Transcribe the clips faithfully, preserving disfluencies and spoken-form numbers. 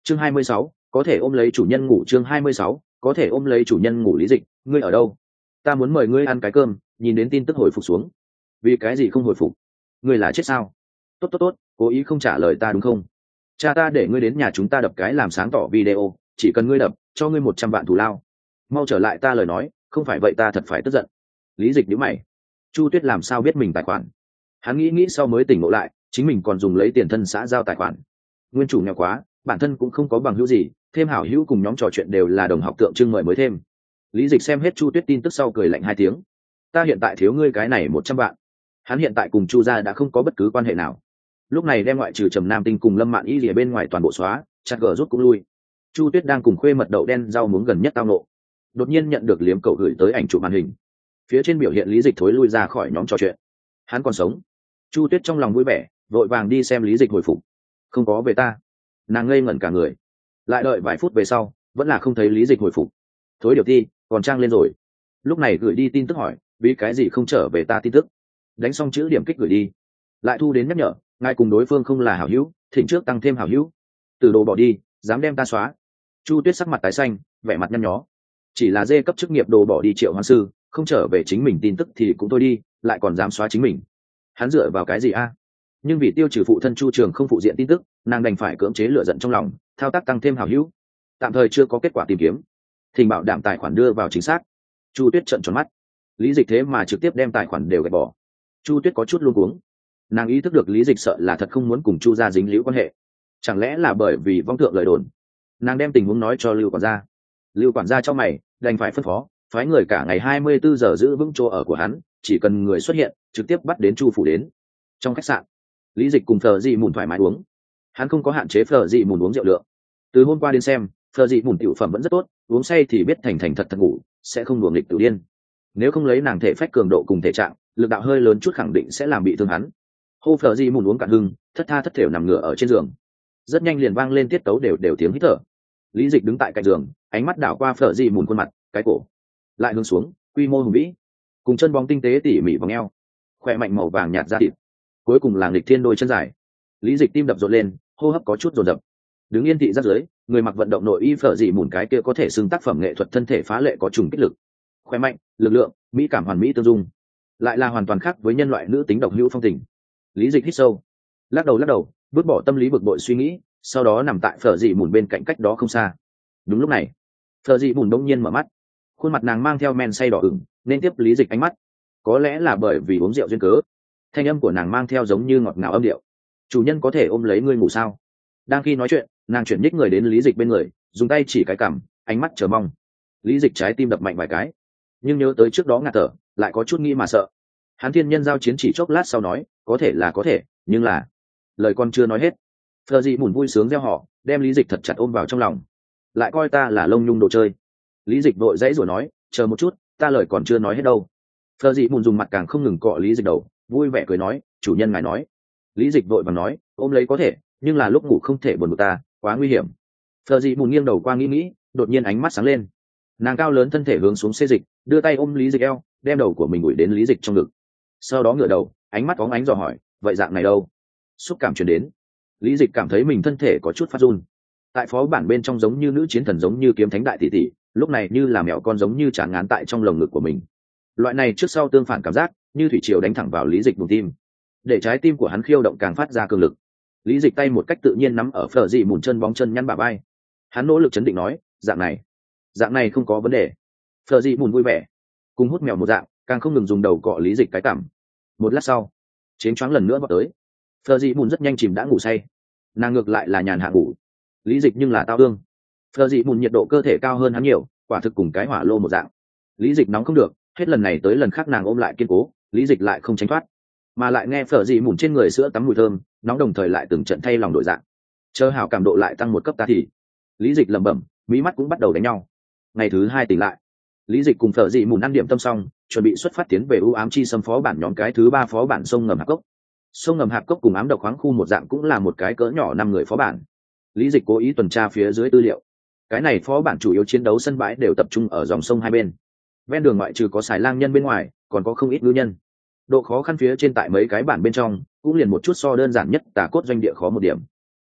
chương hai mươi sáu, có thể ôm lấy chủ nhân ngủ. Chương hai mươi sáu, có thể ôm lấy chủ nhân ngủ. Lý Dịch, ngươi ở đâu? Ta muốn mời ngươi ăn cái cơm. Nhìn đến tin tức hồi phục xuống. Vì cái gì không hồi phục? Ngươi là chết sao? Tốt tốt tốt, cố ý không trả lời ta đúng không? Cha ta để ngươi đến nhà chúng ta đập cái làm sáng tỏ video, chỉ cần ngươi đập, cho ngươi một trăm vạn thù lao. Mau trở lại ta lời nói, không phải vậy ta thật phải tức giận. Lý Dịch nhíu mày. Chu Tuyết làm sao biết mình tài khoản? Hắn nghĩ nghĩ sau mới tỉnh ngộ lại, chính mình còn dùng lấy tiền thân xã giao tài khoản. Nguyên chủ nghèo quá, bản thân cũng không có bằng hữu gì, thêm hảo hữu cùng nhóm trò chuyện đều là đồng học tượng trưng mời mới thêm. Lý Dịch xem hết Chu Tuyết tin tức sau cười lạnh hai tiếng. Ta hiện tại thiếu ngươi cái này một trăm vạn. Hắn hiện tại cùng Chu gia đã không có bất cứ quan hệ nào. Lúc này đem ngoại trừ Trầm Nam Tinh cùng Lâm Mạn Y rìa bên ngoài toàn bộ xóa, chặt gờ rút cũng lui. Chu Tuyết đang cùng khuê mật đậu đen rau muống gần nhất tao nộ. Đột nhiên nhận được liếm cầu gửi tới ảnh chụp màn hình. Phía trên biểu hiện Lý Dịch thối lui ra khỏi nhóm trò chuyện. Hắn còn sống. Chu Tuyết trong lòng vui vẻ, vội vàng đi xem Lý Dịch hồi phục. Không có về ta. Nàng ngây ngẩn cả người. Lại đợi vài phút về sau, vẫn là không thấy Lý Dịch hồi phục. Thối điều ti, còn trang lên rồi. Lúc này gửi đi tin tức hỏi, vì cái gì không trở về ta tin tức. Đánh xong chữ điểm kích gửi đi. Lại thu đến nhắc nhở, ngài cùng đối phương không là hảo hữu, thỉnh trước tăng thêm hảo hữu. Từ đồ bỏ đi, dám đem ta xóa. Chu Tuyết sắc mặt tái xanh, vẻ mặt nhăn nhó. Chỉ là dê cấp chức nghiệp đồ bỏ đi Triệu Hoán sư, không trở về chính mình tin tức thì cũng thôi đi, lại còn dám xóa chính mình. Hắn dựa vào cái gì a? Nhưng vì tiêu trừ phụ thân Chu Trường không phụ diện tin tức, nàng đành phải cưỡng chế lửa giận trong lòng, thao tác tăng thêm hảo hữu. Tạm thời chưa có kết quả tìm kiếm. Thỉnh bảo đảm tài khoản đưa vào chính xác. Chu Tuyết trợn tròn mắt. Lý Dịch thế mà trực tiếp đem tài khoản đều gạch bỏ. Chu Tuyết có chút luống cuống. Nàng ý thức được Lý Dịch sợ là thật không muốn cùng Chu gia dính líu quan hệ. Chẳng lẽ là bởi vì vong thượng lời đồn? Nàng đem tình huống nói cho Lưu quản gia. Lưu quản gia cho mày, đành phải phân phó, phái người cả ngày hai mươi bốn giờ giữ vững chỗ ở của hắn, chỉ cần người xuất hiện, trực tiếp bắt đến Chu phủ đến. Trong khách sạn, Lý Dịch cùng Phở Dị Mùn thoải mái uống. Hắn không có hạn chế Phở Dị Mùn uống rượu lượng. Từ hôm qua đến xem, Phở Dị Mùn tiểu phẩm vẫn rất tốt, uống say thì biết thành thành thật thật ngủ, sẽ không đuổi nghịch tự điên. Nếu không lấy nàng thể phách cường độ cùng thể trạng, lực đạo hơi lớn chút khẳng định sẽ làm bị thương hắn. Hô Phở Dị Mùn uống cạn hưng, thất tha thất thểu nằm ngửa ở trên giường. Rất nhanh liền vang lên tiết tấu đều đều tiếng hít thở. Lý Dịch đứng tại cạnh giường, ánh mắt đảo qua Phở Dị Mùn khuôn mặt, cái cổ, lại hướng xuống, quy mô hùng vĩ, cùng chân bóng tinh tế tỉ mỉ vòng eo, khỏe mạnh màu vàng nhạt da thịt, cuối cùng là nghịch thiên đôi chân dài. Lý Dịch tim đập rộn lên, hô hấp có chút dồn dập. Đứng yên thị giáp dưới, người mặc vận động nội y Phở Dị Mùn cái kia có thể xưng tác phẩm nghệ thuật thân thể phá lệ có trùng kích lực, khỏe mạnh, lực lượng, mỹ cảm hoàn mỹ tương dung, lại là hoàn toàn khác với nhân loại nữ tính độc hữu phong tình. Lý Dịch hít sâu, lắc đầu lắc đầu, vứt bỏ tâm lý bực bội suy nghĩ, sau đó nằm tại Phở Dị Mùn bên cạnh cách đó không xa. Đúng lúc này, Phở Dị Mùn bỗng nhiên mở mắt, khuôn mặt nàng mang theo men say đỏ ửng, nên tiếp Lý Dịch ánh mắt. Có lẽ là bởi vì uống rượu duyên cớ, thanh âm của nàng mang theo giống như ngọt ngào âm điệu. Chủ nhân có thể ôm lấy ngươi ngủ sao? Đang khi nói chuyện, nàng chuyển nhích người đến Lý Dịch bên người, dùng tay chỉ cái cằm, ánh mắt chờ mong. Lý Dịch trái tim đập mạnh vài cái, nhưng nhớ tới trước đó ngạt thở, lại có chút nghĩ mà sợ. Hắn thiên nhân giao chiến chỉ chốc lát sau nói, có thể là có thể, nhưng là lời con chưa nói hết. Phở Dị Mùn vui sướng reo hò, đem Lý Dịch thật chặt ôm vào trong lòng. Lại coi ta là lông nhung đồ chơi. Lý Dịch vội dãy rồi nói, chờ một chút, ta lời còn chưa nói hết đâu. Phở Dị Mùn dùng mặt càng không ngừng cọ Lý Dịch đầu, vui vẻ cười nói, chủ nhân ngài nói. Lý Dịch vội vàng nói, ôm lấy có thể, nhưng là lúc ngủ không thể buồn bực ta, quá nguy hiểm. Phở Dị Mùn nghiêng đầu qua nghĩ nghĩ, đột nhiên ánh mắt sáng lên. Nàng cao lớn thân thể hướng xuống xê dịch, đưa tay ôm Lý Dịch eo, đem đầu của mình ủi đến Lý Dịch trong ngực. Sau đó ngửa đầu, ánh mắt óng ánh dò hỏi, vậy dạng này đâu? Xúc cảm truyền đến. Lý Dịch cảm thấy mình thân thể có chút phát run. Tại phó bản bên trong giống như nữ chiến thần giống như kiếm thánh đại tỷ tỷ, lúc này như là mèo con giống như chán ngán tại trong lồng ngực của mình. Loại này trước sau tương phản cảm giác, như thủy triều đánh thẳng vào Lý Dịch bụng tim, để trái tim của hắn khiêu động càng phát ra cường lực. Lý Dịch tay một cách tự nhiên nắm ở Phở Dị Mùn chân bóng chân nhăn bả vai. Hắn nỗ lực chấn định nói, dạng này, dạng này không có vấn đề. Phở Dị Mùn vui vẻ, cùng hút mèo một dạng, càng không ngừng dùng đầu cọ Lý Dịch cái cằm. Một lát sau, chén choáng lần nữa vọt tới. Phở Dị Mùn rất nhanh chìm đã ngủ say, nàng ngược lại là nhàn hạ ngủ. Lý Dịch nhưng là tao ương. Phở Dị Mùn nhiệt độ cơ thể cao hơn hắn nhiều, quả thực cùng cái hỏa lô một dạng. Lý Dịch nóng không được, hết lần này tới lần khác nàng ôm lại kiên cố, Lý Dịch lại không tránh thoát, mà lại nghe Phở Dị Mùn trên người sữa tắm mùi thơm, nóng đồng thời lại từng trận thay lòng đổi dạng. Chờ hảo cảm độ lại tăng một cấp ta thì Lý Dịch lẩm bẩm, mí mắt cũng bắt đầu đánh nhau. Ngày thứ hai tỉnh lại, Lý Dịch cùng Phở Dị Mùn ăn điểm tâm xong, chuẩn bị xuất phát tiến về u ám chi xâm phó bản nhóm cái thứ ba phó bản sông ngầm hạp cốc. Sông ngầm hạp cốc cùng ám độc khoáng khu một dạng cũng là một cái cỡ nhỏ năm người phó bản. Lý Dịch cố ý tuần tra phía dưới tư liệu. Cái này phó bản chủ yếu chiến đấu sân bãi đều tập trung ở dòng sông hai bên. Ven đường ngoại trừ có xài lang nhân bên ngoài, còn có không ít ngư nhân. Độ khó khăn phía trên tại mấy cái bản bên trong, cũng liền một chút so đơn giản nhất tà cốt doanh địa khó một điểm.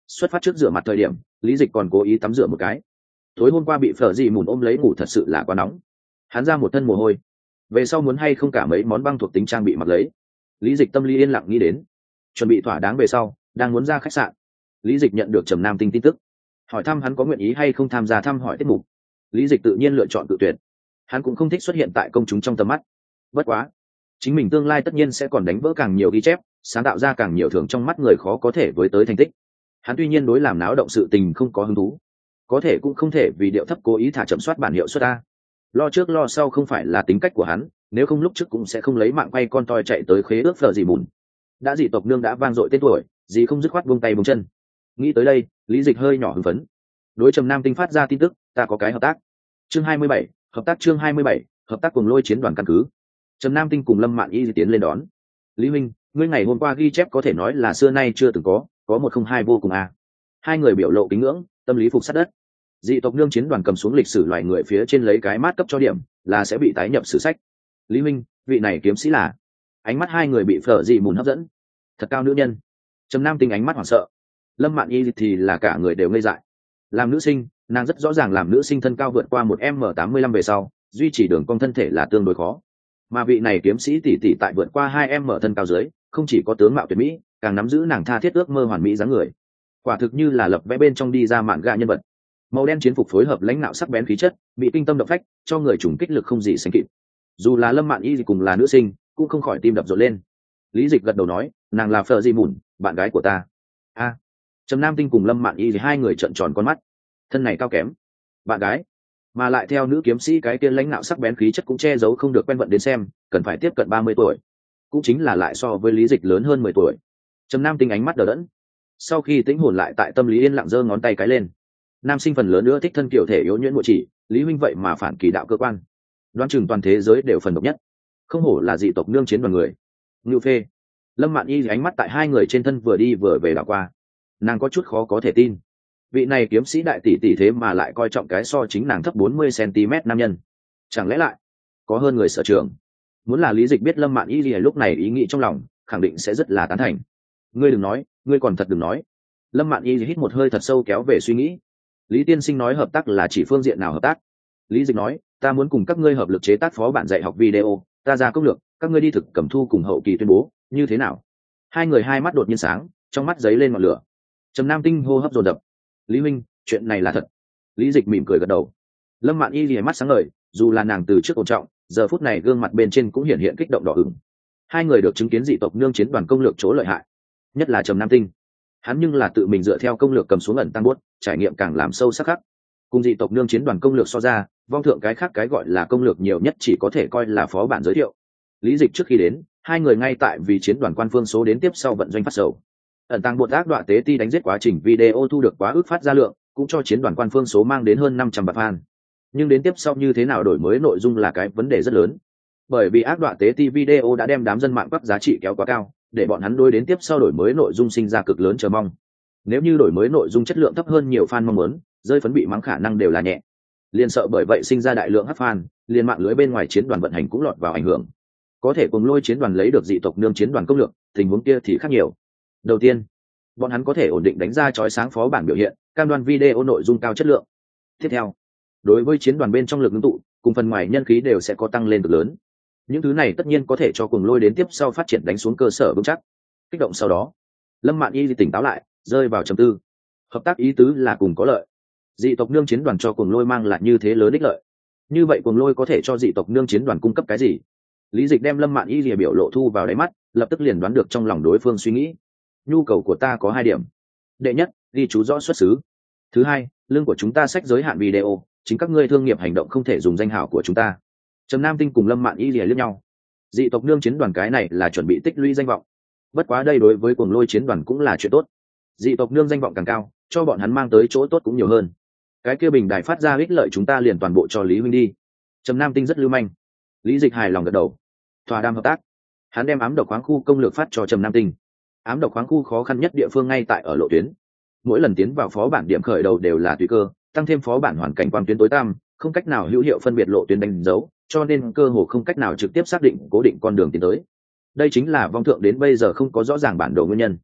Xuất phát trước rửa mặt thời điểm, lý dịch còn cố ý tắm rửa một cái. Tối hôm qua bị phở dị mùn ôm lấy ngủ thật sự là quá nóng, hắn ra một thân mồ hôi. Về sau muốn hay không cả mấy món băng thuộc tính trang bị mặc lấy. Lý dịch tâm lý yên lặng nghĩ đến, chuẩn bị thỏa đáng về sau, đang muốn ra khách sạn. Lý dịch nhận được Trầm Nam Tinh tin tức, hỏi thăm hắn có nguyện ý hay không tham gia thăm hỏi tiết mục. Lý dịch tự nhiên lựa chọn tự tuyệt, hắn cũng không thích xuất hiện tại công chúng trong tầm mắt. Bất quá, chính mình tương lai tất nhiên sẽ còn đánh vỡ càng nhiều ghi chép, sáng tạo ra càng nhiều thưởng trong mắt người khó có thể với tới thành tích. Hắn tuy nhiên đối làm náo động sự tình không có hứng thú, có thể cũng không thể vì điệu thấp cố ý thả chậm soát bản hiệu suất a. Lo trước lo sau không phải là tính cách của hắn, nếu không lúc trước cũng sẽ không lấy mạng quay con toi chạy tới khế ước phở gì bùn. Đã dị tộc nương đã vang dội tên tuổi, gì không dứt khoát buông tay buông chân. Nghĩ tới đây, Lý Dịch hơi nhỏ hưng phấn. Đối Trầm Nam Tinh phát ra tin tức, ta có cái hợp tác. Chương hai mươi bảy, hợp tác chương hai mươi bảy, hợp tác cùng Lôi chiến đoàn căn cứ. Trầm Nam Tinh cùng Lâm Mạn Y tiến lên đón. Lý Minh, ngươi ngày hôm qua ghi chép có thể nói là xưa nay chưa từng có, có một không hai vô cùng à. Hai người biểu lộ kính ngưỡng, tâm lý phục sát đất. Dị tộc nương chiến đoàn cầm xuống lịch sử loài người phía trên lấy cái mát cấp cho điểm, là sẽ bị tái nhập sử sách. Lý Minh, vị này kiếm sĩ là. Ánh mắt hai người bị phở dị mùn hấp dẫn. Thật cao nữ nhân. Trầm Nam Tinh ánh mắt hoảng sợ. Lâm Mạn Y thì là cả người đều ngây dại. Làm nữ sinh, nàng rất rõ ràng làm nữ sinh thân cao vượt qua một m tám mươi lăm về sau, duy trì đường cong thân thể là tương đối khó. Mà vị này kiếm sĩ tỷ tỷ tại vượt qua hai m thân cao dưới, không chỉ có tướng mạo tuyệt mỹ, càng nắm giữ nàng tha thiết ước mơ hoàn mỹ dáng người. Quả thực như là lập vẽ bên trong đi ra mạn gạ nhân vật. Màu đen chiến phục phối hợp lãnh nạo sắc bén khí chất, bị kinh tâm động phách, cho người trùng kích lực không gì sánh kịp. Dù là Lâm Mạn Y cùng là nữ sinh, cũng không khỏi tim đập rộn lên. Lý Dịch gật đầu nói, nàng là Phở Di Mùn, bạn gái của ta. A. Trầm Nam Tinh cùng Lâm Mạn Y thì hai người trợn tròn con mắt. Thân này cao kém, bạn gái, mà lại theo nữ kiếm sĩ cái kia lãnh nạo sắc bén khí chất cũng che giấu không được quen vận đến xem, cần phải tiếp cận ba mươi tuổi, cũng chính là lại so với Lý Dịch lớn hơn mười tuổi. Trầm Nam Tinh ánh mắt đờ đẫn. Sau khi tĩnh hồn lại tại tâm lý yên lặng giơ ngón tay cái lên. Nam sinh phần lớn nữa thích thân kiểu thể yếu nhuyễn muội chỉ, Lý huynh vậy mà phản kỳ đạo cơ quan, đoán chừng toàn thế giới đều phần độc nhất. Không hổ là dị tộc nương chiến đoàn người. Ngưu phê. Lâm Mạn Y ánh mắt tại hai người trên thân vừa đi vừa về đảo qua, nàng có chút khó có thể tin. Vị này kiếm sĩ đại tỷ tỷ thế mà lại coi trọng cái so chính nàng thấp bốn mươi xăng-ti-mét nam nhân, chẳng lẽ lại có hơn người sở trường? Muốn là Lý Dịch biết Lâm Mạn Y lúc này ý nghĩ trong lòng, khẳng định sẽ rất là tán thành. Ngươi đừng nói, ngươi còn thật đừng nói. Lâm Mạn Y hít một hơi thật sâu kéo về suy nghĩ. Lý tiên sinh nói hợp tác là chỉ phương diện nào hợp tác? Lý Dịch nói, ta muốn cùng các ngươi hợp lực chế tác phó bản dạy học video, ta ra công lược, các ngươi đi thực cầm thu cùng hậu kỳ tuyên bố, như thế nào? Hai người hai mắt đột nhiên sáng, trong mắt giấy lên ngọn lửa. Trầm Nam Tinh hô hấp dồn dập. Lý huynh, chuyện này là thật. Lý Dịch mỉm cười gật đầu. Lâm Mạn Y lìa mắt sáng ngời, dù là nàng từ trước ổn trọng, giờ phút này gương mặt bên trên cũng hiện hiện kích động đỏ ửng. Hai người được chứng kiến dị tộc nương chiến đoàn công lược chỗ lợi hại, nhất là Trầm Nam Tinh. Hắn nhưng là tự mình dựa theo công lược cầm xuống ẩn tăng buốt, trải nghiệm càng làm sâu sắc khắc. Cùng dị tộc nương chiến đoàn công lược so ra, vong thượng cái khác cái gọi là công lược nhiều nhất chỉ có thể coi là phó bản giới thiệu. Lý Dịch trước khi đến, hai người ngay tại vì chiến đoàn quan phương số đến tiếp sau vận doanh phát sầu. Ẩn tăng buốt ác đoạn tế ti đánh giết quá trình video thu được quá ước phát ra lượng, cũng cho chiến đoàn quan phương số mang đến hơn năm trăm vạn fan. Nhưng đến tiếp sau như thế nào đổi mới nội dung là cái vấn đề rất lớn. Bởi vì ác đoạn tế ti video đã đem đám dân mạng các giá trị kéo quá cao, để bọn hắn đối đến tiếp sau đổi mới nội dung sinh ra cực lớn chờ mong. Nếu như đổi mới nội dung chất lượng thấp hơn nhiều fan mong muốn, rơi phấn bị mắng khả năng đều là nhẹ. Liên sợ bởi vậy sinh ra đại lượng hắc fan, liên mạng lưới bên ngoài chiến đoàn vận hành cũng lọt vào ảnh hưởng. Có thể cùng Lôi chiến đoàn lấy được dị tộc nương chiến đoàn công lược, tình huống kia thì khác nhiều. Đầu tiên, bọn hắn có thể ổn định đánh ra chói sáng phó bản biểu hiện, cam đoan video nội dung cao chất lượng. Tiếp theo, đối với chiến đoàn bên trong lực ngưng tụ, cùng phần ngoài nhân khí đều sẽ có tăng lên cực lớn. Những thứ này tất nhiên có thể cho Cuồng Lôi đến tiếp sau phát triển đánh xuống cơ sở vững chắc. Kích động sau đó, Lâm Mạn Y tỉnh táo lại, rơi vào trầm tư. Hợp tác ý tứ là cùng có lợi. Dị tộc nương chiến đoàn cho Cuồng Lôi mang lại như thế lớn ích lợi. Như vậy Cuồng Lôi có thể cho dị tộc nương chiến đoàn cung cấp cái gì? Lý Dịch đem Lâm Mạn Y lìa biểu lộ thu vào đáy mắt, lập tức liền đoán được trong lòng đối phương suy nghĩ. Nhu cầu của ta có hai điểm. Đệ nhất, ghi chú rõ xuất xứ. Thứ hai, lương của chúng ta sách giới hạn video, chính các ngươi thương nghiệp hành động không thể dùng danh hào của chúng ta. Trầm Nam Tinh cùng Lâm Mạn Y lìa liếc nhau. Dị tộc nương chiến đoàn cái này là chuẩn bị tích lũy danh vọng. Bất quá đây đối với Cuồng Lôi chiến đoàn cũng là chuyện tốt. Dị tộc nương danh vọng càng cao, cho bọn hắn mang tới chỗ tốt cũng nhiều hơn. Cái kia bình đài phát ra ích lợi chúng ta liền toàn bộ cho Lý huynh đi. Trầm Nam Tinh rất lưu manh. Lý Dịch hài lòng gật đầu. Thỏa đàm hợp tác. Hắn đem ám độc khoáng khu công lược phát cho Trầm Nam Tinh. Ám độc khoáng khu khó khăn nhất địa phương ngay tại ở lộ tuyến. Mỗi lần tiến vào phó bản điểm khởi đầu đều là tùy cơ, tăng thêm phó bản hoàn cảnh quang tuyến tối tăm, không cách nào hữu hiệu phân biệt lộ tuyến đánh dấu, cho nên cơ hồ không cách nào trực tiếp xác định cố định con đường tiến tới. Đây chính là vong thượng đến bây giờ không có rõ ràng bản đồ nguyên nhân.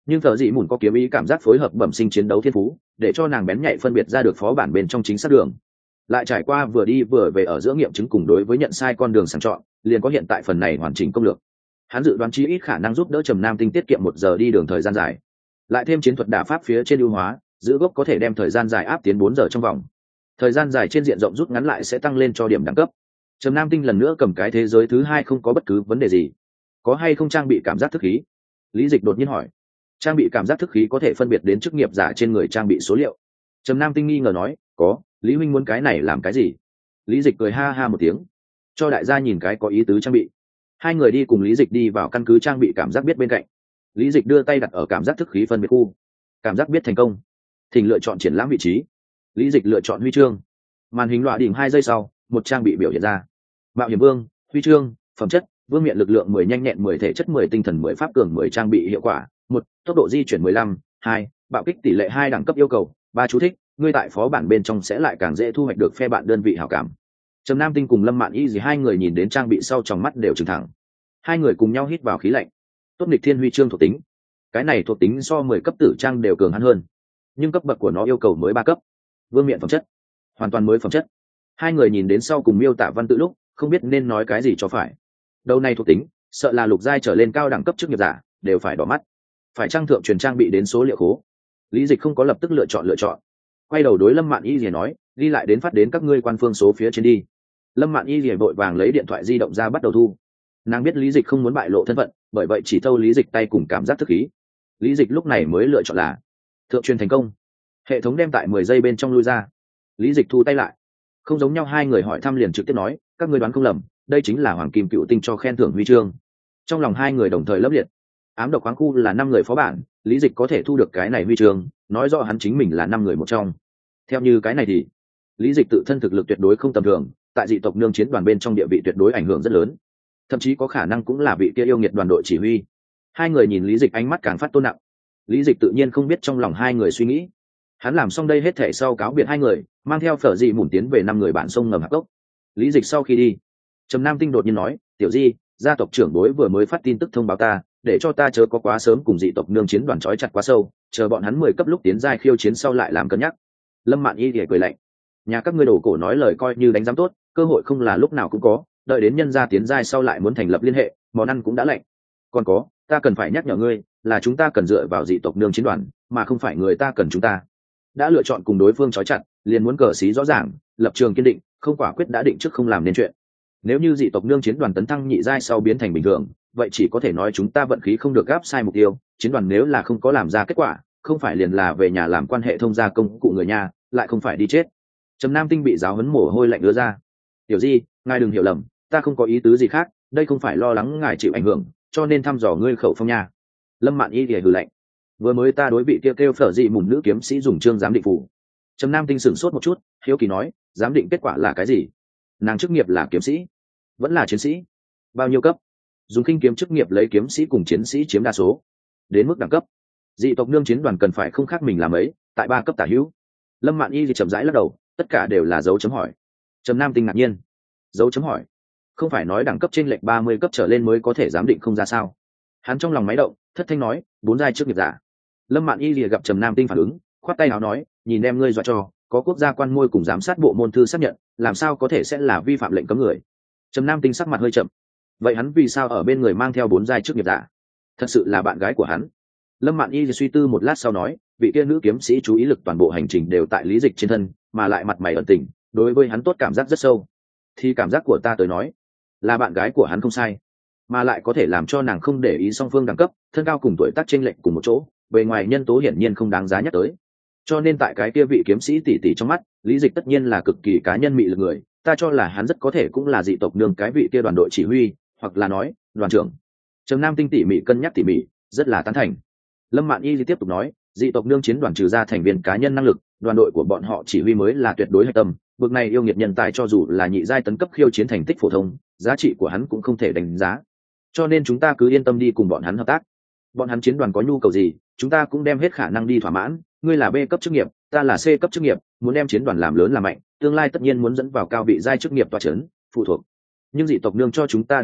nhưng thợ dị mùn có kiếm ý cảm giác phối hợp bẩm sinh chiến đấu thiên phú để cho nàng bén nhạy phân biệt ra được phó bản bên trong chính xác đường, lại trải qua vừa đi vừa về ở giữa nghiệm chứng cùng đối với nhận sai con đường sàng chọn, liền có hiện tại phần này hoàn chỉnh công lược. Hắn dự đoán chí ít khả năng giúp đỡ Trầm Nam Tinh tiết kiệm một giờ đi đường thời gian dài, lại thêm chiến thuật đả pháp phía trên ưu hóa, giữ gốc có thể đem thời gian dài áp tiến bốn giờ trong vòng. Thời gian dài trên diện rộng rút ngắn lại sẽ tăng lên cho điểm đẳng cấp. Trầm Nam Tinh lần nữa cầm cái thế giới thứ hai không có bất cứ vấn đề gì. Có hay không trang bị cảm giác thức khí? Lý Dịch đột nhiên hỏi. Trang bị cảm giác thức khí có thể phân biệt đến chức nghiệp giả trên người trang bị số liệu. Trầm Nam Tinh nghi ngờ nói, có. Lý huynh muốn cái này làm cái gì? Lý Dịch cười ha ha một tiếng, cho đại gia nhìn cái có ý tứ trang bị. Hai người đi cùng Lý Dịch đi vào căn cứ trang bị cảm giác biết bên cạnh. Lý Dịch đưa tay đặt ở cảm giác thức khí phân biệt khu. Cảm giác biết thành công. Thỉnh lựa chọn triển lãm vị trí. Lý Dịch lựa chọn huy chương. Màn hình loại đỉnh hai giây sau, một trang bị biểu hiện ra. Mạo hiểm vương, huy chương, phẩm chất, vương miện lực lượng mười, nhanh nhẹn mười, thể chất mười, tinh thần mười, pháp cường mười, trang bị hiệu quả một, tốc độ di chuyển mười lăm, hai, bạo kích tỷ lệ hai, đẳng cấp yêu cầu ba, chú thích, ngươi tại phó bản bên trong sẽ lại càng dễ thu hoạch được phe bạn đơn vị hảo cảm. Trầm Nam Tinh cùng Lâm Mạn Y gì hai người nhìn đến trang bị sau trong mắt đều trừng thẳng. Hai người cùng nhau hít vào khí lạnh. Tốt nghịch thiên huy chương thuộc tính. Cái này thuộc tính so mười cấp tử trang đều cường hắn hơn, nhưng cấp bậc của nó yêu cầu mới ba cấp. Vương miện phẩm chất, hoàn toàn mới phẩm chất. Hai người nhìn đến sau cùng miêu tả văn tự lúc, không biết nên nói cái gì cho phải. Đầu này thuộc tính, sợ là lục giai trở lên cao đẳng cấp chức nghiệp giả đều phải đỏ mắt. Phải trang thượng truyền trang bị đến số liệu khố. Lý Dịch không có lập tức lựa chọn lựa chọn, quay đầu đối Lâm Mạn Y liền nói, đi lại đến phát đến các ngươi quan phương số phía trên đi. Lâm Mạn Y liền vội vàng lấy điện thoại di động ra bắt đầu thu. Nàng biết Lý Dịch không muốn bại lộ thân phận, bởi vậy chỉ thâu Lý Dịch tay cùng cảm giác thức khí. Lý Dịch lúc này mới lựa chọn là thượng truyền thành công. Hệ thống đem tại mười giây bên trong lui ra. Lý Dịch thu tay lại. Không giống nhau, hai người hỏi thăm liền trực tiếp nói, các ngươi đoán không lầm, đây chính là Hoàng Kim Cựu Tinh cho khen thưởng huy chương. Trong lòng hai người đồng thời lấp liệt. Ám độc khoáng khu là năm người phó bản, Lý Dịch có thể thu được cái này huy chương, nói rõ hắn chính mình là năm người một trong. Theo như cái này thì Lý Dịch tự thân thực lực tuyệt đối không tầm thường, tại dị tộc nương chiến đoàn bên trong địa vị tuyệt đối ảnh hưởng rất lớn, thậm chí có khả năng cũng là vị kia yêu nghiệt đoàn đội chỉ huy. Hai người nhìn Lý Dịch ánh mắt càng phát tôn nặng. Lý Dịch tự nhiên không biết trong lòng hai người suy nghĩ. Hắn làm xong đây hết thể sau cáo biệt hai người, mang theo Phở Dị Mùn tiến về năm người bạn sông ngầm hạp gốc. Lý Dịch sau khi đi, Trầm Nam Tinh đột nhiên nói, tiểu Di, gia tộc trưởng đối vừa mới phát tin tức thông báo ta, để cho ta chớ có quá sớm cùng dị tộc nương chiến đoàn trói chặt quá sâu, chờ bọn hắn mười cấp lúc tiến giai khiêu chiến sau lại làm cân nhắc. Lâm Mạn Y thì cười lạnh, nhà các ngươi đồ cổ nói lời coi như đánh giám tốt, cơ hội không là lúc nào cũng có, đợi đến nhân gia tiến giai sau lại muốn thành lập liên hệ, món ăn cũng đã lạnh. Còn có, ta cần phải nhắc nhở ngươi, là chúng ta cần dựa vào dị tộc nương chiến đoàn, mà không phải người ta cần chúng ta. Đã lựa chọn cùng đối phương trói chặt, liền muốn cờ xí rõ ràng, lập trường kiên định, không quả quyết đã định trước không làm nên chuyện. Nếu như dị tộc nương chiến đoàn tấn thăng nhị giai sau biến thành bình thường, vậy chỉ có thể nói chúng ta vận khí không được gáp sai mục tiêu. Chiến đoàn nếu là không có làm ra kết quả, không phải liền là về nhà làm quan hệ thông gia công cụ người nhà, lại không phải đi chết. Trầm Nam Tinh bị giáo huấn mồ hôi lạnh đưa ra. Tiểu Di, ngài đừng hiểu lầm, ta không có ý tứ gì khác, đây không phải lo lắng ngài chịu ảnh hưởng, cho nên thăm dò ngươi khẩu phong nha. Lâm Mạn Y thì hừ lạnh, vừa mới ta đối vị kia kêu, kêu Phở Dị Mùn nữ kiếm sĩ dùng chương giám định phủ. Trầm Nam Tinh sửng sốt một chút, hiếu kỳ nói, giám định kết quả là cái gì? Nàng chức nghiệp là kiếm sĩ, vẫn là chiến sĩ? Bao nhiêu cấp? Dùng khinh kiếm chức nghiệp lấy kiếm sĩ cùng chiến sĩ chiếm đa số. Đến mức đẳng cấp, dị tộc nương chiến đoàn cần phải không khác mình làm ấy, tại ba cấp tả hữu. Lâm Mạn Y thì chậm rãi lắc đầu, tất cả đều là dấu chấm hỏi. Trầm Nam Tinh ngạc nhiên, dấu chấm hỏi? Không phải nói đẳng cấp trên lệch ba mươi cấp trở lên mới có thể giám định không ra sao? Hắn trong lòng máy động, thất thanh nói, bốn giai chức nghiệp giả. Lâm Mạn Y lìa gặp Trầm Nam Tinh phản ứng, khoát tay áo nói, nhìn em ngươi dọa cho, có quốc gia quan môi cùng giám sát bộ môn thư xác nhận, làm sao có thể sẽ là vi phạm lệnh cấm người. Trầm Nam Tinh sắc mặt hơi chậm, vậy hắn vì sao ở bên người mang theo bốn giai chức nghiệp giả? Thật sự là bạn gái của hắn? Lâm Mạn Y suy tư một lát sau nói, vị kia nữ kiếm sĩ chú ý lực toàn bộ hành trình đều tại Lý Dịch trên thân, mà lại mặt mày ẩn tình, đối với hắn tốt cảm giác rất sâu. Thì cảm giác của ta tới nói, là bạn gái của hắn không sai, mà lại có thể làm cho nàng không để ý song phương đẳng cấp, thân cao cùng tuổi tác chênh lệch cùng một chỗ, bề ngoài nhân tố hiển nhiên không đáng giá nhắc tới. Cho nên tại cái kia vị kiếm sĩ tỷ tỷ trong mắt, Lý Dịch tất nhiên là cực kỳ cá nhân mị lực người, ta cho là hắn rất có thể cũng là dị tộc nương cái vị kia đoàn đội chỉ huy, hoặc là nói, đoàn trưởng. Trầm Nam Tinh tỉ mỉ cân nhắc tỉ mỉ, rất là tán thành. Lâm Mạn Y tiếp tục nói, dị tộc nương chiến đoàn trừ ra thành viên cá nhân năng lực, đoàn đội của bọn họ chỉ huy mới là tuyệt đối hệ tâm, bực này yêu nghiệt nhân tài cho dù là nhị giai tấn cấp khiêu chiến thành tích phổ thông, giá trị của hắn cũng không thể đánh giá. Cho nên chúng ta cứ yên tâm đi cùng bọn hắn hợp tác. Bọn hắn chiến đoàn có nhu cầu gì, chúng ta cũng đem hết khả năng đi thỏa mãn. Ngươi là B cấp chức nghiệp, ta là C cấp chức nghiệp, muốn đem chiến đoàn làm lớn làm mạnh, tương lai tất nhiên muốn dẫn vào cao vị giai chức nghiệp tọa chấn, phụ thuộc. Nhưng dị tộc nương cho chúng ta đánh dạng,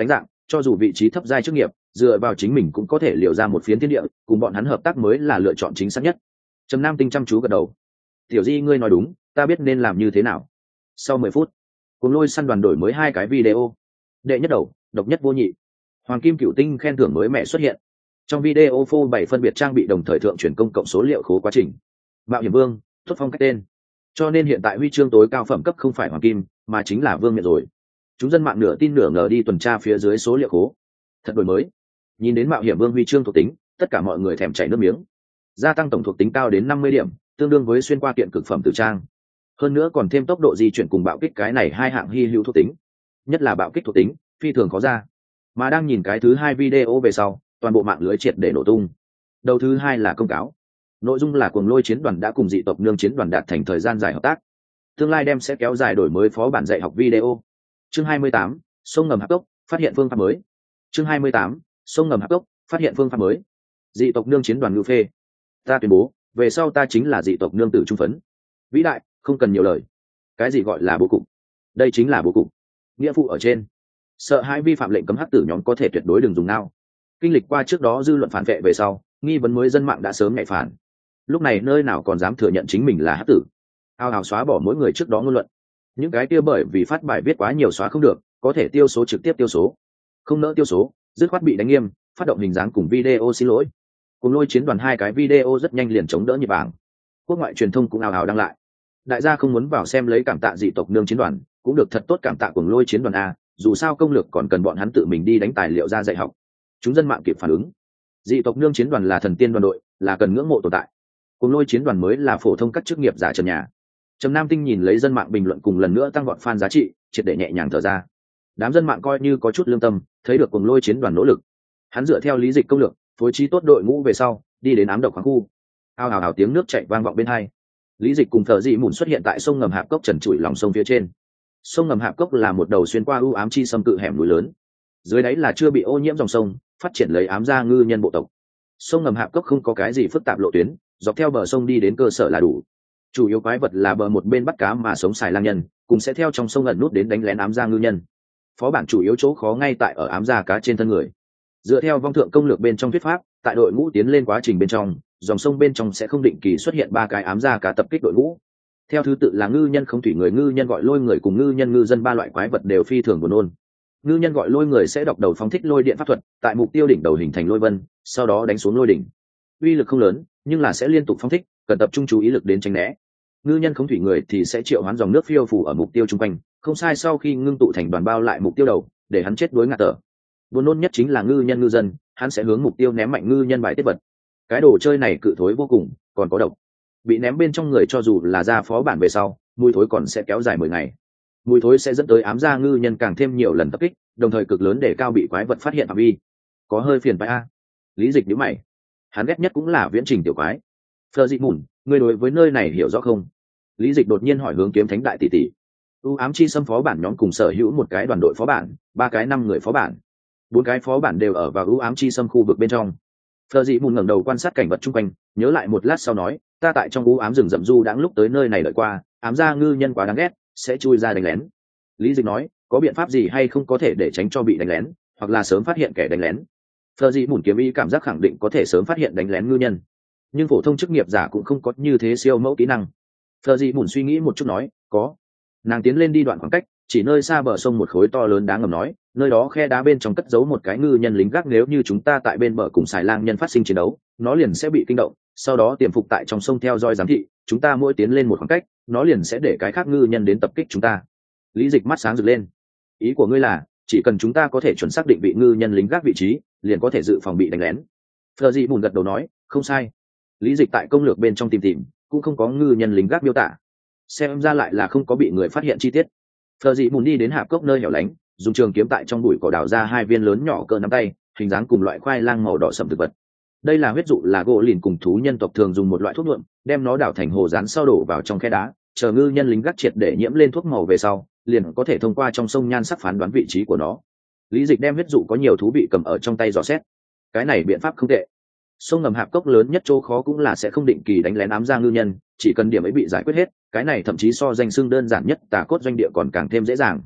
cho dù vị trí thấp giai chức nghiệp, dựa vào chính mình cũng có thể liệu ra một phiến thiên địa, cùng bọn hắn hợp tác mới là lựa chọn chính xác nhất. Trầm Nam Tinh chăm chú gật đầu. Tiểu Di ngươi nói đúng, ta biết nên làm như thế nào. Sau mười phút, Cuồng Lôi săn đoàn đổi mới hai cái video. Đệ nhất đầu, độc nhất vô nhị. Hoàng Kim Cửu Tinh khen thưởng mới mẹ xuất hiện. Trong video phô bày phân biệt trang bị đồng thời thượng truyền công cộng số liệu khố quá trình. Mạo Hiểm Vương, Tuất Phong cách tên. Cho nên hiện tại huy chương tối cao phẩm cấp không phải hoàng kim, mà chính là vương miện rồi. Chúng dân mạng nửa tin nửa ngờ đi tuần tra phía dưới số liệu khố. Thật đổi mới. Nhìn đến Mạo Hiểm Vương huy chương thuộc tính, tất cả mọi người thèm chảy nước miếng. Gia tăng tổng thuộc tính cao đến năm mươi điểm, tương đương với xuyên qua kiện cực phẩm tử trang. Hơn nữa còn thêm tốc độ di chuyển cùng bạo kích, cái này hai hạng hy hữu thuộc tính. Nhất là bạo kích thuộc tính, phi thường khó ra. Mà đang nhìn cái thứ hai video về sau, toàn bộ mạng lưới triệt để nổ tung. Đầu thứ hai là công cáo. Nội dung là Cuồng Lôi chiến đoàn đã cùng dị tộc nương chiến đoàn đạt thành thời gian dài hợp tác. Tương lai đem sẽ kéo dài đổi mới phó bản dạy học video. Chương hai mươi tám, sông ngầm hạp cốc, phát hiện phương pháp mới. Chương hai mươi tám, sông ngầm hạp cốc, phát hiện phương pháp mới. Dị tộc nương chiến đoàn ngư phê. Ta tuyên bố, về sau ta chính là dị tộc nương tử trung phấn. Vĩ đại, không cần nhiều lời. Cái gì gọi là bố cục? Đây chính là bố cục. Nghĩa vụ ở trên. Sợ hai vi phạm lệnh cấm hắc tử nhóm có thể tuyệt đối đừng dùng nào. Kinh lịch qua trước đó dư luận phản vệ về sau, nghi vấn mới dân mạng đã sớm nhạy phản. Lúc này nơi nào còn dám thừa nhận chính mình là hắc tử. Ao ào xóa bỏ mỗi người trước đó ngôn luận. Những cái kia bởi vì phát bài viết quá nhiều xóa không được, có thể tiêu số trực tiếp tiêu số. Không nỡ tiêu số, dứt khoát bị đánh nghiêm, phát động hình dáng cùng video xin lỗi. Cùng Lôi chiến đoàn hai cái video rất nhanh liền chống đỡ nhịp bảng. Quốc ngoại truyền thông cũng ào ào đăng lại. Đại gia không muốn vào xem lấy cảm tạ dị tộc nương chiến đoàn, cũng được thật tốt cảm tạ Cuồng Lôi chiến đoàn a, dù sao công lược còn cần bọn hắn tự mình đi đánh tài liệu ra dạy học. Chúng dân mạng kịp phản ứng. Dị tộc nương chiến đoàn là thần tiên đoàn đội, là cần ngưỡng mộ tồn tại. Cuồng Lôi chiến đoàn mới là phổ thông các chức nghiệp giả trần nhà. Trầm Nam Tinh nhìn lấy dân mạng bình luận cùng lần nữa tăng gọn fan giá trị, triệt để nhẹ nhàng thở ra. Đám dân mạng coi như có chút lương tâm, thấy được Cuồng Lôi chiến đoàn nỗ lực. Hắn dựa theo lý dịch công lược, phối trí tốt đội ngũ về sau, đi đến ám độc khoáng khu. Ao ào ào tiếng nước chảy vang vọng bên hai. Lý dịch cùng Thở Dị Mùn xuất hiện tại sông ngầm Hạp Cốc trần trụi lòng sông phía trên. Sông ngầm Hạp Cốc là một đầu xuyên qua u ám chi xâm cự hẻm núi lớn. Dưới đáy là chưa bị ô nhiễm dòng sông, phát triển lấy ám gia ngư nhân bộ tộc. Sông ngầm Hạp Cốc không có cái gì phức tạp lộ tuyến, dọc theo bờ sông đi đến cơ sở là đủ. Chủ yếu quái vật là bờ một bên bắt cá mà sống xài lang nhân, cùng sẽ theo trong sông ẩn nút đến đánh lén ám gia ngư nhân. Phó bản chủ yếu chỗ khó ngay tại ở ám gia cá trên thân người. Dựa theo vong thượng công lược bên trong thuyết pháp, tại đội ngũ tiến lên quá trình bên trong, dòng sông bên trong sẽ không định kỳ xuất hiện ba cái ám gia cá tập kích đội ngũ. Theo thứ tự là ngư nhân không thủy người, ngư nhân gọi lôi người cùng ngư nhân ngư dân, ba loại quái vật đều phi thường buồn nôn. Ngư nhân gọi lôi người sẽ đọc đầu phóng thích lôi điện pháp thuật, tại mục tiêu đỉnh đầu hình thành lôi vân, sau đó đánh xuống lôi đỉnh. Uy lực không lớn, nhưng là sẽ liên tục phóng thích, cần tập trung chú ý lực đến tránh né. Ngư nhân không thủy người thì sẽ triệu hoán dòng nước phiêu phù ở mục tiêu chung quanh, không sai sau khi ngưng tụ thành đoàn bao lại mục tiêu đầu, để hắn chết đuối ngạt thở. Buồn nôn nhất chính là ngư nhân ngư dân, hắn sẽ hướng mục tiêu ném mạnh ngư nhân bài tiết vật. Cái đồ chơi này cự thối vô cùng, còn có độc. Bị ném bên trong người cho dù là ra phó bản về sau, mùi thối còn sẽ kéo dài mười ngày. Mùi thối sẽ dẫn tới ám gia ngư nhân càng thêm nhiều lần tập kích, đồng thời cực lớn để cao bị quái vật phát hiện phạm vi. Có hơi phiền phải a. Lý dịch nhíu mày. Hắn ghét nhất cũng là viễn trình tiểu quái. Phờ Dị Mùn, ngươi đối với nơi này hiểu rõ không? Lý dịch đột nhiên hỏi hướng Kiếm Thánh đại tỷ tỷ. U ám chi xâm phó bản nhóm cùng sở hữu một cái đoàn đội phó bản, ba cái năm người phó bản, bốn cái phó bản đều ở vào u ám chi xâm khu vực bên trong. Phờ Dị Mùn ngẩng đầu quan sát cảnh vật chung quanh, nhớ lại một lát sau nói, ta tại trong u ám rừng rậm du đãng lúc tới nơi này đợi qua, ám gia ngư nhân quá đáng ghét, sẽ chui ra đánh lén. Lý dịch nói, có biện pháp gì hay không có thể để tránh cho bị đánh lén, hoặc là sớm phát hiện kẻ đánh lén? Phờ Dị Mùn kiếm ý cảm giác khẳng định có thể sớm phát hiện đánh lén ngư nhân, nhưng phổ thông chức nghiệp giả cũng không có như thế siêu mẫu kỹ năng. Phờ Dị Mùn suy nghĩ một chút nói, có. Nàng tiến lên đi đoạn khoảng cách, chỉ nơi xa bờ sông một khối to lớn đá ngầm nói, nơi đó khe đá bên trong cất giấu một cái ngư nhân lính gác, nếu như chúng ta tại bên bờ cùng xài lang nhân phát sinh chiến đấu, nó liền sẽ bị kinh động, sau đó tiềm phục tại trong sông theo dõi giám thị, chúng ta mỗi tiến lên một khoảng cách, nó liền sẽ để cái khác ngư nhân đến tập kích chúng ta. Lý dịch mắt sáng rực lên. Ý của ngươi là, chỉ cần chúng ta có thể chuẩn xác định vị ngư nhân lính gác vị trí, liền có thể dự phòng bị đánh lén. Phờ Dị Mùn gật đầu nói, không sai. Lý dịch tại công lược bên trong tìm tìm, cũng không có ngư nhân lính gác miêu tả, xem ra lại là không có bị người phát hiện chi tiết. Phờ Dị Mùn đi đến hạp cốc nơi hẻo lánh, dùng trường kiếm tại trong bụi cỏ đào ra hai viên lớn nhỏ cỡ nắm tay, hình dáng cùng loại khoai lang màu đỏ sậm thực vật. Đây là huyết dụ, là gỗ lìn cùng thú nhân tộc thường dùng một loại thuốc nhuộm, đem nó đảo thành hồ rán sau đổ vào trong khe đá, chờ ngư nhân lính gác triệt để nhiễm lên thuốc màu về sau, liền có thể thông qua trong sông nhan sắc phán đoán vị trí của nó. Lý dịch đem huyết dụ có nhiều thú vị cầm ở trong tay dò xét. Cái này biện pháp không tệ. Sông ngầm hạp cốc lớn nhất chỗ khó cũng là sẽ không định kỳ đánh lén ám gia ngư nhân, chỉ cần điểm ấy bị giải quyết hết, cái này thậm chí so danh xưng đơn giản nhất tà cốt doanh địa còn càng thêm dễ dàng.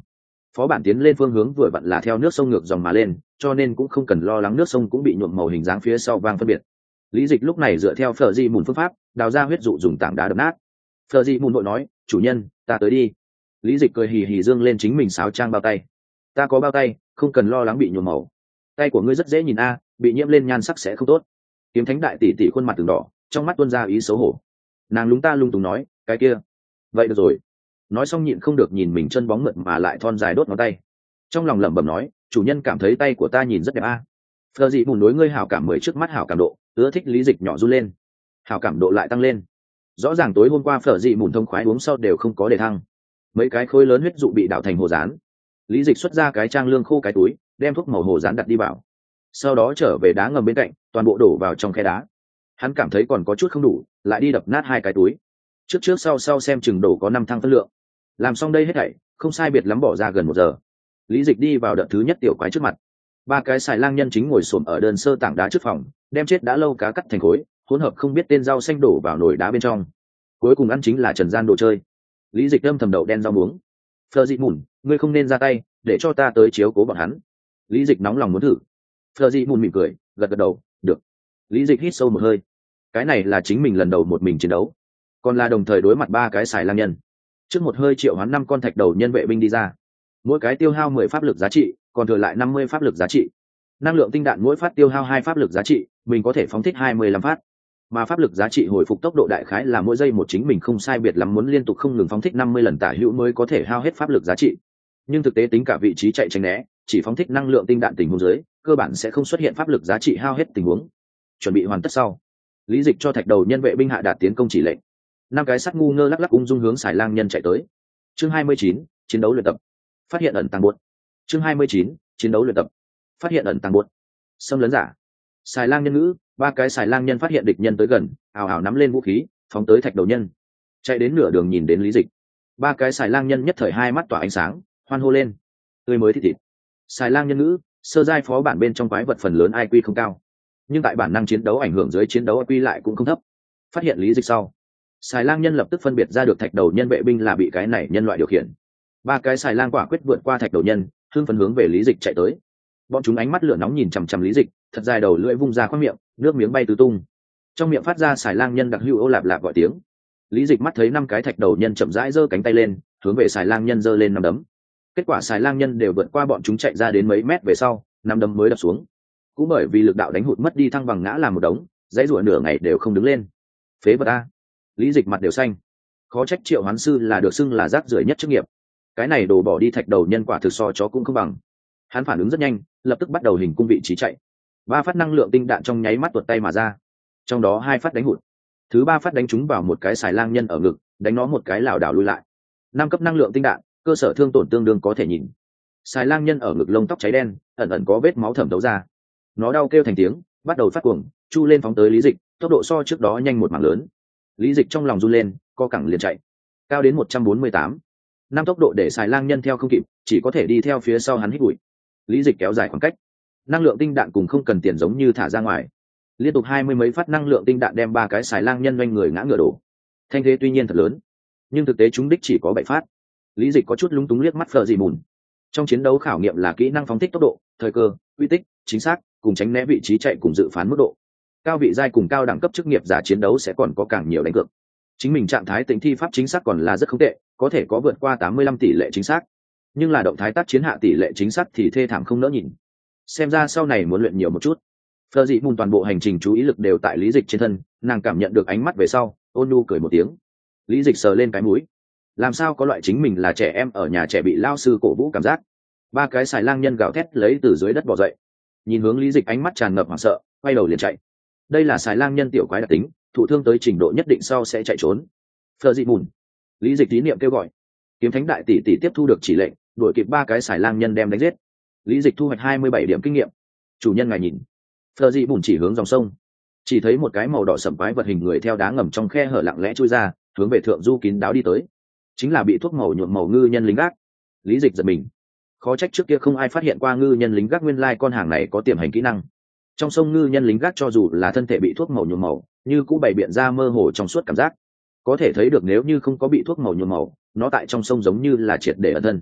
phó bản tiến lên phương hướng vừa vặn là theo nước sông ngược dòng mà lên, cho nên cũng không cần lo lắng nước sông cũng bị nhuộm màu hình dáng phía sau vang phân biệt. Lý Dịch lúc này dựa theo Phở Di Mùn phương pháp, đào ra huyết dụ dùng tảng đá đập nát. Phở Di Mùn vội nói, chủ nhân, ta tới đi. Lý Dịch cười hì hì dương lên chính mình sáo trang bao tay. Ta có bao tay, không cần lo lắng bị nhuộm màu. Tay của ngươi rất dễ nhìn a, bị nhiễm lên nhan sắc sẽ không tốt. Kiếm Thánh đại tỷ tỷ khuôn mặt từng đỏ, trong mắt tuôn ra ý xấu hổ. Nàng lúng ta lung tung nói, cái kia. Vậy được rồi. Nói xong nhịn không được nhìn mình chân bóng mượt mà lại thon dài đốt ngón tay. Trong lòng lẩm bẩm nói, chủ nhân cảm thấy tay của ta nhìn rất đẹp a. Phở Dị Mùn đối ngươi hảo cảm mới trước mắt hảo cảm độ, ưa thích Lý Dịch nhỏ run lên. Hảo cảm độ lại tăng lên. Rõ ràng tối hôm qua Phở Dị Mùn thông khoái uống sau đều không có đề thăng. Mấy cái khối lớn huyết dụ bị đảo thành hồ rán. Lý Dịch xuất ra cái trang lương khô cái túi, đem thuốc màu hồ rán đặt đi vào. Sau đó trở về đá ngầm bên cạnh, toàn bộ đổ vào trong khe đá. Hắn cảm thấy còn có chút không đủ, lại đi đập nát hai cái túi. Trước trước sau sau xem chừng đổ có năm thăng phân lượng. Làm xong đây hết thảy, không sai biệt lắm bỏ ra gần một giờ. Lý Dịch đi vào đợt thứ nhất tiểu quái trước mặt. Ba cái xài lang nhân chính ngồi xổm ở đơn sơ tảng đá trước phòng, đem chết đã lâu cá cắt thành khối, hỗn hợp không biết tên rau xanh đổ vào nồi đá bên trong. Cuối cùng ăn chính là trần gian đồ chơi. Lý Dịch âm thầm đậu đen rau muống. Phở Dị Mùn, ngươi không nên ra tay, để cho ta tới chiếu cố bọn hắn. Lý Dịch nóng lòng muốn thử. Phở Dị Mùn mỉm cười, gật gật đầu, được. Lý Dịch hít sâu một hơi. Cái này là chính mình lần đầu một mình chiến đấu, còn là đồng thời đối mặt ba cái xài lang nhân. Trước một hơi triệu hoán năm con thạch đầu nhân vệ binh đi ra, mỗi cái tiêu hao mười pháp lực giá trị, còn thừa lại năm mươi pháp lực giá trị. Năng lượng tinh đạn mỗi phát tiêu hao hai pháp lực giá trị, mình có thể phóng thích hai mươi lăm phát. Mà pháp lực giá trị hồi phục tốc độ đại khái là mỗi giây một, chính mình không sai biệt lắm muốn liên tục không ngừng phóng thích năm mươi lần tả hữu mới có thể hao hết pháp lực giá trị. Nhưng thực tế tính cả vị trí chạy tránh né, chỉ phóng thích năng lượng tinh đạn tình huống dưới, cơ bản sẽ không xuất hiện pháp lực giá trị hao hết tình huống. Chuẩn bị hoàn tất sau, Lý Dịch cho thạch đầu nhân vệ binh hạ đạt tiến công chỉ lệnh. Năm cái sắt ngu ngơ lắc lắc ung dung hướng xài lang nhân chạy tới. Chương hai mươi chín, chiến đấu luyện tập. Phát hiện ẩn tàng buốt. Chương hai mươi chín, chiến đấu luyện tập. Phát hiện ẩn tàng buốt. Xâm lấn giả. Xài lang nhân ngữ, ba cái xài lang nhân phát hiện địch nhân tới gần, ào ào nắm lên vũ khí, phóng tới thạch đầu nhân. Chạy đến nửa đường nhìn đến Lý Dịch, ba cái xài lang nhân nhất thời hai mắt tỏa ánh sáng, hoan hô lên. Tươi mới thịt thịt. Xài lang nhân ngữ, sơ giai phó bản bên trong quái vật phần lớn i kiu không cao, nhưng tại bản năng chiến đấu ảnh hưởng dưới chiến đấu i kiu lại cũng không thấp. Phát hiện Lý Dịch sau, xài lang nhân lập tức phân biệt ra được thạch đầu nhân vệ binh là bị cái này nhân loại điều khiển. Ba cái xài lang quả quyết vượt qua thạch đầu nhân, hưng phấn hướng về Lý Dịch chạy tới. Bọn chúng ánh mắt lửa nóng nhìn chằm chằm Lý Dịch, thật dài đầu lưỡi vung ra khoang miệng, nước miếng bay tứ tung. Trong miệng phát ra xài lang nhân đặc hữu ô lạp lạp gọi tiếng. Lý Dịch mắt thấy năm cái thạch đầu nhân chậm rãi giơ cánh tay lên, hướng về xài lang nhân giơ lên năm đấm. Kết quả xài lang nhân đều vượt qua bọn chúng chạy ra đến mấy mét về sau, năm đấm mới đập xuống. Cũng bởi vì lực đạo đánh hụt mất đi thăng bằng ngã làm một đống, dãy rủa nửa ngày đều không đứng lên. Phế vật a! Lý Dịch mặt đều xanh. Khó trách triệu hoán sư là được xưng là rác rưởi nhất chức nghiệp. Cái này đồ bỏ đi thạch đầu nhân quả thực so chó cũng không bằng. Hắn phản ứng rất nhanh, lập tức bắt đầu hình cung vị trí chạy. Ba phát năng lượng tinh đạn trong nháy mắt tuột tay mà ra, trong đó hai phát đánh hụt, thứ ba phát đánh trúng vào một cái xài lang nhân ở ngực, đánh nó một cái lảo đảo lui lại. Năm cấp năng lượng tinh đạn, cơ sở thương tổn tương đương có thể nhìn. Xài lang nhân ở ngực lông tóc cháy đen, ẩn ẩn có vết máu thẩm thấu ra. Nó đau kêu thành tiếng, bắt đầu phát cuồng, chu lên phóng tới Lý Dịch, tốc độ so trước đó nhanh một mảng lớn. Lý Dịch trong lòng run lên, co cẳng liền chạy, cao đến một trăm bốn mươi tám. Năm tốc độ để xài lang nhân theo không kịp, chỉ có thể đi theo phía sau hắn hít bụi. Lý Dịch kéo dài khoảng cách, năng lượng tinh đạn cùng không cần tiền giống như thả ra ngoài, liên tục hai mươi mấy phát năng lượng tinh đạn đem ba cái xài lang nhân doanh người ngã ngựa đổ. Thanh thế tuy nhiên thật lớn, nhưng thực tế chúng đích chỉ có bảy phát. Lý Dịch có chút lúng túng liếc mắt Phở Dị Mùn. Trong chiến đấu khảo nghiệm là kỹ năng phóng thích tốc độ, thời cơ, uy tích, chính xác, cùng tránh né vị trí chạy cùng dự phán mức độ. Cao vị giai cùng cao đẳng cấp chức nghiệp giả chiến đấu sẽ còn có càng nhiều đánh cược. Chính mình trạng thái tĩnh thi pháp chính xác còn là rất không tệ, có thể có vượt qua tám mươi lăm tỷ lệ chính xác, nhưng là động thái tác chiến hạ tỷ lệ chính xác thì thê thảm không nỡ nhìn. Xem ra sau này muốn luyện nhiều một chút. Phở Dị Mùn toàn bộ hành trình chú ý lực đều tại Lý Dịch trên thân, nàng cảm nhận được ánh mắt về sau, ôn nhu cười một tiếng. Lý Dịch sờ lên cái mũi, làm sao có loại chính mình là trẻ em ở nhà trẻ bị lao sư cổ vũ cảm giác. Ba cái xài lang nhân gào thét lấy từ dưới đất bò dậy, nhìn hướng Lý Dịch ánh mắt tràn ngập hoảng sợ, quay đầu liền chạy. Đây là xài lang nhân tiểu quái đặc tính, thụ thương tới trình độ nhất định sau sẽ chạy trốn. Phở Dị Mùn, Lý Dịch tí niệm kêu gọi. Kiếm Thánh đại tỷ tỷ tiếp thu được chỉ lệnh, đuổi kịp ba cái xài lang nhân đem đánh giết. Lý Dịch thu hoạch hai mươi bảy điểm kinh nghiệm. Chủ nhân ngài nhìn. Phở Dị Mùn chỉ hướng dòng sông, chỉ thấy một cái màu đỏ sẫm quái vật hình người theo đá ngầm trong khe hở lặng lẽ chui ra, hướng về thượng du kín đáo đi tới. Chính là bị thuốc màu nhuộm màu ngư nhân lính gác. Lý Dịch giật mình, khó trách trước kia không ai phát hiện qua ngư nhân lính gác, nguyên lai con hàng này có tiềm hành kỹ năng. Trong sông ngư nhân lính gác cho dù là thân thể bị thuốc màu nhuộm màu, như cũng bày biện ra mơ hồ trong suốt cảm giác. Có thể thấy được nếu như không có bị thuốc màu nhuộm màu, nó tại trong sông giống như là triệt để ẩn thân.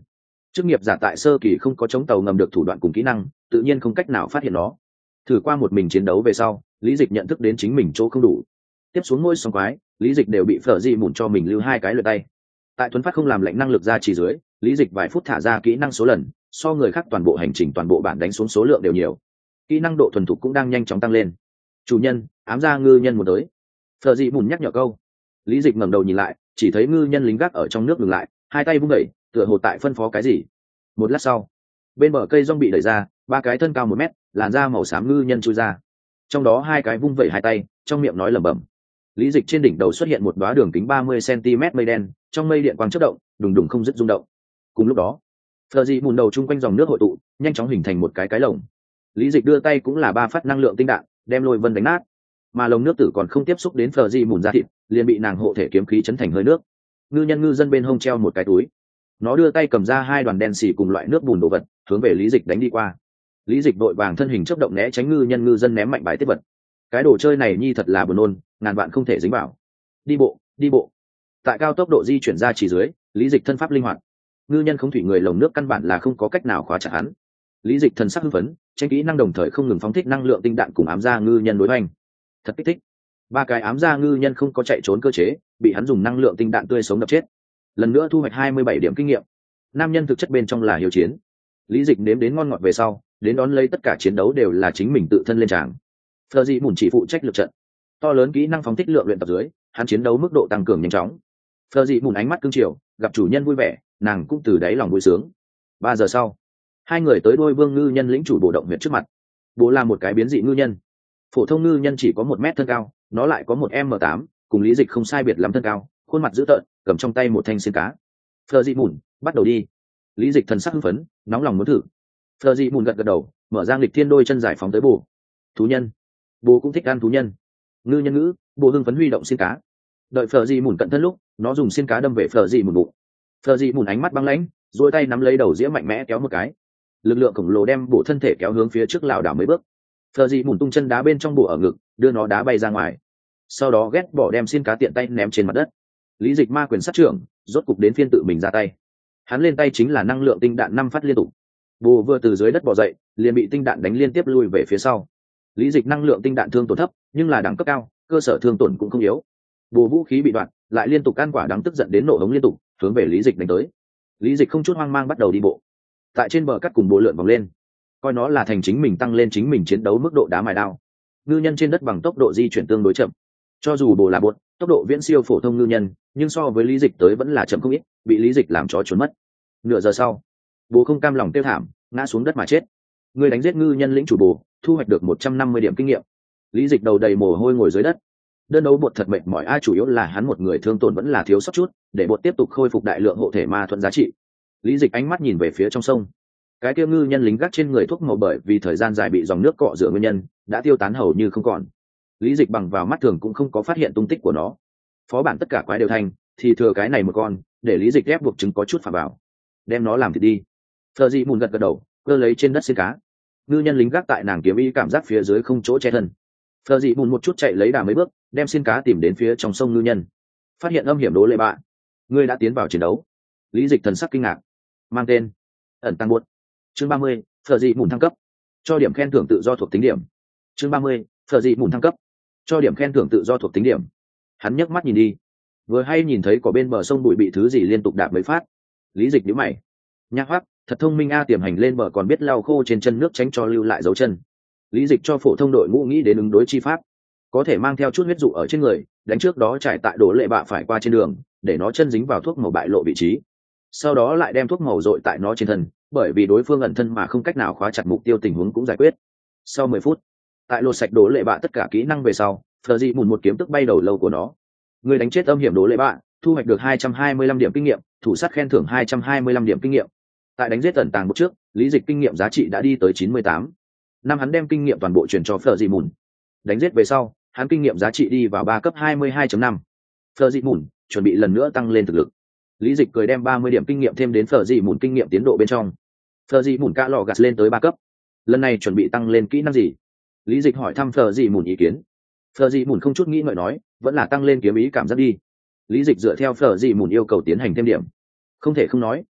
Chức nghiệp giả tại sơ kỳ không có chống tàu ngầm được thủ đoạn cùng kỹ năng, tự nhiên không cách nào phát hiện nó. Thử qua một mình chiến đấu về sau, Lý Dịch nhận thức đến chính mình chỗ không đủ. Tiếp xuống mỗi song quái, Lý Dịch đều bị phở dị mùn cho mình lưu hai cái lượt tay. Tại thuấn phát không làm lệnh năng lực ra chỉ dưới, Lý Dịch vài phút thả ra kỹ năng số lần, so người khác toàn bộ hành trình toàn bộ bản đánh xuống số lượng đều nhiều. Kỹ năng độ thuần thục cũng đang nhanh chóng tăng lên. Chủ nhân, ám gia ngư nhân một tới. Phở dị mùn nhắc nhở câu. Lý Dịch ngẩng đầu nhìn lại, chỉ thấy ngư nhân lính gác ở trong nước ngừng lại, hai tay vung đẩy, tựa hồ tại phân phó cái gì. Một lát sau, bên bờ cây rong bị đẩy ra, ba cái thân cao một mét, làn da màu xám ngư nhân chui ra. Trong đó hai cái vung vẩy hai tay, trong miệng nói lẩm bẩm. Lý Dịch trên đỉnh đầu xuất hiện một đóa đường kính ba mươi xăng-ti-mét mây đen, trong mây điện quang chớp động, đùng đùng không dứt rung động. Cùng lúc đó, phở dị mùn đầu chung quanh dòng nước hội tụ, nhanh chóng hình thành một cái cái lồng. Lý Dịch đưa tay cũng là ba phát năng lượng tinh đạn, đem lôi vân đánh nát. Mà lồng nước tử còn không tiếp xúc đến phở dị mùn da thịt, liền bị nàng hộ thể kiếm khí chấn thành hơi nước. Ngư nhân ngư dân bên hông treo một cái túi, nó đưa tay cầm ra hai đoàn đen xì cùng loại nước bùn đồ vật, hướng về Lý Dịch đánh đi qua. Lý Dịch đội vàng thân hình chớp động né tránh ngư nhân ngư dân ném mạnh bài tiếp vật. Cái đồ chơi này nhi thật là buồn nôn, ngàn vạn không thể dính vào. Đi bộ, đi bộ. Tại cao tốc độ di chuyển ra chỉ dưới, Lý Dịch thân pháp linh hoạt. Ngư nhân không thủy người lồng nước căn bản là không có cách nào khóa chặt hắn. Lý Dịch thần sắc hưng phấn, tranh kỹ năng đồng thời không ngừng phóng thích năng lượng tinh đạn cùng ám gia ngư nhân đối hoành. Thật kích thích. Ba cái ám gia ngư nhân không có chạy trốn cơ chế, bị hắn dùng năng lượng tinh đạn tươi sống đập chết. Lần nữa thu hoạch hai mươi bảy điểm kinh nghiệm. Nam nhân thực chất bên trong là hiếu chiến. Lý Dịch nếm đến ngon ngọt về sau, đến đón lấy tất cả chiến đấu đều là chính mình tự thân lên tràng. Phở dị mùn chỉ phụ trách lực trận, to lớn kỹ năng phóng thích lượng luyện tập dưới, hắn chiến đấu mức độ tăng cường nhanh chóng. Phở dị mùn ánh mắt cương triều, gặp chủ nhân vui vẻ, nàng cũng từ đáy lòng vui sướng. Ba giờ sau, hai người tới đôi vương ngư nhân lĩnh chủ bộ động huyện trước mặt. Bố là một cái biến dị ngư nhân. Phổ thông ngư nhân chỉ có một mét thân cao, nó lại có một m tám, cùng Lý Dịch không sai biệt lắm thân cao, khuôn mặt dữ tợn, cầm trong tay một thanh xiên cá. Phở dị mùn, bắt đầu đi. Lý Dịch thần sắc hưng phấn, nóng lòng muốn thử. Phở dị mùn gật gật đầu, mở ra nghịch thiên đôi chân giải phóng tới bồ. Thú nhân, bồ cũng thích ăn thú nhân. Ngư nhân ngữ, bồ hưng phấn huy động xiên cá. Đợi Phở dị mùn cận thân lúc, nó dùng xiên cá đâm về Phở dị mùn bụng. Phở dị mùn ánh mắt băng lãnh, duỗi tay nắm lấy đầu dĩa mạnh mẽ kéo một cái. Lực lượng khổng lồ đem bộ thân thể kéo hướng phía trước lảo đảo mấy bước. Phở dị mùn tung chân đá bên trong bộ ở ngực, đưa nó đá bay ra ngoài. Sau đó ghét bỏ đem xiên cá tiện tay ném trên mặt đất. Lý Dịch ma quyền sát trưởng, rốt cục đến phiên tự mình ra tay. Hắn lên tay chính là năng lượng tinh đạn năm phát liên tục. Bồ vừa từ dưới đất bò dậy, liền bị tinh đạn đánh liên tiếp lui về phía sau. Lý Dịch năng lượng tinh đạn thương tổn thấp, nhưng là đẳng cấp cao, cơ sở thương tổn cũng không yếu. Bồ vũ khí bị đoạn, lại liên tục ăn quả đắng tức giận đến nổ hống liên tục, hướng về Lý Dịch đánh tới. Lý Dịch không chút hoang mang bắt đầu đi bộ. Tại trên bờ cắt cùng bồ lượn vòng lên, coi nó là thành chính mình tăng lên chính mình chiến đấu mức độ đá mài đao. Ngư nhân trên đất bằng tốc độ di chuyển tương đối chậm. Cho dù bồ là bột, tốc độ viễn siêu phổ thông ngư nhân, nhưng so với Lý Dịch tới vẫn là chậm không ít, bị Lý Dịch làm chó trốn mất. Nửa giờ sau, bồ không cam lòng tiêu thảm, ngã xuống đất mà chết. Người đánh giết ngư nhân lĩnh chủ bồ, thu hoạch được một trăm năm mươi điểm kinh nghiệm. Lý Dịch đầu đầy mồ hôi ngồi dưới đất. Đơn đấu bột thật mệt mỏi, ai chủ yếu là hắn một người thương tổn vẫn là thiếu sót chút, để bột tiếp tục khôi phục đại lượng hộ thể ma thuận giá trị. Lý Dịch ánh mắt nhìn về phía trong sông. Cái kia ngư nhân lính gác trên người thuốc màu bởi vì thời gian dài bị dòng nước cọ rửa nguyên nhân, đã tiêu tán hầu như không còn. Lý Dịch bằng vào mắt thường cũng không có phát hiện tung tích của nó. Phó bản tất cả quái đều thành, thì thừa cái này một con, để Lý Dịch ép buộc chứng có chút phà bảo. Đem nó làm thịt đi. Phở dị mùn gật gật đầu, cơ lấy trên đất xiên cá. Ngư nhân lính gác tại nàng kiếm ý cảm giác phía dưới không chỗ che thân. Phở dị mùn một chút chạy lấy đà mấy bước, đem xiên cá tìm đến phía trong sông ngư nhân. Phát hiện âm hiểm đố lệ bạ. Ngươi đã tiến vào chiến đấu. Lý Dịch thần sắc kinh ngạc. Mang tên ẩn tăng buốt. Chương ba mươi, Phở dị mùn thăng cấp. Cho điểm khen thưởng tự do thuộc tính điểm. Chương ba mươi, Phở dị mùn thăng cấp. Cho điểm khen thưởng tự do thuộc tính điểm. Hắn nhấc mắt nhìn đi, vừa hay nhìn thấy có bên bờ sông bụi bị thứ gì liên tục đạp mấy phát. Lý Dịch nhíu mày. Nhạc Hoắc, thật thông minh a, tiềm hành lên bờ còn biết lau khô trên chân nước tránh cho lưu lại dấu chân. Lý Dịch cho phổ thông đội ngũ nghĩ đến ứng đối chi pháp, có thể mang theo chút huyết dụ ở trên người, đánh trước đó trải tại đổ lệ bạ phải qua trên đường, để nó chân dính vào thuốc màu bại lộ vị trí. Sau đó lại đem thuốc màu dội tại nó trên thân, bởi vì đối phương ẩn thân mà không cách nào khóa chặt mục tiêu, tình huống cũng giải quyết. Sau mười phút, tại lột sạch đổ lệ bạ tất cả kỹ năng về sau, Phở dị mùn một kiếm tức bay đầu lâu của nó. Người đánh chết âm hiểm đố lệ bạ, thu hoạch được hai trăm hai mươi lăm điểm kinh nghiệm, thủ sát khen thưởng hai trăm hai mươi lăm điểm kinh nghiệm. Tại đánh giết tận tàng một trước, Lý Dịch kinh nghiệm giá trị đã đi tới chín mươi tám. Năm hắn đem kinh nghiệm toàn bộ chuyển cho Phở dị mùn. Đánh giết về sau, hắn kinh nghiệm giá trị đi vào ba cấp hai mươi hai chấm năm. Phở dị mùn chuẩn bị lần nữa tăng lên thực lực. Lý Dịch cười đem ba mươi điểm kinh nghiệm thêm đến Phở dị mùn kinh nghiệm tiến độ bên trong. Phở dị mùn cả lò gạt lên tới ba cấp. Lần này chuẩn bị tăng lên kỹ năng gì? Lý Dịch hỏi thăm Phở dị mùn ý kiến. Phở dị mùn không chút nghĩ ngợi nói, vẫn là tăng lên kiếm ý cảm giác đi. Lý Dịch dựa theo Phở dị mùn yêu cầu tiến hành thêm điểm. Không thể không nói,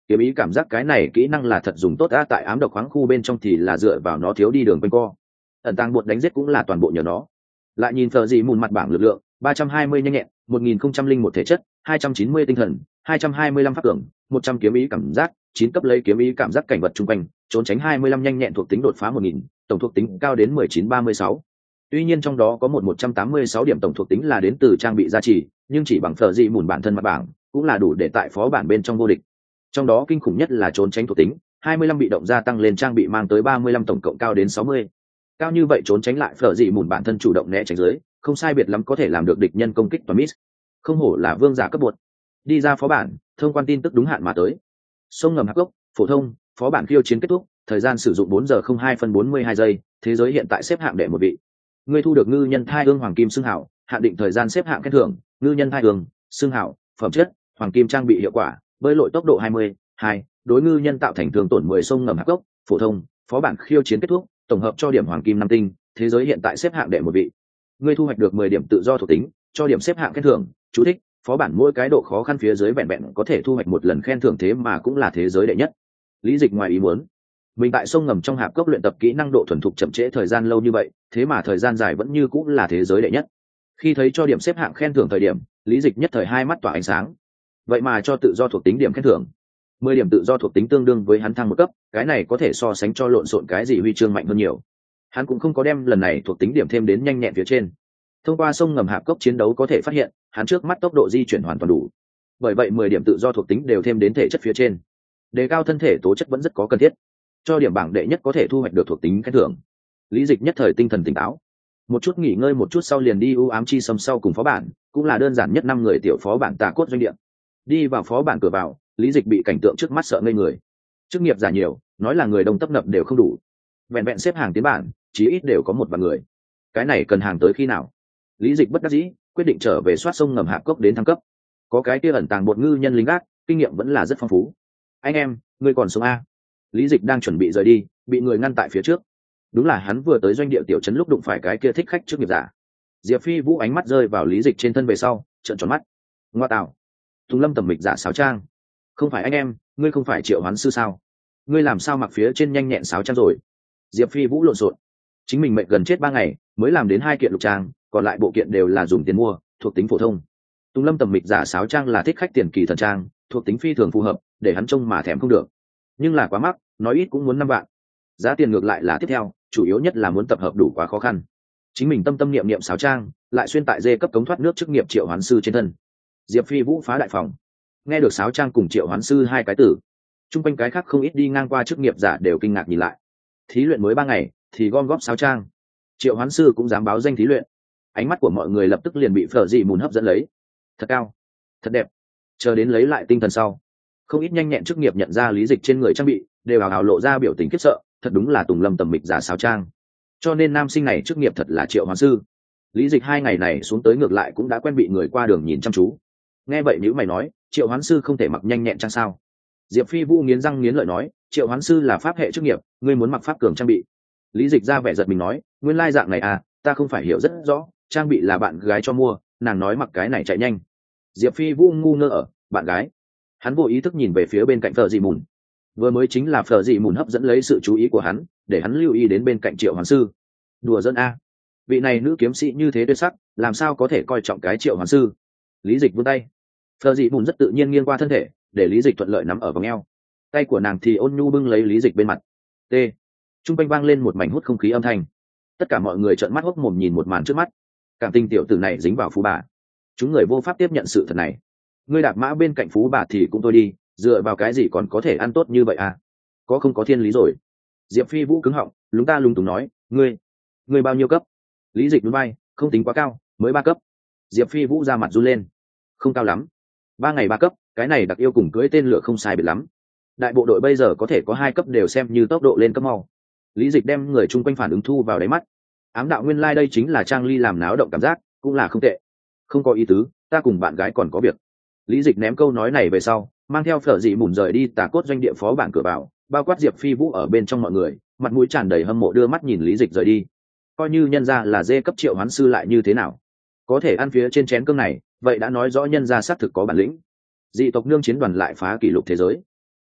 kiếm ý cảm giác cái này kỹ năng là thật dùng tốt đã, tại ám độc khoáng khu bên trong thì là dựa vào nó thiếu đi đường quanh co. Ẩn tàng bột đánh giết cũng là toàn bộ nhờ nó. Lại nhìn thợ gì mùn mặt bảng lực lượng ba trăm hai mươi nhanh nhẹn, một nghìn không trăm linh một thể chất, hai trăm chín mươi tinh thần, hai trăm hai mươi lăm pháp tưởng, một trăm kiếm ý cảm giác, chín cấp lấy kiếm ý cảm giác cảnh vật xung quanh, trốn tránh hai mươi lăm nhanh nhẹn thuộc tính đột phá một nghìn, tổng thuộc tính cao đến mười chín ba mươi sáu. Tuy nhiên trong đó có một một trăm tám mươi sáu điểm tổng thuộc tính là đến từ trang bị gia trì, nhưng chỉ bằng thợ dị mùn bản thân mặt bảng, cũng là đủ để tại phó bản bên trong vô địch. Trong đó kinh khủng nhất là trốn tránh thuộc tính, hai mươi lăm bị động gia tăng lên trang bị mang tới ba mươi lăm tổng cộng cao đến sáu mươi. Cao như vậy trốn tránh lại phở dị mùn bản thân chủ động né tránh dưới, không sai biệt lắm có thể làm được địch nhân công kích toàn miss. Không hổ là vương giả cấp bột. Đi ra phó bản, thông quan tin tức đúng hạn mà tới. Sông ngầm hạp gốc, phổ thông, phó bản khiêu chiến kết thúc, thời gian sử dụng bốn giờ không hai phân bốn mươi hai giây, thế giới hiện tại xếp hạng đệ một vị. Ngươi thu được ngư nhân thai ương hoàng kim xương hảo, hạn định thời gian xếp hạng khen thưởng, ngư nhân thai ương, xương hảo, phẩm chất, hoàng kim trang bị hiệu quả, bơi lội tốc độ hai mươi, hai, đối ngư nhân tạo thành thương tổn mười sông ngầm hạp gốc, phổ thông, phó bản khiêu chiến kết thúc, tổng hợp cho điểm hoàng kim năm tinh, thế giới hiện tại xếp hạng đệ một vị. Ngươi thu hoạch được mười điểm tự do thuộc tính, cho điểm xếp hạng khen thưởng, chú thích, phó bản mỗi cái độ khó khăn phía dưới vẹn vẹn có thể thu hoạch một lần khen thưởng, thế mà cũng là thế giới đệ nhất. Lý Dịch ngoài ý muốn, mình tại sông ngầm trong hạp cốc luyện tập kỹ năng độ thuần thục chậm trễ thời gian lâu như vậy, thế mà thời gian dài vẫn như cũng là thế giới đệ nhất. Khi thấy cho điểm xếp hạng khen thưởng thời điểm, Lý Dịch nhất thời hai mắt tỏa ánh sáng. Vậy mà cho tự do thuộc tính điểm khen thưởng, mười điểm tự do thuộc tính tương đương với hắn thăng một cấp, cái này có thể so sánh cho lộn xộn cái gì huy chương mạnh hơn nhiều. Hắn cũng không có đem lần này thuộc tính điểm thêm đến nhanh nhẹn phía trên. Thông qua sông ngầm hạp cốc chiến đấu có thể phát hiện, hắn trước mắt tốc độ di chuyển hoàn toàn đủ. Bởi vậy mười điểm tự do thuộc tính đều thêm đến thể chất phía trên. Đề cao thân thể tố chất vẫn rất có cần thiết. Cho điểm bảng đệ nhất có thể thu hoạch được thuộc tính khen thưởng. Lý Dịch nhất thời tinh thần tỉnh táo. Một chút nghỉ ngơi một chút sau liền đi u ám chi xâm sau cùng phó bản, cũng là đơn giản nhất năm người tiểu phó bản tà cốt doanh địa. Đi vào phó bản cửa vào, Lý Dịch bị cảnh tượng trước mắt sợ ngây người. Chức nghiệp giả nhiều, nói là người đông tấp nập đều không đủ. Vẹn vẹn xếp hàng tiến bản, chí ít đều có một vạn người. Cái này cần hàng tới khi nào? Lý Dịch bất đắc dĩ, quyết định trở về soát sông ngầm hạp cốc đến thăng cấp. Có cái kia ẩn tàng bột ngư nhân lính gác, kinh nghiệm vẫn là rất phong phú. Anh em, ngươi còn sống a? Lý Dịch đang chuẩn bị rời đi, bị người ngăn tại phía trước. Đúng là hắn vừa tới doanh địa tiểu trấn lúc đụng phải cái kia thích khách trước nghiệp giả. Diệp Phi Vũ ánh mắt rơi vào Lý Dịch trên thân về sau, trợn tròn mắt. Ngoa tạo, Tùng Lâm tầm mịch giả sáo trang. Không phải anh em, ngươi không phải Triệu Hoán sư sao? Ngươi làm sao mặc phía trên nhanh nhẹn sáo trang rồi? Diệp Phi Vũ lộn xộn. Chính mình mệt gần chết ba ngày, mới làm đến hai kiện lục trang, còn lại bộ kiện đều là dùng tiền mua, thuộc tính phổ thông. Tùng Lâm tầm mịch giả sáo trang là thích khách tiền kỳ thần trang, thuộc tính phi thường phù hợp, để hắn trông mà thèm không được. Nhưng là quá mắc, nói ít cũng muốn năm vạn. Giá tiền ngược lại là tiếp theo, chủ yếu nhất là muốn tập hợp đủ quá khó khăn. Chính mình tâm tâm niệm niệm sáo trang, lại xuyên tại dê cấp cống thoát nước chức nghiệp Triệu Hoán sư trên thân. Diệp Phi Vũ phá đại phòng, nghe được sáo trang cùng Triệu Hoán sư hai cái từ, chung quanh cái khác không ít đi ngang qua chức nghiệp giả đều kinh ngạc nhìn lại. Thí luyện mới ba ngày thì gom góp sáo trang, Triệu Hoán sư cũng dám báo danh thí luyện. Ánh mắt của mọi người lập tức liền bị phở dị mùn hấp dẫn lấy. Thật cao, thật đẹp. Chờ đến lấy lại tinh thần sau, không ít nhanh nhẹn chức nghiệp nhận ra Lý Dịch trên người trang bị, đều hào hào lộ ra biểu tình khiếp sợ, thật đúng là Tùng Lâm tầm mịch giả sáo trang. Cho nên nam sinh này chức nghiệp thật là Triệu Hoán sư. Lý Dịch hai ngày này xuống tới ngược lại cũng đã quen bị người qua đường nhìn chăm chú. Nghe vậy nếu mày nói, Triệu Hoán sư không thể mặc nhanh nhẹn trang sao? Diệp Phi Vũ nghiến răng nghiến lợi nói, Triệu Hoán sư là pháp hệ chức nghiệp, ngươi muốn mặc pháp cường trang bị. Lý Dịch ra vẻ giật mình nói, nguyên lai dạng này à, ta không phải hiểu rất rõ, trang bị là bạn gái cho mua, nàng nói mặc cái này chạy nhanh. Diệp Phi Vũ ngu ngơ ở, bạn gái? Hắn vô ý thức nhìn về phía bên cạnh Phở Dị Mùn. Vừa mới chính là Phở Dị Mùn hấp dẫn lấy sự chú ý của hắn, để hắn lưu ý đến bên cạnh Triệu Hoán sư. Đùa dân a, vị này nữ kiếm sĩ như thế tuyệt sắc, làm sao có thể coi trọng cái Triệu Hoán sư? Lý Dịch vươn tay, Phở Dị Mùn rất tự nhiên nghiêng qua thân thể, để Lý Dịch thuận lợi nắm ở vòng eo. Tay của nàng thì ôn nhu bưng lấy Lý Dịch bên mặt. T. Trung quanh vang lên một mảnh hút không khí âm thanh. Tất cả mọi người trợn mắt hốc mồm nhìn một màn trước mắt. Cảm tình tiểu tử này dính vào phú bà. Chúng người vô pháp tiếp nhận sự thật này. Ngươi đạp mã bên cạnh phú bà thì cũng thôi đi, dựa vào cái gì còn có thể ăn tốt như vậy à? Có không có thiên lý rồi? Diệp Phi Vũ cứng họng, lúng ta lúng túng nói, ngươi, ngươi bao nhiêu cấp? Lý Dịch núi bay, không tính quá cao, mới ba cấp. Diệp Phi Vũ ra mặt run lên, không cao lắm, ba ngày ba cấp, cái này đặc yêu cùng cưỡi tên lửa không sai biệt lắm. Đại bộ đội bây giờ có thể có hai cấp đều xem như tốc độ lên cấp mau. Lý Dịch đem người chung quanh phản ứng thu vào đáy mắt. Ám đạo nguyên lai like đây chính là Trang Ly làm náo động cảm giác, cũng là không tệ. Không có ý tứ, ta cùng bạn gái còn có việc. Lý Dịch ném câu nói này về sau, mang theo Phở Dị Mùn rời đi tà cốt doanh địa phó bản cửa vào, bao quát Diệp Phi Vũ ở bên trong mọi người, mặt mũi tràn đầy hâm mộ đưa mắt nhìn Lý Dịch rời đi. Coi như nhân gia là dê cấp Triệu Hoán sư lại như thế nào, có thể ăn phía trên chén cơm này, vậy đã nói rõ nhân gia xác thực có bản lĩnh. Dị tộc nương chiến đoàn lại phá kỷ lục thế giới.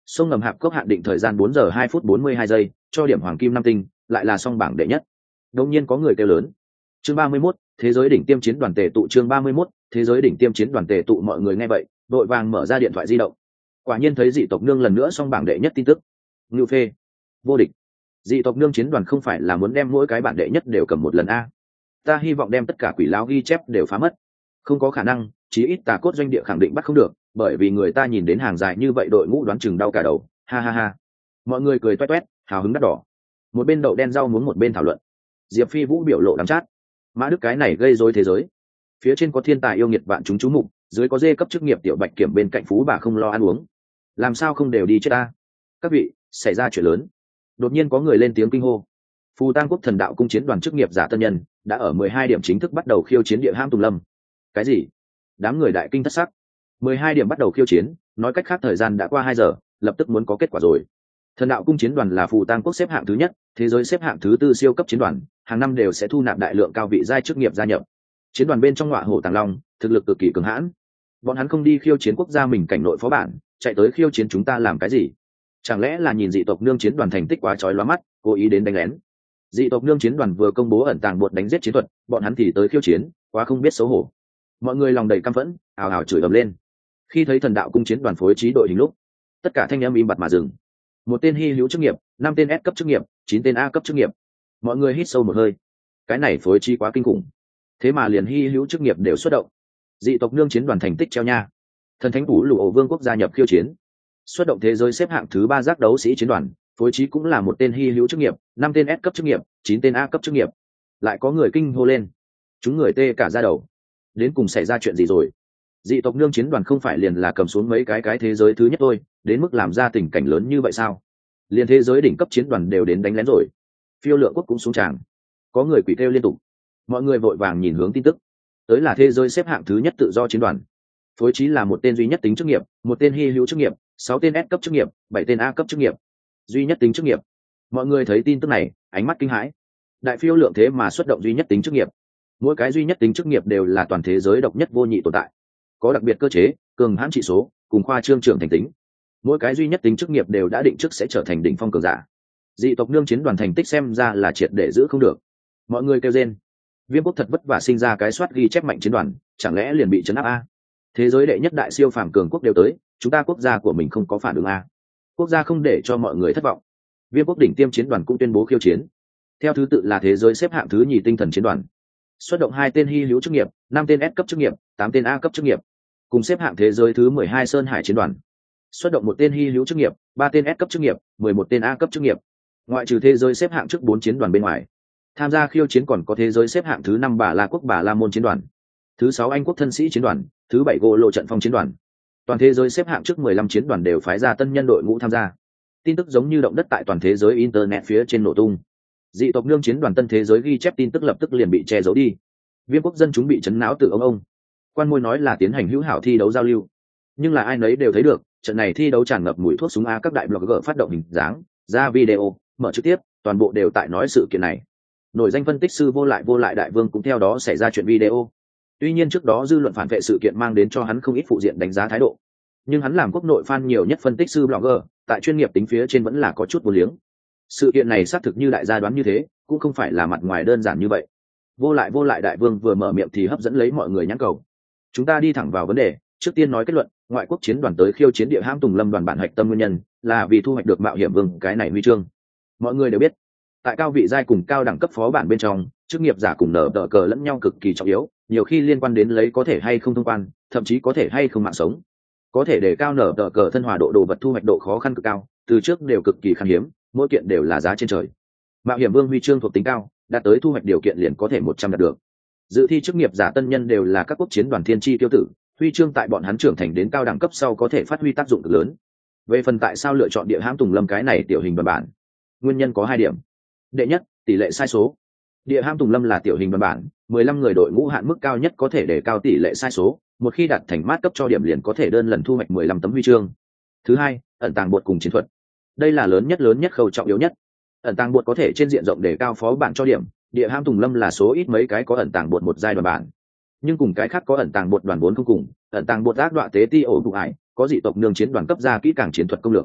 Sông ngầm hạp cốc hạn định thời gian bốn giờ hai phút bốn mươi hai giây, cho điểm hoàng kim năm tinh, lại là song bảng đệ nhất. Đột nhiên có người kêu lớn. Chương ba mươi mốt, thế giới đỉnh tiêm chiến đoàn tề tụ. Chương ba mươi mốt, thế giới đỉnh tiêm chiến đoàn tề tụ. Mọi người nghe vậy, đội vàng mở ra điện thoại di động. Quả nhiên thấy dị tộc nương lần nữa song bảng đệ nhất tin tức. Ngưu phê, vô địch. Dị tộc nương chiến đoàn không phải là muốn đem mỗi cái bản đệ nhất đều cầm một lần a. Ta hy vọng đem tất cả quỷ lão ghi chép đều phá mất. Không có khả năng, chí ít Tà Cốt doanh địa khẳng định bắt không được, bởi vì người ta nhìn đến hàng dài như vậy đội ngũ đoán chừng đau cả đầu. Ha ha ha. Mọi người cười toét toét, hào hứng đắt đỏ. Một bên đậu đen rau muống một bên thảo luận. Diệp Phi Vũ biểu lộ đắng chát. Mã Đức cái này gây rối thế giới. Phía trên có thiên tài yêu nghiệt vạn chúng chú mục, dưới có dê cấp chức nghiệp tiểu bạch kiểm bên cạnh phú bà không lo ăn uống. Làm sao không đều đi chết ta? Các vị, xảy ra chuyện lớn. Đột nhiên có người lên tiếng kinh hô. Phù Tang Quốc Thần Đạo Cung chiến đoàn chức nghiệp giả tân nhân đã ở mười hai điểm chính thức bắt đầu khiêu chiến địa ham Tùng Lâm. Cái gì? Đám người đại kinh thất sắc. mười hai điểm bắt đầu khiêu chiến, nói cách khác thời gian đã qua hai giờ, lập tức muốn có kết quả rồi. Thần Đạo Cung chiến đoàn là Phù Tang Quốc xếp hạng thứ nhất, thế giới xếp hạng thứ tư siêu cấp chiến đoàn, hàng năm đều sẽ thu nạp đại lượng cao vị giai chức nghiệp gia nhập. Chiến đoàn bên trong ngọa hổ tàng long, thực lực cực kỳ cường hãn. Bọn hắn không đi khiêu chiến quốc gia mình cảnh nội phó bản, chạy tới khiêu chiến chúng ta làm cái gì? Chẳng lẽ là nhìn dị tộc nương chiến đoàn thành tích quá chói lóa mắt, cố ý đến đánh lén? Dị tộc nương chiến đoàn vừa công bố ẩn tàng bột đánh giết chiến thuật, bọn hắn thì tới khiêu chiến, quá không biết xấu hổ. Mọi người lòng đầy căm phẫn, ào ào chửi ầm lên. Khi thấy Thần Đạo Cung chiến đoàn phối trí đội hình lúc, tất cả thanh âm im bặt mà dừng. Một tên hy hữu chức nghiệp, năm tên S cấp chức nghiệp, chín tên A cấp chức nghiệp. Mọi người hít sâu một hơi. Cái này phối trí quá kinh khủng. Thế mà liền hy hữu chức nghiệp đều xuất động. Dị tộc nương chiến đoàn thành tích treo nha. Thần thánh phủ lũ ổ vương quốc gia nhập khiêu chiến. Xuất động thế giới xếp hạng thứ ba giác đấu sĩ chiến đoàn, phối trí cũng là một tên hy hữu chức nghiệp, năm tên S cấp chức nghiệp, chín tên A cấp chức nghiệp. Lại có người kinh hô lên. Chúng người tê cả da đầu. Đến cùng xảy ra chuyện gì rồi? Dị tộc nương chiến đoàn không phải liền là cầm xuống mấy cái cái thế giới thứ nhất thôi, đến mức làm ra tình cảnh lớn như vậy sao? Liên thế giới đỉnh cấp chiến đoàn đều đến đánh lén rồi. Phiêu Lượng Quốc cũng xuống tràng. Có người quỷ kêu liên tục. Mọi người vội vàng nhìn hướng tin tức. Tới là thế giới xếp hạng thứ nhất tự do chiến đoàn. Phối trí là một tên duy nhất tính chức nghiệp, một tên hy hữu chức nghiệp, sáu tên S cấp chức nghiệp, bảy tên A cấp chức nghiệp. Duy nhất tính chức nghiệp. Mọi người thấy tin tức này, ánh mắt kinh hãi. Đại Phiêu Lượng thế mà xuất động duy nhất tính chức nghiệp. Mỗi cái duy nhất tính chức nghiệp đều là toàn thế giới độc nhất vô nhị tồn tại, có đặc biệt cơ chế, cường hãn trị số, cùng khoa trương trưởng thành tính. Mỗi cái duy nhất tính chức nghiệp đều đã định trước sẽ trở thành đỉnh phong cường giả. Dị tộc nương chiến đoàn thành tích xem ra là triệt để giữ không được. Mọi người kêu rên. Viêm quốc thật vất vả sinh ra cái soát ghi chép mạnh chiến đoàn, chẳng lẽ liền bị chấn áp a? Thế giới đệ nhất đại siêu phàm cường quốc đều tới, chúng ta quốc gia của mình không có phản ứng a? Quốc gia không để cho mọi người thất vọng. Viêm quốc đỉnh tiêm chiến đoàn cũng tuyên bố khiêu chiến. Theo thứ tự là thế giới xếp hạng thứ nhì tinh thần chiến đoàn. Xuất động hai tên hy hữu chức nghiệp, năm tên S cấp chức nghiệp, tám tên A cấp chức nghiệp. Cùng xếp hạng thế giới thứ mười hai Sơn Hải chiến đoàn. Xuất động một tên hy hữu chức nghiệp, ba tên S cấp chức nghiệp, mười một tên A cấp chức nghiệp. Ngoại trừ thế giới xếp hạng trước bốn chiến đoàn bên ngoài, tham gia khiêu chiến còn có thế giới xếp hạng thứ năm Bà La quốc Bà La môn chiến đoàn, thứ sáu Anh quốc thân sĩ chiến đoàn, thứ bảy Gỗ lộ trận phong chiến đoàn. Toàn thế giới xếp hạng trước mười lăm chiến đoàn đều phái ra tân nhân đội ngũ tham gia. Tin tức giống như động đất tại toàn thế giới internet phía trên nổ tung. Dị tộc nương chiến đoàn tân thế giới ghi chép tin tức lập tức liền bị che giấu đi. Viêm quốc dân chúng bị chấn não từ ông ông. Quan môi nói là tiến hành hữu hảo thi đấu giao lưu, nhưng là ai nấy đều thấy được trận này thi đấu tràn ngập mùi thuốc súng a. Các đại blogger phát động hình dáng, ra video, mở trực tiếp, toàn bộ đều tại nói sự kiện này. Nổi danh phân tích sư vô lại vô lại đại vương cũng theo đó xảy ra chuyện video. Tuy nhiên trước đó dư luận phản vệ sự kiện mang đến cho hắn không ít phụ diện đánh giá thái độ, nhưng hắn làm quốc nội fan nhiều nhất phân tích sư blogger, tại chuyên nghiệp tính phía trên vẫn là có chút vô liếng. Sự kiện này xác thực như đại gia đoán như thế, cũng không phải là mặt ngoài đơn giản như vậy. Vô lại vô lại đại vương vừa mở miệng thì hấp dẫn lấy mọi người nhãn cầu. Chúng ta đi thẳng vào vấn đề, trước tiên nói kết luận, ngoại quốc chiến đoàn tới khiêu chiến địa hãm Tùng Lâm đoàn bản hạch tâm nguyên nhân là vì thu hoạch được mạo hiểm vương cái này huy chương. Mọi người đều biết, tại cao vị giai cùng cao đẳng cấp phó bản bên trong, chức nghiệp giả cùng nở đỡ cờ lẫn nhau cực kỳ trọng yếu, nhiều khi liên quan đến lấy có thể hay không thông quan, thậm chí có thể hay không mạng sống. Có thể để cao nở đỡ cờ thân hòa độ đồ vật thu hoạch độ khó khăn cực cao, từ trước đều cực kỳ khan hiếm, mỗi kiện đều là giá trên trời. Mạo hiểm vương huy chương thuộc tính cao, đạt tới thu hoạch điều kiện liền có thể một trăm đạt được. Dự thi chức nghiệp giả tân nhân đều là các quốc chiến đoàn thiên chi tiêu tử, huy chương tại bọn hắn trưởng thành đến cao đẳng cấp sau có thể phát huy tác dụng cực lớn. Về phần tại sao lựa chọn địa hãm Tùng Lâm cái này tiểu hình đoàn bản, nguyên nhân có hai điểm. Đệ nhất, tỷ lệ sai số. Địa hãm Tùng Lâm là tiểu hình đoàn bản, mười lăm người đội ngũ hạn mức cao nhất có thể để cao tỷ lệ sai số, một khi đạt thành mát cấp cho điểm liền có thể đơn lần thu hoạch mười lăm tấm huy chương. Thứ hai, ẩn tàng bột cùng chiến thuật. Đây là lớn nhất lớn nhất khâu trọng yếu nhất. Ẩn tàng bột có thể trên diện rộng để cao phó bản cho điểm, địa hãm Tùng Lâm là số ít mấy cái có ẩn tàng bột một giai đoạn bản, nhưng cùng cái khác có ẩn tàng bột đoàn bốn không cùng, ẩn tàng bột ác đoạ tế ti ổ bụng ải, có dị tộc nương chiến đoàn cấp ra kỹ càng chiến thuật công lược.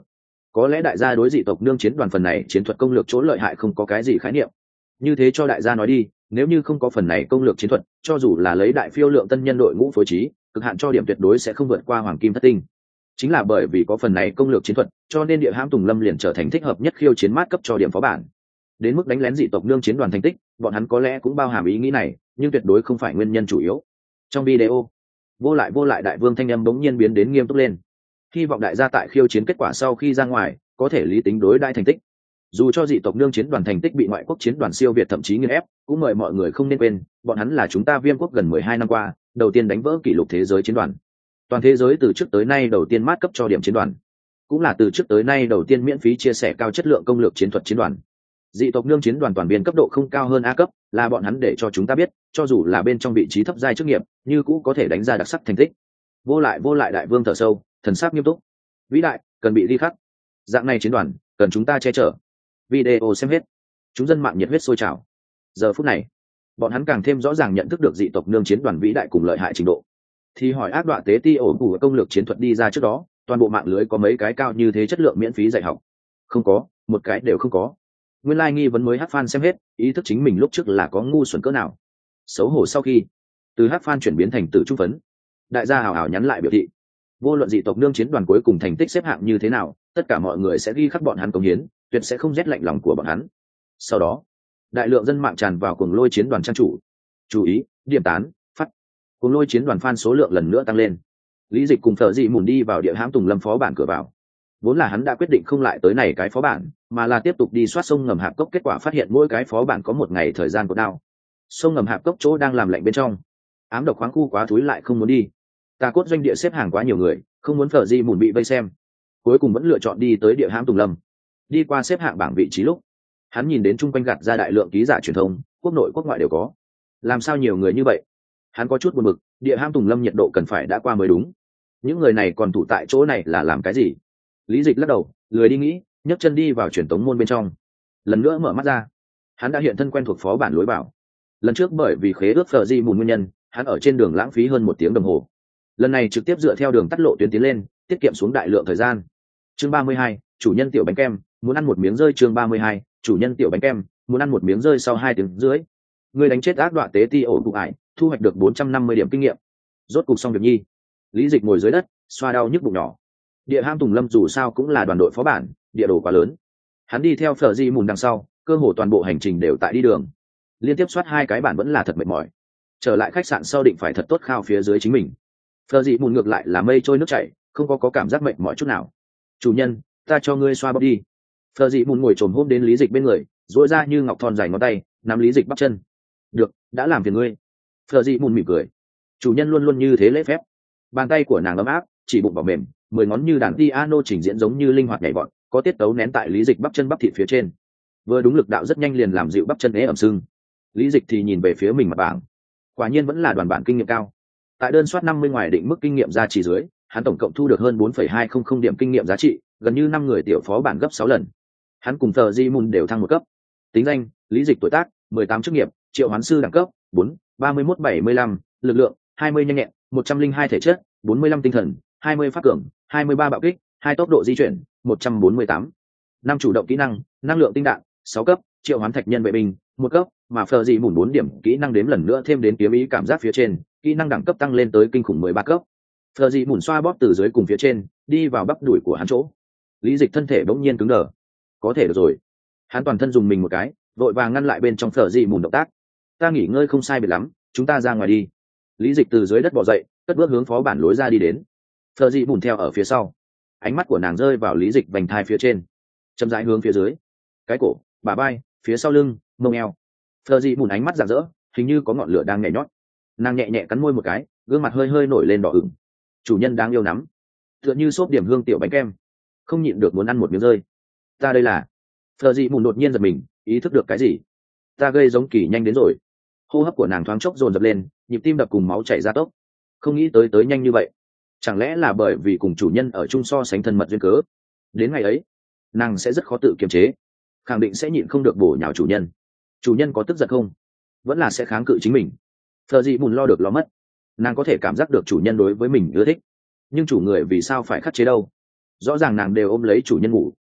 có lẽ đại gia đối dị tộc nương chiến đoàn phần này chiến thuật công lược chỗ lợi hại không có cái gì khái niệm, như thế cho đại gia nói đi, nếu như không có phần này công lược chiến thuật, cho dù là lấy đại phiêu lượng tân nhân đội ngũ phối trí, cực hạn cho điểm tuyệt đối sẽ không vượt qua hoàng kim thất tinh. Chính là bởi vì có phần này công lược chiến thuật, cho nên địa hãm Tùng Lâm liền trở thành thích hợp nhất khiêu chiến mát cấp cho điểm phó bản. Đến mức đánh lén dị tộc nương chiến đoàn thành tích, bọn hắn có lẽ cũng bao hàm ý nghĩ này, nhưng tuyệt đối không phải nguyên nhân chủ yếu. Trong video, vô lại vô lại đại vương thanh âm bỗng nhiên biến đến nghiêm túc lên. Hy vọng đại gia tại khiêu chiến kết quả sau khi ra ngoài, có thể lý tính đối đãi thành tích. Dù cho dị tộc nương chiến đoàn thành tích bị ngoại quốc chiến đoàn siêu việt thậm chí nghiền ép, cũng mời mọi người không nên quên, bọn hắn là chúng ta Viêm quốc gần mười hai năm qua đầu tiên đánh vỡ kỷ lục thế giới chiến đoàn. Toàn thế giới từ trước tới nay đầu tiên mát cấp cho điểm chiến đoàn, cũng là từ trước tới nay đầu tiên miễn phí chia sẻ cao chất lượng công lược chiến thuật chiến đoàn. Dị tộc nương chiến đoàn toàn viên cấp độ không cao hơn A cấp, là bọn hắn để cho chúng ta biết, cho dù là bên trong vị trí thấp giai chức nghiệp, như cũ có thể đánh ra đặc sắc thành tích. Vô lại vô lại đại vương thở sâu, thần sắc nghiêm túc. Vĩ đại, cần bị ghi khắc. Dạng này chiến đoàn, cần chúng ta che chở. Video xem hết, chúng dân mạng nhiệt huyết sôi trào. Giờ phút này, bọn hắn càng thêm rõ ràng nhận thức được dị tộc nương chiến đoàn vĩ đại cùng lợi hại trình độ. Thì hỏi ác đoạ tế ti ổ của công lược chiến thuật đi ra trước đó, toàn bộ mạng lưới có mấy cái cao như thế chất lượng miễn phí dạy học? Không có, một cái đều không có. Nguyên lai nghi vấn mới hát fan xem hết, ý thức chính mình lúc trước là có ngu xuẩn cỡ nào. Xấu hổ sau khi từ hát fan chuyển biến thành tự trung phấn, đại gia hào hào nhắn lại biểu thị, vô luận dị tộc nương chiến đoàn cuối cùng thành tích xếp hạng như thế nào, tất cả mọi người sẽ ghi khắc bọn hắn công hiến, tuyệt sẽ không rét lạnh lòng của bọn hắn. Sau đó, đại lượng dân mạng tràn vào cuồng lôi chiến đoàn trang chủ. Chú ý, điểm tán, phát. Cuồng lôi chiến đoàn fan số lượng lần nữa tăng lên. Lý Dịch cùng Phở Dị Mùn đi vào địa hãm Tùng Lâm phó bản cửa vào. Vốn là hắn đã quyết định không lại tới này cái phó bản, mà là tiếp tục đi soát sông ngầm hạp cốc, kết quả phát hiện mỗi cái phó bản có một ngày thời gian của đao. Sông ngầm hạp cốc chỗ đang làm lạnh bên trong. Ám độc khoáng khu quá thúi lại không muốn đi. Tà cốt doanh địa xếp hàng quá nhiều người, không muốn Phở Dị Mùn bị vây xem. Cuối cùng vẫn lựa chọn đi tới địa hãm Tùng Lâm. Đi qua xếp hạng bảng vị trí lúc, hắn nhìn đến chung quanh gạt ra đại lượng ký giả truyền thông, quốc nội quốc ngoại đều có. Làm sao nhiều người như vậy? Hắn có chút buồn bực, địa hãm Tùng Lâm nhiệt độ cần phải đã qua mới đúng. Những người này còn thủ tại chỗ này là làm cái gì? Lý Dịch lắc đầu, lười đi nghĩ, nhấc chân đi vào truyền tống môn bên trong. Lần nữa mở mắt ra, hắn đã hiện thân quen thuộc phó bản lối vào. Lần trước bởi vì khế ước Phở Dị Mùn nguyên nhân, hắn ở trên đường lãng phí hơn một tiếng đồng hồ. Lần này trực tiếp dựa theo đường tắt lộ tuyến tiến lên, tiết kiệm xuống đại lượng thời gian. Chương ba mươi hai, chủ nhân tiểu bánh kem, muốn ăn một miếng rơi. Chương ba mươi hai, chủ nhân tiểu bánh kem, muốn ăn một miếng rơi. Sau hai tiếng dưới, người đánh chết ác đoạ tế ti ổ cụ ải, thu hoạch được bốn trăm năm mươi điểm kinh nghiệm. Rốt cục xong việc nhi. Lý Dịch ngồi dưới đất, xoa đau nhức bụng nhỏ. Địa hãm Tùng Lâm dù sao cũng là đoàn đội phó bản, địa đồ quá lớn. Hắn đi theo Phở Dị Mùn đằng sau, cơ hồ toàn bộ hành trình đều tại đi đường. Liên tiếp soát hai cái bản vẫn là thật mệt mỏi. Trở lại khách sạn sau định phải thật tốt khao phía dưới chính mình. Phở Dị Mùn ngược lại là mây trôi nước chảy, không có có cảm giác mệt mỏi chút nào. Chủ nhân, ta cho ngươi xoa bóp đi. Phở Dị Mùn ngồi trồm hôm đến Lý Dịch bên người, duỗi ra như ngọc thon dài ngón tay, nắm Lý Dịch bắp chân. Được, đã làm phiền ngươi. Phở Dị Mùn mỉm cười. Chủ nhân luôn luôn như thế lễ phép. Bàn tay của nàng ấm áp, chỉ bụng vào mềm, mười ngón như đàn piano trình diễn giống như linh hoạt nhảy vọt, có tiết tấu nén tại Lý Dịch bắp chân bắp thịt phía trên. Vừa đúng lực đạo rất nhanh liền làm dịu bắp chân ế ẩm sưng. Lý Dịch thì nhìn về phía mình mặt bảng. Quả nhiên vẫn là đoàn bản kinh nghiệm cao. Tại đơn soát năm mươi ngoài định mức kinh nghiệm giá trị dưới, hắn tổng cộng thu được hơn bốn phẩy hai không không điểm kinh nghiệm giá trị, gần như năm người tiểu phó bản gấp sáu lần. Hắn cùng Phở Dị Mùn đều thăng một cấp. Tính danh: Lý Dịch, tuổi tác mười tám, chức nghiệp triệu hoán sư, đẳng cấp bốn, ba mươi mốt bảy mươi lăm, lực lượng hai mươi, nhanh nhẹn một trăm linh hai, thể chất bốn mươi lăm, tinh thần hai mươi, pháp cường hai mươi ba, bạo kích hai, tốc độ di chuyển một trăm bốn mươi tám, năm chủ động kỹ năng năng lượng tinh đạn sáu cấp, triệu hoán thạch nhân vệ binh một cấp, mà Phở Dị Mùn bốn điểm kỹ năng đếm lần nữa thêm đến kiếm ý cảm giác phía trên, kỹ năng đẳng cấp tăng lên tới kinh khủng mười ba cấp. Phở Dị Mùn xoa bóp từ dưới cùng phía trên đi vào bắp đùi của hắn chỗ. Lý Dịch thân thể bỗng nhiên cứng đờ. Có thể được rồi. Hắn toàn thân dùng mình một cái, vội vàng ngăn lại bên trong Phở Dị Mùn động tác. Ta nghỉ ngơi không sai biệt lắm, chúng ta ra ngoài đi. Lý Dịch từ dưới đất bò dậy, cất bước hướng phó bản lối ra đi đến. Phở Dị Mùn theo ở phía sau. Ánh mắt của nàng rơi vào Lý Dịch vành thai phía trên, chậm rãi hướng phía dưới, cái cổ, bả vai, phía sau lưng, mông eo. Phở Dị Mùn ánh mắt rạng rỡ, hình như có ngọn lửa đang nhảy nhót. Nàng nhẹ nhẹ cắn môi một cái, gương mặt hơi hơi nổi lên đỏ ửng. Chủ nhân đáng yêu nắm, tựa như xốp điểm hương tiểu bánh kem, không nhịn được muốn ăn một miếng rơi. Ta đây là. Phở Dị Mùn đột nhiên giật mình, ý thức được cái gì. Ta gây giống kỳ nhanh đến rồi. Hô hấp của nàng thoáng chốc dồn dập lên, nhịp tim đập cùng máu chảy ra tốc. Không nghĩ tới tới nhanh như vậy. Chẳng lẽ là bởi vì cùng chủ nhân ở chung so sánh thân mật duyên cớ. Đến ngày ấy, nàng sẽ rất khó tự kiềm chế, khẳng định sẽ nhịn không được bổ nhào chủ nhân. Chủ nhân có tức giận không? Vẫn là sẽ kháng cự chính mình. Phở Dị Mùn lo được lo mất. Nàng có thể cảm giác được chủ nhân đối với mình ưa thích, nhưng chủ người vì sao phải khắc chế đâu? Rõ ràng nàng đều ôm lấy chủ nhân ngủ,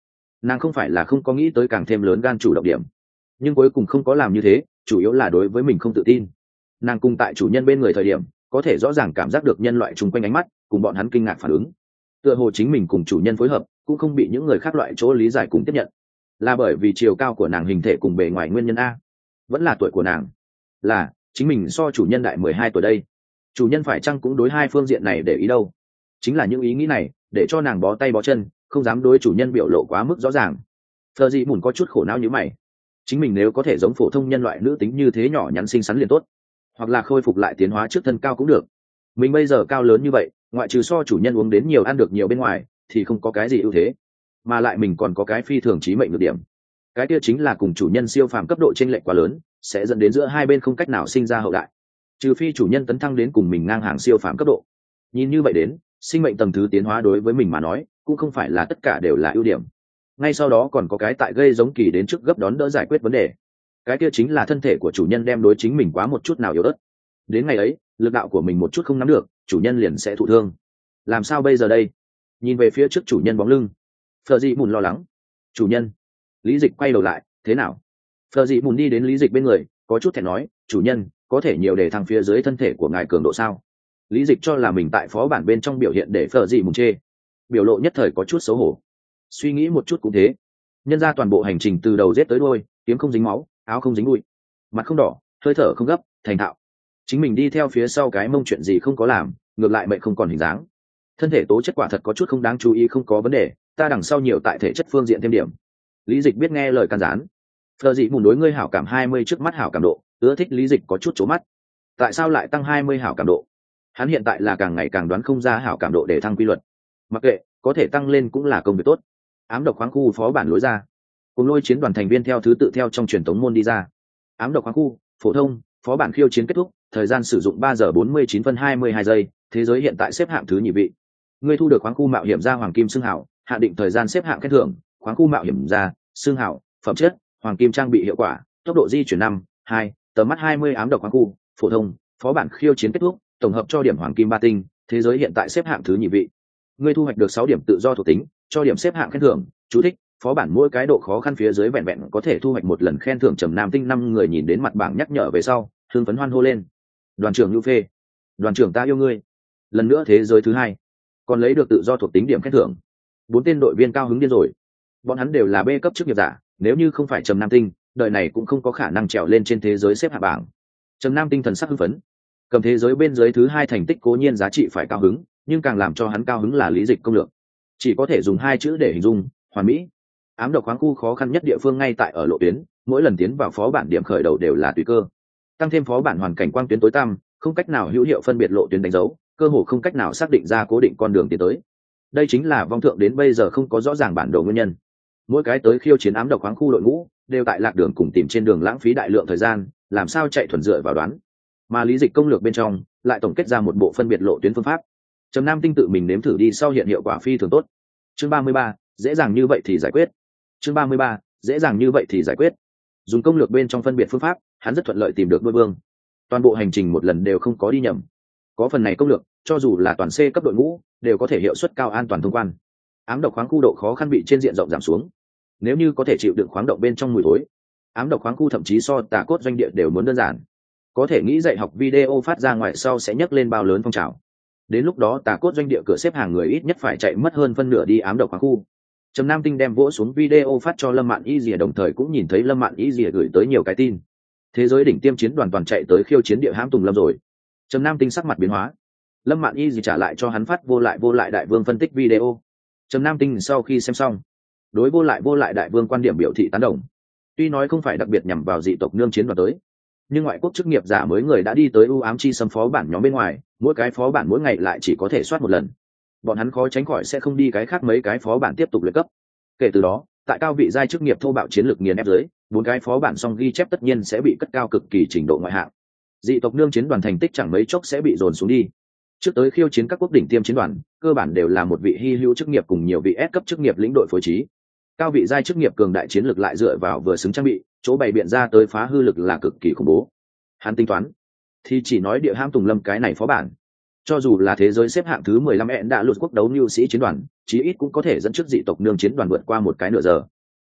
Nàng không phải là không có nghĩ tới càng thêm lớn gan chủ động điểm, nhưng cuối cùng không có làm như thế, chủ yếu là đối với mình không tự tin. Nàng cùng tại chủ nhân bên người thời điểm có thể rõ ràng cảm giác được nhân loại chung quanh ánh mắt cùng bọn hắn kinh ngạc phản ứng, tựa hồ chính mình cùng chủ nhân phối hợp cũng không bị những người khác loại chỗ lý giải cùng tiếp nhận. Là bởi vì chiều cao của nàng hình thể cùng bề ngoài nguyên nhân a, vẫn là tuổi của nàng, là chính mình so chủ nhân đại mười hai tuổi đây. Chủ nhân phải chăng cũng đối hai phương diện này để ý đâu? Chính là những ý nghĩ này để cho nàng bó tay bó chân, không dám đối chủ nhân biểu lộ quá mức rõ ràng. Phờ dị mùn có chút khổ não như mày, chính mình nếu có thể giống phổ thông nhân loại nữ tính như thế nhỏ nhắn xinh xắn liền tốt, hoặc là khôi phục lại tiến hóa trước thân cao cũng được. Mình bây giờ cao lớn như vậy, ngoại trừ so chủ nhân uống đến nhiều ăn được nhiều bên ngoài thì không có cái gì ưu thế, mà lại mình còn có cái phi thường chí mệnh được điểm, cái kia chính là cùng chủ nhân siêu phàm cấp độ chênh lệch quá lớn sẽ dẫn đến giữa hai bên không cách nào sinh ra hậu đại, trừ phi chủ nhân tấn thăng đến cùng mình ngang hàng siêu phàm cấp độ. Nhìn như vậy đến, sinh mệnh tầng thứ tiến hóa đối với mình mà nói cũng không phải là tất cả đều là ưu điểm. Ngay sau đó còn có cái tại gây giống kỳ đến trước gấp đón đỡ giải quyết vấn đề, cái kia chính là thân thể của chủ nhân đem đối chính mình quá một chút nào yếu ớt. Đến ngày ấy, lực đạo của mình một chút không nắm được, chủ nhân liền sẽ thụ thương. Làm sao bây giờ đây? Nhìn về phía trước chủ nhân bóng lưng, Phờ dị mùn lo lắng. Chủ nhân. Lý Dịch quay đầu lại, thế nào? Phờ dị mùn đi đến Lý Dịch bên người, có chút thẹn nói, chủ nhân, có thể nhiều để thăng phía dưới thân thể của ngài cường độ sao? Lý Dịch cho là mình tại phó bản bên trong biểu hiện để Phờ dị mùn chê, biểu lộ nhất thời có chút xấu hổ. Suy nghĩ một chút cũng thế, nhân ra toàn bộ hành trình từ đầu giết tới đuôi, kiếm không dính máu, áo không dính bụi, mặt không đỏ, hơi thở không gấp, thành thạo. Chính mình đi theo phía sau cái mông chuyện gì không có làm, ngược lại mệnh không còn hình dáng. Thân thể tố chất quả thật có chút không đáng chú ý, không có vấn đề, ta đằng sau nhiều tại thể chất phương diện thêm điểm. Lý Dịch biết nghe lời can gián. Phờ dị mùn đối ngươi hảo cảm hai mươi trước mắt hảo cảm độ, ưa thích Lý Dịch có chút chố mắt. Tại sao lại tăng hai mươi hảo cảm độ? Hắn hiện tại là càng ngày càng đoán không ra hảo cảm độ để thăng quy luật. Mặc kệ, có thể tăng lên cũng là công việc tốt. Ám độc khoáng khu phó bản lối ra, cùng lôi chiến đoàn thành viên theo thứ tự theo trong truyền tống môn đi ra. Ám độc khoáng khu phổ thông phó bản khiêu chiến kết thúc, thời gian sử dụng ba giờ bốn mươi chín phân hai mươi hai giây, thế giới hiện tại xếp hạng thứ nhì vị. Ngươi thu được khoáng khu mạo hiểm gia hoàng kim xương hảo, hạ định thời gian xếp hạng khen thưởng, khoáng khu mạo hiểm gia xương hảo, phẩm chất hoàng kim trang bị hiệu quả, tốc độ di chuyển năm hai, tầm mắt hai mươi. Ám độc khoáng khu phổ thông phó bản khiêu chiến kết thúc, tổng hợp cho điểm hoàng kim ba tinh, thế giới hiện tại xếp hạng thứ nhì vị. Ngươi thu hoạch được sáu điểm tự do thuộc tính, cho điểm xếp hạng khen thưởng. Chú thích: phó bản mỗi cái độ khó khăn phía dưới vẹn vẹn có thể thu hoạch một lần khen thưởng. Trầm nam tinh. Năm người nhìn đến mặt bảng nhắc nhở về sau hưng phấn hoan hô lên. Đoàn trưởng Nhu Phê, đoàn trưởng ta yêu ngươi. Lần nữa thế giới thứ hai, còn lấy được tự do thuộc tính điểm khen thưởng. Bốn tên đội viên cao hứng điên rồi, bọn hắn đều là B cấp chức nghiệp giả, nếu như không phải Trầm nam tinh, đời này cũng không có khả năng trèo lên trên thế giới xếp hạng bảng. Trầm nam tinh thần sắc hưng phấn, cầm thế giới bên dưới thứ hai thành tích cố nhiên giá trị phải cao hứng, nhưng càng làm cho hắn cao hứng là Lý Dịch công lược, chỉ có thể dùng hai chữ để hình dung: hoàn mỹ. Ám độc khoáng khu khó khăn nhất địa phương ngay tại ở lộ tuyến, mỗi lần tiến vào phó bản điểm khởi đầu đều là tùy cơ, tăng thêm phó bản hoàn cảnh quang tuyến tối tăm, không cách nào hữu hiệu phân biệt lộ tuyến đánh dấu, cơ hồ không cách nào xác định ra cố định con đường tiến tới. Đây chính là vong thượng đến bây giờ không có rõ ràng bản đồ nguyên nhân. Mỗi cái tới khiêu chiến ám độc khoáng khu đội ngũ đều tại lạc đường cùng tìm trên đường lãng phí đại lượng thời gian, làm sao chạy thuần dựa vào đoán. Mà Lý Dịch công lược bên trong lại tổng kết ra một bộ phân biệt lộ tuyến phương pháp. Trầm nam tinh tự mình nếm thử đi sau hiện hiệu quả phi thường tốt. Chương ba mươi ba, dễ dàng như vậy thì giải quyết. Chương ba mươi ba, dễ dàng như vậy thì giải quyết. Dùng công lược bên trong phân biệt phương pháp, hắn rất thuận lợi tìm được đôi vương. Toàn bộ hành trình một lần đều không có đi nhầm. Có phần này công lược, cho dù là toàn C cấp đội ngũ, đều có thể hiệu suất cao an toàn thông quan. Ám độc khoáng khu độ khó khăn bị trên diện rộng giảm xuống. Nếu như có thể chịu đựng khoáng động bên trong mùi thối, ám độc khoáng khu thậm chí so tà cốt doanh địa đều muốn đơn giản. Có thể nghĩ dạy học video phát ra ngoài sau sẽ nhấc lên bao lớn phong trào. Đến lúc đó tà cốt doanh địa cửa xếp hàng người ít nhất phải chạy mất hơn phân nửa đi ám độc khoáng khu. Trầm nam tinh đem vỗ xuống video phát cho Lâm Mạn Y Dìa, đồng thời cũng nhìn thấy Lâm Mạn Y Dìa gửi tới nhiều cái tin. Thế giới đỉnh tiêm chiến đoàn toàn chạy tới khiêu chiến địa hãm Tùng Lâm rồi. Trầm nam tinh sắc mặt biến hóa. Lâm Mạn Y Dìa trả lại cho hắn phát vô lại vô lại đại vương phân tích video. Trầm nam tinh sau khi xem xong, đối vô lại vô lại đại vương quan điểm biểu thị tán đồng. Tuy nói không phải đặc biệt nhằm vào dị tộc nương chiến đoàn tới, nhưng ngoại quốc chức nghiệp giả mới người đã đi tới u ám chi xâm phó bản nhóm bên ngoài, mỗi cái phó bản mỗi ngày lại chỉ có thể soát một lần, bọn hắn khó tránh khỏi sẽ không đi cái khác mấy cái phó bản tiếp tục luyện cấp. Kể từ đó, tại cao vị giai chức nghiệp thô bạo chiến lược nghiền ép dưới, bốn cái phó bản xong ghi chép tất nhiên sẽ bị cất cao cực kỳ trình độ ngoại hạng. Dị tộc nương chiến đoàn thành tích chẳng mấy chốc sẽ bị dồn xuống đi. Trước tới khiêu chiến các quốc đỉnh tiêm chiến đoàn, cơ bản đều là một vị hy hữu chức nghiệp cùng nhiều vị S cấp chức nghiệp lĩnh đội phối trí. Cao vị giai chức nghiệp cường đại chiến lược lại dựa vào vừa xứng trang bị, chỗ bày biện ra tới phá hư lực là cực kỳ khủng bố. Hắn tính toán, thì chỉ nói địa hãm Tùng Lâm cái này phó bản, cho dù là thế giới xếp hạng thứ mười lăm ẹn đã lụt quốc đấu lưu sĩ chiến đoàn, chí ít cũng có thể dẫn trước dị tộc nương chiến đoàn vượt qua một cái nửa giờ,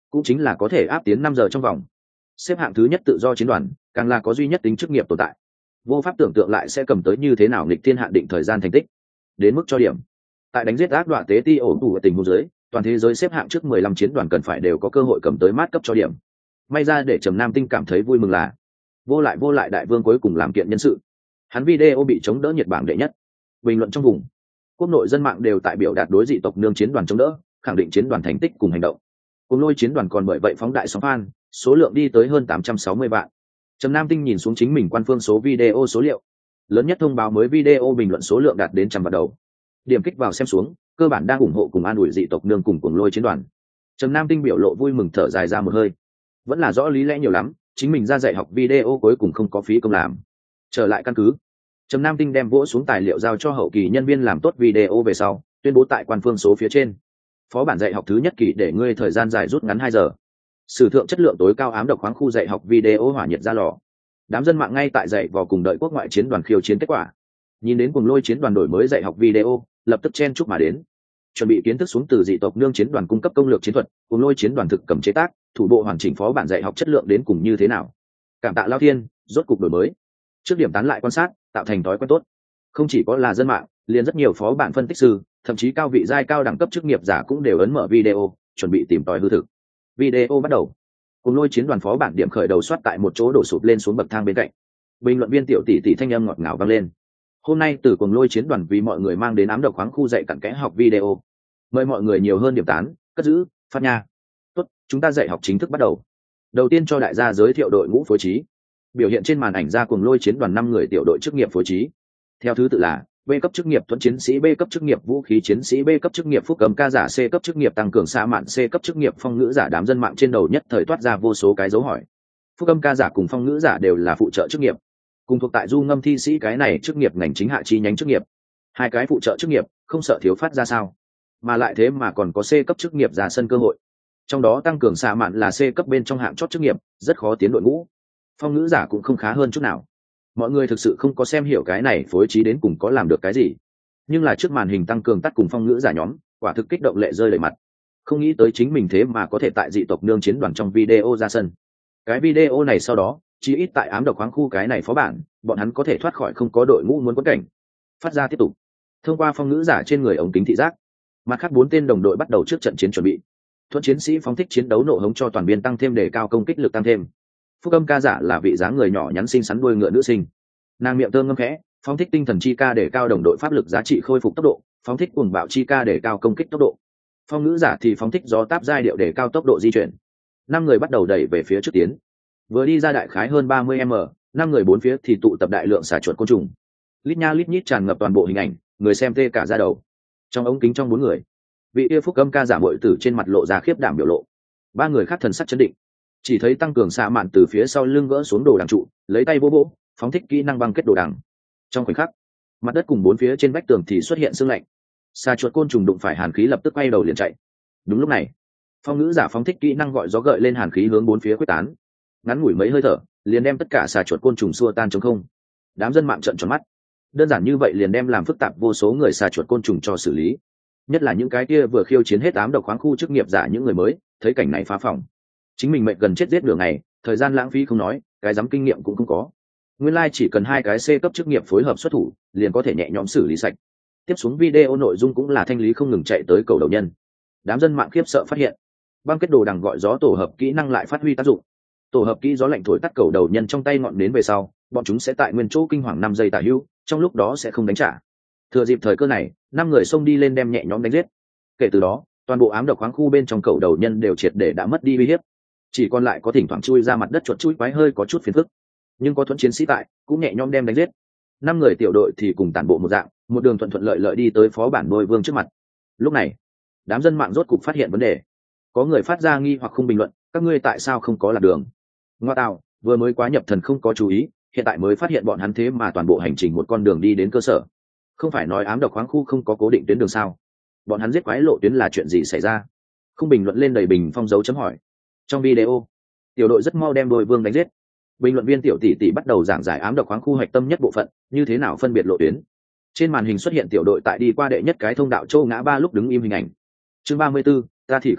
cũng chính là có thể áp tiến năm giờ trong vòng. Xếp hạng thứ nhất tự do chiến đoàn càng là có duy nhất tính chức nghiệp tồn tại, vô pháp tưởng tượng lại sẽ cầm tới như thế nào nghịch thiên hạn định thời gian thành tích. Đến mức cho điểm, tại đánh giết ác đoạ tế ti ổ tủ ở tình huống dưới, toàn thế giới xếp hạng trước mười lăm chiến đoàn cần phải đều có cơ hội cầm tới mát cấp cho điểm. May ra để Trầm Nam Tinh cảm thấy vui mừng là vô lại vô lại đại vương cuối cùng làm kiện nhân sự, hắn video bị chống đỡ nhiệt bảng đệ nhất. Bình luận trong vùng quốc nội dân mạng đều tại biểu đạt đối dị tộc nương chiến đoàn chống đỡ, khẳng định chiến đoàn thành tích cùng hành động. Cùng lôi chiến đoàn còn bởi vậy phóng đại sóng fan, số lượng đi tới hơn tám trăm sáu mươi vạn. Trầm Nam Tinh nhìn xuống chính mình quan phương số video số liệu, lớn nhất thông báo mới video bình luận số lượng đạt đến trăm vạn đầu. Điểm kích vào xem xuống, cơ bản đang ủng hộ cùng an ủi dị tộc nương cùng cuồng lôi chiến đoàn. Trầm Nam Tinh biểu lộ vui mừng thở dài ra một hơi, vẫn là rõ lý lẽ nhiều lắm, chính mình ra dạy học video cuối cùng không có phí công làm. Trở lại căn cứ, Trầm Nam Tinh đem vỗ xuống tài liệu giao cho hậu kỳ nhân viên làm tốt video về sau, tuyên bố tại quan phương số phía trên: phó bản dạy học thứ nhất kỳ để ngươi thời gian dài rút ngắn hai giờ. Sử thượng chất lượng tối cao ám độc khoáng khu dạy học video hỏa nhiệt ra lò. Đám dân mạng ngay tại dạy vò cùng đợi quốc ngoại chiến đoàn khiêu chiến kết quả. Nhìn đến cuồng lôi chiến đoàn đổi mới dạy học video, lập tức chen chúc mà đến. Chuẩn bị kiến thức xuống từ dị tộc nương chiến đoàn cung cấp công lược chiến thuật, cuồng lôi chiến đoàn thực cầm chế tác, thủ bộ hoàn chỉnh phó bản dạy học chất lượng đến cùng như thế nào. Cảm tạ Lao Thiên, rốt cục đổi mới. Trước điểm tán lại quan sát, tạo thành thói quen tốt. Không chỉ có là dân mạng, liền rất nhiều phó bản phân tích sư, thậm chí cao vị giai cao đẳng cấp chức nghiệp giả cũng đều ấn mở video, chuẩn bị tìm tòi hư thực. Video bắt đầu. Cùng lôi chiến đoàn phó bản điểm khởi đầu soát tại một chỗ đổ sụp lên xuống bậc thang bên cạnh. Bình luận viên tiểu tỷ tỷ thanh âm ngọt ngào vang lên. Hôm nay từ cùng lôi chiến đoàn vì mọi người mang đến ám độc khoáng khu dạy cặn kẽ học video. Mời mọi người nhiều hơn điểm tán, cất giữ, phát nha. Tốt, chúng ta dạy học chính thức bắt đầu. Đầu tiên cho đại gia giới thiệu đội ngũ phối trí. Biểu hiện trên màn ảnh ra cùng lôi chiến đoàn năm người tiểu đội chức nghiệp phối trí. Theo thứ tự là B cấp chức nghiệp thuẫn chiến sĩ, B cấp chức nghiệp vũ khí chiến sĩ, B cấp chức nghiệp phúc cầm ca giả, C cấp chức nghiệp tăng cường xa mạn, C cấp chức nghiệp phong ngữ giả. Đám dân mạng trên đầu nhất thời toát ra vô số cái dấu hỏi. Phúc âm ca giả cùng phong ngữ giả đều là phụ trợ chức nghiệp, cùng thuộc tại du ngâm thi sĩ cái này chức nghiệp ngành chính hạ chi nhánh chức nghiệp. Hai cái phụ trợ chức nghiệp không sợ thiếu phát ra sao, mà lại thế mà còn có C cấp chức nghiệp ra sân cơ hội. Trong đó tăng cường xa mạn là C cấp bên trong hạng chót chức nghiệp, rất khó tiến đội ngũ. Phong ngữ giả cũng không khá hơn chút nào. Mọi người thực sự không có xem hiểu cái này phối trí đến cùng có làm được cái gì, nhưng là trước màn hình tăng cường tắt cùng phong ngữ giả nhóm quả thực kích động lệ rơi đầy mặt. Không nghĩ tới chính mình thế mà có thể tại dị tộc nương chiến đoàn trong video ra sân. Cái video này sau đó chỉ ít tại ám độc khoáng khu cái này phó bản, bọn hắn có thể thoát khỏi không có đội ngũ muốn quấn cảnh. Phát ra tiếp tục thông qua phong ngữ giả trên người ống kính thị giác, mặt khác bốn tên đồng đội bắt đầu trước trận chiến chuẩn bị. Thuận chiến sĩ phóng thích chiến đấu nộ hống cho toàn biên tăng thêm đề cao công kích lực tăng thêm. Phúc âm ca giả là vị dáng người nhỏ nhắn xinh xắn đuôi ngựa nữ sinh, nàng miệng thơm ngâm khẽ phóng thích tinh thần chi ca để cao đồng đội pháp lực giá trị khôi phục tốc độ, phóng thích cuồng bạo chi ca để cao công kích tốc độ. Phong ngữ giả thì phóng thích gió táp giai điệu để cao tốc độ di chuyển. Năm người bắt đầu đẩy về phía trước tiến, vừa đi ra đại khái hơn ba mươi mét, năm người bốn phía thì tụ tập đại lượng xà chuột côn trùng, lít nha lít nhít tràn ngập toàn bộ hình ảnh, người xem tê cả da đầu. Trong ống kính trong bốn người, vị yêu phúc âm ca giả muội tử trên mặt lộ ra khiếp đảm biểu lộ, ba người khác thần sắc chấn định. Chỉ thấy tăng cường xạ mạn từ phía sau lưng gỡ xuống đồ đằng trụ, lấy tay vỗ vỗ phóng thích kỹ năng băng kết đồ đằng. Trong khoảnh khắc, mặt đất cùng bốn phía trên vách tường thì xuất hiện sương lạnh, xà chuột côn trùng đụng phải hàn khí lập tức quay đầu liền chạy. Đúng lúc này, phong ngữ giả phóng thích kỹ năng gọi gió gợi lên hàn khí hướng bốn phía quyết tán, ngắn ngủi mấy hơi thở liền đem tất cả xà chuột côn trùng xua tan trống không. Đám dân mạng trợn tròn mắt, đơn giản như vậy liền đem làm phức tạp vô số người xà chuột côn trùng cho xử lý, nhất là những cái kia vừa khiêu chiến hết ám độc khoáng khu chức nghiệp giả những người mới thấy cảnh này phá phòng. Chính mình mệnh gần chết giết nửa ngày, thời gian lãng phí không nói, cái dám kinh nghiệm cũng không có. Nguyên lai like chỉ cần hai cái C cấp chức nghiệp phối hợp xuất thủ, liền có thể nhẹ nhõm xử lý sạch. Tiếp xuống video nội dung cũng là thanh lý không ngừng chạy tới cầu đầu nhân. Đám dân mạng khiếp sợ phát hiện, băng kết đồ đằng gọi gió tổ hợp kỹ năng lại phát huy tác dụng. Tổ hợp kỹ gió lạnh thổi tắt cầu đầu nhân trong tay ngọn nến về sau, bọn chúng sẽ tại nguyên chỗ kinh hoàng năm giây tả hữu, trong lúc đó sẽ không đánh trả. Thừa dịp thời cơ này, năm người xông đi lên đem nhẹ nhõm đánh giết. Kể từ đó, toàn bộ ám độc khoáng khu bên trong cầu đầu nhân đều triệt để đã mất đi uy hiếp. Chỉ còn lại có thỉnh thoảng chui ra mặt đất chuột chui quái hơi có chút phiền phức, nhưng có thuẫn chiến sĩ tại cũng nhẹ nhõm đem đánh giết. Năm người tiểu đội thì cùng tản bộ một dạng, một đường thuận thuận lợi lợi đi tới phó bản nuôi vương trước mặt. Lúc này, đám dân mạng rốt cục phát hiện vấn đề, có người phát ra nghi hoặc không bình luận, các ngươi tại sao không có lạc đường? Ngoa tạo, vừa mới quá nhập thần không có chú ý, hiện tại mới phát hiện bọn hắn thế mà toàn bộ hành trình một con đường đi đến cơ sở. Không phải nói ám độc khoáng khu không có cố định tuyến đường sao? Bọn hắn giết quái lộ tuyến là chuyện gì xảy ra? Không bình luận lên đầy bình phong dấu chấm hỏi. Trong video, tiểu đội rất mau đem đôi vương đánh giết. Bình luận viên tiểu tỷ tỷ bắt đầu giảng giải ám độc khoáng khu hoạch tâm nhất bộ phận, như thế nào phân biệt lộ tuyến. Trên màn hình xuất hiện tiểu đội tại đi qua đệ nhất cái thông đạo châu ngã ba lúc đứng im hình ảnh. Chương ba mươi 34, ta thì không rõ,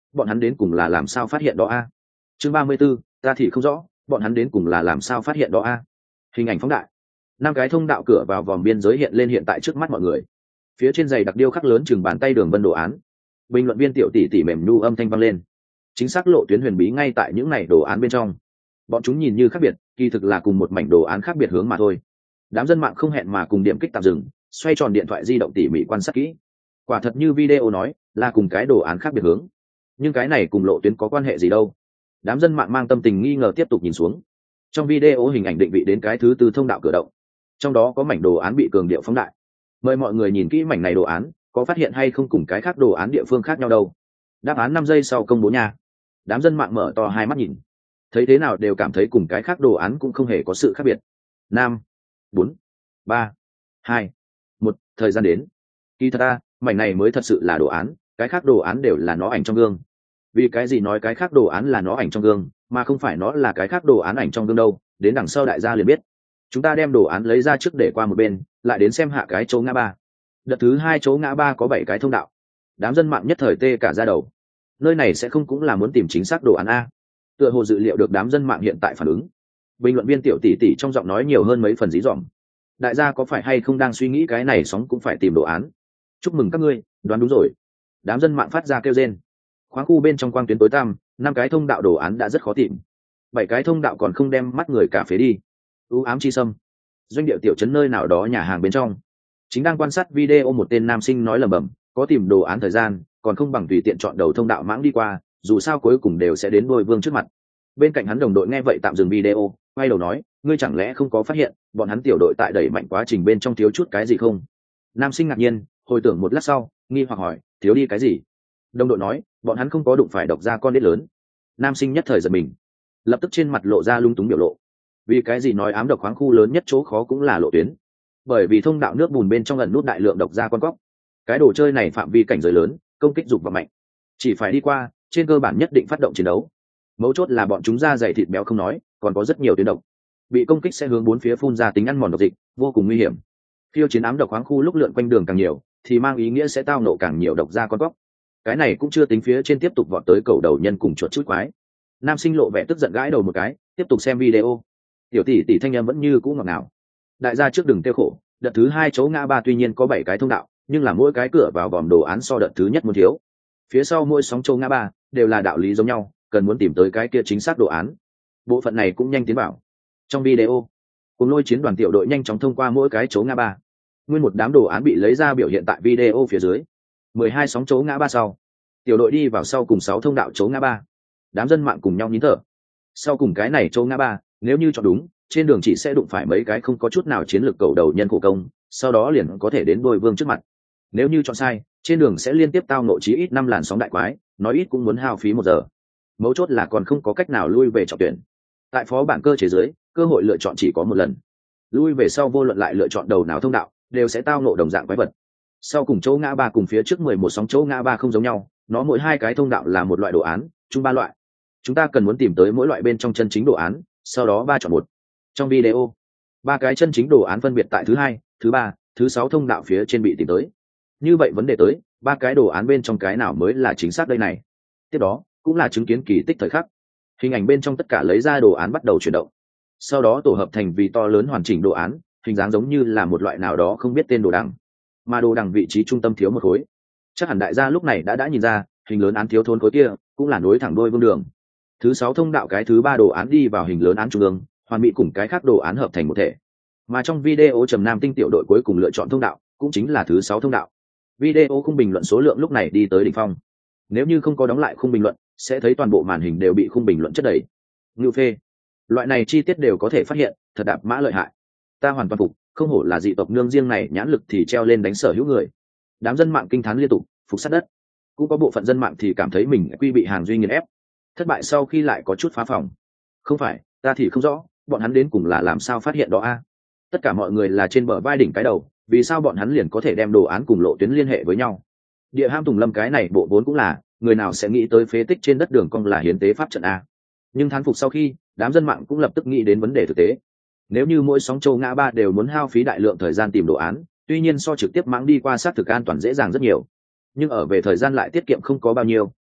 bọn hắn đến cùng là làm sao phát hiện đó a? Chương ba mươi 34, ta thì không rõ, bọn hắn đến cùng là làm sao phát hiện đó a? Hình ảnh phóng đại. Năm cái thông đạo cửa vào vòng biên giới hiện lên hiện tại trước mắt mọi người. Phía trên giày đặc điêu khắc lớn chừng bàn tay đường vân đồ án. Bình luận viên tiểu tỷ tỷ mềm nhu âm thanh vang lên. Chính xác lộ tuyến huyền bí ngay tại những này đồ án bên trong. Bọn chúng nhìn như khác biệt, kỳ thực là cùng một mảnh đồ án khác biệt hướng mà thôi. Đám dân mạng không hẹn mà cùng điểm kích tạm dừng, xoay tròn điện thoại di động tỉ mỉ quan sát kỹ. Quả thật như video nói, là cùng cái đồ án khác biệt hướng. Nhưng cái này cùng lộ tuyến có quan hệ gì đâu? Đám dân mạng mang tâm tình nghi ngờ tiếp tục nhìn xuống. Trong video hình ảnh định vị đến cái thứ tư thông đạo cửa động, trong đó có mảnh đồ án bị cường điệu phóng đại. Mời mọi người nhìn kỹ mảnh này đồ án, có phát hiện hay không cùng cái khác đồ án địa phương khác nhau đâu? Đáp án năm giây sau công bố nha. Đám dân mạng mở to hai mắt nhìn, thấy thế nào đều cảm thấy cùng cái khác đồ án cũng không hề có sự khác biệt. Năm, bốn, ba, hai, một, thời gian đến. Kỳ thật ta, mảnh này mới thật sự là đồ án, cái khác đồ án đều là nó ảnh trong gương. Vì cái gì nói cái khác đồ án là nó ảnh trong gương, mà không phải nó là cái khác đồ án ảnh trong gương đâu? Đến đằng sau đại gia liền biết. Chúng ta đem đồ án lấy ra trước để qua một bên, lại đến xem hạ cái chỗ ngã ba. Đợt thứ hai chỗ ngã ba có bảy cái thông đạo. Đám dân mạng nhất thời tê cả da đầu. Nơi này sẽ không cũng là muốn tìm chính xác đồ án a? Tựa hồ dự liệu được đám dân mạng hiện tại phản ứng. Bình luận viên tiểu tỷ tỷ trong giọng nói nhiều hơn mấy phần dí dỏm. Đại gia có phải hay không đang suy nghĩ cái này sóng cũng phải tìm đồ án? Chúc mừng các ngươi, đoán đúng rồi. Đám dân mạng phát ra kêu rên. Khoáng khu bên trong quang tuyến tối tăm, năm cái thông đạo đồ án đã rất khó tìm. Bảy cái thông đạo còn không đem mắt người cả phế đi. U ám chi sâm. Doanh địa tiểu trấn nơi nào đó nhà hàng bên trong. Chính đang quan sát video một tên nam sinh nói lẩm bẩm, có tìm đồ án thời gian, còn không bằng tùy tiện chọn đầu thông đạo mãng đi qua, dù sao cuối cùng đều sẽ đến đôi vương trước mặt. Bên cạnh hắn đồng đội nghe vậy tạm dừng video, quay đầu nói, ngươi chẳng lẽ không có phát hiện, bọn hắn tiểu đội tại đẩy mạnh quá trình bên trong thiếu chút cái gì không? Nam sinh ngạc nhiên, hồi tưởng một lát sau, nghi hoặc hỏi, thiếu đi cái gì? Đồng đội nói, bọn hắn không có đụng phải độc ra con đít lớn. Nam sinh nhất thời giật mình, lập tức trên mặt lộ ra lung túng biểu lộ. Vì cái gì nói ám độc khoáng khu lớn nhất chỗ khó cũng là lộ tuyến? Bởi vì thông đạo nước bùn bên trong ẩn nút đại lượng độc ra con cóc. Cái đồ chơi này phạm vi cảnh giới lớn, công kích dục và mạnh, chỉ phải đi qua, trên cơ bản nhất định phát động chiến đấu. Mấu chốt là bọn chúng da dày thịt béo không nói, còn có rất nhiều tuyến độc, bị công kích sẽ hướng bốn phía phun ra tính ăn mòn độc dịch, vô cùng nguy hiểm. Khiêu chiến ám độc khoáng khu lúc lượn quanh đường càng nhiều, thì mang ý nghĩa sẽ tao nộ càng nhiều độc ra con cóc. Cái này cũng chưa tính phía trên tiếp tục vọt tới cầu đầu nhân cùng chuột chút quái. Nam sinh lộ vẻ tức giận gãi đầu một cái, tiếp tục xem video. Tiểu tỷ tỷ thanh em vẫn như cũ ngọt ngào. Đại gia trước đừng tiêu khổ, đợt thứ hai chỗ ngã ba tuy nhiên có bảy cái thông đạo, nhưng là mỗi cái cửa vào vòm đồ án so đợt thứ nhất muốn thiếu. Phía sau mỗi sóng chỗ ngã ba đều là đạo lý giống nhau, cần muốn tìm tới cái kia chính xác đồ án. Bộ phận này cũng nhanh tiến vào. Trong video, cùng lôi chiến đoàn tiểu đội nhanh chóng thông qua mỗi cái chỗ ngã ba. Nguyên một đám đồ án bị lấy ra biểu hiện tại video phía dưới. mười hai sóng chỗ ngã ba sau, tiểu đội đi vào sau cùng sáu thông đạo chỗ ngã ba. Đám dân mạng cùng nhau nín thở. Sau cùng cái này chỗ ngã ba, nếu như chọn đúng, trên đường chỉ sẽ đụng phải mấy cái không có chút nào chiến lược cầu đầu nhân khổ công, sau đó liền có thể đến đôi vương trước mặt. Nếu như chọn sai, trên đường sẽ liên tiếp tao nộ chí ít năm làn sóng đại quái, nói ít cũng muốn hao phí một giờ. Mấu chốt là còn không có cách nào lui về trọng tuyển. Tại phó bản cơ chế dưới, cơ hội lựa chọn chỉ có một lần. Lui về sau vô luận lại lựa chọn đầu nào thông đạo, đều sẽ tao nộ đồng dạng quái vật. Sau cùng chỗ ngã ba cùng phía trước mười một sóng chỗ ngã ba không giống nhau, nó mỗi hai cái thông đạo là một loại đồ án, chung ba loại. Chúng ta cần muốn tìm tới mỗi loại bên trong chân chính đồ án, sau đó ba chọn một. Trong video, ba cái chân chính đồ án phân biệt tại thứ hai, thứ ba, thứ sáu thông đạo phía trên bị tìm tới. Như vậy vấn đề tới, ba cái đồ án bên trong cái nào mới là chính xác đây này? Tiếp đó, cũng là chứng kiến kỳ tích thời khắc. Hình ảnh bên trong tất cả lấy ra đồ án bắt đầu chuyển động. Sau đó tổ hợp thành vì to lớn hoàn chỉnh đồ án, hình dáng giống như là một loại nào đó không biết tên đồ đằng. Mà đồ đằng vị trí trung tâm thiếu một khối. Chắc hẳn đại gia lúc này đã đã nhìn ra, hình lớn án thiếu thốn khối kia, cũng là nối thẳng đôi vương đường. Thứ sáu thông đạo cái thứ ba đồ án đi vào hình lớn án trung ương, hoàn bị cùng cái khác đồ án hợp thành một thể. Mà trong video Trầm Nam Tinh tiểu đội cuối cùng lựa chọn thông đạo, cũng chính là thứ sáu thông đạo. Video khung bình luận số lượng lúc này đi tới đỉnh phong. Nếu như không có đóng lại khung bình luận, sẽ thấy toàn bộ màn hình đều bị khung bình luận chất đầy. Ngưu phê, loại này chi tiết đều có thể phát hiện, thật đạp mã lợi hại. Ta hoàn toàn phục, không hổ là dị tộc nương riêng này nhãn lực thì treo lên đánh sở hữu người. Đám dân mạng kinh thán liên tục, phục sát đất. Cũng có bộ phận dân mạng thì cảm thấy mình quy bị hàng duy nghiền ép. Thất bại sau khi lại có chút phá phòng. Không phải, ta thì không rõ, bọn hắn đến cùng là làm sao phát hiện đó a? Tất cả mọi người là trên bờ vai đỉnh cái đầu, vì sao bọn hắn liền có thể đem đồ án cùng lộ tuyến liên hệ với nhau? Địa ham Tùng Lâm cái này bộ vốn cũng là, người nào sẽ nghĩ tới phế tích trên đất đường cong là hiến tế pháp trận a? Nhưng thán phục sau khi, đám dân mạng cũng lập tức nghĩ đến vấn đề thực tế. Nếu như mỗi sóng châu ngã ba đều muốn hao phí đại lượng thời gian tìm đồ án, tuy nhiên so trực tiếp mãng đi qua sát thực an toàn dễ dàng rất nhiều, nhưng ở về thời gian lại tiết kiệm không có bao nhiêu,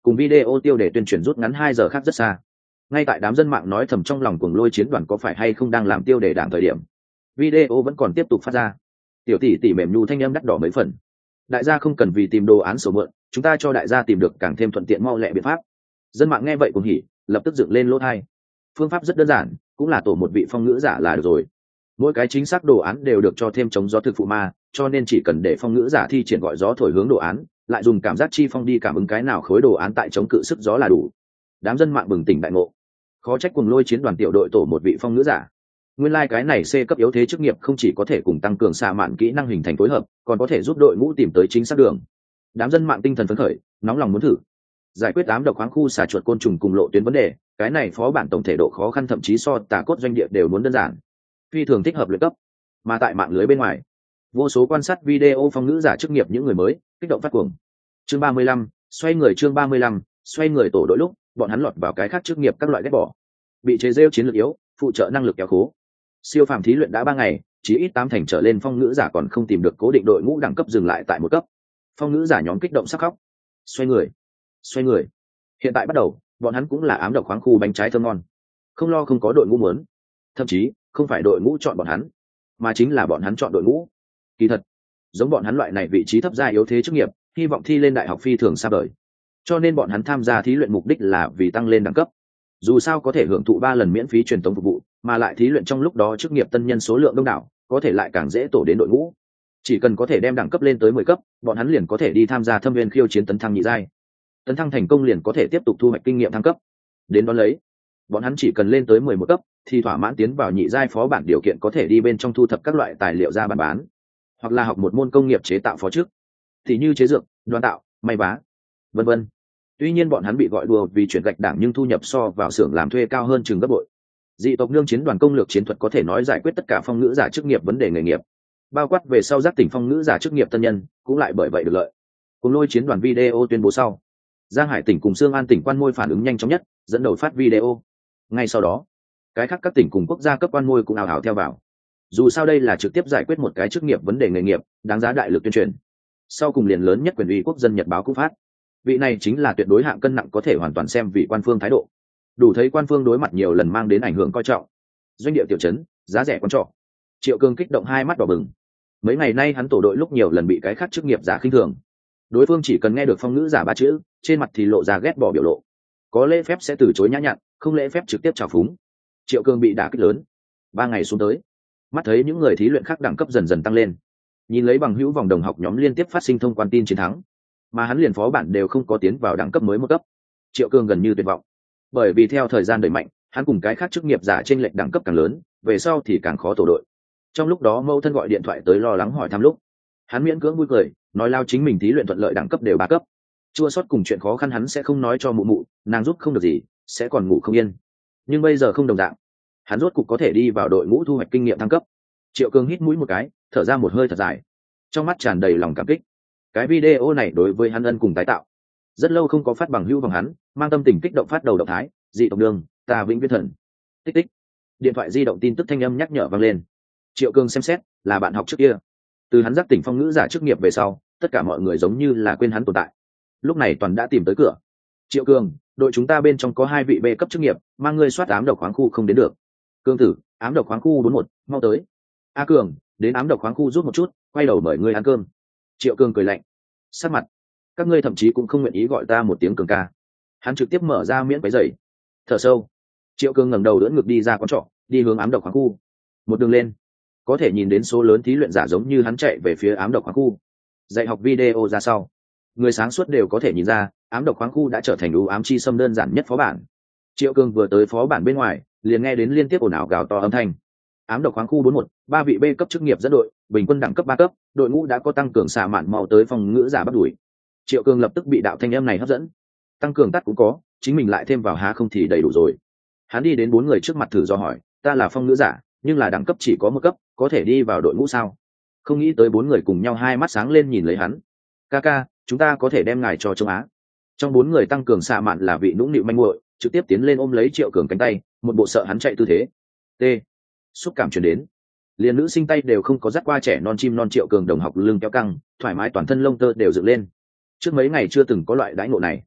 cùng video tiêu đề tuyên truyền rút ngắn hai giờ khác rất xa. Ngay tại đám dân mạng nói thầm trong lòng cuồng lôi chiến đoàn có phải hay không đang làm tiêu đề đảng thời điểm, video vẫn còn tiếp tục phát ra. Tiểu tỷ tỷ mềm nhu thanh âm đắt đỏ mấy phần. Đại gia không cần vì tìm đồ án sổ mượn, chúng ta cho đại gia tìm được càng thêm thuận tiện mau lẹ biện pháp. Dân mạng nghe vậy cũng hỉ, lập tức dựng lên lỗ tai. Phương pháp rất đơn giản, cũng là tổ một vị phong ngữ giả là được rồi. Mỗi cái chính xác đồ án đều được cho thêm chống gió thực phụ ma, cho nên chỉ cần để phong ngữ giả thi triển gọi gió thổi hướng đồ án, lại dùng cảm giác chi phong đi cảm ứng cái nào khối đồ án tại chống cự sức gió là đủ. Đám dân mạng bừng tỉnh đại ngộ. Khó trách cuồng lôi chiến đoàn tiểu đội tổ một vị phong ngữ giả. Nguyên lai like cái này C cấp yếu thế chức nghiệp không chỉ có thể cùng tăng cường xạ mạn kỹ năng hình thành phối hợp, còn có thể giúp đội ngũ tìm tới chính xác đường. Đám dân mạng tinh thần phấn khởi, nóng lòng muốn thử. Giải quyết tám độc khoáng khu xả chuột côn trùng cùng lộ tuyến vấn đề, cái này phó bản tổng thể độ khó khăn thậm chí so tà cốt doanh địa đều muốn đơn giản. Phi thường thích hợp luyện cấp. Mà tại mạng lưới bên ngoài, vô số quan sát video phong ngữ giả chức nghiệp những người mới, kích động phát cuồng. Chương ba mươi lăm, xoay người chương ba mươi lăm, xoay người tổ đội lúc, bọn hắn lọt vào cái khác chức nghiệp các loại ghét bỏ. Bị chế giễu chiến lược yếu, phụ trợ năng lực kéo khố. Siêu phàm thí luyện đã ba ngày, chỉ ít tám thành trở lên phong ngữ giả còn không tìm được cố định đội ngũ đẳng cấp dừng lại tại một cấp. Phong ngữ giả nhóm kích động sắc khóc. Xoay người, xoay người. Hiện tại bắt đầu, bọn hắn cũng là ám độc khoáng khu bánh trái thơm ngon. Không lo không có đội ngũ muốn. Thậm chí, không phải đội ngũ chọn bọn hắn, mà chính là bọn hắn chọn đội ngũ. Kỳ thật, giống bọn hắn loại này vị trí thấp gia yếu thế chức nghiệp, hy vọng thi lên đại học phi thường xa vời. Cho nên bọn hắn tham gia thí luyện mục đích là vì tăng lên đẳng cấp. Dù sao có thể hưởng thụ ba lần miễn phí truyền tống phục vụ, mà lại thí luyện trong lúc đó chức nghiệp tân nhân số lượng đông đảo, có thể lại càng dễ tổ đến đội ngũ. Chỉ cần có thể đem đẳng cấp lên tới mười cấp, bọn hắn liền có thể đi tham gia thâm viên khiêu chiến tấn thăng nhị giai. Tấn thăng thành công liền có thể tiếp tục thu hoạch kinh nghiệm thăng cấp. Đến đó lấy, bọn hắn chỉ cần lên tới mười một cấp, thì thỏa mãn tiến vào nhị giai phó bản điều kiện có thể đi bên trong thu thập các loại tài liệu ra bán bán, hoặc là học một môn công nghiệp chế tạo phó chức, thì như chế dược, đoán tạo, may vá, vân vân. Tuy nhiên bọn hắn bị gọi đùa vì chuyển gạch đảng nhưng thu nhập so vào xưởng làm thuê cao hơn chừng gấp bội. Dị tộc nương chiến đoàn công lược chiến thuật có thể nói giải quyết tất cả phong ngữ giả chức nghiệp vấn đề nghề nghiệp, bao quát về sau giác tỉnh phong ngữ giả chức nghiệp tân nhân cũng lại bởi vậy được lợi. Cùng lôi chiến đoàn video tuyên bố sau, Giang Hải tỉnh cùng Sương An tỉnh quan môi phản ứng nhanh chóng nhất, dẫn đầu phát video. Ngay sau đó, cái khác các tỉnh cùng quốc gia cấp quan môi cũng ào ào theo vào. Dù sao đây là trực tiếp giải quyết một cái chức nghiệp vấn đề nghề nghiệp, đáng giá đại lực tuyên truyền. Sau cùng liền lớn nhất quyền uy quốc dân Nhật báo cũng phát. Vị này chính là tuyệt đối hạng cân nặng có thể hoàn toàn xem vị quan phương thái độ. Đủ thấy quan phương đối mặt nhiều lần mang đến ảnh hưởng coi trọng. Doanh địa tiểu trấn, giá rẻ quan trọng. Triệu Cương kích động hai mắt đỏ bừng. Mấy ngày nay hắn tổ đội lúc nhiều lần bị cái khác chức nghiệp giả khinh thường. Đối phương chỉ cần nghe được phong ngữ giả ba chữ, trên mặt thì lộ ra ghét bỏ biểu lộ. Có lễ phép sẽ từ chối nhã nhặn, không lễ phép trực tiếp chào phúng. Triệu Cương bị đả kích lớn. Ba ngày xuống tới, mắt thấy những người thí luyện khác đẳng cấp dần dần tăng lên, nhìn lấy bằng hữu vòng đồng học nhóm liên tiếp phát sinh thông quan tin chiến thắng, mà hắn liền phó bản đều không có tiến vào đẳng cấp mới một cấp. Triệu Cương gần như tuyệt vọng, bởi vì theo thời gian đẩy mạnh, hắn cùng cái khác chức nghiệp giả trên lệch đẳng cấp càng lớn, về sau thì càng khó tổ đội. Trong lúc đó mâu thân gọi điện thoại tới lo lắng hỏi thăm lúc, hắn miễn cưỡng vui cười, nói lao chính mình thí luyện thuận lợi đẳng cấp đều ba cấp. Chua sót cùng chuyện khó khăn hắn sẽ không nói cho mụ mụ, nàng giúp không được gì, sẽ còn ngủ không yên. Nhưng bây giờ không đồng dạng, hắn rốt cục có thể đi vào đội ngũ thu hoạch kinh nghiệm thăng cấp. Triệu Cương hít mũi một cái, thở ra một hơi thật dài, trong mắt tràn đầy lòng cảm kích. Cái video này đối với hắn ân cùng tái tạo. Rất lâu không có phát bằng hữu vòng hắn, mang tâm tình kích động phát đầu động thái, dị tộc đường, ta vĩnh viễn thần. Tích tích. Điện thoại di động tin tức thanh âm nhắc nhở vang lên. Triệu Cương xem xét, là bạn học trước kia. Từ hắn giác tỉnh phong ngữ giả chức nghiệp về sau, tất cả mọi người giống như là quên hắn tồn tại. Lúc này toàn đã tìm tới cửa. Triệu Cương, đội chúng ta bên trong có hai vị B cấp chức nghiệp, mang ngươi soát ám độc khoáng khu không đến được. Cương tử, ám độc khoáng khu bốn một, mau tới. A Cường, đến ám độc khoáng khu rút một chút, quay đầu mời ngươi ăn cơm. Triệu Cương cười lạnh, sát mặt, các ngươi thậm chí cũng không nguyện ý gọi ta một tiếng Cường ca. Hắn trực tiếp mở ra miễn váy giày, thở sâu. Triệu Cương ngẩng đầu đỡ ngực đi ra quán trọ, đi hướng ám độc khoáng khu. Một đường lên, có thể nhìn đến số lớn thí luyện giả giống như hắn chạy về phía ám độc khoáng khu. Dạy học video ra sau, người sáng suốt đều có thể nhìn ra, ám độc khoáng khu đã trở thành ưu ám chi xâm đơn giản nhất phó bản. Triệu Cương vừa tới phó bản bên ngoài, liền nghe đến liên tiếp ồn ào gào to âm thanh. Ám độc khoáng khu bốn một, ba vị B cấp chức nghiệp dẫn đội, bình quân đẳng cấp ba cấp, đội ngũ đã có tăng cường xạ mạn mau tới phòng ngữ giả bắt đuổi. Triệu Cương lập tức bị đạo thanh âm này hấp dẫn. Tăng cường tắt cũng có, chính mình lại thêm vào há không thì đầy đủ rồi. Hắn đi đến bốn người trước mặt thử do hỏi, ta là phong ngữ giả, nhưng là đẳng cấp chỉ có một cấp, có thể đi vào đội ngũ sao? Không nghĩ tới bốn người cùng nhau hai mắt sáng lên nhìn lấy hắn. Ca ca, chúng ta có thể đem ngài cho Châu Á. Trong bốn người tăng cường xạ mạn là vị nũng nịu manh muội, trực tiếp tiến lên ôm lấy Triệu Cường cánh tay, một bộ sợ hắn chạy tư thế. T. Xúc cảm truyền đến. Liền nữ sinh tay đều không có dắt qua trẻ non chim non Triệu Cường đồng học lưng kéo căng, thoải mái toàn thân lông tơ đều dựng lên. Trước mấy ngày chưa từng có loại đãi ngộ này.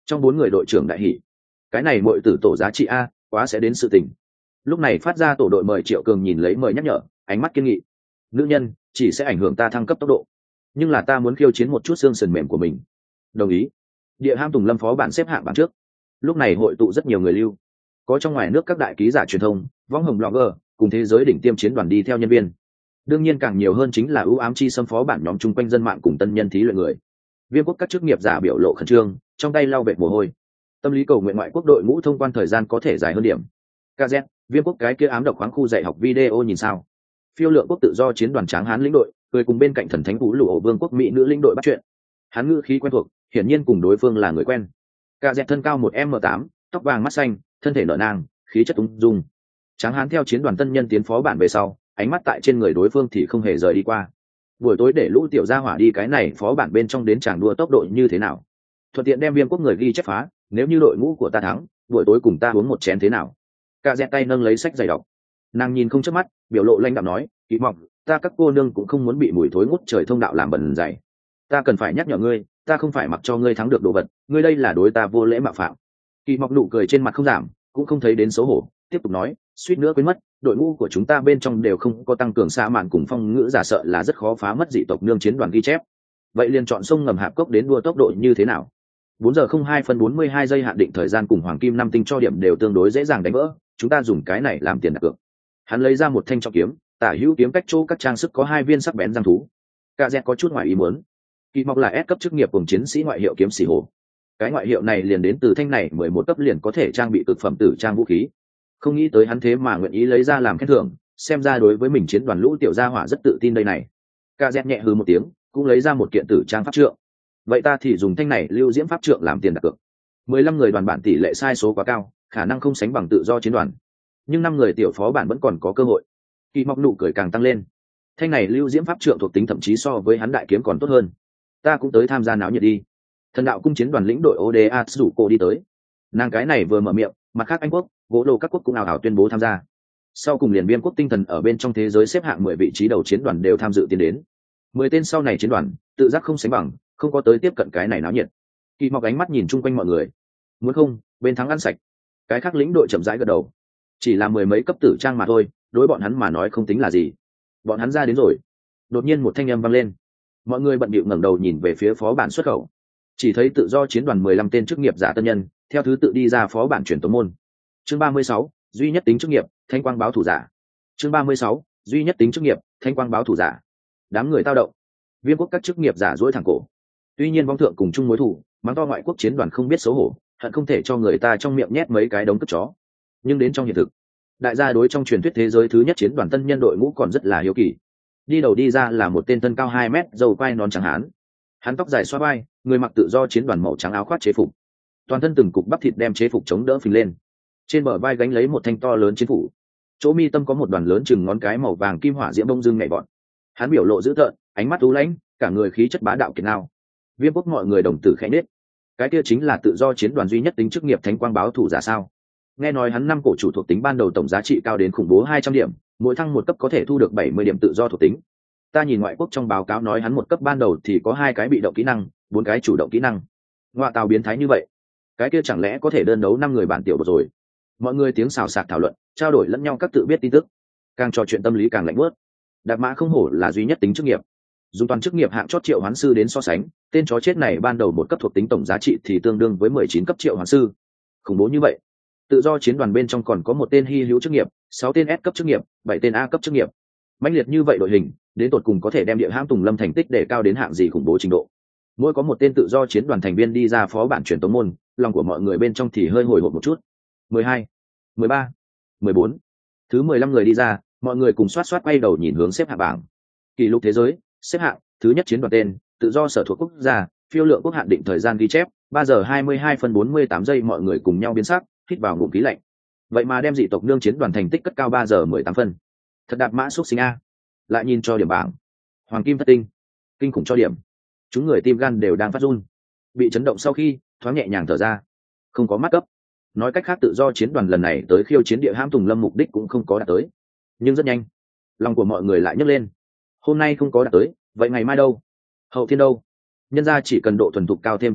Trong bốn người đội trưởng đại hỷ, cái này mọi tử tổ giá trị a quá sẽ đến sự tình. Lúc này phát ra tổ đội mời Triệu Cường nhìn lấy mời nhắc nhở, ánh mắt kiên nghị. Nữ nhân chỉ sẽ ảnh hưởng ta thăng cấp tốc độ, nhưng là ta muốn khiêu chiến một chút xương sườn mềm của mình. Đồng ý. Địa Ham Tùng Lâm phó bản xếp hạng bảng trước. Lúc này hội tụ rất nhiều người lưu, có trong ngoài nước các đại ký giả truyền thông, võng hồng blogger, cùng thế giới đỉnh tiêm chiến đoàn đi theo nhân viên. Đương nhiên càng nhiều hơn chính là ưu ám chi xâm phó bản nhóm chung quanh dân mạng cùng tân nhân thí luyện người. Viêm quốc các chức nghiệp giả biểu lộ khẩn trương, trong tay lau vệt mồ hôi. Tâm lý cầu nguyện ngoại quốc đội ngũ thông quan thời gian có thể dài hơn điểm. ca zét, Viêm quốc cái kia ám độc khoáng khu dạy học video nhìn sao? Phiêu lượng quốc tự do chiến đoàn Tráng Hán lĩnh đội, cười cùng bên cạnh thần thánh vũ lụ ổ vương quốc Mỹ nữ lĩnh đội bắt chuyện. Hắn ngữ khí quen thuộc, hiển nhiên cùng đối phương là người quen. ca zét thân cao một m tám, tóc vàng mắt xanh, thân thể nở nang, khí chất ung dung. Tráng Hán theo chiến đoàn tân nhân tiến phó bản về sau, ánh mắt tại trên người đối phương thì không hề rời đi qua. Buổi tối để lũ tiểu gia hỏa đi cái này phó bản bên trong đến chàng đua tốc độ như thế nào? Thuận tiện đem Viêm quốc người ghi chép phá, nếu như đội ngũ của ta thắng, buổi tối cùng ta uống một chén thế nào? Cả dẹt tay nâng lấy sách giày đọc. Nàng nhìn không chớp mắt, biểu lộ lãnh đạm nói, "Kỳ Mộng, ta các cô nương cũng không muốn bị mùi thối ngút trời thông đạo làm bẩn giày. Ta cần phải nhắc nhở ngươi, ta không phải mặc cho ngươi thắng được đồ vật, ngươi đây là đối ta vô lễ mạo phạm." Kỳ Mộng nụ cười trên mặt không giảm, cũng không thấy đến xấu hổ, tiếp tục nói, "Suýt nữa quên mất, đội ngũ của chúng ta bên trong đều không có tăng cường xa mạn cùng phong ngữ giả sợ là rất khó phá mất dị tộc nương chiến đoàn ghi chép. Vậy liền chọn sông ngầm hạp cốc đến đua tốc độ như thế nào?" Bốn giờ không hai phân bốn mươi hai giây hạn định thời gian cùng hoàng kim năm tinh cho điểm đều tương đối dễ dàng đánh vỡ, chúng ta dùng cái này làm tiền đặt cược. Hắn lấy ra một thanh trọng kiếm, tả hữu kiếm cách chỗ các trang sức có hai viên sắc bén răng thú. Cả dẹt có chút ngoài ý muốn. Kỳ Mộc là S cấp chức nghiệp cùng chiến sĩ ngoại hiệu kiếm sĩ hồ. Cái ngoại hiệu này liền đến từ thanh này mười một cấp liền có thể trang bị cực phẩm tử trang vũ khí. Không nghĩ tới hắn thế mà nguyện ý lấy ra làm khen thưởng, xem ra đối với mình chiến đoàn lũ tiểu gia hỏa rất tự tin đây này. Cả dẹt nhẹ hừ một tiếng, cũng lấy ra một kiện tử trang pháp trượng. Vậy ta thì dùng thanh này lưu diễm pháp trượng làm tiền đặt cược. Mười lăm người đoàn bản tỷ lệ sai số quá cao, khả năng không sánh bằng tự do chiến đoàn, nhưng năm người tiểu phó bản vẫn còn có cơ hội. Kỳ Mộc nụ cười càng tăng lên. Thanh này lưu diễm pháp trượng thuộc tính thậm chí so với hắn đại kiếm còn tốt hơn. Ta cũng tới tham gia náo nhiệt đi. Thần đạo cung chiến đoàn lĩnh đội ô đê a rủ cô đi tới. Nàng cái này vừa mở miệng, mặt khác Anh quốc, gỗ đồ các quốc cũng ào ào tuyên bố tham gia. Sau cùng liền Viêm quốc tinh thần ở bên trong thế giới xếp hạng mười vị trí đầu chiến đoàn đều tham dự tiến đến. Mười tên sau này chiến đoàn, tự giác không sánh bằng, không có tới tiếp cận cái này náo nhiệt. Kỳ Mộc ánh mắt nhìn chung quanh mọi người. Muốn không, bên thắng ăn sạch. Cái khác lĩnh đội chậm rãi gật đầu. Chỉ là mười mấy cấp tử trang mà thôi, đối bọn hắn mà nói không tính là gì. Bọn hắn ra đến rồi. Đột nhiên một thanh âm vang lên. Mọi người bận bịu ngẩng đầu nhìn về phía phó bản xuất khẩu. Chỉ thấy tự do chiến đoàn mười lăm tên chức nghiệp giả tân nhân, theo thứ tự đi ra phó bản truyền tống môn. Chương ba mươi sáu, duy nhất tính chức nghiệp, Thanh quang báo thủ giả. Chương ba mươi sáu, duy nhất tính chức nghiệp, Thanh quang báo thủ giả. Đám người tao động. Viêm quốc các chức nghiệp giả duỗi thẳng cổ. Tuy nhiên vong thượng cùng chung mối thù, mắng to ngoại quốc chiến đoàn không biết xấu hổ, hận không thể cho người ta trong miệng nhét mấy cái đống cất chó. Nhưng đến trong hiện thực, đại gia đối trong truyền thuyết thế giới thứ nhất chiến đoàn tân nhân đội ngũ còn rất là hiếu kỳ. Đi đầu đi ra là một tên thân cao hai mét, râu quai nón trắng hán. Hắn tóc dài xoa vai, người mặc tự do chiến đoàn màu trắng áo khoác chế phục, toàn thân từng cục bắp thịt đem chế phục chống đỡ phình lên. Trên bờ vai gánh lấy một thanh to lớn chiến phủ, chỗ mi tâm có một đoàn lớn chừng ngón cái màu vàng kim hỏa diễm bông dưng nhảy vọt. Hắn biểu lộ dữ tợn, ánh mắt u lãnh, cả người khí chất bá đạo kiệt ngao. Viêm quốc mọi người đồng tử khẽ nết. Cái kia chính là tự do chiến đoàn duy nhất tính chức nghiệp Thánh quang báo thủ giả sao? Nghe nói hắn năm cổ chủ thuộc tính ban đầu tổng giá trị cao đến khủng bố hai trăm điểm, mỗi thăng một cấp có thể thu được bảy mươi điểm tự do thuộc tính. Ta nhìn ngoại quốc trong báo cáo nói hắn một cấp ban đầu thì có hai cái bị động kỹ năng, bốn cái chủ động kỹ năng. Ngoại tào biến thái như vậy, cái kia chẳng lẽ có thể đơn đấu năm người bản tiểu rồi? Mọi người tiếng xào xạc thảo luận, trao đổi lẫn nhau các tự biết tin tức, càng trò chuyện tâm lý càng lạnh bớt. Đạp mã không hổ là duy nhất tính chức nghiệp, dùng toàn chức nghiệp hạng chót triệu hoán sư đến so sánh, tên chó chết này ban đầu một cấp thuộc tính tổng giá trị thì tương đương với mười chín cấp triệu hoán sư. Khủng bố như vậy. Tự do chiến đoàn bên trong còn có một tên hy hữu chức nghiệp, sáu tên S cấp chức nghiệp, bảy tên A cấp chức nghiệp. Mãnh liệt như vậy đội hình, đến tột cùng có thể đem địa hãm Tùng Lâm thành tích để cao đến hạng gì khủng bố trình độ. Mỗi có một tên tự do chiến đoàn thành viên đi ra phó bản truyền tống môn, lòng của mọi người bên trong thì hơi hồi hộp một chút. mười hai, mười ba, mười bốn. Thứ mười lăm người đi ra, mọi người cùng xoát xoát quay đầu nhìn hướng xếp hạng bảng. Kỷ lục thế giới, xếp hạng, thứ nhất chiến đoàn tên, tự do sở thuộc quốc gia, phiêu lượng quốc hạn định thời gian ghi chép, ba giờ hai mươi hai phân bốn mươi tám giây, mọi người cùng nhau biến sắc, hít vào ngụm khí lạnh. Vậy mà đem dị tộc nương chiến đoàn thành tích cất cao ba giờ mười tám phân. Thật đạp mã xúc sinh a. Lại nhìn cho điểm bảng. Hoàng kim thất tinh, kinh khủng cho điểm. Chúng người tim gan đều đang phát run. Bị chấn động sau khi, thoáng nhẹ nhàng thở ra. Không có mắt cấp. Nói cách khác tự do chiến đoàn lần này tới khiêu chiến địa hãm Tùng Lâm mục đích cũng không có đạt tới. Nhưng rất nhanh, lòng của mọi người lại nhấc lên. Hôm nay không có đạt tới, vậy ngày mai đâu? Hậu thiên đâu? Nhân ra chỉ cần độ thuần thục cao thêm chút nữa,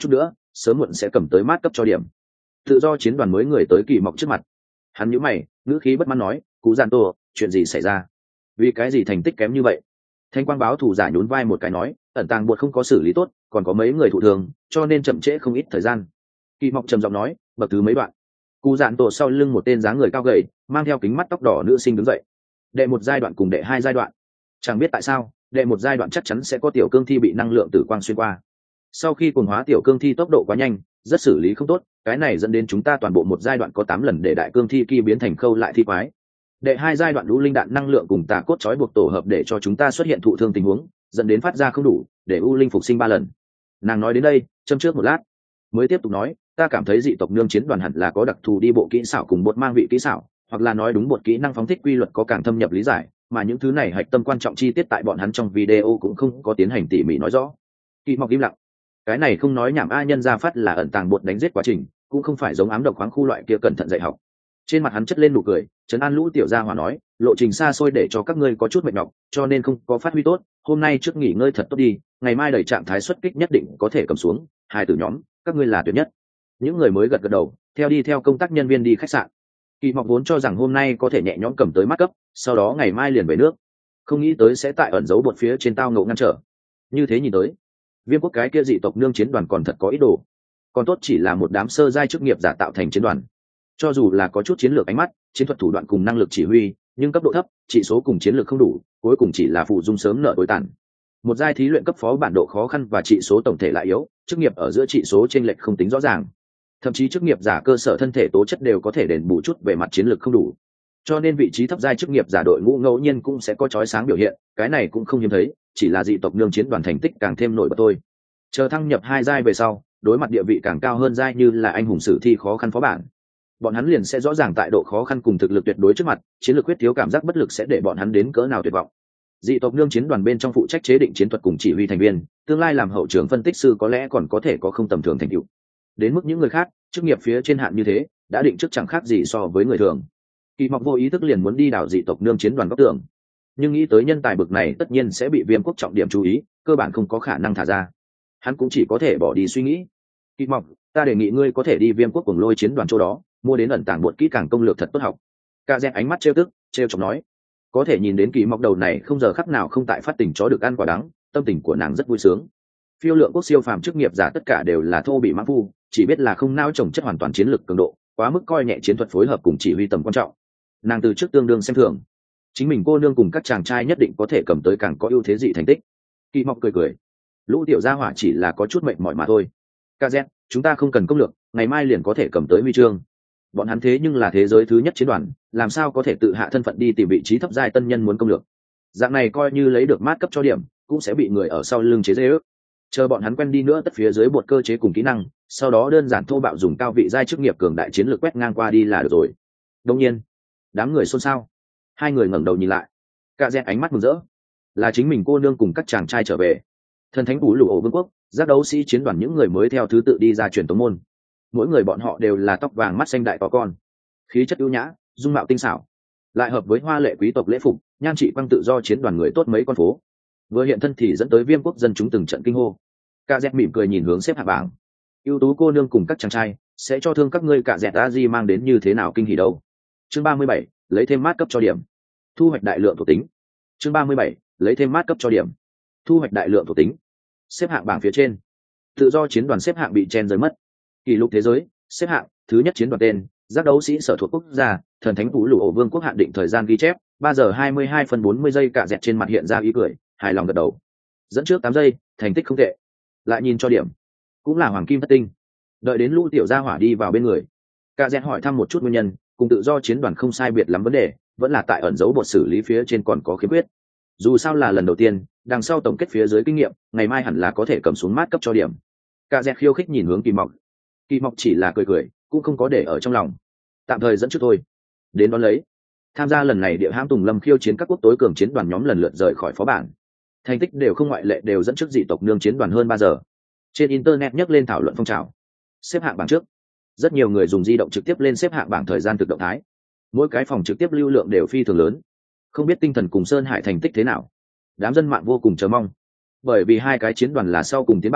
sớm muộn sẽ cầm tới mát cấp cho điểm. Tự do chiến đoàn mới người tới Kỳ Mọc trước mặt, hắn nhíu mày, ngữ khí bất mãn nói, cụ Giản Tô, chuyện gì xảy ra? Vì cái gì thành tích kém như vậy? Thanh quang báo thủ giả nhún vai một cái nói, ẩn tàng buộc không có xử lý tốt, còn có mấy người thụ thường, cho nên chậm trễ không ít thời gian. Kỳ Mọc trầm giọng nói, bậc thứ mấy đoạn. Cụ Giản Tô sau lưng một tên dáng người cao gầy, mang theo kính mắt tóc đỏ nữ sinh đứng dậy. Đệ một giai đoạn cùng đệ hai giai đoạn. Chẳng biết tại sao, đệ một giai đoạn chắc chắn sẽ có tiểu cương thi bị năng lượng tử quang xuyên qua. Sau khi cuồng hóa tiểu cương thi tốc độ quá nhanh, rất xử lý không tốt, cái này dẫn đến chúng ta toàn bộ một giai đoạn có tám lần để đại cương thi kia biến thành khâu lại thi quái. Đệ hai giai đoạn lũ linh đạn năng lượng cùng tà cốt trói buộc tổ hợp để cho chúng ta xuất hiện thụ thương tình huống, dẫn đến phát ra không đủ, để u linh phục sinh ba lần. Nàng nói đến đây, châm trước một lát, mới tiếp tục nói, ta cảm thấy dị tộc nương chiến đoàn hẳn là có đặc thù đi bộ kỹ xảo cùng bột mang vị kỹ xảo, hoặc là nói đúng bột kỹ năng phóng thích quy luật có càng thâm nhập lý giải, mà những thứ này hạch tâm quan trọng chi tiết tại bọn hắn trong video cũng không có tiến hành tỉ mỉ nói rõ. Kỳ Mọc im lặng. Cái này không nói nhảm a, nhân ra phát là ẩn tàng bột đánh giết quá trình, cũng không phải giống ám độc khoáng khu loại kia cẩn thận dạy học. Trên mặt hắn chất lên nụ cười, trấn an lũ tiểu gia hỏa nói, lộ trình xa xôi để cho các ngươi có chút mệt nhọc, cho nên không có phát huy tốt, hôm nay trước nghỉ ngơi thật tốt đi, ngày mai đẩy trạng thái xuất kích nhất định có thể cầm xuống. Hai tử nhóm, các ngươi là tuyệt nhất. Những người mới gật gật đầu, theo đi theo công tác nhân viên đi khách sạn. Kỳ Mọc vốn cho rằng hôm nay có thể nhẹ nhõm cầm tới mắt cấp, sau đó ngày mai liền về nước, không nghĩ tới sẽ tại ẩn giấu bột phía trên tao ngộ ngăn trở. Như thế nhìn tới, Viêm Quốc cái kia dị tộc nương chiến đoàn còn thật có ý đồ, còn tốt chỉ là một đám sơ giai chức nghiệp giả tạo thành chiến đoàn, cho dù là có chút chiến lược ánh mắt, chiến thuật thủ đoạn cùng năng lực chỉ huy, nhưng cấp độ thấp, chỉ số cùng chiến lược không đủ, cuối cùng chỉ là phụ dung sớm nợ tối tàn. Một giai thí luyện cấp phó bản độ khó khăn và chỉ số tổng thể lại yếu, chức nghiệp ở giữa chỉ số chênh lệch không tính rõ ràng, thậm chí chức nghiệp giả cơ sở thân thể tố chất đều có thể đền bù chút về mặt chiến lược không đủ, cho nên vị trí thấp giai chức nghiệp giả đội ngũ ngẫu nhiên cũng sẽ có chói sáng biểu hiện, cái này cũng không hiếm thấy, chỉ là dị tộc nương chiến đoàn thành tích càng thêm nổi bật thôi. Chờ thăng nhập hai giai về sau, đối mặt địa vị càng cao hơn giai như là anh hùng sử thi khó khăn phó bản, bọn hắn liền sẽ rõ ràng tại độ khó khăn cùng thực lực tuyệt đối trước mặt, chiến lược quyết thiếu cảm giác bất lực sẽ để bọn hắn đến cỡ nào tuyệt vọng. Dị tộc nương chiến đoàn bên trong phụ trách chế định chiến thuật cùng chỉ huy thành viên, tương lai làm hậu trường phân tích sư có lẽ còn có thể có không tầm thường thành tựu. Đến mức những người khác, chức nghiệp phía trên hạn như thế, đã định trước chẳng khác gì so với người thường. Kỳ Mọc vô ý thức liền muốn đi đảo dị tộc nương chiến đoàn góc tường, nhưng nghĩ tới nhân tài bực này tất nhiên sẽ bị Viêm Quốc trọng điểm chú ý, cơ bản không có khả năng thả ra. Hắn cũng chỉ có thể bỏ đi suy nghĩ. Kỳ Mọc, ta đề nghị ngươi có thể đi Viêm Quốc cùng lôi chiến đoàn chỗ đó, mua đến ẩn tàng bột kỹ càng công lược thật tốt học. Ca Dẹt ánh mắt trêu tức, trêu chọc nói. Có thể nhìn đến Kỳ Mọc đầu này không giờ khắc nào không tại phát tình chó được ăn quả đắng, tâm tình của nàng rất vui sướng. Phiêu lượng quốc siêu phàm chức nghiệp giả tất cả đều là thô bị mãng phu, chỉ biết là không nao trồng chất hoàn toàn chiến lược cường độ, quá mức coi nhẹ chiến thuật phối hợp cùng chỉ huy tầm quan trọng. Nàng từ trước tương đương xem thường chính mình, cô nương cùng các chàng trai nhất định có thể cầm tới càng có ưu thế dị thành tích. Kỳ Mọc cười cười, lũ tiểu gia hỏa chỉ là có chút mệt mỏi mà thôi. Ca Z, chúng ta không cần công lược, ngày mai liền có thể cầm tới huy chương. Bọn hắn thế nhưng là thế giới thứ nhất chiến đoàn, làm sao có thể tự hạ thân phận đi tìm vị trí thấp giai tân nhân muốn công lược. Dạng này coi như lấy được mát cấp cho điểm, cũng sẽ bị người ở sau lưng chế giễu. Chờ bọn hắn quen đi nữa tất phía dưới bột cơ chế cùng kỹ năng, sau đó đơn giản thô bạo dùng cao vị giai chức nghiệp cường đại chiến lược quét ngang qua đi là được rồi. Đương nhiên, đám người xôn xao, hai người ngẩng đầu nhìn lại. Cả dẹt ánh mắt mừng rỡ, là chính mình cô nương cùng các chàng trai trở về. Thần thánh vũ lũ ổ vương quốc, giác đấu sĩ chiến đoàn những người mới theo thứ tự đi ra truyền tống môn. Mỗi người bọn họ đều là tóc vàng mắt xanh đại to con, khí chất ưu nhã, dung mạo tinh xảo, lại hợp với hoa lệ quý tộc lễ phục, nhan trị quang tự do chiến đoàn người tốt mấy con phố. Vừa hiện thân thì dẫn tới Viêm Quốc dân chúng từng trận kinh hô. Cả dẹt mỉm cười nhìn hướng xếp hạng bảng. Ưu tú cô nương cùng các chàng trai sẽ cho thương các ngươi cả dẹt a di mang đến như thế nào kinh hỉ đâu. Chương ba mươi bảy, lấy thêm mát cấp cho điểm. Thu hoạch đại lượng thuộc tính. Chương ba mươi bảy, lấy thêm mát cấp cho điểm. Thu hoạch đại lượng thuộc tính. Xếp hạng bảng phía trên, tự do chiến đoàn xếp hạng bị chen rơi mất. Kỷ lục thế giới, xếp hạng thứ nhất chiến đoàn tên, giác đấu sĩ sở thuộc quốc gia, thần thánh vũ lũ ổ vương quốc, hạn định thời gian ghi chép ba giờ hai mươi hai phân bốn mươi giây. Cả dẹt trên mặt hiện ra ý cười, hài lòng gật đầu. Dẫn trước tám giây, thành tích không tệ. Lại nhìn cho điểm, cũng là hoàng kim thất tinh. Đợi đến lũ tiểu gia hỏa đi vào bên người, Cả dẹt hỏi thăm một chút nguyên nhân, cùng tự do chiến đoàn không sai biệt lắm vấn đề, vẫn là tại ẩn dấu bột xử lý phía trên còn có khiếm khuyết. Dù sao là lần đầu tiên, đằng sau tổng kết phía dưới kinh nghiệm, ngày mai hẳn là có thể cầm xuống mát cấp cho điểm. Cả dẹt khiêu khích nhìn hướng Kỳ Mọc. Kỳ Mọc chỉ là cười cười, cũng không có để ở trong lòng. Tạm thời dẫn trước thôi. Đến đón lấy, tham gia lần này địa hãm Tùng Lâm khiêu chiến các quốc tối cường chiến đoàn nhóm lần lượt rời khỏi phó bản. Thành tích đều không ngoại lệ, đều dẫn trước dị tộc nương chiến đoàn hơn ba giờ. Trên internet nhắc lên thảo luận phong trào. Xếp hạng bảng trước, rất nhiều người dùng di động trực tiếp lên xếp hạng bảng thời gian thực động thái. Mỗi cái phòng trực tiếp lưu lượng đều phi thường lớn. Không biết Tinh Thần cùng Sơn Hải thành tích thế nào, đám dân mạng vô cùng chờ mong. Bởi vì hai cái chiến đoàn là sau cùng tiến bản,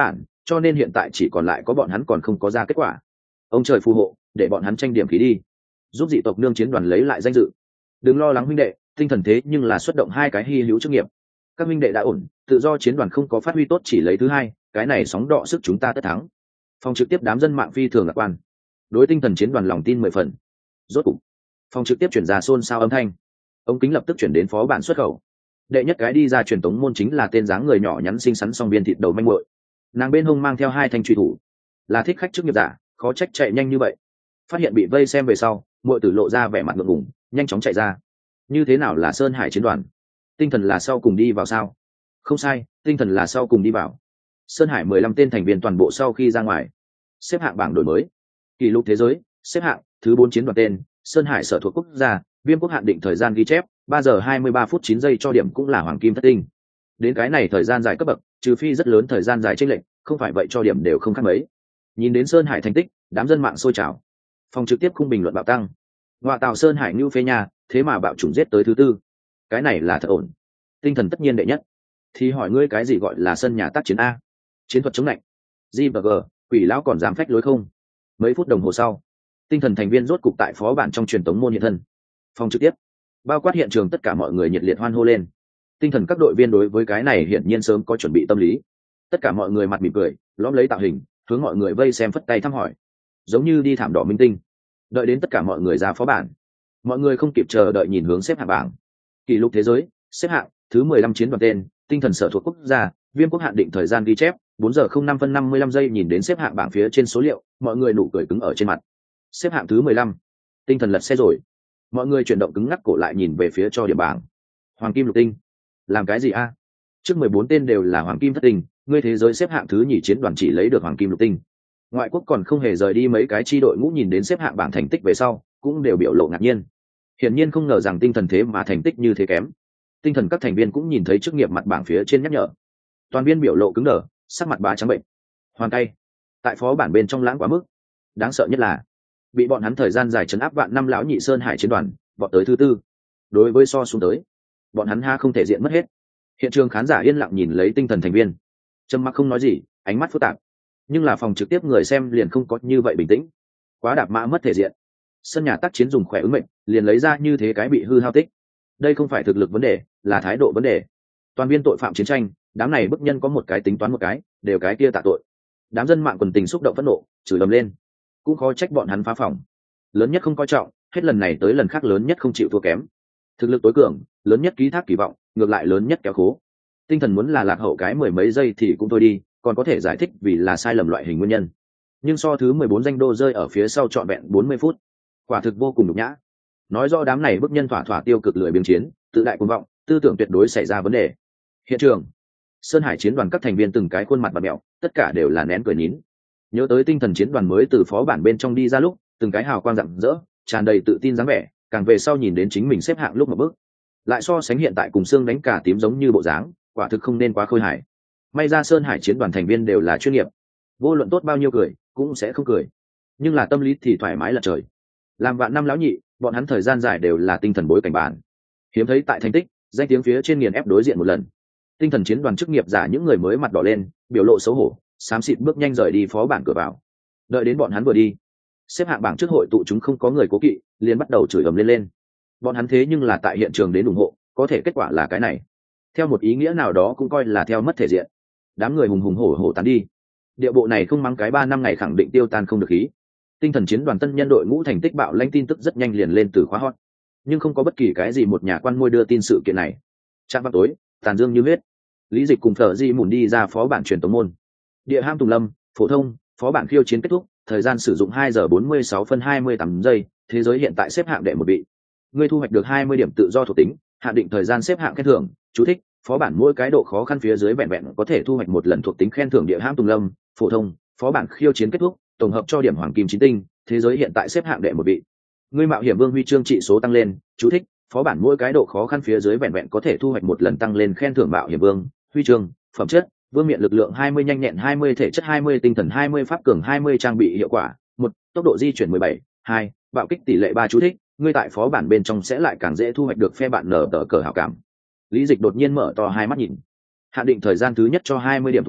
cho nên hiện tại chỉ còn lại có bọn hắn còn không có ra kết quả. Ông trời phù hộ, để bọn hắn tranh điểm khí đi, giúp dị tộc nương chiến đoàn lấy lại danh dự. Đừng lo lắng huynh đệ, tinh thần thế nhưng là xuất động hai cái hy hữu chức nghiệp. Các huynh đệ đã ổn, tự do chiến đoàn không có phát huy tốt chỉ lấy thứ hai, cái này sóng đọ sức chúng ta tất thắng. Phòng trực tiếp đám dân mạng phi thường lạc quan, đối tinh thần chiến đoàn lòng tin mười phần. Rốt cục phòng trực tiếp chuyển ra xôn xao âm thanh, ống kính lập tức chuyển đến phó bản xuất khẩu. Đệ nhất cái đi ra truyền tống môn chính là tên dáng người nhỏ nhắn xinh xắn song biên thịt đầu manh muội, nàng bên hông mang theo hai thanh truy thủ, là thích khách chức nghiệp giả, khó trách chạy nhanh như vậy. Phát hiện bị vây xem về sau, muội tử lộ ra vẻ mặt ngượng ngùng, nhanh chóng chạy ra. Như thế nào là Sơn Hải chiến đoàn? Tinh thần là sau cùng đi vào sao? Không sai, tinh thần là sau cùng đi vào. Sơn Hải mười lăm tên thành viên toàn bộ sau khi ra ngoài, xếp hạng bảng đổi mới, kỷ lục thế giới, xếp hạng thứ bốn chiến đoàn tên Sơn Hải sở thuộc quốc gia, Viêm quốc hạn định thời gian ghi chép ba giờ hai mươi ba phút chín giây, cho điểm cũng là hoàng kim thất tinh. Đến cái này thời gian dài cấp bậc, trừ phi rất lớn thời gian dài chênh lệch, không phải vậy cho điểm đều không khác mấy. Nhìn đến Sơn Hải thành tích, đám dân mạng sôi trào. Phòng trực tiếp khung bình luận bạo tăng. Ngoại tào Sơn Hải như phê nhà, thế mà bạo chủng giết tới thứ tư. Cái này là thật ổn. Tinh thần tất nhiên đệ nhất. Thì hỏi ngươi cái gì gọi là sân nhà tác chiến a? Chiến thuật chống lạnh. G và G, quỷ lão còn dám phách lối không? Mấy phút đồng hồ sau, tinh thần thành viên rốt cục tại phó bản trong truyền tống môn hiện thân. Phòng trực tiếp, bao quát hiện trường tất cả mọi người nhiệt liệt hoan hô lên. Tinh thần các đội viên đối với cái này hiển nhiên sớm có chuẩn bị tâm lý. Tất cả mọi người mặt mỉm cười, lõm lấy tạo hình, hướng mọi người vây xem phất tay thăm hỏi, giống như đi thảm đỏ minh tinh. Đợi đến tất cả mọi người ra phó bản, mọi người không kịp chờ đợi nhìn hướng xếp hạng bảng. Kỷ lục thế giới, xếp hạng thứ mười lăm chiến đoàn tên tinh thần sở thuộc quốc gia, Viêm quốc hạn định thời gian ghi chép bốn giờ không năm phân năm mươi lăm giây. Nhìn đến xếp hạng bảng phía trên số liệu, mọi người nụ cười cứng ở trên mặt. Xếp hạng thứ mười lăm, tinh thần lật xe rồi. Mọi người chuyển động cứng ngắc cổ lại nhìn về phía cho điểm bảng. Hoàng kim lục tinh, làm cái gì a? Trước mười bốn tên đều là hoàng kim thất tinh, ngươi thế giới xếp hạng thứ nhì chiến đoàn chỉ lấy được hoàng kim lục tinh. Ngoại quốc còn không hề rời đi mấy cái chi đội ngũ nhìn đến xếp hạng bảng thành tích về sau, cũng đều biểu lộ ngạc nhiên. Hiển nhiên không ngờ rằng tinh thần thế mà thành tích như thế kém. Tinh thần các thành viên cũng nhìn thấy chức nghiệp mặt bảng phía trên nhắc nhở, toàn viên biểu lộ cứng đờ, sắc mặt bá trắng bệnh. Hoàn tay, tại phó bản bên trong lãng quá mức. Đáng sợ nhất là bị bọn hắn thời gian dài trấn áp vạn năm lão nhị Sơn Hải chiến đoàn, vọt tới thứ tư. Đối với so xuống tới, bọn hắn ha không thể diện mất hết. Hiện trường khán giả yên lặng nhìn lấy tinh thần thành viên, trầm mặc không nói gì, ánh mắt phức tạp. Nhưng là phòng trực tiếp người xem liền không có như vậy bình tĩnh. Quá đạp mã mất thể diện. Sân nhà tác chiến dùng khỏe ứng mệnh, liền lấy ra như thế cái bị hư hao tích. Đây không phải thực lực vấn đề, là thái độ vấn đề. Toàn viên tội phạm chiến tranh, đám này bức nhân có một cái tính toán một cái, đều cái kia tạ tội. Đám dân mạng quần tình xúc động phẫn nộ, chửi ầm lên. Cũng khó trách bọn hắn phá phòng. Lớn nhất không coi trọng, hết lần này tới lần khác lớn nhất không chịu thua kém. Thực lực tối cường, lớn nhất ký thác kỳ vọng, ngược lại lớn nhất kéo khố. Tinh thần muốn là lạc hậu cái mười mấy giây thì cũng thôi đi, còn có thể giải thích vì là sai lầm loại hình nguyên nhân. Nhưng so thứ mười bốn danh đô rơi ở phía sau trọn vẹn bốn mươi phút, quả thực vô cùng nhục nhã. Nói rõ đám này bức nhân thỏa thỏa tiêu cực lười biếng chiến, tự đại cuồng vọng, tư tưởng tuyệt đối xảy ra vấn đề. Hiện trường, Sơn Hải chiến đoàn các thành viên từng cái khuôn mặt bặm mẹo, tất cả đều là nén cười nín. Nhớ tới tinh thần chiến đoàn mới từ phó bản bên trong đi ra lúc, từng cái hào quang rạng rỡ, tràn đầy tự tin dáng vẻ, càng về sau nhìn đến chính mình xếp hạng lúc một bước, lại so sánh hiện tại cùng xương đánh cả tím giống như bộ dáng, quả thực không nên quá khôi hài. May ra Sơn Hải chiến đoàn thành viên đều là chuyên nghiệp, vô luận tốt bao nhiêu cười cũng sẽ không cười, nhưng là tâm lý thì thoải mái là trời. Làm vạn năm lão nhị, bọn hắn thời gian dài đều là tinh thần bối cảnh bản, hiếm thấy tại thành tích danh tiếng phía trên nghiền ép đối diện một lần. Tinh thần chiến đoàn chức nghiệp giả những người mới mặt đỏ lên, biểu lộ xấu hổ, xám xịt bước nhanh rời đi phó bản cửa vào. Đợi đến bọn hắn vừa đi, xếp hạng bảng trước hội tụ chúng không có người cố kỵ, liền bắt đầu chửi ầm lên lên. Bọn hắn thế nhưng là tại hiện trường đến ủng hộ, có thể kết quả là cái này, theo một ý nghĩa nào đó cũng coi là theo mất thể diện. Đám người hùng hùng hổ hổ tán đi. Địa bộ này không mắng cái ba năm ngày khẳng định tiêu tan không được khí. Tinh thần chiến đoàn tân nhân đội ngũ thành tích bạo lãnh tin tức rất nhanh liền lên từ khóa hot, nhưng không có bất kỳ cái gì một nhà quan môi đưa tin sự kiện này. Trạm vào tối, tàn dương như huyết. Lý Dịch cùng Thở Di Mùn đi ra phó bản truyền tống môn. Địa ham Tùng Lâm, phổ thông, phó bản khiêu chiến kết thúc, thời gian sử dụng hai giờ bốn mươi sáu phân hai mươi tám giây, thế giới hiện tại xếp hạng đệ một vị. Ngươi thu hoạch được hai mươi điểm tự do thuộc tính, hạn định thời gian xếp hạng khen thưởng, chú thích, phó bản mỗi cái độ khó khăn phía dưới vẹn vẹn có thể thu hoạch một lần thuộc tính khen thưởng. Địa ham Tùng Lâm, phổ thông, phó bản khiêu chiến kết thúc, tổng hợp cho điểm hoàng kim chín tinh, thế giới hiện tại xếp hạng đệ một vị. Ngươi mạo hiểm vương huy chương trị số tăng lên, chú thích, phó bản mỗi cái độ khó khăn phía dưới vẹn vẹn có thể thu hoạch một lần tăng lên khen thưởng mạo hiểm vương huy chương. Phẩm chất, vương miện lực lượng hai mươi, nhanh nhẹn hai mươi, thể chất hai mươi, tinh thần hai mươi, pháp cường hai mươi, trang bị hiệu quả một, tốc độ di chuyển mười bảy, hai, bạo kích tỷ lệ ba. Chú thích, ngươi tại phó bản bên trong sẽ lại càng dễ thu hoạch được phe bạn nở tờ cờ hảo cảm. Lý Dịch đột nhiên mở to hai mắt nhìn. Hạn định thời gian thứ nhất cho hai mươi điểm thuộc tính,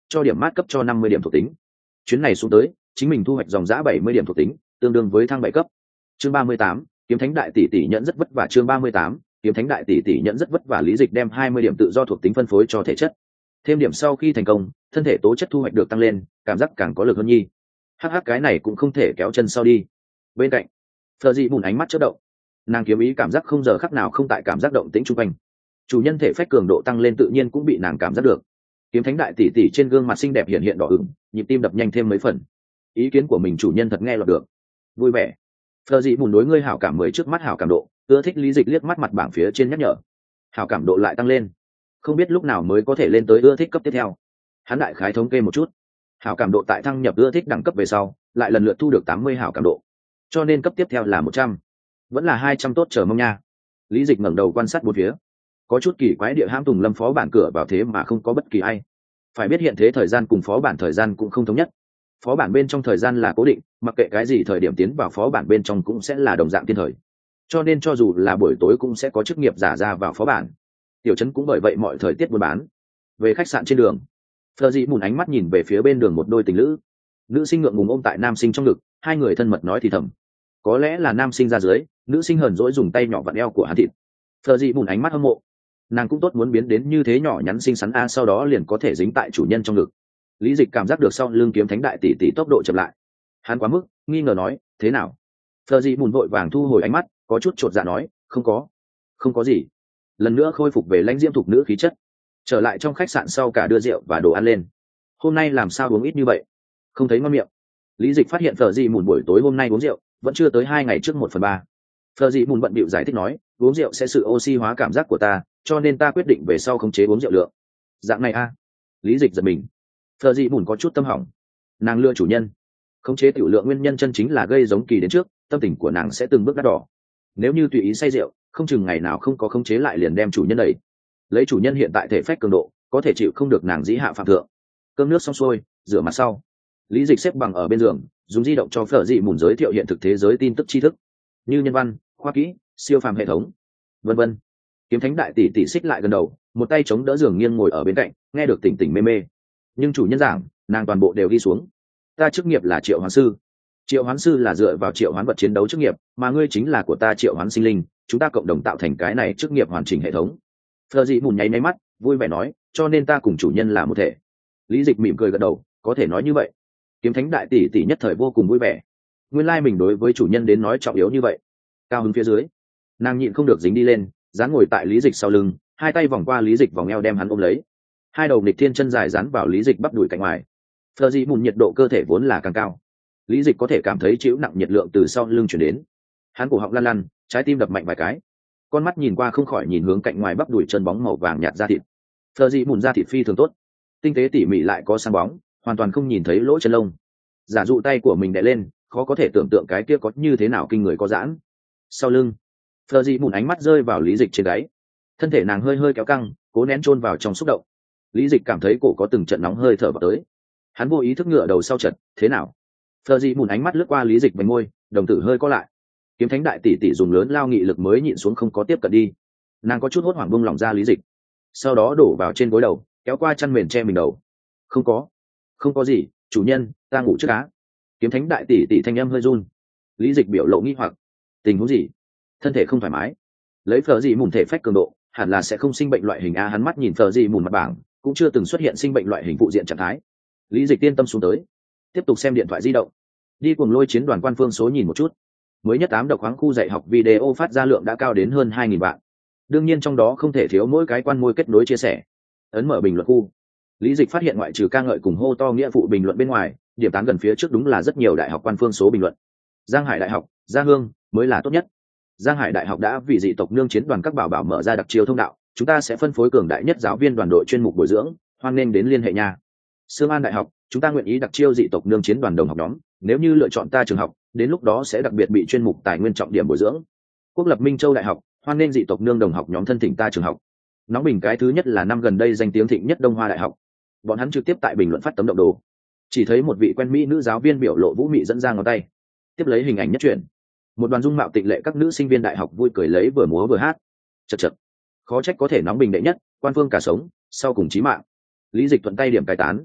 cho điểm mát cấp cho năm mươi điểm thuộc tính. Chuyến này xuống tới chính mình thu hoạch dòng giã bảy mươi điểm thuộc tính, tương đương với thăng bảy cấp. Chương ba mươi tám, kiếm thánh đại tỷ tỷ nhận rất vất vả. Chương ba mươi tám, kiếm thánh đại tỷ tỷ nhận rất vất vả. Lý Dịch đem hai mươi điểm tự do thuộc tính phân phối cho thể chất, thêm điểm sau khi thành công, thân thể tố chất thu hoạch được tăng lên, cảm giác càng có lực hơn nhi. Hắc hắc, cái này cũng không thể kéo chân sau đi. Bên cạnh Phở Dị Bùn ánh mắt chớp động, nàng kiếm ý cảm giác không giờ khắc nào không tại cảm giác động tĩnh chung quanh. Chủ nhân thể phách cường độ tăng lên tự nhiên cũng bị nàng cảm giác được. Kiếm thánh đại tỷ tỷ trên gương mặt xinh đẹp hiện hiện đỏ ửng, nhịp tim đập nhanh thêm mấy phần. Ý kiến của mình chủ nhân thật nghe lọt được, vui vẻ. Phở Dị Bùn đối ngươi hảo cảm mới trước mắt hảo cảm độ, ưa thích. Lý Dịch liếc mắt mặt bảng phía trên nhắc nhở, hảo cảm độ lại tăng lên, không biết lúc nào mới có thể lên tới ưa thích cấp tiếp theo. Hắn đại khái thống kê một chút, hảo cảm độ tại thăng nhập ưa thích đẳng cấp về sau lại lần lượt thu được tám mươi hảo cảm độ, cho nên cấp tiếp theo là một trăm, vẫn là hai trăm tốt chờ mong nha. Lý Dịch ngẩng đầu quan sát bốn phía, có chút kỳ quái. Địa hãm Tùng Lâm phó bản cửa vào thế mà không có bất kỳ ai. Phải biết hiện thế thời gian cùng phó bản thời gian cũng không thống nhất, phó bản bên trong thời gian là cố định, mặc kệ cái gì thời điểm tiến vào phó bản bên trong cũng sẽ là đồng dạng thiên thời, cho nên cho dù là buổi tối cũng sẽ có chức nghiệp giả ra vào phó bản. Tiểu trấn cũng bởi vậy mọi thời tiết buôn bán. Về khách sạn trên đường, Phở Dị Bùn ánh mắt nhìn về phía bên đường một đôi tình lữ, nữ sinh ngượng ngùng ôm tại nam sinh trong ngực, hai người thân mật nói thì thầm. Có lẽ là nam sinh ra dưới, nữ sinh hờn dỗi dùng tay nhỏ vặn eo của hắn thịt. Phở Dị Bùn ánh mắt hâm mộ, nàng cũng tốt muốn biến đến như thế, nhỏ nhắn xinh xắn a, sau đó liền có thể dính tại chủ nhân trong ngực. Lý Dịch cảm giác được sau lưng kiếm thánh đại tỷ tỷ tốc độ chậm lại, hắn quá mức nghi ngờ nói, thế nào? Phở Dị Bùn vội vàng thu hồi ánh mắt, có chút chột dạ nói, không có, không có gì. Lần nữa khôi phục về lãnh diễm thục nữ khí chất. Trở lại trong khách sạn sau cả đưa rượu và đồ ăn lên. Hôm nay làm sao uống ít như vậy, không thấy ngon miệng. Lý Dịch phát hiện Phở Dị Bùn buổi tối hôm nay uống rượu vẫn chưa tới hai ngày trước một phần ba. Phở Dị Bùn bận bịu giải thích nói, uống rượu sẽ sự oxy hóa cảm giác của ta, cho nên ta quyết định về sau khống chế uống rượu lượng. Dạng này a? À? Lý Dịch giật mình. Phở Dị Bùn có chút tâm hỏng, nàng lừa chủ nhân. Khống chế tiểu lượng nguyên nhân chân chính là gây giống kỳ đến trước, tâm tình của nàng sẽ từng bước đắt đỏ. Nếu như tùy ý say rượu, không chừng ngày nào không có khống chế lại liền đem chủ nhân đẩy. Lấy chủ nhân hiện tại thể phách cường độ, có thể chịu không được nàng dĩ hạ phạm thượng. Cơm nước xong xuôi, rửa mặt sau, Lý Dịch xếp bằng ở bên giường, dùng di động cho Phở Dị Bùn giới thiệu hiện thực thế giới tin tức tri thức, như nhân văn, khoa kỹ, siêu phàm hệ thống, vân vân. Kiếm thánh đại tỷ tỷ xích lại gần đầu, một tay chống đỡ giường nghiêng ngồi ở bên cạnh, nghe được tỉnh tỉnh mê mê. Nhưng chủ nhân giảng, nàng toàn bộ đều ghi xuống. Ta chức nghiệp là triệu hoán sư. Triệu hoán sư là dựa vào triệu hoán vật chiến đấu chức nghiệp, mà ngươi chính là của ta triệu hoán sinh linh, chúng ta cộng đồng tạo thành cái này chức nghiệp hoàn chỉnh hệ thống. Phở Dị Bùn nháy nháy mắt, vui vẻ nói, cho nên ta cùng chủ nhân là một thể. Lý Dịch mỉm cười gật đầu, có thể nói như vậy. Kiếm thánh đại tỷ tỷ nhất thời vô cùng vui vẻ. Nguyên lai mình đối với chủ nhân đến nói trọng yếu như vậy. Cao hứng phía dưới, nàng nhịn không được dính đi lên, dán ngồi tại Lý Dịch sau lưng, hai tay vòng qua Lý Dịch vòng eo đem hắn ôm lấy. Hai đầu nghịch thiên chân dài dán vào Lý Dịch bắp đùi cạnh ngoài. Phở Dị Bùn nhiệt độ cơ thể vốn là càng cao, Lý Dịch có thể cảm thấy chịu nặng nhiệt lượng từ sau lưng truyền đến. Hắn cổ họng lăn lăn, trái tim đập mạnh vài cái, con mắt nhìn qua không khỏi nhìn hướng cạnh ngoài bắp đùi chân bóng màu vàng nhạt da thịt. Phở Dị Bùn da thịt phi thường tốt, tinh tế tỉ mỉ lại có sáng bóng, hoàn toàn không nhìn thấy lỗ chân lông. Giả dụ tay của mình đè lên, khó có thể tưởng tượng cái kia có như thế nào kinh người có giãn. Sau lưng, Phở Dị Bùn ánh mắt rơi vào Lý Dịch trên gáy, thân thể nàng hơi hơi kéo căng, cố nén chôn vào trong xúc động. Lý Dịch cảm thấy cổ có từng trận nóng hơi thở vào tới, hắn vô ý thức ngửa đầu sau chật, thế nào? Phở Dị Bùn ánh mắt lướt qua Lý Dịch bánh môi, đồng tử hơi co lại. Kiếm thánh đại tỷ tỷ dùng lớn lao nghị lực mới nhịn xuống không có tiếp cận đi. Nàng có chút hốt hoảng buông lỏng ra Lý Dịch, sau đó đổ vào trên gối đầu, kéo qua chăn mền che mình đầu. Không có, không có gì, chủ nhân, ta ngủ trước á. Kiếm thánh đại tỷ tỷ thanh âm hơi run. Lý Dịch biểu lộ nghi hoặc, tình huống gì? Thân thể không thoải mái. Lấy Phở Dị Bùn thể phách cường độ, hẳn là sẽ không sinh bệnh loại hình a. Hắn mắt nhìn Phở Dị Bùn mặt bảng, cũng chưa từng xuất hiện sinh bệnh loại hình phụ diện trạng thái. Lý Dịch yên tâm xuống tới, tiếp tục xem điện thoại di động, đi cùng lôi chiến đoàn quan phương số nhìn một chút. Mới nhất tám độc khoáng khu dạy học video phát ra lượng đã cao đến hơn hai nghìn vạn. Đương nhiên trong đó không thể thiếu mỗi cái quan môi kết nối chia sẻ. Ấn mở bình luận khu, Lý Dịch phát hiện ngoại trừ ca ngợi cùng hô to nghĩa phụ bình luận bên ngoài, điểm tán gần phía trước đúng là rất nhiều đại học quan phương số bình luận. Giang Hải đại học, Gia Hương mới là tốt nhất. Giang Hải đại học đã vì dị tộc nương chiến đoàn các bảo bảo mở ra đặc chiêu thông đạo, chúng ta sẽ phân phối cường đại nhất giáo viên đoàn đội chuyên mục bồi dưỡng, hoan nghênh đến liên hệ nha. Sương An đại học, chúng ta nguyện ý đặc chiêu dị tộc nương chiến đoàn đồng học nhóm, nếu như lựa chọn ta trường học, đến lúc đó sẽ đặc biệt bị chuyên mục tài nguyên trọng điểm bồi dưỡng. Quốc lập Minh Châu đại học, hoan nghênh dị tộc nương đồng học nhóm thân thỉnh ta trường học. Nóng bình cái thứ nhất là năm gần đây danh tiếng thịnh nhất Đông Hoa đại học. Bọn hắn trực tiếp tại bình luận phát tấm động đồ, chỉ thấy một vị quen mỹ nữ giáo viên biểu lộ vũ mị dẫn ra ngón tay, tiếp lấy hình ảnh nhất truyện, một đoàn dung mạo tịnh lệ các nữ sinh viên đại học vui cười lấy vừa múa vừa hát. Chật chật, khó trách có thể nóng bình đệ nhất, quan phương cả sống, sau cùng chí mạng. Lý Dịch thuận tay điểm cai tán.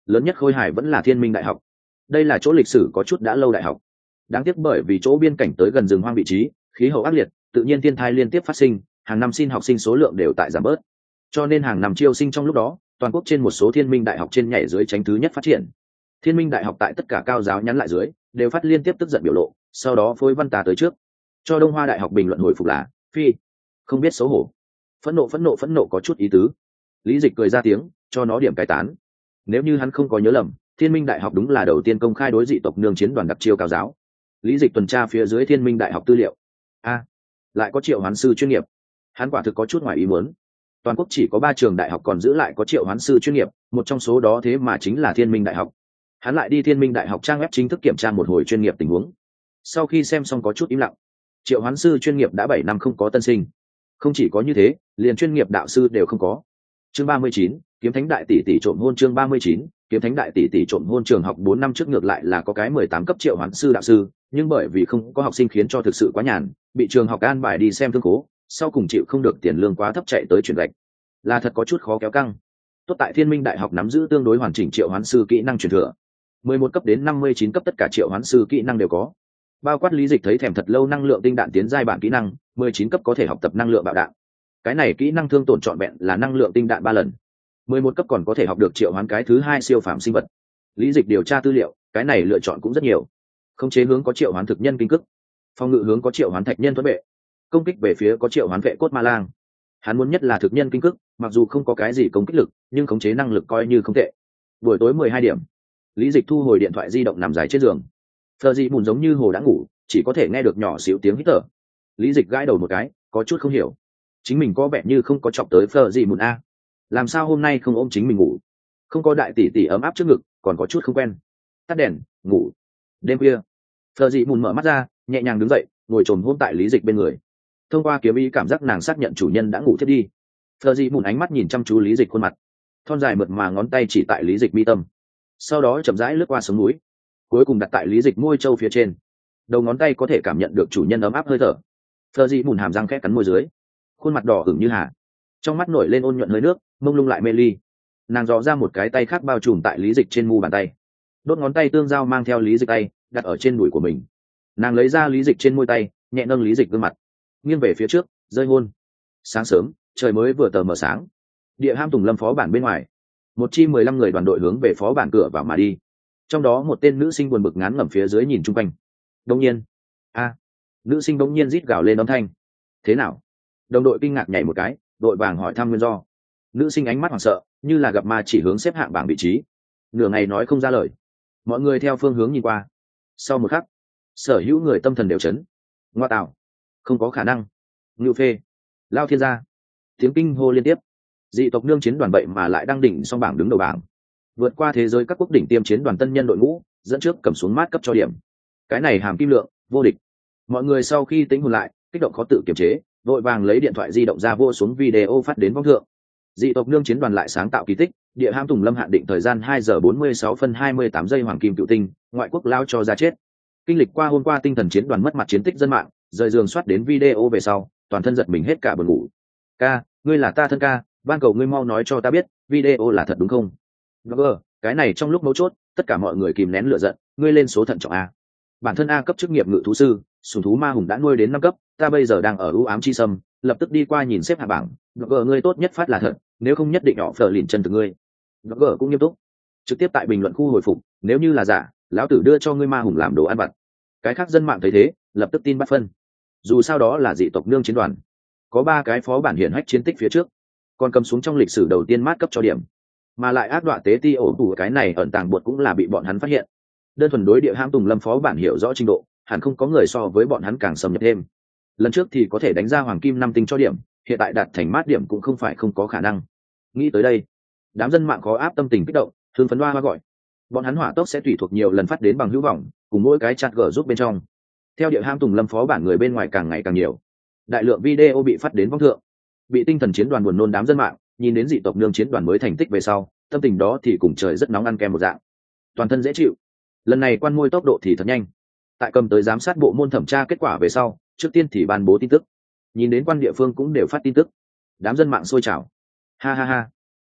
lớn nhất khôi hài vẫn là Thiên Minh Đại học. Đây là chỗ lịch sử có chút đã lâu đại học. Đáng tiếc bởi vì chỗ biên cảnh tới gần rừng hoang vị trí, khí hậu ác liệt, tự nhiên thiên tai liên tiếp phát sinh, hàng năm xin học sinh số lượng đều tại giảm bớt. Cho nên hàng năm chiêu sinh trong lúc đó, toàn quốc trên một số Thiên Minh Đại học trên nhảy dưới tránh thứ nhất phát triển. Thiên Minh Đại học tại tất cả cao giáo nhắn lại dưới, đều phát liên tiếp tức giận biểu lộ, sau đó phối văn tà tới trước. Cho Đông Hoa Đại học bình luận hồi phục là: "Phi, không biết xấu hổ." Phẫn nộ phẫn nộ phẫn nộ có chút ý tứ. Lý Dịch cười ra tiếng, cho nó điểm cai tán. Nếu như hắn không có nhớ lầm, Thiên Minh Đại học đúng là đầu tiên công khai đối dị tộc nương chiến đoàn đặc chiêu cao giáo. Lý Dịch tuần tra phía dưới Thiên Minh Đại học tư liệu. A, lại có triệu hoán sư chuyên nghiệp. Hắn quả thực có chút ngoài ý muốn. Toàn quốc chỉ có ba trường đại học còn giữ lại có triệu hoán sư chuyên nghiệp, một trong số đó thế mà chính là Thiên Minh Đại học. Hắn lại đi Thiên Minh Đại học trang web chính thức kiểm tra một hồi chuyên nghiệp tình huống. Sau khi xem xong có chút im lặng. Triệu hoán sư chuyên nghiệp đã bảy năm không có tân sinh. Không chỉ có như thế, liền chuyên nghiệp đạo sư đều không có. Chương ba mươi chín, kiếm thánh đại tỷ tỷ trộm hôn. Chương ba mươi chín, kiếm thánh đại tỷ tỷ trộm hôn. Trường học bốn năm trước ngược lại là có cái mười tám cấp triệu hoán sư đạo sư, nhưng bởi vì không có học sinh khiến cho thực sự quá nhàn, bị trường học an bài đi xem thương cố, sau cùng chịu không được tiền lương quá thấp chạy tới chuyển gạch. Là thật có chút khó kéo căng. Tốt tại Thiên Minh Đại học nắm giữ tương đối hoàn chỉnh triệu hoán sư kỹ năng truyền thừa. mười một cấp đến năm mươi chín cấp tất cả triệu hoán sư kỹ năng đều có. Bao quát Lý Dịch thấy thèm thật lâu năng lượng tinh đạn tiến giai bản kỹ năng, mười chín cấp có thể học tập năng lượng bạo đạn. Cái này kỹ năng thương tổn trọn vẹn là năng lượng tinh đạn ba lần. mười một cấp còn có thể học được triệu hoán cái thứ hai siêu phàm sinh vật. Lý Dịch điều tra tư liệu, cái này lựa chọn cũng rất nhiều. Khống chế hướng có triệu hoán thực nhân kinh cức, phòng ngự hướng có triệu hoán thạch nhân thuẫn vệ, công kích về phía có triệu hoán vệ cốt ma lang. Hắn muốn nhất là thực nhân kinh cức, mặc dù không có cái gì công kích lực, nhưng khống chế năng lực coi như không tệ. Buổi tối mười hai điểm, Lý Dịch thu hồi điện thoại di động nằm dài trên giường. Phờ dị mùn giống như hồ đã ngủ, chỉ có thể nghe được nhỏ xíu tiếng hít thở. Lý Dịch gãi đầu một cái, có chút không hiểu, chính mình có vẻ như không có chọc tới Phờ dị mùn a, làm sao hôm nay không ôm chính mình ngủ, không có đại tỷ tỷ ấm áp trước ngực, còn có chút không quen. Tắt đèn, ngủ. Đêm khuya, Phờ dị mùn mở mắt ra, nhẹ nhàng đứng dậy, ngồi chồm hôm tại Lý Dịch bên người. Thông qua kiếm ý cảm giác nàng xác nhận chủ nhân đã ngủ thiết đi. Phờ dị mùn ánh mắt nhìn chăm chú Lý Dịch khuôn mặt, thon dài mượt mà ngón tay chỉ tại Lý Dịch mi tâm, sau đó chậm rãi lướt qua sống núi, cuối cùng đặt tại Lý Dịch môi châu phía trên. Đầu ngón tay có thể cảm nhận được chủ nhân ấm áp hơi thở. Phờ dị mùn hàm răng khẽ cắn môi dưới, khuôn mặt đỏ ửng như hà, trong mắt nổi lên ôn nhuận hơi nước, mông lung lại mê ly. Nàng dò ra một cái tay khác bao trùm tại Lý Dịch trên mu bàn tay, đốt ngón tay tương giao mang theo Lý Dịch tay đặt ở trên đùi của mình. Nàng lấy ra Lý Dịch trên môi tay, nhẹ nâng Lý Dịch gương mặt, nghiêng về phía trước, rơi hôn. Sáng sớm, trời mới vừa tờ mờ sáng. Địa Ham Tùng Lâm phó bản bên ngoài, một chi mười lăm người đoàn đội hướng về phó bản cửa vào mà đi. Trong đó một tên nữ sinh buồn bực ngán ngẩm phía dưới nhìn chung quanh. Đột nhiên, a, nữ sinh bỗng nhiên rít gào lên âm thanh. Thế nào? Đồng đội kinh ngạc nhảy một cái, đội vàng hỏi thăm nguyên do. Nữ sinh ánh mắt hoảng sợ, như là gặp ma chỉ hướng xếp hạng bảng vị trí. Nửa ngày nói không ra lời. Mọi người theo phương hướng nhìn qua. Sau một khắc, sở hữu người tâm thần đều chấn. Ngoa tạo, không có khả năng. Ngưu phê, lao thiên gia, tiếng kinh hô liên tiếp. Dị tộc nương chiến đoàn vậy mà lại đang đỉnh song bảng đứng đầu bảng, vượt qua thế giới các quốc đỉnh tiêm chiến đoàn tân nhân đội ngũ, dẫn trước cầm xuống mát cấp cho điểm. Cái này hàm kim lượng vô địch. Mọi người sau khi tính hồn lại, kích động khó tự kiềm chế, vội vàng lấy điện thoại di động ra vô xuống video phát đến vong thượng. Dị tộc nương chiến đoàn lại sáng tạo kỳ tích, Địa Ham Tùng Lâm hạn định thời gian hai giờ bốn mươi sáu phân hai mươi tám giây hoàng kim cựu tinh, ngoại quốc lao cho ra chết. Kinh lịch qua hôm qua tinh thần chiến đoàn mất mặt chiến tích dân mạng, rời giường soát đến video về sau, toàn thân giật mình hết cả buồn ngủ. Ca, ngươi là ta thân ca, van cầu ngươi mau nói cho ta biết, video là thật đúng không? Vâng, cái này trong lúc mấu chốt, tất cả mọi người kìm nén lửa giận, ngươi lên số thận trọng a. Bản thân A cấp chức nghiệp ngự thú sư, sủng thú ma hùng đã nuôi đến năm cấp, ta bây giờ đang ở ưu ám chi sâm, lập tức đi qua nhìn xếp hạng bảng. Vâng, ngươi tốt nhất phát là thật, nếu không nhất định họ phở lìn chân từ ngươi. Vâng, cũng nghiêm túc. Trực tiếp tại bình luận khu hồi phục, nếu như là giả, lão tử đưa cho ngươi ma hùng làm đồ ăn vặt. Cái khác dân mạng thấy thế, lập tức tin bắt phân. Dù sao đó là dị tộc nương chiến đoàn, có ba cái phó bản hiển hách chiến tích phía trước, còn cầm xuống trong lịch sử đầu tiên mát cấp cho điểm, mà lại ác đoạ tế ti ổ tủ cái này ẩn tàng bột cũng là bị bọn hắn phát hiện. Đơn thuần đối Địa Ham Tùng Lâm phó bản hiểu rõ trình độ, hẳn không có người so với bọn hắn càng xâm nhập thêm. Lần trước thì có thể đánh ra hoàng kim năm tinh cho điểm, hiện tại đạt thành mát điểm cũng không phải không có khả năng. Nghĩ tới đây, đám dân mạng có áp tâm tình kích động, thương phấn hoa hoa gọi. Bọn hắn hỏa tốc sẽ tùy thuộc nhiều lần phát đến bằng hữu vọng, cùng mỗi cái chat gở giúp bên trong. Theo Địa Ham Tùng Lâm phó bản người bên ngoài càng ngày càng nhiều, đại lượng video bị phát đến vong thượng, bị tinh thần chiến đoàn buồn nôn đám dân mạng nhìn đến dị tộc nương chiến đoàn mới thành tích về sau, tâm tình đó thì cùng trời rất nóng ăn kem một dạng, toàn thân dễ chịu. Lần này quan môi tốc độ thì thật nhanh, tại cầm tới giám sát bộ môn thẩm tra kết quả về sau, trước tiên thì ban bố tin tức, nhìn đến quan địa phương cũng đều phát tin tức, đám dân mạng sôi trào. Ha ha ha,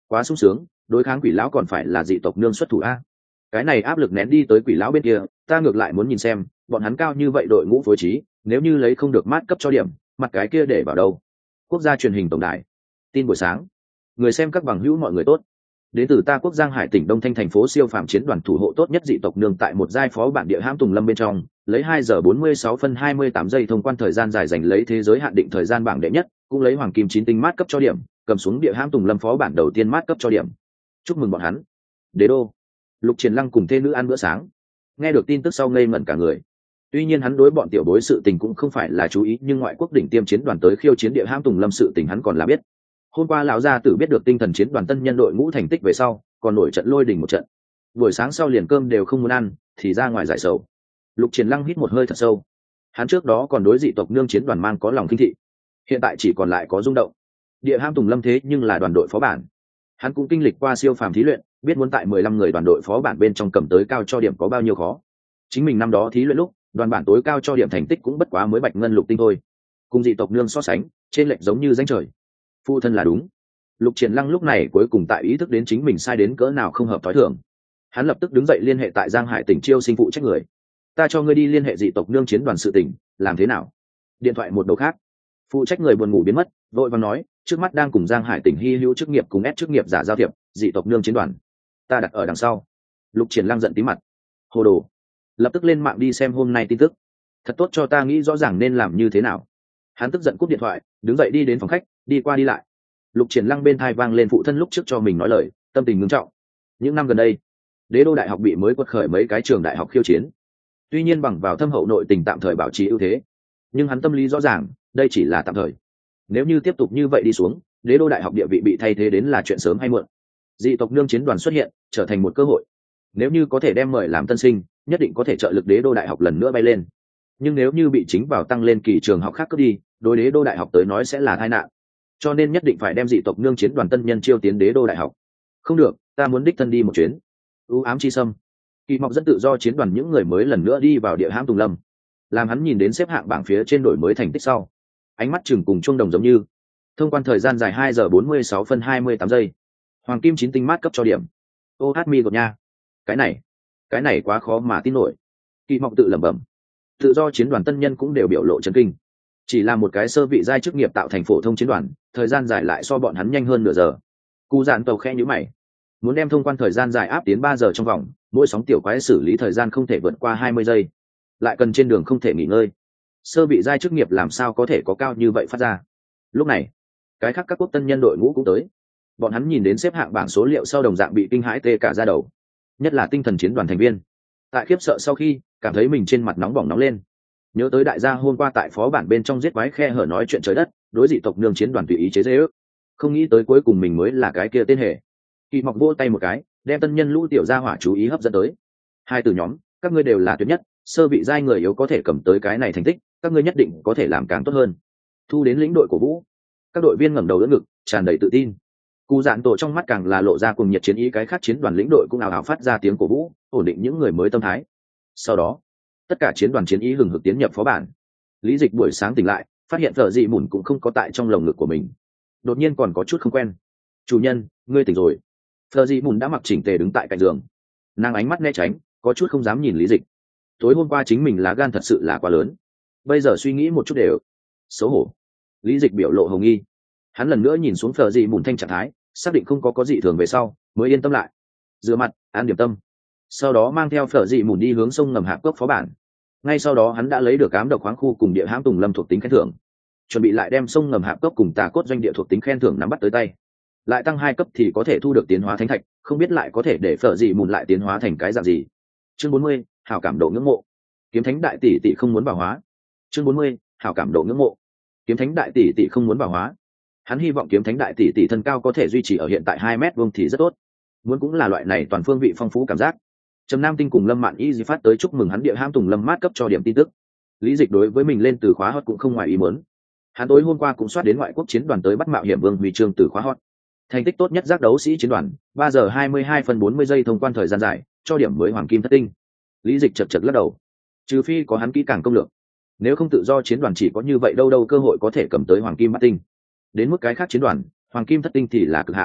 quá sung sướng, đối kháng quỷ lão còn phải là dị tộc nương xuất thủ a. Cái này áp lực nén đi tới quỷ lão bên kia, ta ngược lại muốn nhìn xem bọn hắn cao như vậy đội ngũ phối trí, nếu như lấy không được mát cấp cho điểm, mặt cái kia để vào đâu. Quốc gia truyền hình tổng đài, tin buổi sáng, người xem các bằng hữu mọi người tốt, đến từ ta quốc Giang Hải tỉnh Đông Thanh thành phố siêu phàm chiến đoàn thủ hộ tốt nhất dị tộc nương tại một giai phó bản địa hãm Tùng Lâm bên trong, lấy hai giờ bốn mươi sáu phân hai mươi tám giây thông quan thời gian dài, giành lấy thế giới hạn định thời gian bảng đệ nhất, cũng lấy hoàng kim chín tinh mát cấp cho điểm, cầm xuống địa hãm Tùng Lâm phó bản đầu tiên mát cấp cho điểm. Chúc mừng bọn hắn. Đế đô, Lục Triển Lăng cùng thê nữ ăn bữa sáng, nghe được tin tức sau ngây ngẩn cả người. Tuy nhiên hắn đối bọn tiểu bối sự tình cũng không phải là chú ý, nhưng ngoại quốc đỉnh tiêm chiến đoàn tới khiêu chiến địa hãm Tùng Lâm sự tình hắn còn là biết. Hôm qua lão gia tử biết được tinh thần chiến đoàn tân nhân đội ngũ thành tích về sau, còn nổi trận lôi đình một trận. Buổi sáng sau liền cơm đều không muốn ăn, thì ra ngoài giải sầu. Lục Triển Lăng hít một hơi thật sâu. Hắn trước đó còn đối dị tộc nương chiến đoàn mang có lòng kinh thị, hiện tại chỉ còn lại có rung động. Địa hãm Tùng Lâm thế nhưng là đoàn đội phó bản. Hắn cũng kinh lịch qua siêu phàm thí luyện, biết muốn tại mười lăm người đoàn đội phó bản bên trong cầm tới cao cho điểm có bao nhiêu khó. Chính mình năm đó thí luyện lúc, đoàn bản tối cao cho điểm thành tích cũng bất quá mới bạch ngân lục tinh thôi. Cùng dị tộc nương so sánh, trên lệch giống như ranh trời. Phụ thân là đúng. Lục Triển Lăng lúc này cuối cùng tại ý thức đến chính mình sai đến cỡ nào không hợp thói thường. Hắn lập tức đứng dậy liên hệ tại Giang Hải tỉnh chiêu sinh phụ trách người. Ta cho ngươi đi liên hệ dị tộc nương chiến đoàn sự tỉnh, làm thế nào? Điện thoại một đầu khác, phụ trách người buồn ngủ biến mất, vội vàng nói, trước mắt đang cùng Giang Hải tỉnh hy hữu chức nghiệp cùng ép chức nghiệp giả giao thiệp, dị tộc nương chiến đoàn ta đặt ở đằng sau. Lục Triển Lăng giận tí mặt, hồ đồ, lập tức lên mạng đi xem hôm nay tin tức, thật tốt cho ta nghĩ rõ ràng nên làm như thế nào. Hắn tức giận cúp điện thoại, đứng dậy đi đến phòng khách, đi qua đi lại. Lục Triển Lăng bên tai vang lên phụ thân lúc trước cho mình nói lời, tâm tình ngưng trọng. Những năm gần đây, Đế đô đại học bị mới quật khởi mấy cái trường đại học khiêu chiến, tuy nhiên bằng vào thâm hậu nội tình tạm thời bảo trì ưu thế, nhưng hắn tâm lý rõ ràng đây chỉ là tạm thời. Nếu như tiếp tục như vậy đi xuống, Đế đô đại học địa vị bị thay thế đến là chuyện sớm hay muộn. Dị tộc nương chiến đoàn xuất hiện, trở thành một cơ hội. Nếu như có thể đem mời làm tân sinh, nhất định có thể trợ lực Đế đô đại học lần nữa bay lên. Nhưng nếu như bị chính vào tăng lên kỳ trường học khác cướp đi, đối Đế đô đại học tới nói sẽ là tai nạn. Cho nên nhất định phải đem dị tộc nương chiến đoàn tân nhân chiêu tiến Đế đô đại học. Không được, ta muốn đích thân đi một chuyến. U ám chi sâm, Kỳ Mộc dẫn tự do chiến đoàn những người mới lần nữa đi vào địa hãm Tùng Lâm. Làm hắn nhìn đến xếp hạng bảng phía trên đổi mới thành tích sau, ánh mắt chừng cùng chuông đồng giống như. Thông quan thời gian dài hai giờ bốn mươi sáu phân hai mươi tám giây, hoàng kim chín tinh mát cấp cho điểm. Ô hát mi gột nha, cái này cái này quá khó mà tin nổi. Kỳ Mộc tự lẩm bẩm. Tự do chiến đoàn tân nhân cũng đều biểu lộ chấn kinh. Chỉ là một cái sơ vị giai chức nghiệp tạo thành phổ thông chiến đoàn, thời gian dài lại so bọn hắn nhanh hơn nửa giờ. Cú dạn tàu khẽ nhíu mày, muốn đem thông quan thời gian dài áp tiến ba giờ trong vòng, mỗi sóng tiểu quái xử lý thời gian không thể vượt qua hai mươi giây, lại cần trên đường không thể nghỉ ngơi. Sơ vị giai chức nghiệp làm sao có thể có cao như vậy phát ra. Lúc này, cái khác các quốc tân nhân đội ngũ cũng tới. Bọn hắn nhìn đến xếp hạng bảng số liệu sau đồng dạng bị kinh hãi tê cả da đầu, nhất là tinh thần chiến đoàn thành viên. Tại khiếp sợ sau khi, cảm thấy mình trên mặt nóng bỏng nóng lên. Nhớ tới đại gia hôm qua tại phó bản bên trong giết quái khe hở nói chuyện trời đất, đối dị tộc nương chiến đoàn tùy ý chế giễu, không nghĩ tới cuối cùng mình mới là cái kia tên hệ. Kỳ Mộc vỗ tay một cái, đem tân nhân lũ tiểu gia hỏa chú ý hấp dẫn tới. Hai từ nhóm, các ngươi đều là tuyệt nhất, sơ vị giai người yếu có thể cầm tới cái này thành tích, các ngươi nhất định có thể làm càng tốt hơn. Thu đến lĩnh đội của Vũ, các đội viên ngẩng đầu đỡ ngực, tràn đầy tự tin. Cú dạn tổ trong mắt càng là lộ ra cùng nhiệt chiến ý, cái khác chiến đoàn lĩnh đội cũng ào ào phát ra tiếng cổ vũ, ổn định những người mới tâm thái. Sau đó, tất cả chiến đoàn chiến ý hừng hực tiến nhập phó bản. Lý Dịch buổi sáng tỉnh lại, phát hiện Phở Dị Mùn cũng không có tại trong lồng ngực của mình, đột nhiên còn có chút không quen. Chủ nhân, ngươi tỉnh rồi. Phở Dị Mùn đã mặc chỉnh tề đứng tại cạnh giường, nàng ánh mắt né tránh, có chút không dám nhìn Lý Dịch. Tối hôm qua chính mình lá gan thật sự là quá lớn, bây giờ suy nghĩ một chút đều xấu hổ. Lý Dịch biểu lộ hồng nghi, hắn lần nữa nhìn xuống Phở Dị Mùn thanh trạng thái, xác định không có có gì thường về sau, mới yên tâm lại. Rửa mặt, ăn điểm tâm, sau đó mang theo Phở Dị Mùn đi hướng sông ngầm Hạp Cốc phó bản. Ngay sau đó hắn đã lấy được ám độc khoáng khu cùng địa hãm Tùng Lâm thuộc tính khen thưởng, chuẩn bị lại đem sông ngầm Hạp Cốc cùng Tà Cốt doanh địa thuộc tính khen thưởng nắm bắt tới tay. Lại tăng hai cấp thì có thể thu được tiến hóa thánh thạch, không biết lại có thể để Phở Dị Mùn lại tiến hóa thành cái dạng gì. Chương bốn mươi, hảo cảm độ ngưỡng mộ. Kiếm thánh đại tỷ tỷ không muốn bảo hóa. Chương bốn mươi, hảo cảm độ ngưỡng mộ. Kiếm thánh đại tỷ tỷ không muốn bảo hóa. Hắn hy vọng kiếm thánh đại tỷ tỷ thân cao có thể duy trì ở hiện tại hai mét vuông thì rất tốt. Muốn cũng là loại này toàn phương vị phong phú cảm giác. Trầm Nam Tinh cùng Lâm Mạn Y di phát tới chúc mừng hắn địa hãm Tùng Lâm mát cấp cho điểm tin tức. Lý Dịch đối với mình lên từ khóa hot cũng không ngoài ý muốn. Hắn tối hôm qua cũng soát đến ngoại quốc chiến đoàn tới bắt mạo hiểm vương huy chương từ khóa hot. Thành tích tốt nhất giác đấu sĩ chiến đoàn, ba giờ hai mươi hai phân bốn mươi giây thông quan thời gian dài, cho điểm mới hoàng kim thất tinh. Lý Dịch chật chật lắc đầu. Trừ phi có hắn kỹ càng công lược, nếu không tự do chiến đoàn chỉ có như vậy đâu đâu cơ hội có thể cầm tới hoàng kim bát tinh. Đến mức cái khác chiến đoàn, hoàng kim thất tinh thì là cực hạn.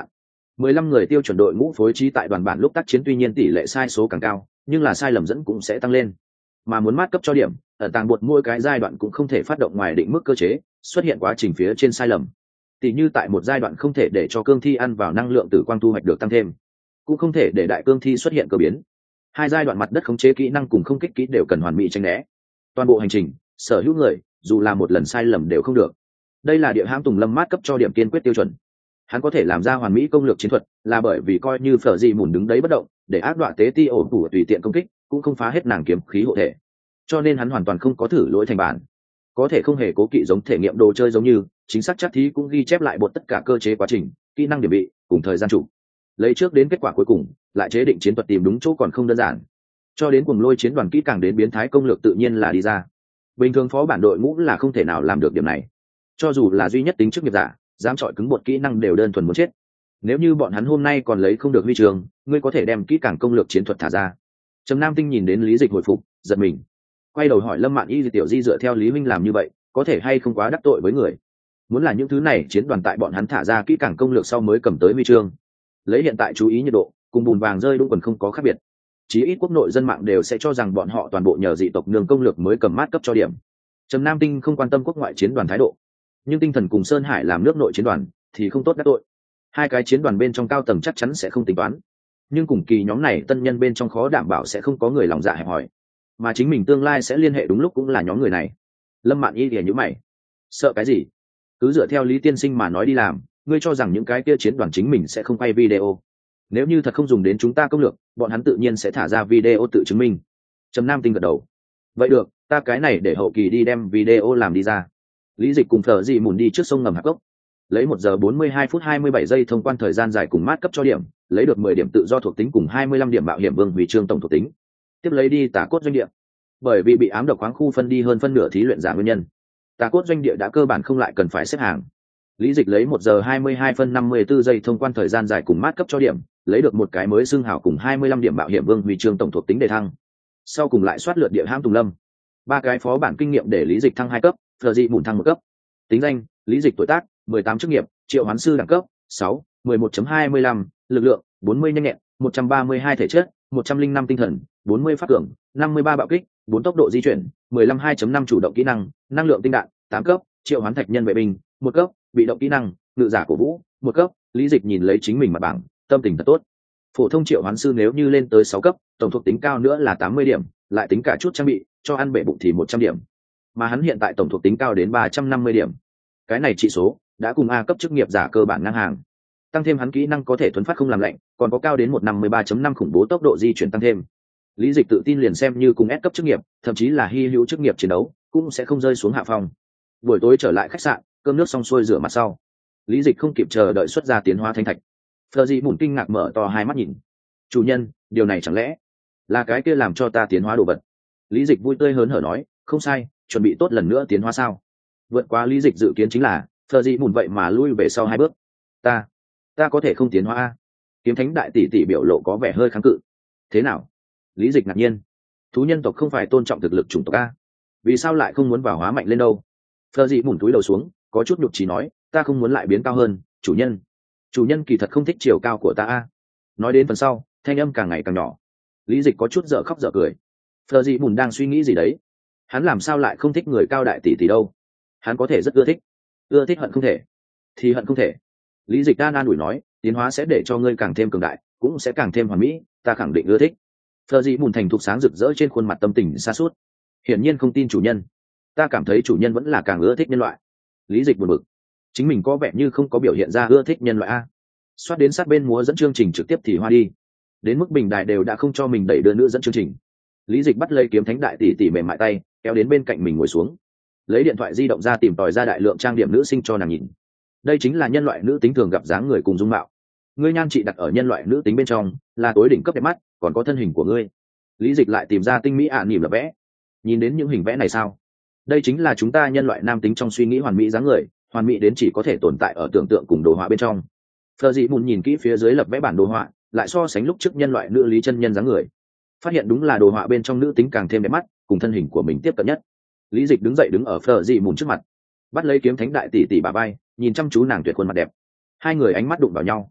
mười lăm người tiêu chuẩn đội ngũ phối trí tại đoàn bản lúc tác chiến, tuy nhiên tỷ lệ sai số càng cao, nhưng là sai lầm dẫn cũng sẽ tăng lên. Mà muốn mát cấp cho điểm, ở tàng bột mỗi cái giai đoạn cũng không thể phát động ngoài định mức cơ chế, xuất hiện quá trình phía trên sai lầm. Tỷ như tại một giai đoạn không thể để cho cương thi ăn vào năng lượng tử quang thu hoạch được tăng thêm, cũng không thể để đại cương thi xuất hiện cơ biến. Hai giai đoạn mặt đất khống chế kỹ năng cùng không kích kỹ đều cần hoàn mỹ tránh né. Toàn bộ hành trình, sở hữu người, dù là một lần sai lầm đều không được. Đây là địa hãm Tùng Lâm mát cấp cho điểm tiên quyết tiêu chuẩn. Hắn có thể làm ra hoàn mỹ công lược chiến thuật, là bởi vì coi như Phở Dị Mùn đứng đấy bất động, để ác đoạ tế ti ổn tủ tùy tiện công kích, cũng không phá hết nàng kiếm khí hộ thể. Cho nên hắn hoàn toàn không có thử lỗi thành bản. Có thể không hề cố kỵ giống thể nghiệm đồ chơi giống như, chính xác chắc thí cũng ghi chép lại bột tất cả cơ chế quá trình, kỹ năng điểm bị, cùng thời gian chủ. Lấy trước đến kết quả cuối cùng, lại chế định chiến thuật tìm đúng chỗ còn không đơn giản. Cho đến cuồng lôi chiến đoàn kỹ càng đến biến thái công lược tự nhiên là đi ra. Bình thường phó bản đội ngũ là không thể nào làm được điểm này. Cho dù là duy nhất tính chức nghiệp giả, dám chọi cứng bột kỹ năng đều đơn thuần muốn chết. Nếu như bọn hắn hôm nay còn lấy không được huy trường, ngươi có thể đem kỹ càng công lược chiến thuật thả ra. Trầm Nam Tinh nhìn đến Lý Dịch hồi phục, giật mình, quay đầu hỏi Lâm Mạn Y tiểu di dựa theo Lý huynh làm như vậy, có thể hay không quá đắc tội với người? Muốn là những thứ này chiến đoàn tại bọn hắn thả ra kỹ càng công lược sau mới cầm tới huy chương. Lấy hiện tại chú ý nhiệt độ, cùng bùn vàng rơi đúng quần không có khác biệt. Chí ít quốc nội dân mạng đều sẽ cho rằng bọn họ toàn bộ nhờ dị tộc nương công lược mới cầm mát cấp cho điểm. Trầm Nam Tinh không quan tâm quốc ngoại chiến đoàn thái độ, nhưng Tinh Thần cùng Sơn Hải làm nước nội chiến đoàn thì không tốt đắc tội. Hai cái chiến đoàn bên trong cao tầng chắc chắn sẽ không tính toán, nhưng cùng kỳ nhóm này tân nhân bên trong khó đảm bảo sẽ không có người lòng dạ hẹp hòi, mà chính mình tương lai sẽ liên hệ đúng lúc cũng là nhóm người này. Lâm Mạn Y thì nhíu mày, sợ cái gì? Cứ dựa theo Lý tiên sinh mà nói đi làm, ngươi cho rằng những cái kia chiến đoàn chính mình sẽ không quay video? Nếu như thật không dùng đến chúng ta công lược, bọn hắn tự nhiên sẽ thả ra video tự chứng minh. Trầm Nam Tinh gật đầu, vậy được, ta cái này để hậu kỳ đi đem video làm đi ra. Lý Dịch cùng Phở Dị Mùn đi trước sông ngầm Hạp Cốc, lấy một giờ bốn mươi hai phút hai mươi bảy giây thông quan thời gian dài cùng mát cấp cho điểm, lấy được mười điểm tự do thuộc tính cùng hai mươi lăm điểm mạo hiểm vương huy chương tổng thuộc tính. Tiếp lấy đi Tà Cốt doanh địa. Bởi vì bị ám độc khoáng khu phân đi hơn phân nửa thí luyện giả nguyên nhân, Tà Cốt doanh địa đã cơ bản không lại cần phải xếp hàng. Lý Dịch lấy một giờ hai mươi hai phân năm mươi tư giây thông quan thời gian dài cùng mát cấp cho điểm, lấy được một cái mới xưng hào cùng hai mươi lăm điểm mạo hiểm vương huy chương tổng thuộc tính đề thăng. Sau cùng lại soát lượt địa hãm Tùng Lâm. Ba cái phó bản kinh nghiệm để Lý Dịch thăng hai cấp, Phở Dị Mùn thăng một cấp. Tính danh: Lý Dịch, tuổi tác mười tám, chức nghiệp triệu hoán sư, đẳng cấp sáu, mười một chấm hai mươi lăm, lực lượng bốn mươi, nhanh nhẹn một trăm ba mươi hai, thể chất một trăm linh năm, tinh thần bốn mươi, pháp cường năm mươi ba, bạo kích bốn, tốc độ di chuyển mười lăm, hai chấm năm, chủ động kỹ năng năng lượng tinh đạn tám cấp, triệu hoán thạch nhân vệ binh một cấp, bị động kỹ năng ngự giả cổ vũ một cấp. Lý Dịch nhìn lấy chính mình mặt bảng, tâm tình thật tốt. Phổ thông triệu hoán sư nếu như lên tới sáu cấp, tổng thuộc tính cao nữa là tám mươi điểm, lại tính cả chút trang bị cho ăn bể bụng thì một trăm điểm, mà hắn hiện tại tổng thuộc tính cao đến ba trăm năm mươi điểm. Cái này trị số đã cùng A cấp chức nghiệp giả cơ bản ngang hàng. Tăng thêm hắn kỹ năng có thể thuấn phát không làm lạnh, còn có cao đến một trăm năm mươi ba chấm năm khủng bố tốc độ di chuyển tăng thêm. Lý Dịch tự tin liền xem như cùng S cấp chức nghiệp, thậm chí là hy hữu chức nghiệp chiến đấu, cũng sẽ không rơi xuống hạ phong. Buổi tối trở lại khách sạn, cơm nước xong xuôi rửa mặt sau, Lý Dịch không kịp chờ đợi xuất ra tiến hóa thánh thạch. Phở Dị Mùn kinh ngạc mở to hai mắt nhìn. Chủ nhân, điều này chẳng lẽ là cái kia làm cho ta tiến hóa đồ vật? Lý Dịch vui tươi hớn hở nói, không sai, chuẩn bị tốt lần nữa tiến hóa sao? Vượt qua Lý Dịch dự kiến chính là Phở Dị Mùn vậy mà lui về sau hai bước. Ta, ta có thể không tiến hóa a? Kiếm Thánh đại tỷ tỷ biểu lộ có vẻ hơi kháng cự. Thế nào? Lý Dịch ngạc nhiên. Thú nhân tộc không phải tôn trọng thực lực chủng tộc a? Vì sao lại không muốn vào hóa mạnh lên đâu? Phở Dị Mùn túi đầu xuống, có chút nhục trí nói, ta không muốn lại biến cao hơn, chủ nhân. Chủ nhân kỳ thật không thích chiều cao của ta a. Nói đến phần sau, thanh âm càng ngày càng nhỏ. Lý Dịch có chút dở khóc dở cười. Phở Dị Mùn đang suy nghĩ gì đấy? Hắn làm sao lại không thích người cao đại tỷ tỷ đâu? Hắn có thể rất ưa thích. Ưa thích hận không thể. Thì hận không thể. Lý Dịch an an ủi nói, tiến hóa sẽ để cho ngươi càng thêm cường đại, cũng sẽ càng thêm hoàn mỹ, ta khẳng định ưa thích. Phở Dị Mùn thành thục sáng rực rỡ trên khuôn mặt tâm tình xa suốt. Hiển nhiên không tin chủ nhân. Ta cảm thấy chủ nhân vẫn là càng ưa thích nhân loại. Lý Dịch buồn bực. Chính mình có vẻ như không có biểu hiện ra ưa thích nhân loại a. Xoát đến sát bên múa dẫn chương trình trực tiếp thì hoa đi. Đến mức bình đài đều đã không cho mình đẩy đưa nữ dẫn chương trình. Lý Dịch bắt lấy Kiếm Thánh đại tỷ tỷ mềm mại tay, kéo đến bên cạnh mình ngồi xuống, lấy điện thoại di động ra tìm tòi ra đại lượng trang điểm nữ sinh cho nàng nhìn. Đây chính là nhân loại nữ tính thường gặp dáng người cùng dung mạo. Ngươi nhan trị đặt ở nhân loại nữ tính bên trong là tối đỉnh cấp đẹp mắt, còn có thân hình của ngươi. Lý Dịch lại tìm ra tinh mỹ ả nỉm lập vẽ. Nhìn đến những hình vẽ này sao? Đây chính là chúng ta nhân loại nam tính trong suy nghĩ hoàn mỹ dáng người, hoàn mỹ đến chỉ có thể tồn tại ở tưởng tượng cùng đồ họa bên trong. Phở Dị Mùn nhìn kỹ phía dưới lập vẽ bản đồ họa, lại so sánh lúc trước nhân loại nữ lý chân nhân dáng người, phát hiện đúng là đồ họa bên trong nữ tính càng thêm đẹp mắt, cùng thân hình của mình tiếp cận nhất. Lý Dịch đứng dậy đứng ở Phở Dị Mùn trước mặt, bắt lấy Kiếm Thánh đại tỷ tỷ bà bay, nhìn chăm chú nàng tuyệt khuôn mặt đẹp. Hai người ánh mắt đụng vào nhau.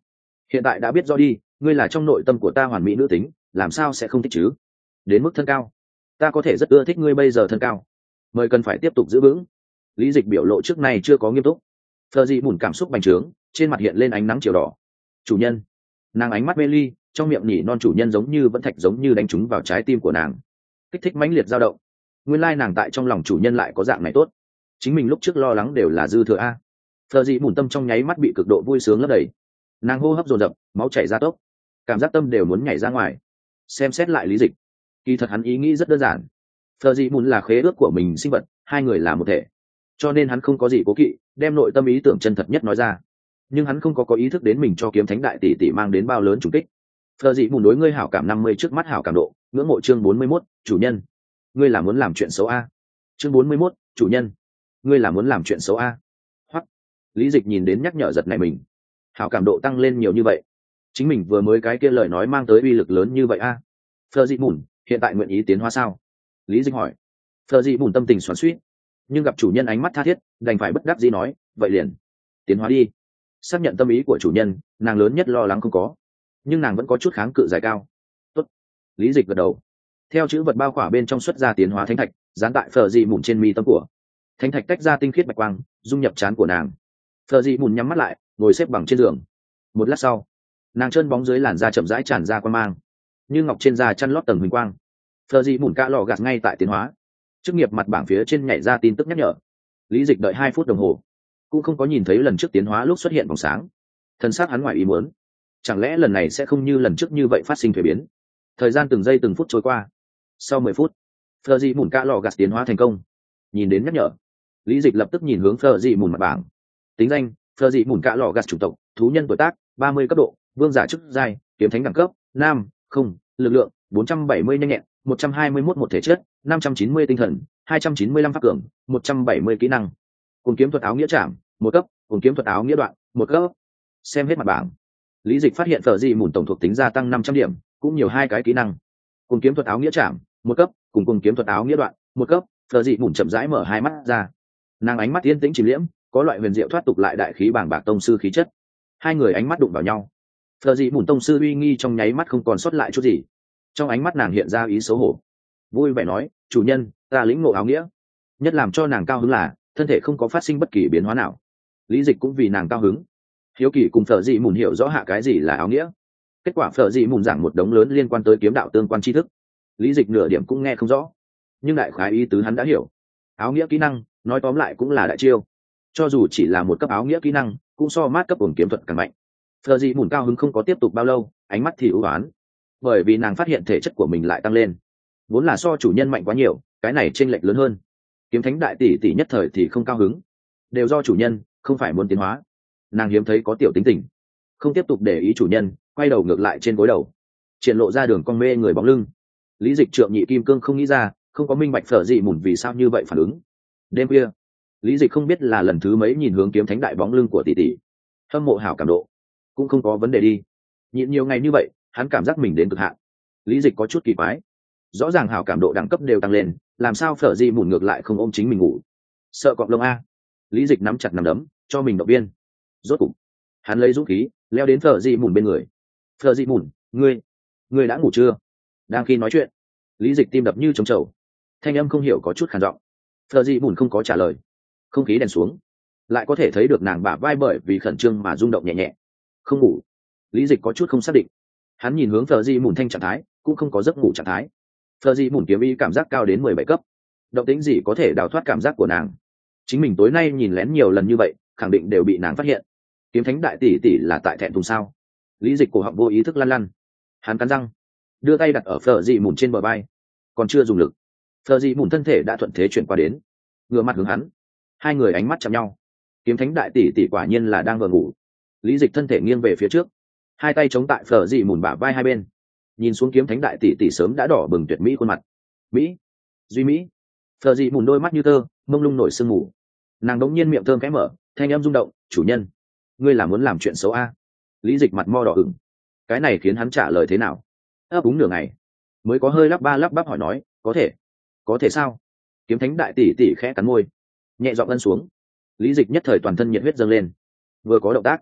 hiện tại đã biết rõ đi, ngươi là trong nội tâm của ta hoàn mỹ nữ tính, làm sao sẽ không thích chứ? Đến mức thân cao, ta có thể rất ưa thích ngươi bây giờ thân cao, mời cần phải tiếp tục giữ vững. Lý Dịch biểu lộ trước này chưa có nghiêm túc. Phờ dị mùn cảm xúc bành trướng, trên mặt hiện lên ánh nắng chiều đỏ. Chủ nhân. Nàng ánh mắt mê ly, trong miệng nhỉ non chủ nhân giống như vẫn thạch giống như đánh trúng vào trái tim của nàng, kích thích mãnh liệt dao động. Nguyên lai nàng tại trong lòng chủ nhân lại có dạng này tốt, chính mình lúc trước lo lắng đều là dư thừa a. Phờ dị mùn tâm trong nháy mắt bị cực độ vui sướng lấp đầy, nàng hô hấp dồn dập, máu chảy ra tốc, cảm giác tâm đều muốn nhảy ra ngoài. Xem xét lại Lý Dịch, kỳ thật hắn ý nghĩ rất đơn giản. Phờ dị mùn là khế ước của mình sinh vật, hai người là một thể, cho nên hắn không có gì cố kỵ, đem nội tâm ý tưởng chân thật nhất nói ra. Nhưng hắn không có có ý thức đến mình cho kiếm thánh đại tỷ tỷ mang đến bao lớn trùng kích. Phờ dị mùn đối ngươi hảo cảm năm mươi trước mắt hảo cảm độ, ngưỡng mộ chương bốn mươi mốt, chủ nhân, ngươi là muốn làm chuyện xấu a? Chương bốn mươi mốt, chủ nhân, ngươi là muốn làm chuyện xấu a? Hoặc Lý Dịch nhìn đến nhắc nhở giật này mình, hảo cảm độ tăng lên nhiều như vậy, chính mình vừa mới cái kia lời nói mang tới uy lực lớn như vậy a. Phờ dị mùn hiện tại nguyện ý tiến hóa sao? Lý Dịch hỏi. Phờ dị mùn tâm tình xoắn xuýt, nhưng gặp chủ nhân ánh mắt tha thiết, đành phải bất đắc dĩ nói, vậy liền tiến hóa đi. Xác nhận tâm ý của chủ nhân, nàng lớn nhất lo lắng không có, nhưng nàng vẫn có chút kháng cự dài cao. Tốt. Lý Dịch gật đầu, theo chữ vật bao khỏa bên trong xuất ra tiến hóa thánh thạch, dán tại phờ dị mùn trên mi tâm của. Thánh thạch tách ra tinh khiết bạch quang, dung nhập trán của nàng. Phờ dị mùn nhắm mắt lại, ngồi xếp bằng trên giường. Một lát sau, nàng chân bóng dưới làn da chậm rãi tràn ra quang mang, như ngọc trên da chăn lót tầng huỳnh quang. Phờ dị mùn cạ lọ gạt ngay tại tiến hóa, chức nghiệp mặt bảng phía trên nhảy ra tin tức nhắc nhở. Lý Dịch đợi hai phút đồng hồ, cũng không có nhìn thấy lần trước tiến hóa lúc xuất hiện vòng sáng. Thân xác hắn ngoài ý muốn, chẳng lẽ lần này sẽ không như lần trước như vậy phát sinh thay biến. Thời gian từng giây từng phút trôi qua. Sau mười phút, Phờ dị mùn cạ lọ gạt tiến hóa thành công. Nhìn đến nhắc nhở, Lý Dịch lập tức nhìn hướng Phờ dị mùn mặt bảng. Tính danh: Phờ dị mùn cạ lọ gạt, chủng tộc thú nhân, tuổi tác ba mươi cấp độ, vương giả chức giai, kiếm thánh đẳng cấp nam, không, lực lượng bốn trăm bảy mươi, nhanh nhẹn một trăm hai mươi mốt, một thể chất năm trăm chín mươi, tinh thần hai trăm chín mươi lăm, pháp cường một trăm bảy mươi, kỹ năng cuồng kiếm thuật áo nghĩa trảm một cấp, cuồng kiếm thuật áo nghĩa đoạn một cấp. Xem hết mặt bảng, Lý Dịch phát hiện Phờ dị mùn tổng thuộc tính gia tăng năm trăm điểm, cũng nhiều hai cái kỹ năng: cuồng kiếm thuật áo nghĩa trảm một cấp, cùng cuồng kiếm thuật áo nghĩa đoạn một cấp. Phờ dị mùn chậm rãi mở hai mắt ra, nàng ánh mắt yên tĩnh chìm liễm, có loại huyền diệu thoát tục lại đại khí bàng bạc tông sư khí chất. Hai người ánh mắt đụng vào nhau, Phờ dị mùn tông sư uy nghi trong nháy mắt không còn sót lại chút gì. Trong ánh mắt nàng hiện ra ý xấu hổ, vui vẻ nói, chủ nhân, ta lĩnh ngộ áo nghĩa. Nhất làm cho nàng cao hứng là thân thể không có phát sinh bất kỳ biến hóa nào. Lý Dịch cũng vì nàng cao hứng, hiếu kỳ cùng Phờ dị mùn hiểu rõ hạ cái gì là áo nghĩa. Kết quả Phờ dị mùn giảng một đống lớn liên quan tới kiếm đạo tương quan tri thức, Lý Dịch nửa điểm cũng nghe không rõ, nhưng đại khái ý tứ hắn đã hiểu. Áo nghĩa kỹ năng, nói tóm lại cũng là đại chiêu, cho dù chỉ là một cấp áo nghĩa kỹ năng, cũng so mát cấp cuồng kiếm thuật càng mạnh. Phờ dị mùn cao hứng không có tiếp tục bao lâu, ánh mắt thì ưu ái, bởi vì nàng phát hiện thể chất của mình lại tăng lên, vốn là so chủ nhân mạnh quá nhiều, cái này chênh lệch lớn hơn. Kiếm thánh đại tỷ tỷ nhất thời thì không cao hứng, đều do chủ nhân, không phải muốn tiến hóa. Nàng hiếm thấy có tiểu tính tình, không tiếp tục để ý chủ nhân, quay đầu ngược lại trên gối đầu, triển lộ ra đường cong mê người bóng lưng. Lý Dịch trượng nhị kim cương không nghĩ ra, không có minh bạch Phờ dị mùn vì sao như vậy phản ứng. Đêm khuya, Lý Dịch không biết là lần thứ mấy nhìn hướng kiếm thánh đại bóng lưng của tỷ tỷ, hâm mộ hảo cảm độ cũng không có vấn đề đi. Nhịn nhiều ngày như vậy, hắn cảm giác mình đến cực hạn. Lý Dịch có chút kỳ quái, rõ ràng hảo cảm độ đẳng cấp đều tăng lên, làm sao Phờ dị mùn ngược lại không ôm chính mình ngủ? Sợ cọp lông a? Lý Dịch nắm chặt nắm đấm, cho mình động viên. Rốt cục, hắn lấy dũng khí, leo đến Phờ dị mùn bên người. Phờ dị mùn, ngươi, ngươi đã ngủ chưa? Đang khi nói chuyện, Lý Dịch tim đập như trống trầu, thanh âm không hiểu có chút khàn giọng. Phờ dị mùn không có trả lời. Không khí đèn xuống, lại có thể thấy được nàng bả vai bởi vì khẩn trương mà rung động nhẹ nhẹ. Không ngủ. Lý Dịch có chút không xác định, hắn nhìn hướng Phờ dị mùn thanh trạng thái, cũng không có giấc ngủ trạng thái. Phờ dị mùn kiếm ý cảm giác cao đến mười bảy cấp, động tĩnh gì có thể đào thoát cảm giác của nàng? Chính mình tối nay nhìn lén nhiều lần như vậy, khẳng định đều bị nàng phát hiện. Kiếm thánh đại tỷ tỷ là tại thẹn thùng sao? Lý Dịch cổ họng vô ý thức lăn lăn, hắn cắn răng, đưa tay đặt ở Phờ dị mùn trên bờ vai, còn chưa dùng lực, Phờ dị mùn thân thể đã thuận thế chuyển qua đến, ngửa mặt hướng hắn. Hai người ánh mắt chạm nhau. Kiếm thánh đại tỷ tỷ quả nhiên là đang vừa ngủ. Lý Dịch thân thể nghiêng về phía trước, hai tay chống tại Phờ dị mùn bả vai hai bên, nhìn xuống kiếm thánh đại tỷ tỷ sớm đã đỏ bừng tuyệt mỹ khuôn mặt. Mỹ, duy mỹ. Phờ dị mùn đôi mắt như tơ, mông lung nổi sương mù. Nàng đống nhiên miệng thơm khẽ mở, thanh âm rung động, chủ nhân, ngươi là muốn làm chuyện xấu a? Lý Dịch mặt mo đỏ ửng, cái này khiến hắn trả lời thế nào? Ấp úng nửa ngày, mới có hơi lắp ba lắp bắp hỏi nói, có thể, có thể sao? Kiếm thánh đại tỷ tỷ khẽ cắn môi, nhẹ giọng ân xuống. Lý Dịch nhất thời toàn thân nhiệt huyết dâng lên, vừa có động tác,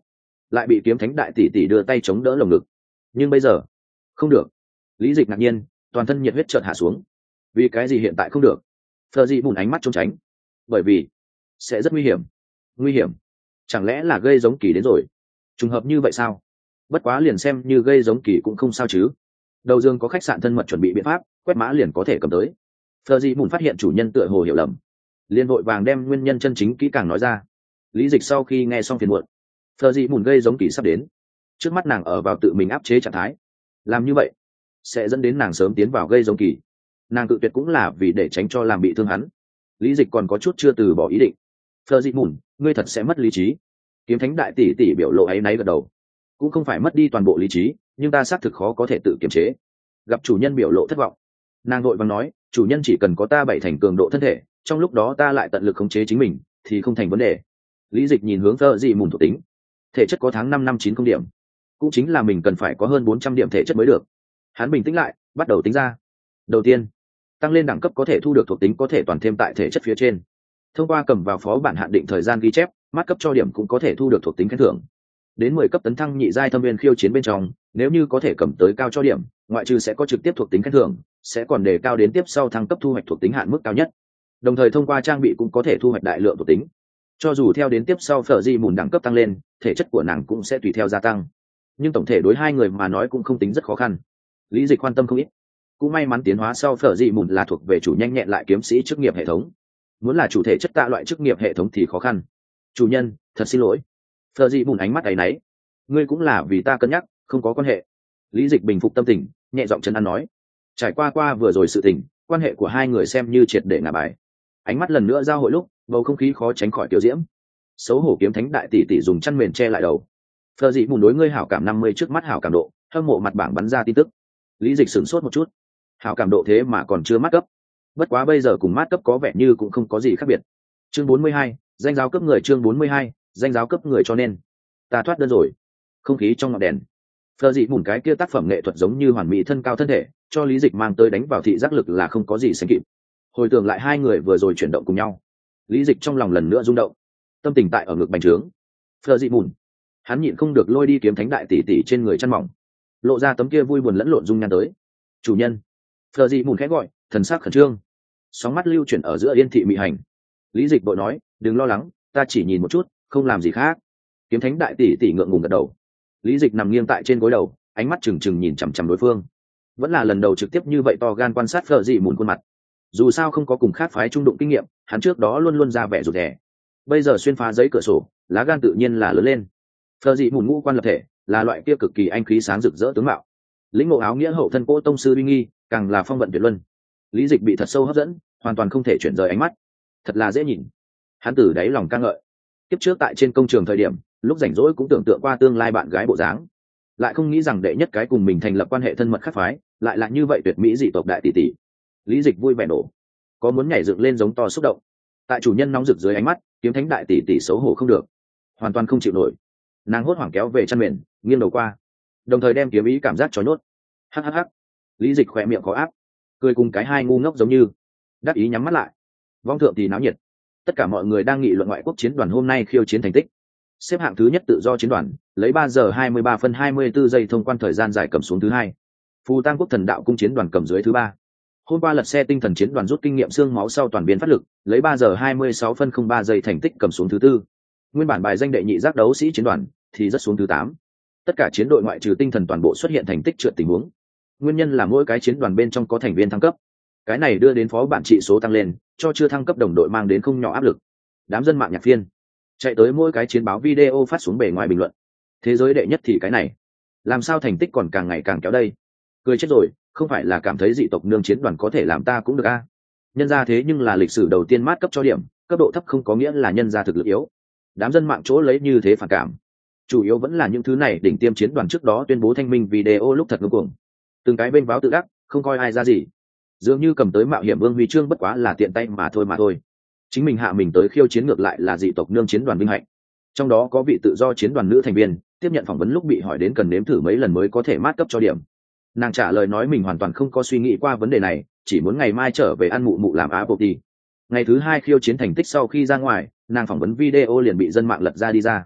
lại bị kiếm thánh đại tỷ tỷ đưa tay chống đỡ lồng ngực. Nhưng bây giờ không được. Lý Dịch ngạc nhiên, toàn thân nhiệt huyết chợt hạ xuống. Vì cái gì hiện tại không được? Phờ dị bùn ánh mắt trốn tránh. Bởi vì sẽ rất nguy hiểm. Nguy hiểm? Chẳng lẽ là gây giống kỳ đến rồi? Trùng hợp như vậy sao? Bất quá liền xem như gây giống kỳ cũng không sao chứ. Đầu giường có khách sạn thân mật chuẩn bị biện pháp, quét mã liền có thể cầm tới. Phờ dị bùn phát hiện chủ nhân tựa hồ hiểu lầm, liền vội vàng đem nguyên nhân chân chính kỹ càng nói ra. Lý Dịch sau khi nghe xong phiền muộn. Phờ dị bùn gây giống kỳ sắp đến, trước mắt nàng ở vào tự mình áp chế trạng thái, làm như vậy sẽ dẫn đến nàng sớm tiến vào gây giống kỳ. Nàng tự tuyệt cũng là vì để tránh cho làm bị thương hắn. Lý Dịch còn có chút chưa từ bỏ ý định. Phờ dị bùn, ngươi thật sẽ mất lý trí. Kiếm thánh đại tỷ tỷ biểu lộ áy náy gật đầu. Cũng không phải mất đi toàn bộ lý trí, nhưng ta xác thực khó có thể tự kiềm chế. Gặp chủ nhân biểu lộ thất vọng, nàng vội vàng nói, chủ nhân chỉ cần có ta bảy thành cường độ thân thể, trong lúc đó ta lại tận lực khống chế chính mình thì không thành vấn đề. Lý Dịch nhìn hướng Phờ dị bùn thuộc tính, thể chất có tháng năm năm chín không điểm, cũng chính là mình cần phải có hơn bốn trăm điểm thể chất mới được. Hắn bình tĩnh lại, bắt đầu tính ra. Đầu tiên, tăng lên đẳng cấp có thể thu được thuộc tính có thể toàn thêm tại thể chất phía trên. Thông qua cầm vào phó bản hạn định thời gian ghi chép, mát cấp cho điểm cũng có thể thu được thuộc tính khen thưởng. Đến mười cấp tấn thăng nhị giai thâm viên khiêu chiến bên trong, nếu như có thể cầm tới cao cho điểm, ngoại trừ sẽ có trực tiếp thuộc tính khen thưởng, sẽ còn đề cao đến tiếp sau thăng cấp thu hoạch thuộc tính hạn mức cao nhất. Đồng thời thông qua trang bị cũng có thể thu hoạch đại lượng thuộc tính. Cho dù theo đến tiếp sau Phở Di Mùn đẳng cấp tăng lên, thể chất của nàng cũng sẽ tùy theo gia tăng. Nhưng tổng thể đối hai người mà nói cũng không tính rất khó khăn. Lý Dịch quan tâm không ít. Cũng may mắn tiến hóa sau Phở Di Mùn là thuộc về chủ nhanh nhẹn lại kiếm sĩ chức nghiệp hệ thống. Muốn là chủ thể chất tạ loại chức nghiệp hệ thống thì khó khăn. Chủ nhân, thật xin lỗi. Phở Di Mùn ánh mắt áy náy. Ngươi cũng là vì ta cân nhắc, không có quan hệ. Lý Dịch bình phục tâm tình, nhẹ giọng trấn an nói. Trải qua qua vừa rồi sự tình, quan hệ của hai người xem như triệt để ngả bài. Ánh mắt lần nữa giao hội lúc, bầu không khí khó tránh khỏi tiểu diễm. Xấu hổ kiếm thánh đại tỷ tỷ dùng chăn mền che lại đầu. Phờ dị mùn đối ngươi hảo cảm năm mươi trước mắt hảo cảm độ, hâm mộ mặt bảng bắn ra tin tức. Lý Dịch sửng sốt một chút. Hảo cảm độ thế mà còn chưa mát cấp. Bất quá bây giờ cùng mát cấp có vẻ như cũng không có gì khác biệt. Chương bốn mươi hai, danh giáo cấp người chương bốn mươi hai, danh giáo cấp người cho nên ta thoát đơn rồi. Không khí trong ngọn đèn. Phờ dị mùn cái kia tác phẩm nghệ thuật giống như hoàn mỹ thân cao thân thể, cho Lý Dịch mang tới đánh vào thị giác lực là không có gì sánh kịp. Hồi tưởng lại hai người vừa rồi chuyển động cùng nhau, Lý Dịch trong lòng lần nữa rung động, tâm tình tại ở ngực bành trướng. Phờ dị mùn, hắn nhịn không được lôi đi kiếm thánh đại tỷ tỷ trên người chăn mỏng, lộ ra tấm kia vui buồn lẫn lộn dung nhan tới. Chủ nhân. Phờ dị mùn khẽ gọi, thần sắc khẩn trương, sóng mắt lưu chuyển ở giữa yên thị mị hành. Lý Dịch vội nói, đừng lo lắng, ta chỉ nhìn một chút, không làm gì khác. Kiếm thánh đại tỷ tỷ ngượng ngùng gật đầu. Lý Dịch nằm nghiêng tại trên gối đầu, ánh mắt trừng trừng nhìn chằm chằm đối phương. Vẫn là lần đầu trực tiếp như vậy to gan quan sát Phờ dị mùn khuôn mặt. Dù sao không có cùng khác phái trung đụng kinh nghiệm, hắn trước đó luôn luôn ra vẻ rụt rè. Bây giờ xuyên phá giấy cửa sổ, lá gan tự nhiên là lớn lên. Phờ dị mùn ngũ quan lập thể, là loại kia cực kỳ anh khí sáng rực rỡ tướng mạo. Lĩnh ngộ áo nghĩa hậu thân cỗ tông sư uy nghi, càng là phong vận tuyệt luân. Lý Dịch bị thật sâu hấp dẫn, hoàn toàn không thể chuyển rời ánh mắt. Thật là dễ nhìn. Hắn từ đáy lòng ca ngợi. Tiếp trước tại trên công trường thời điểm, lúc rảnh rỗi cũng tưởng tượng qua tương lai bạn gái bộ dáng, lại không nghĩ rằng đệ nhất cái cùng mình thành lập quan hệ thân mật khác phái, lại là như vậy tuyệt mỹ dị tộc đại tỷ tỷ. Lý Dịch vui vẻ nổ, có muốn nhảy dựng lên giống to xúc động. Tại chủ nhân nóng rực dưới ánh mắt, kiếm thánh đại tỷ tỷ xấu hổ không được, hoàn toàn không chịu nổi. Nàng hốt hoảng kéo về chăn mền, nghiêng đầu qua, đồng thời đem kiếm ý cảm giác chói nhốt. Hắc hắc hắc. Lý Dịch khỏe miệng có áp, cười cùng cái hai ngu ngốc giống như, đắc ý nhắm mắt lại. Vong thượng thì náo nhiệt, tất cả mọi người đang nghị luận ngoại quốc chiến đoàn hôm nay khiêu chiến thành tích. Xếp hạng thứ nhất tự do chiến đoàn, lấy ba giờ hai mươi ba phân hai mươi tư giây thông quan thời gian giải cầm xuống thứ hai. Phù Tang quốc thần đạo cung chiến đoàn cầm dưới thứ ba. Hôm qua lật xe tinh thần chiến đoàn rút kinh nghiệm xương máu sau toàn biên phát lực, lấy ba giờ hai mươi sáu phân không ba giây thành tích cầm xuống thứ tư. Nguyên bản bài danh đệ nhị giác đấu sĩ chiến đoàn thì rất xuống thứ tám. Tất cả chiến đội ngoại trừ tinh thần toàn bộ xuất hiện thành tích trượt tình huống. Nguyên nhân là mỗi cái chiến đoàn bên trong có thành viên thăng cấp. Cái này đưa đến phó bản trị số tăng lên, cho chưa thăng cấp đồng đội mang đến không nhỏ áp lực. Đám dân mạng nhạc phiên chạy tới mỗi cái chiến báo video phát xuống bề ngoài bình luận. Thế giới đệ nhất thì cái này, làm sao thành tích còn càng ngày càng kéo đây? Cười chết rồi, không phải là cảm thấy dị tộc nương chiến đoàn có thể làm ta cũng được a à? Nhân ra thế nhưng là lịch sử đầu tiên mát cấp cho điểm, cấp độ thấp không có nghĩa là nhân ra thực lực yếu. Đám dân mạng chỗ lấy như thế phản cảm, chủ yếu vẫn là những thứ này đỉnh tiêm chiến đoàn trước đó tuyên bố thanh minh video lúc thật ngưng cuồng, từng cái bên báo tự đắc, không coi ai ra gì. Dường như cầm tới mạo hiểm vương huy chương bất quá là tiện tay mà thôi mà thôi. Chính mình hạ mình tới khiêu chiến ngược lại là dị tộc nương chiến đoàn vinh hạnh. Trong đó có vị tự do chiến đoàn nữ thành viên tiếp nhận phỏng vấn lúc bị hỏi đến cần nếm thử mấy lần mới có thể mát cấp cho điểm. Nàng trả lời nói mình hoàn toàn không có suy nghĩ qua vấn đề này, chỉ muốn ngày mai trở về ăn mụ mụ làm Apple đi. Ngày thứ hai khiêu chiến thành tích sau khi ra ngoài, nàng phỏng vấn video liền bị dân mạng lật ra đi ra.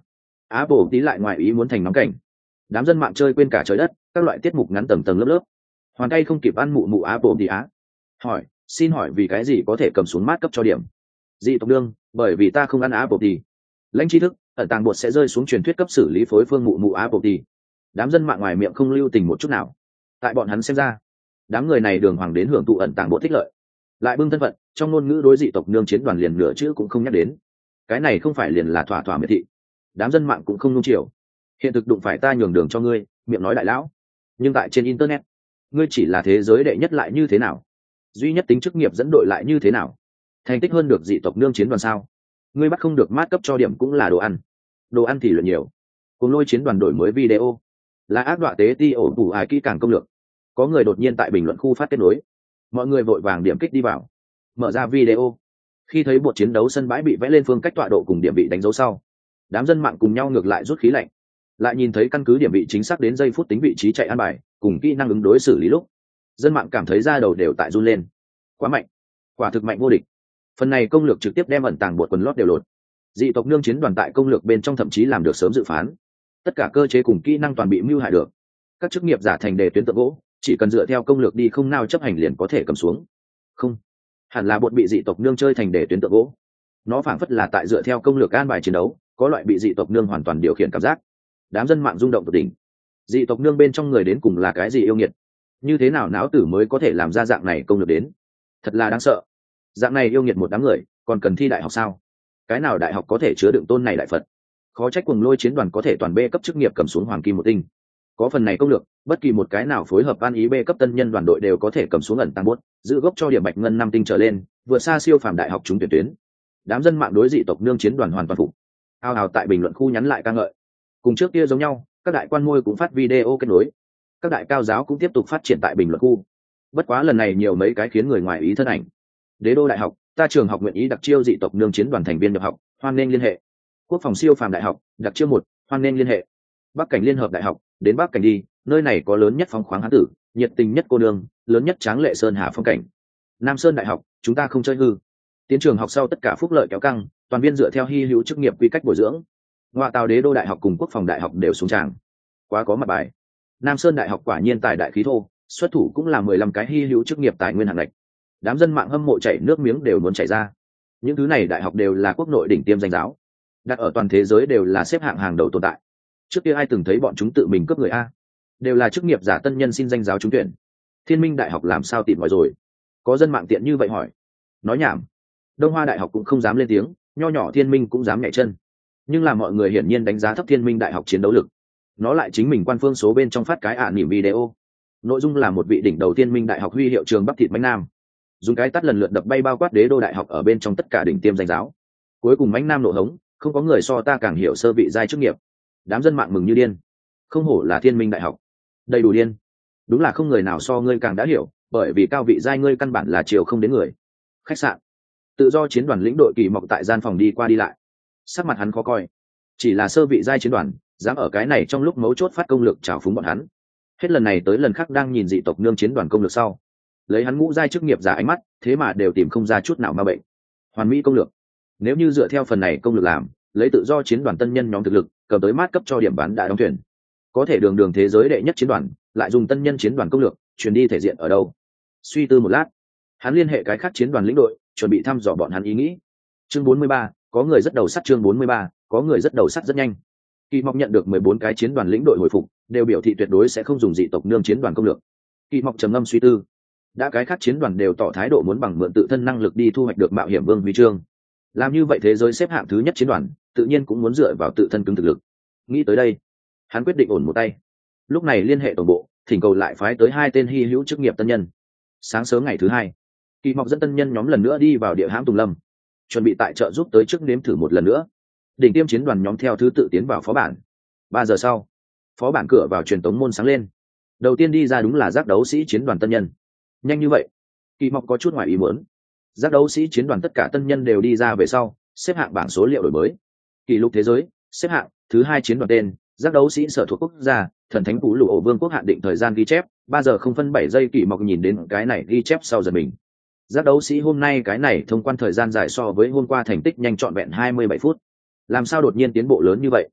Apple tí lại ngoài ý muốn thành nóng cảnh. Đám dân mạng chơi quên cả trời đất, các loại tiết mục ngắn tầng tầng lớp lớp. Hoàn tay không kịp ăn mụ mụ Apple tí á. Hỏi, xin hỏi vì cái gì có thể cầm xuống mát cấp cho điểm? Dị tộc đương, bởi vì ta không ăn Apple tí. Lãnh tri thức, ẩn tàng bột sẽ rơi xuống truyền thuyết cấp xử lý phối phương mụ mụ Apple tí. Đám dân mạng ngoài miệng không lưu tình một chút nào. Tại bọn hắn xem ra, đám người này đường hoàng đến hưởng thụ ẩn tàng bột thích lợi, lại bưng thân phận trong ngôn ngữ đối dị tộc nương chiến đoàn liền nửa chữ cũng không nhắc đến. Cái này không phải liền là thỏa thỏa miệt thị. Đám dân mạng cũng không nung chiều. Hiện thực đụng phải ta nhường đường cho ngươi, miệng nói đại lão, nhưng tại trên internet ngươi chỉ là thế giới đệ nhất lại như thế nào, duy nhất tính chức nghiệp dẫn đội lại như thế nào, thành tích hơn được dị tộc nương chiến đoàn sao? Ngươi bắt không được mát cấp cho điểm cũng là đồ ăn, đồ ăn thì luận nhiều. Cùng lôi chiến đoàn đổi mới video là ác đọa tế ti ổ tủ ai kỹ càng công lược. Có người đột nhiên tại bình luận khu phát kết nối, mọi người vội vàng điểm kích đi vào, mở ra video. Khi thấy bộ chiến đấu sân bãi bị vẽ lên phương cách tọa độ cùng điểm bị đánh dấu sau, đám dân mạng cùng nhau ngược lại rút khí lạnh. Lại nhìn thấy căn cứ điểm bị chính xác đến giây phút tính vị trí chạy an bài cùng kỹ năng ứng đối xử lý lúc, dân mạng cảm thấy da đầu đều tại run lên. Quá mạnh, quả thực mạnh vô địch. Phần này công lược trực tiếp đem ẩn tàng bột quần lót đều lột. Dị tộc nương chiến đoàn tại công lược bên trong thậm chí làm được sớm dự phán, tất cả cơ chế cùng kỹ năng toàn bị mưu hại được. Các chức nghiệp giả thành đề tuyến tượng gỗ, chỉ cần dựa theo công lược đi không nào chấp hành liền có thể cầm xuống. Không, hẳn là bột bị dị tộc nương chơi thành đề tuyến tượng gỗ. Nó phảng phất là tại dựa theo công lược an bài chiến đấu, có loại bị dị tộc nương hoàn toàn điều khiển cảm giác. Đám dân mạng rung động tột đỉnh. Dị tộc nương bên trong người đến cùng là cái gì yêu nghiệt? Như thế nào não tử mới có thể làm ra dạng này công lược đến? Thật là đáng sợ. Dạng này yêu nghiệt một đám người, còn cần thi đại học sao? Cái nào đại học có thể chứa đựng tôn này đại phật? Khó trách Cuồng Lôi chiến đoàn có thể toàn B cấp chức nghiệp cầm xuống hoàng kim một tinh. Có phần này công lược, bất kỳ một cái nào phối hợp an ý B cấp tân nhân đoàn đội đều có thể cầm xuống ẩn tăng bốt, giữ gốc cho điểm bạch ngân năm tinh trở lên, vượt xa siêu phàm đại học trúng tuyển tuyến. Đám dân mạng đối dị tộc nương chiến đoàn hoàn toàn phục. Ao ào tại bình luận khu nhắn lại ca ngợi. Cùng trước kia giống nhau, các đại quan môi cũng phát video kết nối, các đại cao giáo cũng tiếp tục phát triển tại bình luận khu. Bất quá lần này nhiều mấy cái khiến người ngoài ý thân ảnh. Đế đô đại học, ta trường học nguyện ý đặc chiêu dị tộc nương chiến đoàn thành viên nhập học, hoan nên liên hệ. Quốc phòng siêu phàm đại học, đặc chiêu một, hoan nên liên hệ. Bắc cảnh liên hợp đại học, đến Bắc cảnh đi, nơi này có lớn nhất phóng khoáng hán tử, nhiệt tình nhất cô nương, lớn nhất tráng lệ sơn hà phong cảnh. Nam Sơn đại học, chúng ta không chơi hư. Tiến trường học sau tất cả phúc lợi kéo căng, toàn viên dựa theo hy hữu chức nghiệp quy cách bồi dưỡng. Ngoa tào đế đô đại học cùng quốc phòng đại học đều xuống tràng, quá có mặt bài. Nam Sơn đại học quả nhiên tài đại khí thô, xuất thủ cũng là mười lăm cái hy hữu chức nghiệp tài nguyên hạng ngạch. Đám dân mạng hâm mộ chảy nước miếng đều muốn chảy ra. Những thứ này đại học đều là quốc nội đỉnh tiêm danh giáo, đặt ở toàn thế giới đều là xếp hạng hàng đầu tồn tại. Trước kia ai từng thấy bọn chúng tự mình cướp người a? Đều là chức nghiệp giả tân nhân xin danh giáo trúng tuyển. Thiên Minh đại học làm sao tìm mọi rồi? Có dân mạng tiện như vậy hỏi. Nói nhảm. Đông Hoa đại học cũng không dám lên tiếng, nho nhỏ Thiên Minh cũng dám nhảy chân. Nhưng là mọi người hiển nhiên đánh giá thấp Thiên Minh đại học chiến đấu lực. Nó lại chính mình quan phương số bên trong phát cái ả nỉm video. Nội dung là một vị đỉnh đầu Thiên Minh đại học huy hiệu trường bắp thịt bánh nam, dùng cái tắt lần lượt đập bay bao quát đế đô đại học ở bên trong tất cả đỉnh tiêm danh giáo. Cuối cùng bánh nam nổ hống, không có người so ta càng hiểu sơ vị giai chức nghiệp. Đám dân mạng mừng như điên. Không hổ là Thiên Minh đại học, đầy đủ điên. Đúng là không người nào so ngươi càng đã hiểu, bởi vì cao vị giai ngươi căn bản là chiều không đến người. Khách sạn, tự do chiến đoàn lĩnh đội Kỳ Mộc tại gian phòng đi qua đi lại, sắc mặt hắn khó coi. Chỉ là sơ vị giai chiến đoàn, dám ở cái này trong lúc mấu chốt phát công lực trào phúng bọn hắn. Hết lần này tới lần khác đang nhìn dị tộc nương chiến đoàn công lực sau, lấy hắn ngũ giai chức nghiệp giả ánh mắt, thế mà đều tìm không ra chút nào ma bệnh. Hoàn mỹ công lược. Nếu như dựa theo phần này công lược làm, lấy tự do chiến đoàn tân nhân nhóm thực lực, cầm tới mát cấp cho điểm bán đã đóng thuyền. Có thể đường đường thế giới đệ nhất chiến đoàn, lại dùng tân nhân chiến đoàn công lược, truyền đi thể diện ở đâu? Suy tư một lát, hắn liên hệ cái khác chiến đoàn lĩnh đội, chuẩn bị thăm dò bọn hắn ý nghĩ. Chương bốn mươi ba, có người rất đầu sắt chương bốn mươi ba, có người rất đầu sắt rất nhanh. Kỳ Mộc nhận được mười bốn cái chiến đoàn lĩnh đội hồi phục, đều biểu thị tuyệt đối sẽ không dùng dị tộc nương chiến đoàn công lược. Kỳ Mộc trầm ngâm suy tư, đã cái khác chiến đoàn đều tỏ thái độ muốn bằng mượn tự thân năng lực đi thu hoạch được mạo hiểm vương huy chương. Làm như vậy thế giới xếp hạng thứ nhất chiến đoàn, tự nhiên cũng muốn dựa vào tự thân cứng thực lực. Nghĩ tới đây, hắn quyết định ổn một tay. Lúc này liên hệ tổng bộ, thỉnh cầu lại phái tới hai tên hy hữu chức nghiệp tân nhân. Sáng sớm ngày thứ hai, Kỳ Mộc dẫn tân nhân nhóm lần nữa đi vào địa hãm Tùng Lâm, chuẩn bị tại trợ giúp tới trước nếm thử một lần nữa. Đỉnh tiêm chiến đoàn nhóm theo thứ tự tiến vào phó bản. Ba giờ sau, phó bản cửa vào truyền tống môn sáng lên. Đầu tiên đi ra đúng là giác đấu sĩ chiến đoàn tân nhân. Nhanh như vậy, Kỳ Mộc có chút ngoài ý muốn. Giác đấu sĩ chiến đoàn tất cả tân nhân đều đi ra về sau, xếp hạng bảng số liệu đổi mới. Kỷ lục thế giới, xếp hạng thứ hai chiến đoàn tên, giác đấu sĩ sở thuộc quốc gia, thần thánh vũ lục ổ vương quốc hạn định thời gian ghi chép, ba giờ không phân bảy giây. Kỳ Mộc nhìn đến cái này ghi chép sau giật mình. Giác đấu sĩ hôm nay cái này thông quan thời gian dài so với hôm qua thành tích nhanh trọn vẹn hai mươi bảy phút. Làm sao đột nhiên tiến bộ lớn như vậy?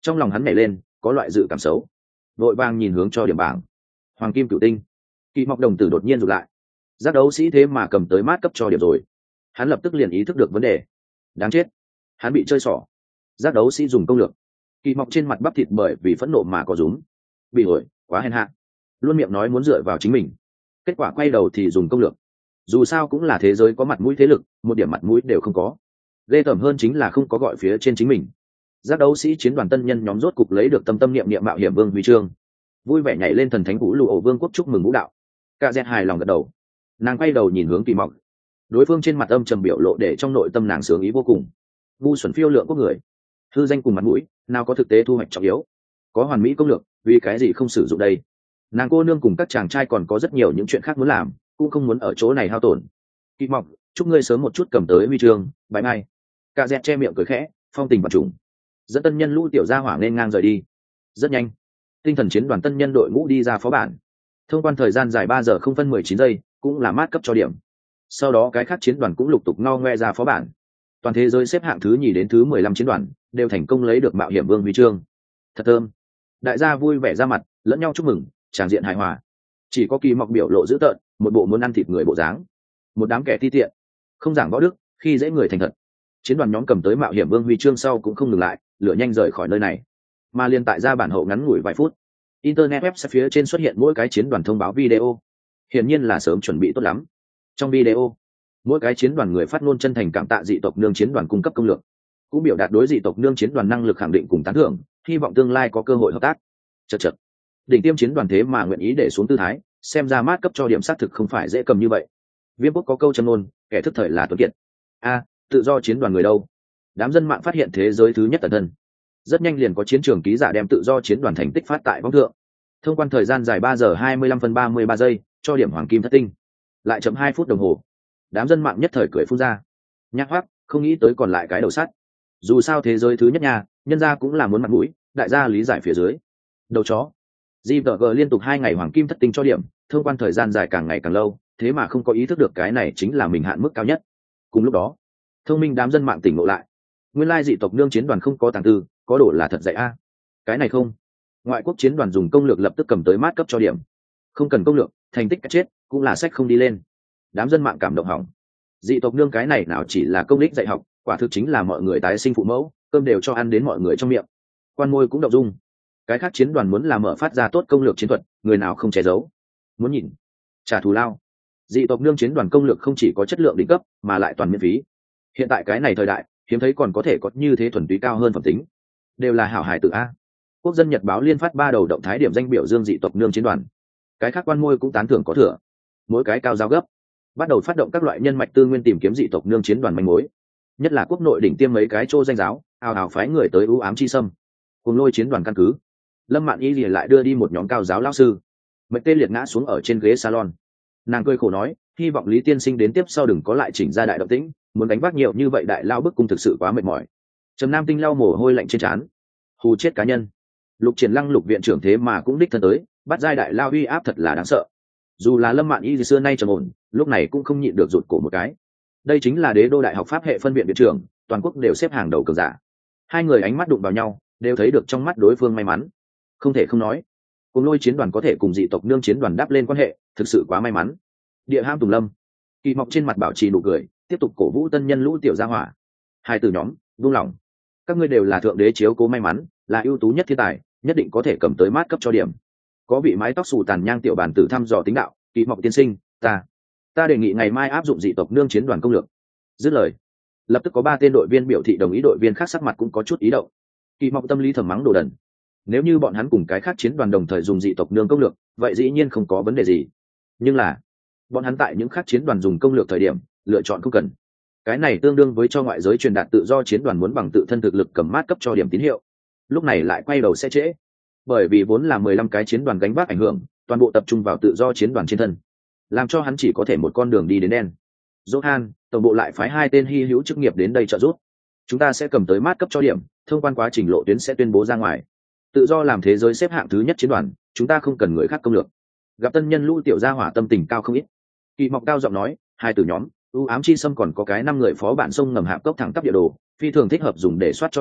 Trong lòng hắn nhảy lên, có loại dự cảm xấu, vội vàng nhìn hướng cho điểm bảng. Hoàng kim cửu tinh. Kỳ Mọc đồng tử đột nhiên rụt lại. Giác đấu sĩ thế mà cầm tới mát cấp cho điểm rồi. Hắn lập tức liền ý thức được vấn đề. Đáng chết, hắn bị chơi xỏ. Giác đấu sĩ dùng công lược. Kỳ Mọc trên mặt bắp thịt bởi vì phẫn nộ mà có rúm. Bị ổi, quá hèn hạ. Luôn miệng nói muốn dựa vào chính mình, kết quả quay đầu thì dùng công lược. Dù sao cũng là thế giới có mặt mũi thế lực, một điểm mặt mũi đều không có. Ghê tởm hơn chính là không có gọi phía trên chính mình. Giác đấu sĩ chiến đoàn tân nhân nhóm rốt cục lấy được tâm tâm niệm niệm mạo hiểm vương huy chương, vui vẻ nhảy lên thần thánh vũ lụ ổ vương quốc chúc mừng vũ đạo. Cả dẹt hài lòng gật đầu, nàng quay đầu nhìn hướng Kỳ Mọc. Đối phương trên mặt âm trầm biểu lộ để trong nội tâm nàng sướng ý vô cùng. Ngu xuẩn phiêu lượng của người, hư danh cùng mặt mũi, nào có thực tế thu hoạch trọng yếu. Có hoàn mỹ công lược, vì cái gì không sử dụng đây? Nàng cô nương cùng các chàng trai còn có rất nhiều những chuyện khác muốn làm, cũng không muốn ở chỗ này hao tổn. Kỳ Mọc, chúc ngươi sớm một chút cầm tới huy chương, bye bye. Cả dẹt che miệng cười khẽ, phong tình và trùng, dẫn tân nhân lũ tiểu gia hỏa nên ngang rời đi. Rất nhanh, tinh thần chiến đoàn tân nhân đội ngũ đi ra phó bản. Thông quan thời gian dài ba giờ không phân mười chín giây, cũng là mát cấp cho điểm. Sau đó cái khác chiến đoàn cũng lục tục ngao ngoe ra phó bản. Toàn thế giới xếp hạng thứ nhì đến thứ mười lăm chiến đoàn đều thành công lấy được mạo hiểm vương huy chương. Thật thơm. Đại gia vui vẻ ra mặt, lẫn nhau chúc mừng, tràng diện hài hòa. Chỉ có Kỳ Mọc biểu lộ dữ tợn, một bộ muốn ăn thịt người bộ dáng. Một đám kẻ ti tiện, không giảng võ đức, khi dễ người thành thật. Chiến đoàn nhóm cầm tới mạo hiểm vương huy chương sau cũng không ngừng lại, lửa nhanh rời khỏi nơi này. Mà liên tại ra bản hậu ngắn ngủi vài phút, internet web phía trên xuất hiện mỗi cái chiến đoàn thông báo video, hiển nhiên là sớm chuẩn bị tốt lắm. Trong video, mỗi cái chiến đoàn người phát ngôn chân thành cảm tạ dị tộc nương chiến đoàn cung cấp công lược, cũng biểu đạt đối dị tộc nương chiến đoàn năng lực khẳng định cùng tán thưởng, hy vọng tương lai có cơ hội hợp tác. Chật chật, đỉnh tiêm chiến đoàn thế mà nguyện ý để xuống tư thái, xem ra mát cấp cho điểm xác thực không phải dễ cầm như vậy. Viêm Quốc có câu châm ngôn, kẻ thức thời là tuấn kiệt. A, tự do chiến đoàn người đâu? Đám dân mạng phát hiện thế giới thứ nhất tận thân. Rất nhanh liền có chiến trường ký giả đem tự do chiến đoàn thành tích phát tại võng thượng. Thông quan thời gian dài ba giờ hai mươi lăm phân ba mươi ba giây, cho điểm hoàng kim thất tinh. Lại chậm hai phút đồng hồ. Đám dân mạng nhất thời cười phun ra. Nhắc hoắc, không nghĩ tới còn lại cái đầu sắt. Dù sao thế giới thứ nhất nha, nhân gia cũng là muốn mặt mũi, đại gia lý giải phía dưới. Đầu chó. giê vê giê liên tục hai ngày hoàng kim thất tinh cho điểm, thông quan thời gian dài càng ngày càng lâu, thế mà không có ý thức được cái này chính là mình hạn mức cao nhất. Cùng lúc đó, thông minh đám dân mạng tỉnh ngộ lại. Nguyên lai dị tộc nương chiến đoàn không có tàng tư, có đổ là thật dạy a. Cái này không. Ngoại quốc chiến đoàn dùng công lược lập tức cầm tới mát cấp cho điểm. Không cần công lược, thành tích chết cũng là sách không đi lên. Đám dân mạng cảm động hỏng. Dị tộc nương cái này nào chỉ là công đích dạy học, quả thực chính là mọi người tái sinh phụ mẫu, cơm đều cho ăn đến mọi người trong miệng. Quan môi cũng động dung. Cái khác chiến đoàn muốn làm mở phát ra tốt công lược chiến thuật, người nào không che giấu. Muốn nhìn, trả thù lao. Dị tộc nương chiến đoàn công lược không chỉ có chất lượng đỉnh cấp, mà lại toàn miễn phí. Hiện tại cái này thời đại, hiếm thấy còn có thể có như thế thuần túy cao hơn phẩm tính, đều là hảo hải tự a. Quốc dân nhật báo liên phát ba đầu động thái điểm danh biểu dương dị tộc nương chiến đoàn. Cái khác quan môi cũng tán thưởng có thừa, mỗi cái cao giao gấp, bắt đầu phát động các loại nhân mạch tư nguyên tìm kiếm dị tộc nương chiến đoàn manh mối. Nhất là quốc nội đỉnh tiêm mấy cái chô danh giáo, ào ào phái người tới ưu ám chi sâm, cùng lôi chiến đoàn căn cứ. Lâm Mạn Y lìa lại đưa đi một nhóm cao giáo lão sư, mệnh tê liệt ngã xuống ở trên ghế salon. Nàng cười khổ nói, hy vọng Lý tiên sinh đến tiếp sau đừng có lại chỉnh ra đại động tĩnh, muốn đánh vác nhiều như vậy đại lao bức cung thực sự quá mệt mỏi. Trầm Nam Tinh lau mồ hôi lạnh trên trán, hù chết cá nhân. Lục Triển Lăng Lục viện trưởng thế mà cũng đích thân tới, bắt giai đại lao uy áp thật là đáng sợ. Dù là Lâm Mạn Y xưa nay trầm ổn, lúc này cũng không nhịn được rụt cổ một cái. Đây chính là Đế đô đại học pháp hệ phân viện viện trưởng, toàn quốc đều xếp hàng đầu cường giả. Hai người ánh mắt đụng vào nhau, đều thấy được trong mắt đối phương may mắn. Không thể không nói, cùng lôi chiến đoàn có thể cùng dị tộc nương chiến đoàn đáp lên quan hệ, thực sự quá may mắn. Địa Ham Tùng Lâm, Kỳ Mọc trên mặt bảo trì nụ cười, tiếp tục cổ vũ tân nhân lũ tiểu gia hỏa. Hai từ nhóm, buông lỏng. Các ngươi đều là thượng đế chiếu cố may mắn, là ưu tú nhất thiên tài, nhất định có thể cầm tới mát cấp cho điểm. Có vị mái tóc xù tàn nhang tiểu bản tử thăm dò tính đạo, Kỳ Mọc tiên sinh, ta, ta đề nghị ngày mai áp dụng dị tộc nương chiến đoàn công lược. Dứt lời, lập tức có ba tên đội viên biểu thị đồng ý, đội viên khác sắc mặt cũng có chút ý động. Kỳ Mọc tâm lý thầm mắng đồ đần. Nếu như bọn hắn cùng cái khác chiến đoàn đồng thời dùng dị tộc nương công lược, vậy dĩ nhiên không có vấn đề gì. Nhưng là, bọn hắn tại những khác chiến đoàn dùng công lược thời điểm, lựa chọn không cần. Cái này tương đương với cho ngoại giới truyền đạt tự do chiến đoàn muốn bằng tự thân thực lực cầm mát cấp cho điểm tín hiệu. Lúc này lại quay đầu sẽ trễ. Bởi vì vốn là mười lăm cái chiến đoàn gánh vác ảnh hưởng, toàn bộ tập trung vào tự do chiến đoàn trên thân, làm cho hắn chỉ có thể một con đường đi đến đen. Johan, tổng bộ lại phái hai tên hy hữu chức nghiệp đến đây trợ giúp. Chúng ta sẽ cầm tới mát cấp cho điểm, thông quan quá trình lộ tuyến sẽ tuyên bố ra ngoài. Tự do làm thế giới xếp hạng thứ nhất chiến đoàn, chúng ta không cần người khác công lược. Gặp tân nhân lũ tiểu gia hỏa tâm tình cao không ít. Kỳ Mọc cao giọng nói, hai từ nhóm, ưu ám chi sâm còn có cái năm người phó bản sông ngầm hạp cốc thẳng tắp địa đồ, phi thường thích hợp dùng để soát cho điểm,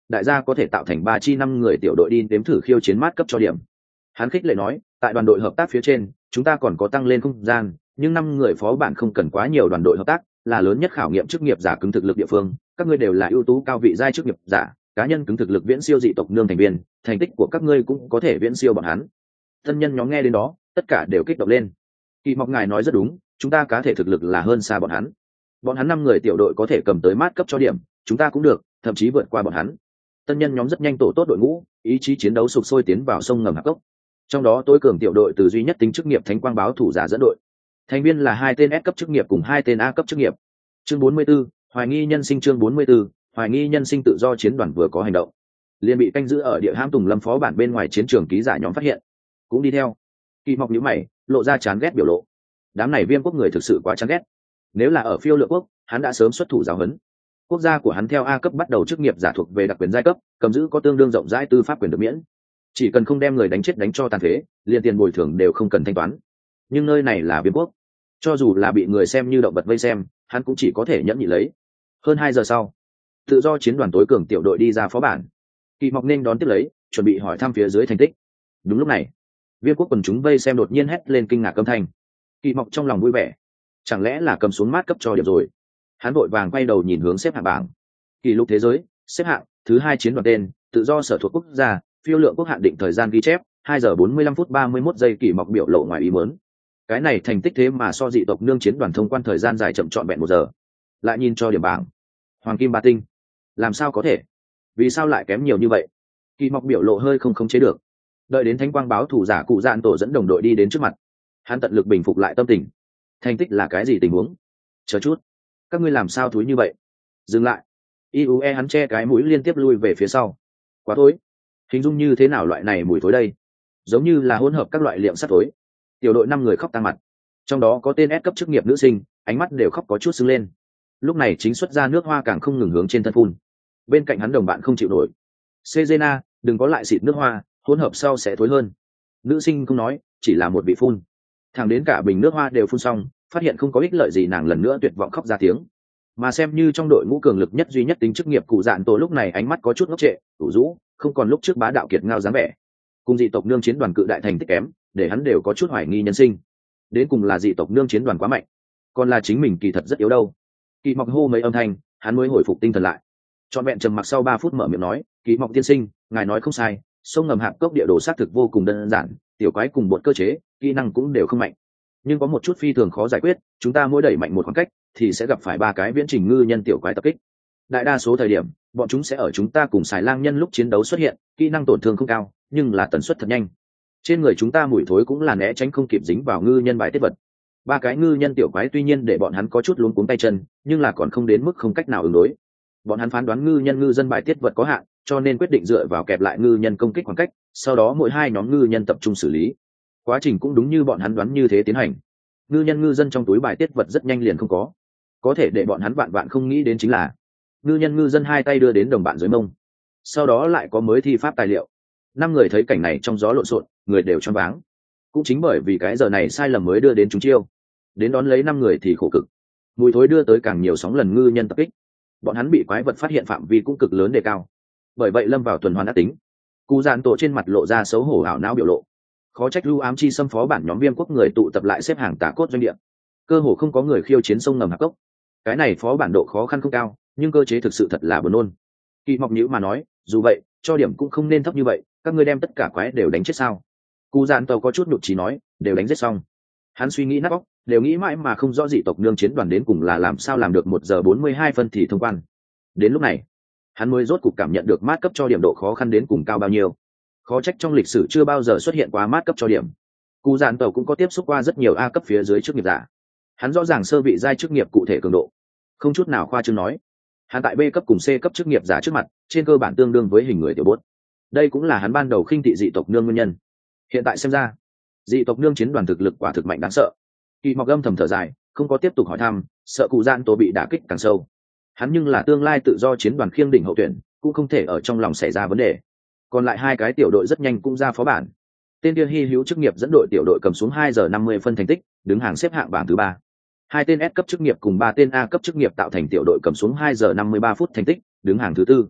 đại gia có thể tạo thành ba chi năm người tiểu đội đi đếm thử khiêu chiến mát cấp cho điểm. Hắn khích lệ nói, tại đoàn đội hợp tác phía trên chúng ta còn có tăng lên không gian, nhưng năm người phó bản không cần quá nhiều đoàn đội hợp tác, là lớn nhất khảo nghiệm chức nghiệp giả cứng thực lực địa phương. Các ngươi đều là ưu tú cao vị giai chức nghiệp giả, cá nhân cứng thực lực viễn siêu dị tộc nương thành viên, thành tích của các ngươi cũng có thể viễn siêu bọn hắn. Thân nhân nhóm nghe đến đó tất cả đều kích động lên. Kỳ Mọc ngài nói rất đúng, chúng ta cá thể thực lực là hơn xa bọn hắn. Bọn hắn năm người tiểu đội có thể cầm tới mát cấp cho điểm, chúng ta cũng được, thậm chí vượt qua bọn hắn. Tân nhân nhóm rất nhanh tổ tốt đội ngũ, ý chí chiến đấu sục sôi tiến vào sông ngầm hạp cốc. Trong đó tối cường tiểu đội từ duy nhất tính chức nghiệp Thánh Quang báo thủ giả dẫn đội. Thành viên là hai tên S cấp chức nghiệp cùng hai tên A cấp chức nghiệp. Chương bốn mươi 44, hoài nghi nhân sinh chương bốn mươi 44, hoài nghi nhân sinh tự do chiến đoàn vừa có hành động. Liên bị canh giữ ở địa hãm Tùng Lâm phó bản bên ngoài chiến trường ký giả nhóm phát hiện, cũng đi theo. Kỳ Mọc nhíu mày, lộ ra chán ghét biểu lộ. Đám này Viêm quốc người thực sự quá chán ghét. Nếu là ở Phiêu Lượng quốc, hắn đã sớm xuất thủ giáo huấn. Quốc gia của hắn theo A cấp bắt đầu chức nghiệp giả thuộc về đặc quyền giai cấp, cầm giữ có tương đương rộng rãi tư pháp quyền được miễn. Chỉ cần không đem người đánh chết đánh cho tàn phế, liền tiền bồi thường đều không cần thanh toán. Nhưng nơi này là Viêm quốc, cho dù là bị người xem như động vật vây xem, hắn cũng chỉ có thể nhẫn nhị lấy. Hơn hai giờ sau, tự do chiến đoàn tối cường tiểu đội đi ra phó bản. Kỳ Mọc nên đón tiếp lấy, chuẩn bị hỏi thăm phía dưới thành tích. Đúng lúc này, Viêm quốc quần chúng vây xem đột nhiên hét lên kinh ngạc âm thanh. Kỳ Mọc trong lòng vui vẻ, chẳng lẽ là cầm xuống mát cấp cho điểm rồi. Hắn vội vàng quay đầu nhìn hướng xếp hạng bảng. Kỷ lục thế giới, xếp hạng thứ hai chiến đoàn tên, tự do sở thuộc quốc gia, Phiêu Lượng quốc hạn định thời gian ghi chép hai giờ bốn mươi lăm phút ba mươi mốt giây. Kỳ Mọc biểu lộ ngoài ý muốn. Cái này thành tích thế mà so dị tộc nương chiến đoàn thông quan thời gian dài chậm trọn vẹn một giờ. Lại nhìn cho điểm bảng, hoàng kim ba tinh, làm sao có thể, vì sao lại kém nhiều như vậy? Kỳ Mọc biểu lộ hơi không khống chế được. Đợi đến Thánh Quang báo thủ giả cụ dạn tổ dẫn đồng đội đi đến trước mặt, hắn tận lực bình phục lại tâm tình. Thành tích là cái gì tình huống? Chờ chút, các ngươi làm sao thúi như vậy? Dừng lại. i u e hắn che cái mũi liên tiếp lui về phía sau. Quá thối. Hình dung như thế nào loại này mùi thối đây? Giống như là hỗn hợp các loại liệm sắt thối. Tiểu đội năm người khóc tăng mặt, trong đó có tên S cấp chức nghiệp nữ sinh, ánh mắt đều khóc có chút sưng lên. Lúc này chính xuất ra nước hoa càng không ngừng hướng trên thân phun. Bên cạnh hắn đồng bạn không chịu nổi. Sejena, đừng có lại xịt nước hoa, hỗn hợp sau sẽ thối hơn. Nữ sinh không nói, chỉ là một vị phun. Thẳng đến cả bình nước hoa đều phun xong, phát hiện không có ích lợi gì, nàng lần nữa tuyệt vọng khóc ra tiếng. Mà xem như trong đội ngũ cường lực nhất duy nhất tính chức nghiệp cụ dạn tổ lúc này ánh mắt có chút ngốc trệ, ủ rũ, không còn lúc trước bá đạo kiệt ngao dáng vẻ. Cùng dị tộc nương chiến đoàn cự đại thành tích kém, để hắn đều có chút hoài nghi nhân sinh. Đến cùng là dị tộc nương chiến đoàn quá mạnh, còn là chính mình kỳ thật rất yếu đâu. Kỳ Mọc hô mấy âm thanh, hắn mới hồi phục tinh thần lại. Trọn vẹn trầm mặc sau ba phút mở miệng nói, Kỳ Mọc tiên sinh, ngài nói không sai, sông ngầm hạp cốc địa đồ xác thực vô cùng đơn giản, tiểu quái cùng bột cơ chế, kỹ năng cũng đều không mạnh. Nhưng có một chút phi thường khó giải quyết, chúng ta mỗi đẩy mạnh một khoảng cách thì sẽ gặp phải ba cái viễn trình ngư nhân tiểu quái tập kích. Đại đa số thời điểm, bọn chúng sẽ ở chúng ta cùng xài lang nhân lúc chiến đấu xuất hiện, kỹ năng tổn thương không cao, nhưng là tần suất thật nhanh. Trên người chúng ta mùi thối cũng là né tránh không kịp dính vào ngư nhân bài tiết vật. Ba cái ngư nhân tiểu quái tuy nhiên để bọn hắn có chút luống cuống tay chân, nhưng là còn không đến mức không cách nào ứng đối. Bọn hắn phán đoán ngư nhân ngư dân bài tiết vật có hạn, cho nên quyết định dựa vào kẹp lại ngư nhân công kích khoảng cách, sau đó mỗi hai nhóm ngư nhân tập trung xử lý. Quá trình cũng đúng như bọn hắn đoán như thế tiến hành. Ngư nhân ngư dân trong túi bài tiết vật rất nhanh liền không có. Có thể để bọn hắn vạn vạn không nghĩ đến chính là ngư nhân ngư dân hai tay đưa đến đồng bạn dưới mông, sau đó lại có mới thi pháp tài liệu. Năm người thấy cảnh này trong gió lộn xộn, người đều choáng váng. Cũng chính bởi vì cái giờ này sai lầm mới đưa đến chúng chiêu, đến đón lấy năm người thì khổ cực. Mùi thối đưa tới càng nhiều sóng lần ngư nhân tập kích, bọn hắn bị quái vật phát hiện phạm vi cũng cực lớn đề cao, bởi vậy lâm vào tuần hoàn ác tính. Cụ dạn tổ trên mặt lộ ra xấu hổ ảo não biểu lộ. Khó trách lưu ám chi xâm phó bản nhóm Viêm quốc người tụ tập lại xếp hàng tả cốt doanh địa, cơ hồ không có người khiêu chiến sông ngầm hạp cốc. Cái này phó bản độ khó khăn không cao, nhưng cơ chế thực sự thật là buồn nôn. Kỳ Mọc nhữ mà nói, dù vậy cho điểm cũng không nên thấp như vậy, các ngươi đem tất cả quái đều đánh chết sao? Cụ dạn tàu có chút nhụt chí nói, đều đánh giết xong. Hắn suy nghĩ nát óc, đều nghĩ mãi mà không rõ dị tộc nương chiến đoàn đến cùng là làm sao làm được một giờ bốn mươi hai phân thì thông quan. Đến lúc này hắn mới rốt cục cảm nhận được mát cấp cho điểm độ khó khăn đến cùng cao bao nhiêu. Khó trách trong lịch sử chưa bao giờ xuất hiện quá mát cấp cho điểm. Cụ dạn tàu cũng có tiếp xúc qua rất nhiều A cấp phía dưới chức nghiệp giả, hắn rõ ràng sơ vị giai chức nghiệp cụ thể cường độ, không chút nào khoa trương nói. Hắn tại B cấp cùng C cấp chức nghiệp giả trước mặt, trên cơ bản tương đương với hình người tiểu bốt. Đây cũng là hắn ban đầu khinh thị dị tộc nương nguyên nhân. Hiện tại xem ra, dị tộc nương chiến đoàn thực lực quả thực mạnh đáng sợ. Kỳ Mọc âm thầm thở dài, không có tiếp tục hỏi thăm, sợ cụ dạn tổ bị đả kích càng sâu. Hắn nhưng là tương lai tự do chiến đoàn khiêng đỉnh hậu tuyển, cũng không thể ở trong lòng xảy ra vấn đề. Còn lại hai cái tiểu đội rất nhanh cũng ra phó bản. Tên kia hy hữu chức nghiệp dẫn đội tiểu đội cầm xuống hai giờ năm mươi phân thành tích, đứng hàng xếp hạng bảng thứ ba. Hai tên S cấp chức nghiệp cùng ba tên A cấp chức nghiệp tạo thành tiểu đội cầm xuống hai giờ năm mươi ba phút thành tích, đứng hàng thứ tư.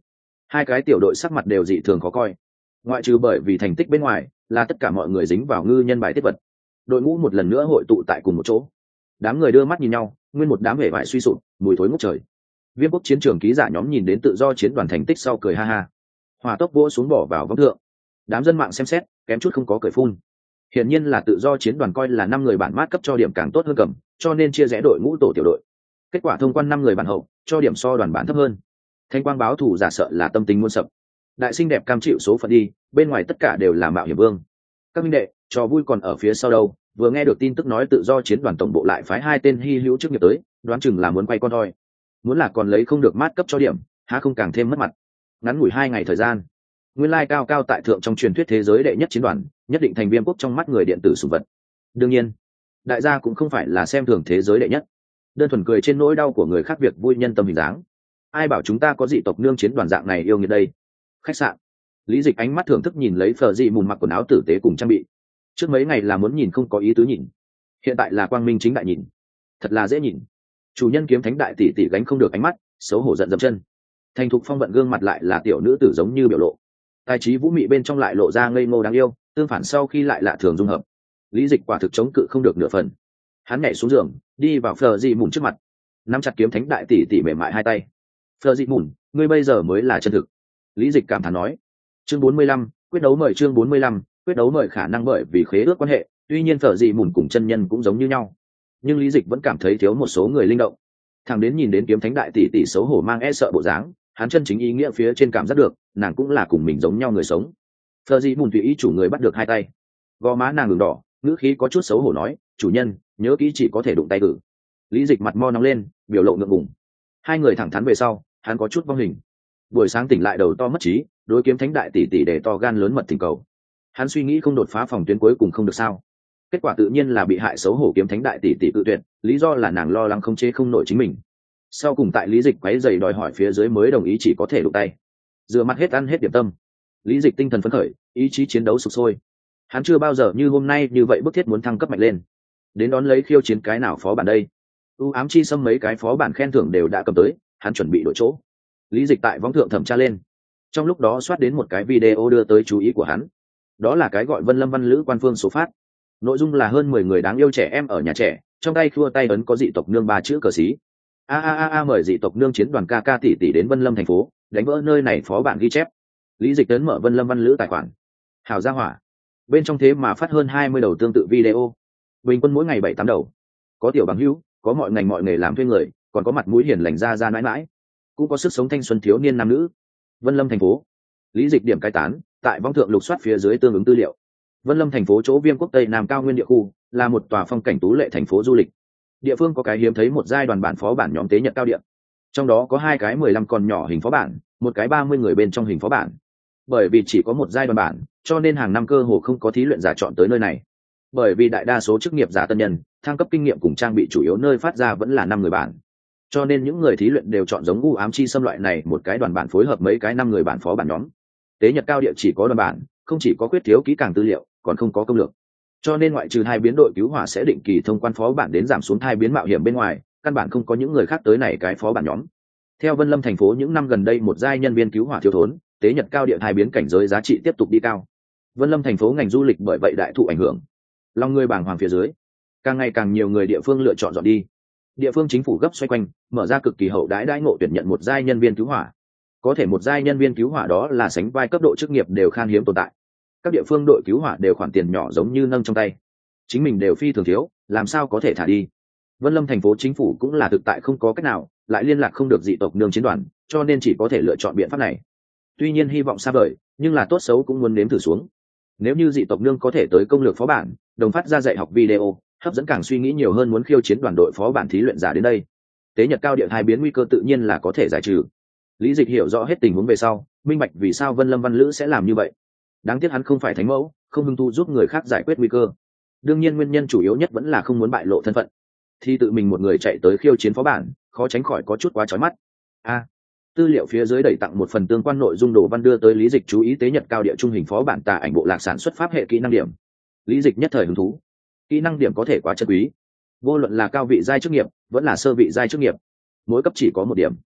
Hai cái tiểu đội sắc mặt đều dị thường khó coi, ngoại trừ bởi vì thành tích bên ngoài là tất cả mọi người dính vào ngư nhân bài tiết vật. Đội ngũ một lần nữa hội tụ tại cùng một chỗ, đám người đưa mắt nhìn nhau, nguyên một đám vẻ vải suy sụp, mùi thối ngút trời. Viêm quốc chiến trường ký giả nhóm nhìn đến tự do chiến đoàn thành tích sau cười ha ha, hỏa tốc vỗ xuống bỏ vào võng thượng. Đám dân mạng xem xét kém chút không có cười phun. Hiển nhiên là tự do chiến đoàn coi là năm người bản mát cấp cho điểm càng tốt hơn cầm, cho nên chia rẽ đội ngũ tổ tiểu đội. Kết quả thông quan năm người bản hậu cho điểm so đoàn bản thấp hơn. Thanh quang báo thủ giả sợ là tâm tình muôn sập. Đại sinh đẹp cam chịu số phận đi, bên ngoài tất cả đều là mạo hiểm vương. Các minh đệ, trò vui còn ở phía sau đâu, vừa nghe được tin tức nói tự do chiến đoàn tổng bộ lại phái hai tên hy hữu chức nghiệp tới, đoán chừng là muốn quay con thôi. Muốn là còn lấy không được mát cấp cho điểm, há không càng thêm mất mặt. Ngắn ngủi hai ngày thời gian, nguyên lai cao cao tại thượng trong truyền thuyết thế giới đệ nhất chiến đoàn, nhất định thành Viêm quốc trong mắt người điện tử sủng vật. Đương nhiên, đại gia cũng không phải là xem thường thế giới đệ nhất, đơn thuần cười trên nỗi đau của người khác việc vui nhân tâm hình dáng. Ai bảo chúng ta có dị tộc nương chiến đoàn dạng này yêu nghiệt đây. Khách sạn, Lý Dịch ánh mắt thưởng thức nhìn lấy Phở Dị Mùn mặc quần áo tử tế cùng trang bị. Trước mấy ngày là muốn nhìn không có ý tứ nhìn, hiện tại là quang minh chính đại nhìn, thật là dễ nhìn. Chủ nhân kiếm thánh đại tỷ tỷ gánh không được ánh mắt, xấu hổ giận dậm chân. Thành thục phong vận gương mặt lại là tiểu nữ tử giống như biểu lộ, tài trí vũ mị bên trong lại lộ ra ngây ngô đáng yêu, tương phản sau khi lại lạ thường dung hợp. Lý Dịch quả thực chống cự không được nửa phần, hắn nhảy xuống giường đi vào Phở Dị Mùn trước mặt, nắm chặt kiếm thánh đại tỷ tỷ mềm mại hai tay. Phở Dị Mùn, ngươi bây giờ mới là chân thực. Lý Dịch cảm thán nói. Chương bốn mươi lăm, quyết đấu mời chương bốn mươi lăm, quyết đấu mời khả năng bởi vì khế ước quan hệ, tuy nhiên Phở Dị Mùn cùng chân nhân cũng giống như nhau, nhưng Lý Dịch vẫn cảm thấy thiếu một số người linh động. Thằng đến nhìn đến kiếm thánh đại tỷ tỷ xấu hổ mang e sợ bộ dáng, hắn chân chính ý nghĩa phía trên cảm giác được, nàng cũng là cùng mình giống nhau người sống. Phở Dị Mùn tùy ý chủ người bắt được hai tay, gò má nàng ửng đỏ, ngữ khí có chút xấu hổ nói, chủ nhân, nhớ kỹ chỉ có thể đụng tay cử. Lý Dịch mặt mo nóng lên, biểu lộ ngượng ngùng. Hai người thẳng thắn về sau, hắn có chút vong hình. Buổi sáng tỉnh lại đầu to mất trí, đối kiếm thánh đại tỷ tỷ để to gan lớn mật thỉnh cầu. Hắn suy nghĩ không đột phá phòng tuyến cuối cùng không được sao? Kết quả tự nhiên là bị hại xấu hổ kiếm thánh đại tỷ tỷ tự tuyệt, lý do là nàng lo lắng không chế không nổi chính mình. Sau cùng tại Lý Dịch quấy giày đòi hỏi phía dưới mới đồng ý chỉ có thể đụng tay. Rửa mặt hết ăn hết điểm tâm, Lý Dịch tinh thần phấn khởi, ý chí chiến đấu sục sôi. Hắn chưa bao giờ như hôm nay như vậy bức thiết muốn thăng cấp mạnh lên. Đến đón lấy khiêu chiến cái nào phó bản đây? U ám chi xâm mấy cái phó bản khen thưởng đều đã cầm tới, hắn chuẩn bị đổi chỗ. Lý Dịch tại võng thượng thẩm tra lên, trong lúc đó soát đến một cái video đưa tới chú ý của hắn. Đó là cái gọi Vân Lâm Văn Lữ quan phương số phát, nội dung là hơn mười người đáng yêu trẻ em ở nhà trẻ, trong tay khua tay ấn có dị tộc nương ba chữ cờ xí. A a a a mời dị tộc nương chiến đoàn ca ca tỷ tỷ đến Vân Lâm thành phố, đánh vỡ nơi này phó bản ghi chép. Lý Dịch ấn mở Vân Lâm Văn Lữ tài khoản, hào gia hỏa, bên trong thế mà phát hơn hai mươi đầu tương tự video, bình quân mỗi ngày bảy tám đầu. Có tiểu bằng hữu, có mọi ngành mọi nghề làm thuê người, còn có mặt mũi hiền lành ra ra mãi mãi, cũng có sức sống thanh xuân thiếu niên nam nữ. Vân Lâm thành phố, Lý Dịch điểm cai tán, tại vong thượng lục soát phía dưới tương ứng tư liệu. Vân Lâm thành phố chỗ Viêm quốc Tây Nam cao nguyên địa khu, là một tòa phong cảnh tú lệ thành phố du lịch. Địa phương có cái hiếm thấy một giai đoàn bản phó bản nhóm tế nhật cao địa, trong đó có hai cái mười lăm con nhỏ hình phó bản, một cái ba mươi người bên trong hình phó bản. Bởi vì chỉ có một giai đoàn bản, cho nên hàng năm cơ hồ không có thí luyện giả chọn tới nơi này. Bởi vì đại đa số chức nghiệp giả tân nhân, thăng cấp kinh nghiệm cùng trang bị chủ yếu nơi phát ra vẫn là năm người bản, cho nên những người thí luyện đều chọn giống U ám chi xâm loại này một cái đoàn bản phối hợp mấy cái năm người bản phó bản nhóm. Tế nhật cao địa chỉ có đoàn bản, không chỉ có khuyết thiếu kỹ càng tư liệu, còn không có công lược, cho nên ngoại trừ hai biến đội cứu hỏa sẽ định kỳ thông quan phó bản đến giảm xuống hai biến mạo hiểm bên ngoài, căn bản không có những người khác tới này cái phó bản nhóm. Theo Vân Lâm thành phố những năm gần đây một giai nhân viên cứu hỏa thiếu thốn, tế nhật cao địa hai biến cảnh giới giá trị tiếp tục đi cao. Vân Lâm thành phố ngành du lịch bởi vậy đại thụ ảnh hưởng, lòng người bàng hoàng phía dưới, càng ngày càng nhiều người địa phương lựa chọn dọn đi. Địa phương chính phủ gấp xoay quanh, mở ra cực kỳ hậu đãi đãi ngộ tuyển nhận một giai nhân viên cứu hỏa. Có thể một giai nhân viên cứu hỏa đó là sánh vai cấp độ chức nghiệp đều khan hiếm tồn tại. Các địa phương đội cứu hỏa đều khoản tiền nhỏ giống như nâng trong tay, chính mình đều phi thường thiếu, làm sao có thể thả đi. Vân Lâm thành phố chính phủ cũng là thực tại không có cách nào, lại liên lạc không được dị tộc nương chiến đoàn, cho nên chỉ có thể lựa chọn biện pháp này. Tuy nhiên hy vọng xa vời, nhưng là tốt xấu cũng muốn nếm thử xuống. Nếu như dị tộc nương có thể tới công lược phó bản, đồng phát ra dạy học video, hấp dẫn càng suy nghĩ nhiều hơn muốn khiêu chiến đoàn đội phó bản thí luyện giả đến đây. Tế nhật cao địa hai biến nguy cơ tự nhiên là có thể giải trừ. Lý Dịch hiểu rõ hết tình huống về sau, minh bạch vì sao Vân Lâm Văn Lữ sẽ làm như vậy. Đáng tiếc hắn không phải thánh mẫu, không hứng thú giúp người khác giải quyết nguy cơ. Đương nhiên nguyên nhân chủ yếu nhất vẫn là không muốn bại lộ thân phận. Thì tự mình một người chạy tới khiêu chiến phó bản, khó tránh khỏi có chút quá chói mắt. A, à, tư liệu phía dưới đẩy tặng một phần tương quan nội dung đồ văn đưa tới Lý Dịch chú ý tế nhật cao địa trung hình phó bản tà ảnh bộ lạc sản xuất pháp hệ kỹ năng điểm. Lý Dịch nhất thời hứng thú. Kỹ năng điểm có thể quá chân quý, vô luận là cao vị giai chức nghiệp vẫn là sơ vị giai chức nghiệp, mỗi cấp chỉ có một điểm.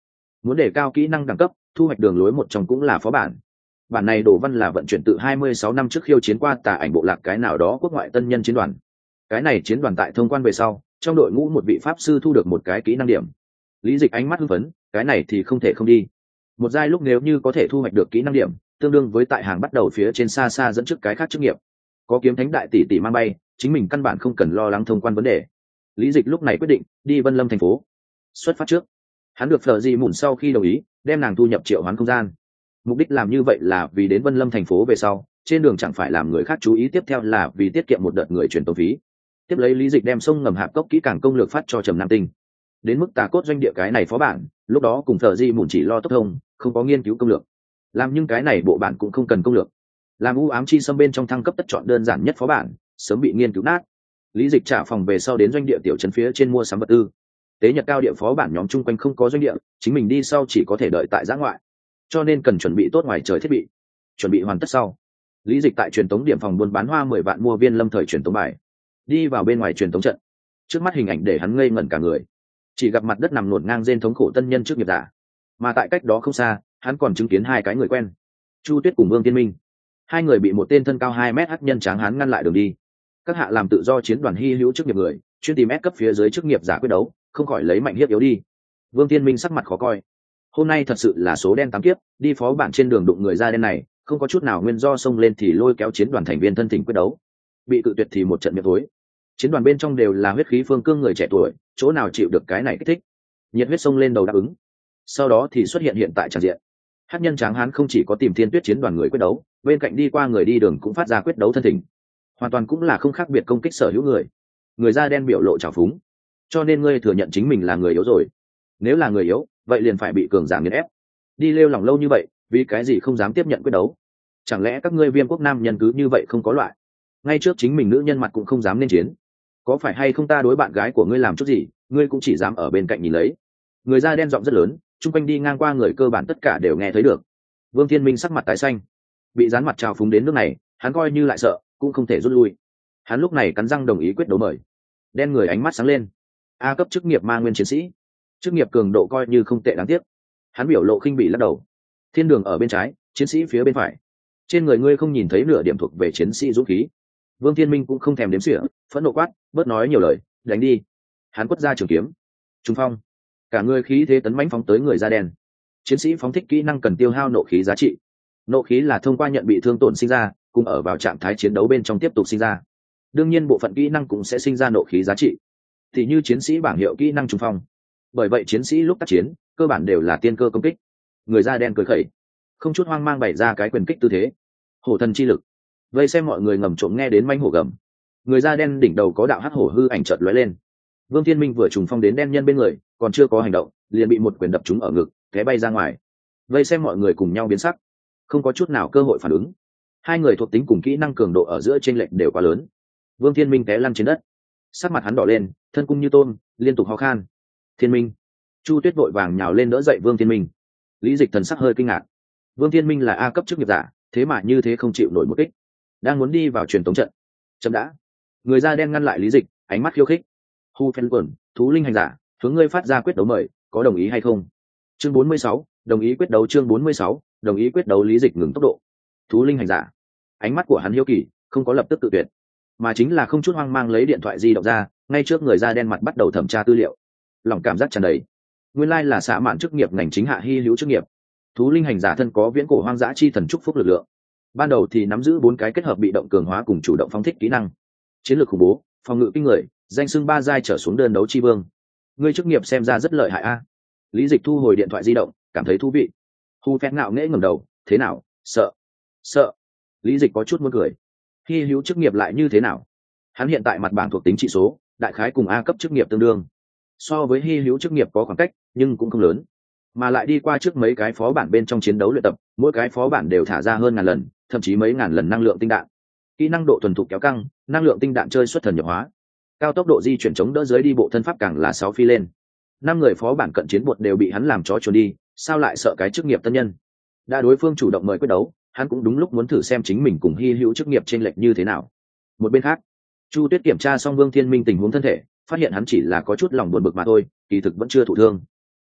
muốn đề cao kỹ năng đẳng cấp, thu hoạch đường lối một trong cũng là phó bản. Bản này đồ văn là vận chuyển từ hai mươi sáu năm trước khiêu chiến qua Tà Ảnh bộ lạc cái nào đó quốc ngoại tân nhân chiến đoàn. Cái này chiến đoàn tại thông quan về sau, trong đội ngũ một vị pháp sư thu được một cái kỹ năng điểm. Lý Dịch ánh mắt hưng phấn, cái này thì không thể không đi. Một giai lúc nếu như có thể thu hoạch được kỹ năng điểm, tương đương với tại hàng bắt đầu phía trên xa xa dẫn trước cái khác chức nghiệp. Có kiếm thánh đại tỷ tỷ mang bay, chính mình căn bản không cần lo lắng thông quan vấn đề. Lý Dịch lúc này quyết định đi Vân Lâm thành phố. Xuất phát trước, hắn được Phở Dị Mùn sau khi đồng ý, đem nàng thu nhập triệu hoán không gian. Mục đích làm như vậy là vì đến Vân Lâm thành phố về sau, trên đường chẳng phải làm người khác chú ý, tiếp theo là vì tiết kiệm một đợt người truyền tống phí. Tiếp lấy Lý Dịch đem sông ngầm hạp cốc kỹ càng công lược phát cho Trầm Nam Tinh. Đến mức Tà Cốt doanh địa cái này phó bản, lúc đó cùng Phở Dị Mùn chỉ lo tốc thông, không có nghiên cứu công lược. Làm nhưng cái này bộ bản cũng không cần công lược. Làm u ám chi xâm bên trong thăng cấp tất chọn đơn giản nhất phó bản, sớm bị nghiên cứu nát. Lý Dịch trả phòng về sau đến doanh địa tiểu trấn phía trên mua sắm vật tư. Tế nhật cao địa phó bản nhóm chung quanh không có doanh địa, chính mình đi sau chỉ có thể đợi tại giã ngoại, cho nên cần chuẩn bị tốt ngoài trời thiết bị. Chuẩn bị hoàn tất sau, Lý Dịch tại truyền tống điểm phòng buôn bán hoa mười vạn mua viên lâm thời truyền tống bài, đi vào bên ngoài truyền tống trận. Trước mắt hình ảnh để hắn ngây ngẩn cả người, chỉ gặp mặt đất nằm nuột ngang rên thống khổ tân nhân trước nghiệp giả, mà tại cách đó không xa, hắn còn chứng kiến hai cái người quen, Chu Tuyết cùng Vương Tiên Minh. Hai người bị một tên thân cao hai mét hắc nhân tráng hán ngăn lại đường đi. Các hạ làm tự do chiến đoàn hy hữu chức nghiệp người, chuyên tìm ép cấp phía dưới chức nghiệp giả quyết đấu, không khỏi lấy mạnh hiếp yếu đi. Vương Tiên Minh sắc mặt khó coi. Hôm nay thật sự là số đen tám kiếp, đi phó bản trên đường đụng người da đen này, không có chút nào nguyên do xông lên thì lôi kéo chiến đoàn thành viên thân thỉnh quyết đấu. Bị cự tuyệt thì một trận miệng thối. Chiến đoàn bên trong đều là huyết khí phương cương người trẻ tuổi, chỗ nào chịu được cái này kích thích. Nhiệt huyết xông lên đầu đáp ứng. Sau đó thì xuất hiện hiện tại tràng diện. Hắc nhân tráng hán không chỉ có tìm Thiên Tuyết chiến đoàn người quyết đấu, bên cạnh đi qua người đi đường cũng phát ra quyết đấu thân thỉnh. Hoàn toàn cũng là không khác biệt công kích sở hữu người. Người da đen biểu lộ trào phúng. Cho nên ngươi thừa nhận chính mình là người yếu rồi. Nếu là người yếu, vậy liền phải bị cường giả nghiền ép. Đi lêu lỏng lâu như vậy, vì cái gì không dám tiếp nhận quyết đấu? Chẳng lẽ các ngươi Viêm quốc nam nhân cứ như vậy không có loại? Ngay trước chính mình nữ nhân mặt cũng không dám nên chiến. Có phải hay không ta đối bạn gái của ngươi làm chút gì, ngươi cũng chỉ dám ở bên cạnh nhìn lấy? Người da đen giọng rất lớn, chung quanh đi ngang qua người cơ bản tất cả đều nghe thấy được. Vương Thiên Minh sắc mặt tái xanh, bị dán mặt trào phúng đến nước này, hắn coi như lại sợ, cũng không thể rút lui. Hắn lúc này cắn răng đồng ý quyết đấu mời. Đen người ánh mắt sáng lên. A cấp chức nghiệp ma nguyên chiến sĩ, chức nghiệp cường độ coi như không tệ, đáng tiếc. Hắn biểu lộ khinh bỉ lắc đầu. Thiên đường ở bên trái, chiến sĩ phía bên phải. Trên người ngươi không nhìn thấy nửa điểm thuộc về chiến sĩ dũng khí. Vương Thiên Minh cũng không thèm đếm xỉa, phẫn nộ quát, bớt nói nhiều lời, đánh đi. Hắn quất ra trường kiếm. Trung phong. Cả người khí thế tấn mãnh phóng tới người da đen. Chiến sĩ phóng thích kỹ năng cần tiêu hao nộ khí giá trị. Nộ khí là thông qua nhận bị thương tổn sinh ra, cùng ở vào trạng thái chiến đấu bên trong tiếp tục sinh ra. Đương nhiên bộ phận kỹ năng cũng sẽ sinh ra nộ khí giá trị. Thì như chiến sĩ bảng hiệu kỹ năng trung phong. Bởi vậy chiến sĩ lúc tác chiến, cơ bản đều là tiên cơ công kích. Người da đen cười khẩy, không chút hoang mang bày ra cái quyền kích tư thế. Hổ thần chi lực. Vây xem mọi người ngầm trộm nghe đến manh hổ gầm. Người da đen đỉnh đầu có đạo hắc hổ hư ảnh chợt lóe lên. Vương Thiên Minh vừa trùng phong đến đen nhân bên người, còn chưa có hành động, liền bị một quyền đập trúng ở ngực, té bay ra ngoài. Vây xem mọi người cùng nhau biến sắc, không có chút nào cơ hội phản ứng. Hai người thuộc tính cùng kỹ năng cường độ ở giữa chênh lệch đều quá lớn. Vương Thiên Minh té lăn trên đất, sắc mặt hắn đỏ lên, thân cung như tôm, liên tục ho khan. Thiên Minh. Chu Tuyết vội vàng nhào lên đỡ dậy Vương Thiên Minh. Lý Dịch thần sắc hơi kinh ngạc. Vương Thiên Minh là A cấp chức nghiệp giả, thế mà như thế không chịu nổi một kích, đang muốn đi vào truyền tống trận. Chậm đã. Người da đen ngăn lại Lý Dịch, ánh mắt khiêu khích. Hu Phen Quẩn, thú linh hành giả, hướng ngươi phát ra quyết đấu mời, có đồng ý hay không? Chương bốn mươi sáu, đồng ý quyết đấu. Chương bốn mươi sáu, đồng ý quyết đấu. Lý Dịch ngừng tốc độ. Thú linh hành giả. Ánh mắt của hắn hiếu kỳ, không có lập tức tự tuyệt, mà chính là không chút hoang mang lấy điện thoại di động ra, ngay trước người da đen mặt bắt đầu thẩm tra tư liệu. Lòng cảm giác tràn đầy. Nguyên lai là xã mạn chức nghiệp ngành chính hạ hi hữu chức nghiệp. Thú linh hành giả thân có viễn cổ hoang dã chi thần chúc phúc lực lượng. Ban đầu thì nắm giữ bốn cái kết hợp bị động cường hóa cùng chủ động phóng thích kỹ năng. Chiến lược khủng bố, phòng ngự kinh người, danh xưng ba giai trở xuống đơn đấu chi vương. Ngươi chức nghiệp xem ra rất lợi hại a. Lý Dịch thu hồi điện thoại di động, cảm thấy thú vị. Hu Phét ngạo nghễ ngẩng đầu, thế nào, sợ? Sợ? Lý Dịch có chút muốn cười. Hi hữu chức nghiệp lại như thế nào? Hắn hiện tại mặt bảng thuộc tính trị số, đại khái cùng A cấp chức nghiệp tương đương. So với hi hữu chức nghiệp có khoảng cách, nhưng cũng không lớn. Mà lại đi qua trước mấy cái phó bản bên trong chiến đấu luyện tập, mỗi cái phó bản đều thả ra hơn ngàn lần, thậm chí mấy ngàn lần năng lượng tinh đạn. Kỹ năng độ thuần thục kéo căng, năng lượng tinh đạn chơi xuất thần nhập hóa. Cao tốc độ di chuyển chống đỡ dưới đi bộ thân pháp càng là sáu phi lên. Năm người phó bản cận chiến buột đều bị hắn làm chó chuồn đi, sao lại sợ cái chức nghiệp tân nhân? Đã đối phương chủ động mời quyết đấu, hắn cũng đúng lúc muốn thử xem chính mình cùng hi hữu chức nghiệp chênh lệch như thế nào. Một bên khác, Chu Tuyết kiểm tra xong Vương Thiên Minh tình huống thân thể, phát hiện hắn chỉ là có chút lòng buồn bực mà thôi, kỳ thực vẫn chưa thụ thương.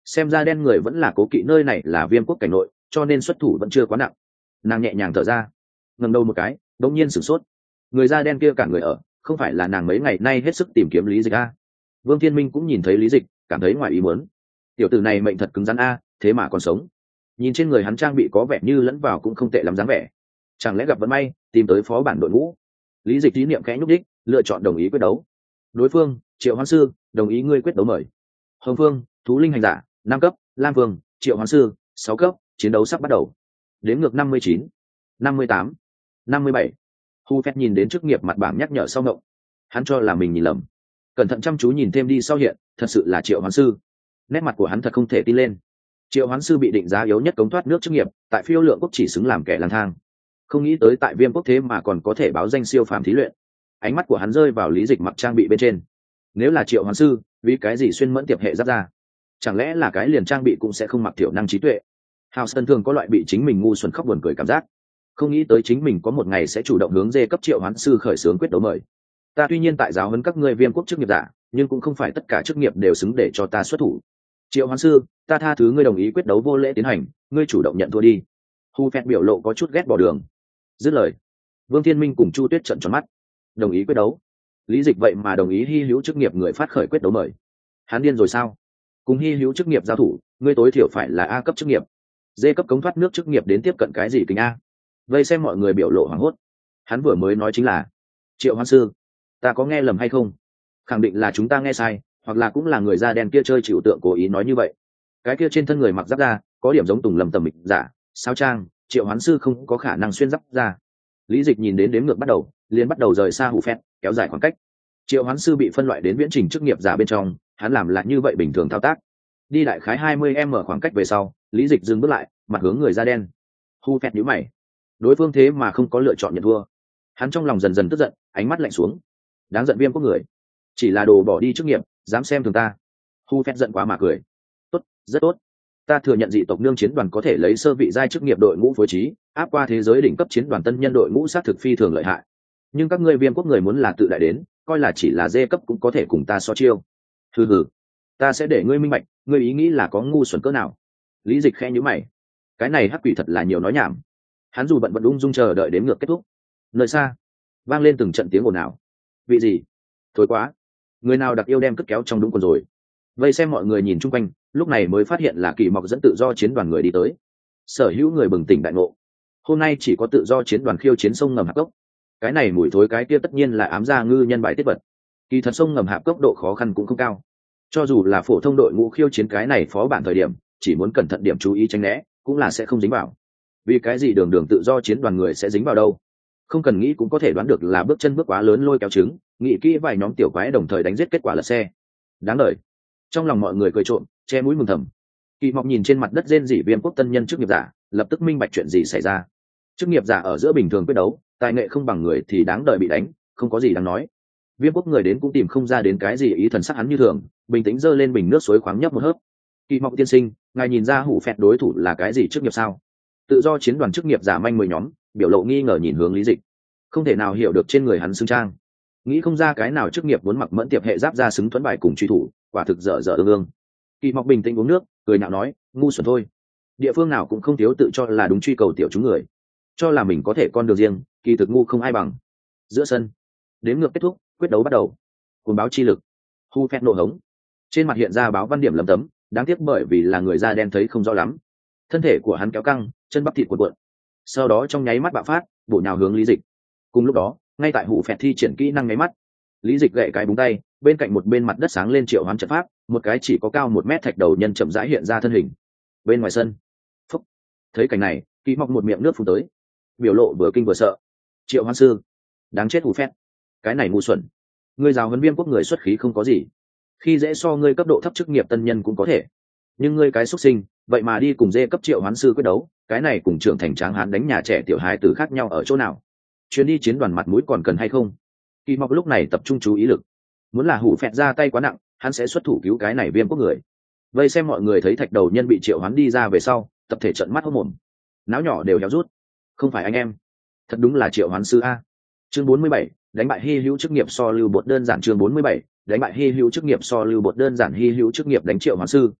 xem ra đen người vẫn là cố kỵ nơi này là viêm quốc cảnh nội, cho nên xuất thủ vẫn chưa quá nặng. Nàng nhẹ nhàng thở ra, ngẩng đầu một cái, đột nhiên sửng sốt. Người da đen kia cả người ở, không phải là nàng mấy ngày nay hết sức tìm kiếm Lý Dịch a? Vương Thiên Minh cũng nhìn thấy Lý Dịch, cảm thấy ngoài ý muốn. Tiểu tử này mệnh thật cứng rắn a, thế mà còn sống. Nhìn trên người hắn trang bị có vẻ như lẫn vào cũng không tệ lắm dáng vẻ. Chẳng lẽ gặp vận may, tìm tới phó bản đội ngũ? Lý Dịch ý niệm khẽ nhúc đích, lựa chọn đồng ý quyết đấu. Đối phương, Triệu Hoán Sư, đồng ý ngươi quyết đấu mời. Hồng Phương, thú linh hành giả, năm cấp, Lam Vương, Triệu Hoán Sư, sáu cấp, chiến đấu sắp bắt đầu. Đếm ngược năm mươi chín, năm mươi tám, năm mươi bảy. Hu Phét nhìn đến chức nghiệp mặt bảng nhắc nhở sau ngộng. Hắn cho là mình nhìn lầm. Cẩn thận chăm chú nhìn thêm đi sau hiện, thật sự là Triệu Hoán Sư. Nét mặt của hắn thật không thể tin lên. Triệu Hoán Sư bị định giá yếu nhất cống thoát nước chức nghiệp, tại Phiêu Lượng quốc chỉ xứng làm kẻ lang thang. Không nghĩ tới tại Viêm quốc thế mà còn có thể báo danh siêu phàm thí luyện. Ánh mắt của hắn rơi vào Lý Dịch mặc trang bị bên trên. Nếu là Triệu Hoán Sư, vì cái gì xuyên mẫn tiệp hệ giáp ra? Chẳng lẽ là cái liền trang bị cũng sẽ không mặc thiểu năng trí tuệ? Houston thường có loại bị chính mình ngu xuẩn khóc buồn cười cảm giác. Không nghĩ tới chính mình có một ngày sẽ chủ động hướng dê cấp Triệu Hoán Sư khởi xướng quyết đấu mời. Ta tuy nhiên tại giáo huấn các ngươi Viêm quốc chức nghiệp giả, nhưng cũng không phải tất cả chức nghiệp đều xứng để cho ta xuất thủ. Triệu Hoán Sư, ta tha thứ ngươi đồng ý quyết đấu vô lễ tiến hành, ngươi chủ động nhận thua đi. Hu Phét biểu lộ có chút ghét bỏ đường. Dứt lời, Vương Thiên Minh cùng Chu Tuyết trợn tròn mắt. Đồng ý quyết đấu? Lý Dịch vậy mà đồng ý hy hữu chức nghiệp người phát khởi quyết đấu mời. Hắn điên rồi sao? Cùng hy hữu chức nghiệp giao thủ, ngươi tối thiểu phải là A cấp chức nghiệp. D cấp cống thoát nước chức nghiệp đến tiếp cận cái gì kính a? Vây xem mọi người biểu lộ hoảng hốt. Hắn vừa mới nói chính là Triệu Hoán Sư. Ta có nghe lầm hay không? Khẳng định là chúng ta nghe sai, hoặc là cũng là người da đen kia chơi chịu tượng cố ý nói như vậy. Cái kia trên thân người mặc giáp da, có điểm giống Tùng Lâm tầm mịch giả, sao trang, Triệu Hoán Sư không có khả năng xuyên giáp da. Lý Dịch nhìn đến đếm ngược bắt đầu, liền bắt đầu rời xa Hủ Phét, kéo dài khoảng cách. Triệu Hoán Sư bị phân loại đến viễn trình chức nghiệp giả bên trong, hắn làm lại như vậy bình thường thao tác. Đi đại khái hai mươi mét khoảng cách về sau, Lý Dịch dừng bước lại, mặt hướng người da đen. Hủ Phét nhíu mày. Đối phương thế mà không có lựa chọn nhận thua. Hắn trong lòng dần dần tức giận, ánh mắt lạnh xuống. Đáng giận Viêm quốc người, chỉ là đồ bỏ đi chức nghiệp, dám xem thường ta. Hủ Phét giận quá mà cười. Tốt, rất tốt. Ta thừa nhận dị tộc nương chiến đoàn có thể lấy sơ vị giai chức nghiệp đội ngũ phối trí, áp qua thế giới đỉnh cấp chiến đoàn tân nhân đội ngũ sát thực phi thường lợi hại. Nhưng các ngươi Viêm quốc người muốn là tự đại đến, coi là chỉ là dê cấp cũng có thể cùng ta so chiêu. Hừ hừ, ta sẽ để ngươi minh bạch, ngươi ý nghĩ là có ngu xuẩn cỡ nào. Lý Dịch khẽ nhíu mày. Cái này hắc quỷ thật là nhiều nói nhảm. Hắn dù bận bận ung dung chờ đợi đến ngược kết thúc. Nơi xa vang lên từng trận tiếng ồn ào. Vị gì? Thối quá. Người nào đặc yêu đem cất kéo trong đúng quần rồi. Vây xem mọi người nhìn chung quanh, lúc này mới phát hiện là Kỳ Mọc dẫn tự do chiến đoàn người đi tới. Sở hữu người bừng tỉnh đại ngộ. Hôm nay chỉ có tự do chiến đoàn khiêu chiến sông ngầm hạp cốc. Cái này mùi thối cái kia tất nhiên là ám gia ngư nhân bài tiết vật. Kỳ thật sông ngầm hạp cốc độ khó khăn cũng không cao. Cho dù là phổ thông đội ngũ khiêu chiến cái này phó bản thời điểm, chỉ muốn cẩn thận điểm chú ý tránh né, cũng là sẽ không dính vào. Vì cái gì đường đường tự do chiến đoàn người sẽ dính vào đâu? Không cần nghĩ cũng có thể đoán được là bước chân bước quá lớn lôi kéo trứng, nghĩ kỹ vài nhóm tiểu quái đồng thời đánh giết kết quả là xe. Đáng đời. Trong lòng mọi người cười trộm, che mũi mừng thầm. Kỳ Mọc nhìn trên mặt đất rên rỉ Viêm quốc tân nhân chức nghiệp giả, lập tức minh bạch chuyện gì xảy ra. Chức nghiệp giả ở giữa bình thường quyết đấu, tài nghệ không bằng người thì đáng đời bị đánh, không có gì đáng nói. Viêm quốc người đến cũng tìm không ra đến cái gì ý thần sắc hắn như thường, bình tĩnh giơ lên bình nước suối khoáng nhấp một hớp. Kỳ Mọc tiên sinh, ngài nhìn ra Hủ Phét đối thủ là cái gì chức nghiệp sao? Tự do chiến đoàn chức nghiệp giả manh mười nhóm, biểu lộ nghi ngờ nhìn hướng Lý Dịch. Không thể nào hiểu được trên người hắn xứng trang, nghĩ không ra cái nào chức nghiệp muốn mặc mẫn tiệp hệ giáp ra xứng thuẫn bài cùng truy thủ, quả thực dở dở ương ương. Kỳ Mọc bình tĩnh uống nước, cười nhạo nói, ngu xuẩn thôi. Địa phương nào cũng không thiếu tự cho là đúng truy cầu tiểu chúng người, cho là mình có thể con đường riêng, kỳ thực ngu không ai bằng. Giữa sân, đếm ngược kết thúc, quyết đấu bắt đầu. Cuồng báo chi lực. Hu Phét nộ hống, trên mặt hiện ra báo văn điểm lấm tấm, đáng tiếc bởi vì là người da đen thấy không rõ lắm. Thân thể của hắn kéo căng, chân bắp thịt cuộn cuộn. Sau đó trong nháy mắt bạo phát, bổ nhào hướng Lý Dịch. Cùng lúc đó, ngay tại Hủ Phét thi triển kỹ năng nháy mắt, Lý Dịch gậy cái búng tay, bên cạnh một bên mặt đất sáng lên triệu hoán trận pháp, một cái chỉ có cao một mét thạch đầu nhân chậm rãi hiện ra thân hình. Bên ngoài sân, phúc, thấy cảnh này, Kỳ Mọc một miệng nước phun tới, biểu lộ vừa kinh vừa sợ. Triệu Hoán Sư, đáng chết Hủ Phét, cái này ngu xuẩn. Ngươi giáo huấn Viêm quốc người xuất khí không có gì, khi dễ so ngươi cấp độ thấp chức nghiệp tân nhân cũng có thể, nhưng ngươi cái xuất sinh, vậy mà đi cùng dê cấp Triệu Hoán Sư quyết đấu, cái này cùng trưởng thành tráng hán đánh nhà trẻ tiểu hài tử khác nhau ở chỗ nào? Chuyến đi chiến đoàn mặt mũi còn cần hay không? Kỳ Mọc lúc này tập trung chú ý lực, muốn là Hủ Phét ra tay quá nặng, hắn sẽ xuất thủ cứu cái này Viêm quốc người. Vây xem mọi người thấy thạch đầu nhân bị triệu hoán đi ra về sau, tập thể trợn mắt hốt mồm, náo nhỏ đều héo rút. Không phải anh em, thật đúng là Triệu Hoán Sư a. Chương bốn mươi bảy, đánh bại hy hữu chức nghiệp so lưu bột đơn giản. Chương bốn mươi bảy, đánh bại hy hữu chức nghiệp so lưu bột đơn giản. Hy hữu chức nghiệp đánh Triệu Hoán Sư.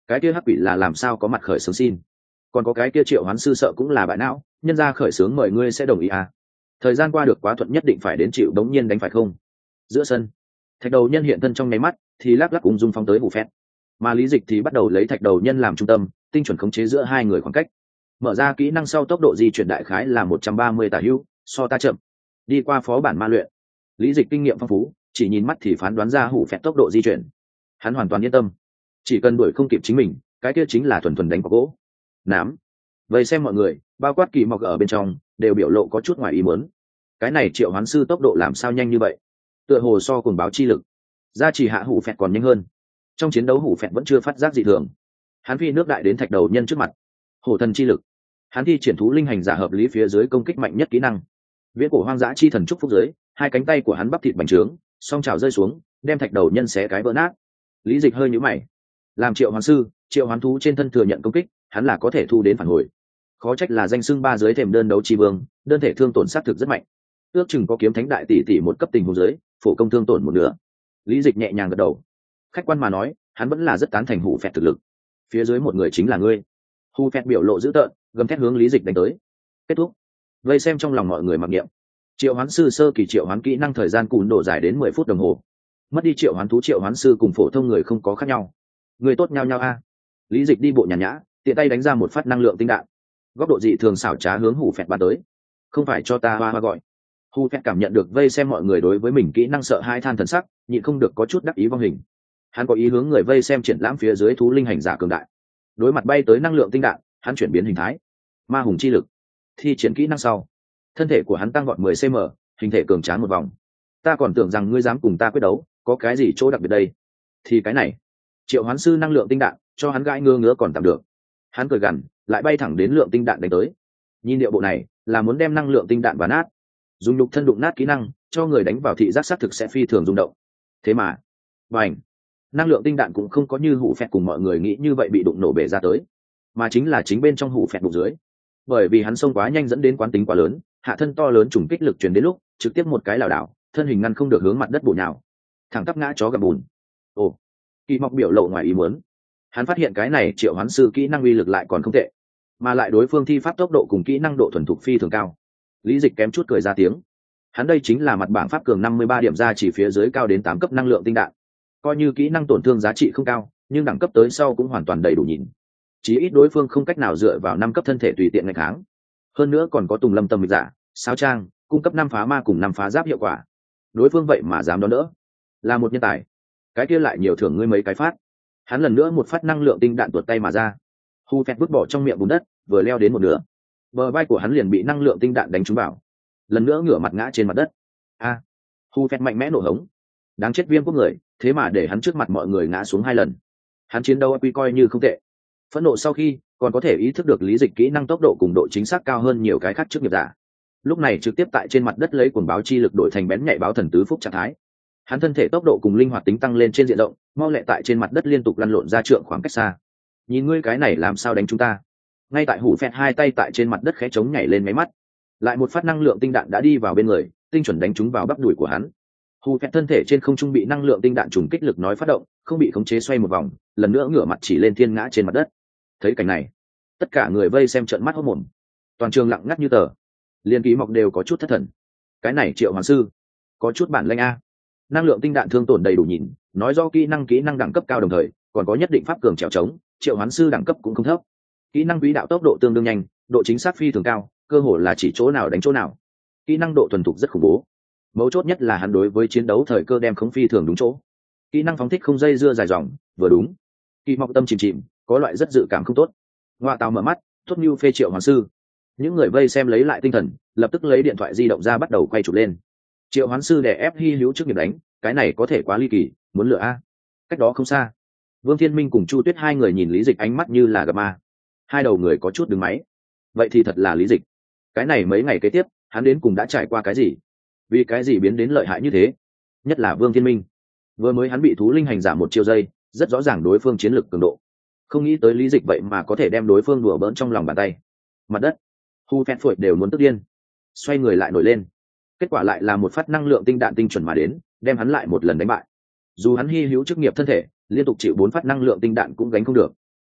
cái kia hắc quỷ là làm sao có mặt khởi xướng xin, còn có cái kia triệu hoán sư sợ cũng là bại não, nhân ra khởi xướng mời ngươi sẽ đồng ý à? Thời gian qua được quá thuận nhất định phải đến chịu đống nhiên đánh phải không? Giữa sân thạch đầu nhân hiện thân trong nháy mắt thì lắc lắc ung dung phóng tới hủ phét, mà lý dịch thì bắt đầu lấy thạch đầu nhân làm trung tâm, tinh chuẩn khống chế giữa hai người khoảng cách. Mở ra kỹ năng sau tốc độ di chuyển đại khái là một trăm ba mươi tả hữu, so ta chậm. Đi qua phó bản ma luyện, lý dịch kinh nghiệm phong phú, chỉ nhìn mắt thì phán đoán ra hủ phét tốc độ di chuyển. Hắn hoàn toàn yên tâm, chỉ cần đuổi không kịp chính mình, cái kia chính là thuần thuần đánh vào gỗ. Nám. Vậy xem mọi người, bao quát Kỳ Mộc ở bên trong, đều biểu lộ có chút ngoài ý muốn. Cái này triệu hoán sư tốc độ làm sao nhanh như vậy? Tựa hồ so cùng báo chi lực, gia trì hạ hủ phẹt còn nhanh hơn. Trong chiến đấu hủ phẹt vẫn chưa phát giác dị thường. Hắn phi nước đại đến thạch đầu nhân trước mặt. Hổ thần chi lực. Hắn thi triển thú linh hành giả hợp lý phía dưới công kích mạnh nhất kỹ năng. Viễn cổ hoang dã chi thần trúc phúc dưới, hai cánh tay của hắn bắp thịt bành trướng, song trào rơi xuống, đem thạch đầu nhân xé cái vỡ nát. Lý Dịch hơi nhíu mày. Làm triệu hoán sư, triệu hoán thú trên thân thừa nhận công kích, hắn là có thể thu đến phản hồi. Khó trách là danh xưng ba dưới thềm đơn đấu chi vương, đơn thể thương tổn sát thực rất mạnh. Ước chừng có kiếm thánh đại tỷ tỷ một cấp tình huống dưới, phổ công thương tổn một nửa. Lý Dịch nhẹ nhàng gật đầu. Khách quan mà nói, hắn vẫn là rất tán thành hủ phẹt thực lực. Phía dưới một người chính là ngươi. Hủ phẹt biểu lộ dữ tợn, gầm thét hướng Lý Dịch đánh tới. Kết thúc. Vây xem trong lòng mọi người mặc niệm. Triệu hoán sư sơ kỳ triệu hoán kỹ năng thời gian cùn độ dài đến mười phút đồng hồ. Mất đi triệu hoán thú triệu hoán sư cùng phổ thông người không có khác nhau. Người tốt nhau nhau a. Lý Dịch đi bộ nhàn nhã, tiện tay đánh ra một phát năng lượng tinh đạn. Góc độ dị thường xảo trá hướng hủ phẹt bắn tới. Không phải cho ta hoa hoa gọi. Hủ phẹt cảm nhận được vây xem mọi người đối với mình kỹ năng sợ hai than thần sắc, nhịn không được có chút đắc ý vong hình. Hắn có ý hướng người vây xem triển lãm phía dưới thú linh hành giả cường đại. Đối mặt bay tới năng lượng tinh đạn, hắn chuyển biến hình thái. Ma hùng chi lực. Thi triển kỹ năng sau, thân thể của hắn tăng vọt mười xăng ti mét, hình thể cường tráng một vòng. Ta còn tưởng rằng ngươi dám cùng ta quyết đấu, có cái gì chỗ đặc biệt đây? Thì cái này. Triệu hoán sư năng lượng tinh đạn, cho hắn gãi ngơ ngứa còn tạm được. Hắn cười gằn, lại bay thẳng đến lượng tinh đạn đánh tới. Nhìn điệu bộ này, là muốn đem năng lượng tinh đạn vào nát. Dùng nhục thân đụng nát kỹ năng, cho người đánh vào thị giác sát thực sẽ phi thường rung động. Thế mà, bành, năng lượng tinh đạn cũng không có như hủ phẹt cùng mọi người nghĩ như vậy bị đụng nổ bể ra tới, mà chính là chính bên trong hủ phẹt bụng dưới. Bởi vì hắn xông quá nhanh dẫn đến quán tính quá lớn, hạ thân to lớn trùng kích lực truyền đến lúc, trực tiếp một cái lảo đảo, thân hình ngăn không được hướng mặt đất bổ nhào, thẳng tắp ngã chó gặp bùn. Ồ, Kỳ Mộc biểu lộ ngoài ý muốn. Hắn phát hiện cái này triệu hoán sư kỹ năng uy lực lại còn không tệ, mà lại đối phương thi pháp tốc độ cùng kỹ năng độ thuần thục phi thường cao. Lý Dịch kém chút cười ra tiếng. Hắn đây chính là mặt bảng pháp cường năm mươi ba điểm ra chỉ phía dưới cao đến tám cấp năng lượng tinh đạn. Coi như kỹ năng tổn thương giá trị không cao, nhưng đẳng cấp tới sau cũng hoàn toàn đầy đủ nhìn. Chí ít đối phương không cách nào dựa vào năm cấp thân thể tùy tiện ngày kháng. Hơn nữa còn có Tùng Lâm Tâm Mịch Giả, Sao Trang, cung cấp năm phá ma cùng năm phá giáp hiệu quả. Đối phương vậy mà dám đón đỡ, là một nhân tài. Cái kia lại nhiều thưởng ngươi mấy cái phát. Hắn lần nữa một phát năng lượng tinh đạn tuột tay mà ra. Hu phẹt vứt bỏ trong miệng bùn đất, vừa leo đến một nửa, bờ vai của hắn liền bị năng lượng tinh đạn đánh trúng vào, lần nữa ngửa mặt ngã trên mặt đất. A, à, Hu phẹt mạnh mẽ nổ hống. Đáng chết Viêm Quốc người, thế mà để hắn trước mặt mọi người ngã xuống hai lần. Hắn chiến đấu quy coi như không tệ. Phẫn nộ sau khi, còn có thể ý thức được Lý Dịch kỹ năng tốc độ cùng độ chính xác cao hơn nhiều cái khác trước nghiệp giả. Lúc này trực tiếp tại trên mặt đất lấy cuồng báo chi lực đổi thành bén nhạy báo thần tứ phúc trạng thái. Hắn thân thể tốc độ cùng linh hoạt tính tăng lên trên diện rộng, mau lẹ tại trên mặt đất liên tục lăn lộn ra trượng khoảng cách xa. Nhìn ngươi cái này làm sao đánh chúng ta? Ngay tại hủ phẹt hai tay tại trên mặt đất khẽ chống nhảy lên máy mắt, lại một phát năng lượng tinh đạn đã đi vào bên người, tinh chuẩn đánh trúng vào bắp đùi của hắn. Hủ phẹt thân thể trên không trung bị năng lượng tinh đạn trùng kích lực nói phát động, không bị khống chế xoay một vòng, lần nữa ngửa mặt chỉ lên thiên ngã trên mặt đất. Thấy cảnh này, tất cả người vây xem trợn mắt hốt mồm, toàn trường lặng ngắt như tờ, liên Ký Mộc đều có chút thất thần. Cái này Triệu Hoàng sư có chút bản lĩnh a. Năng lượng tinh đạn thương tổn đầy đủ nhìn, nói do kỹ năng kỹ năng đẳng cấp cao đồng thời còn có nhất định pháp cường trèo trống. Triệu Hoán sư đẳng cấp cũng không thấp, kỹ năng quỹ đạo tốc độ tương đương nhanh, độ chính xác phi thường cao, cơ hồ là chỉ chỗ nào đánh chỗ nào. Kỹ năng độ thuần thục rất khủng bố, mấu chốt nhất là hắn đối với chiến đấu thời cơ đem không phi thường đúng chỗ. Kỹ năng phóng thích không dây dưa dài dòng, vừa đúng. Kỳ Mộc tâm chìm chìm, có loại rất dự cảm không tốt. Ngoa tào mở mắt, thốt như phê Triệu Hoán sư. Những người vây xem lấy lại tinh thần, lập tức lấy điện thoại di động ra bắt đầu quay chụp lên. Triệu Hoán sư đè ép hy hữu trước nghiệp đánh, cái này có thể quá ly kỳ, muốn lựa a. Cách đó không xa, Vương Thiên Minh cùng Chu Tuyết hai người nhìn Lý Dịch ánh mắt như là gặp ma. Hai đầu người có chút đứng máy. Vậy thì thật là Lý Dịch. Cái này mấy ngày kế tiếp, hắn đến cùng đã trải qua cái gì? Vì cái gì biến đến lợi hại như thế? Nhất là Vương Thiên Minh. Vừa mới hắn bị thú linh hành giả một chiêu giây, rất rõ ràng đối phương chiến lực cường độ. Không nghĩ tới Lý Dịch vậy mà có thể đem đối phương đùa bỡn trong lòng bàn tay. Mặt đất, Hu phẹt phổi đều muốn tức điên. Xoay người lại nổi lên. Kết quả lại là một phát năng lượng tinh đạn tinh chuẩn mà đến, đem hắn lại một lần đánh bại. Dù hắn hy hữu chức nghiệp thân thể, liên tục chịu bốn phát năng lượng tinh đạn cũng gánh không được.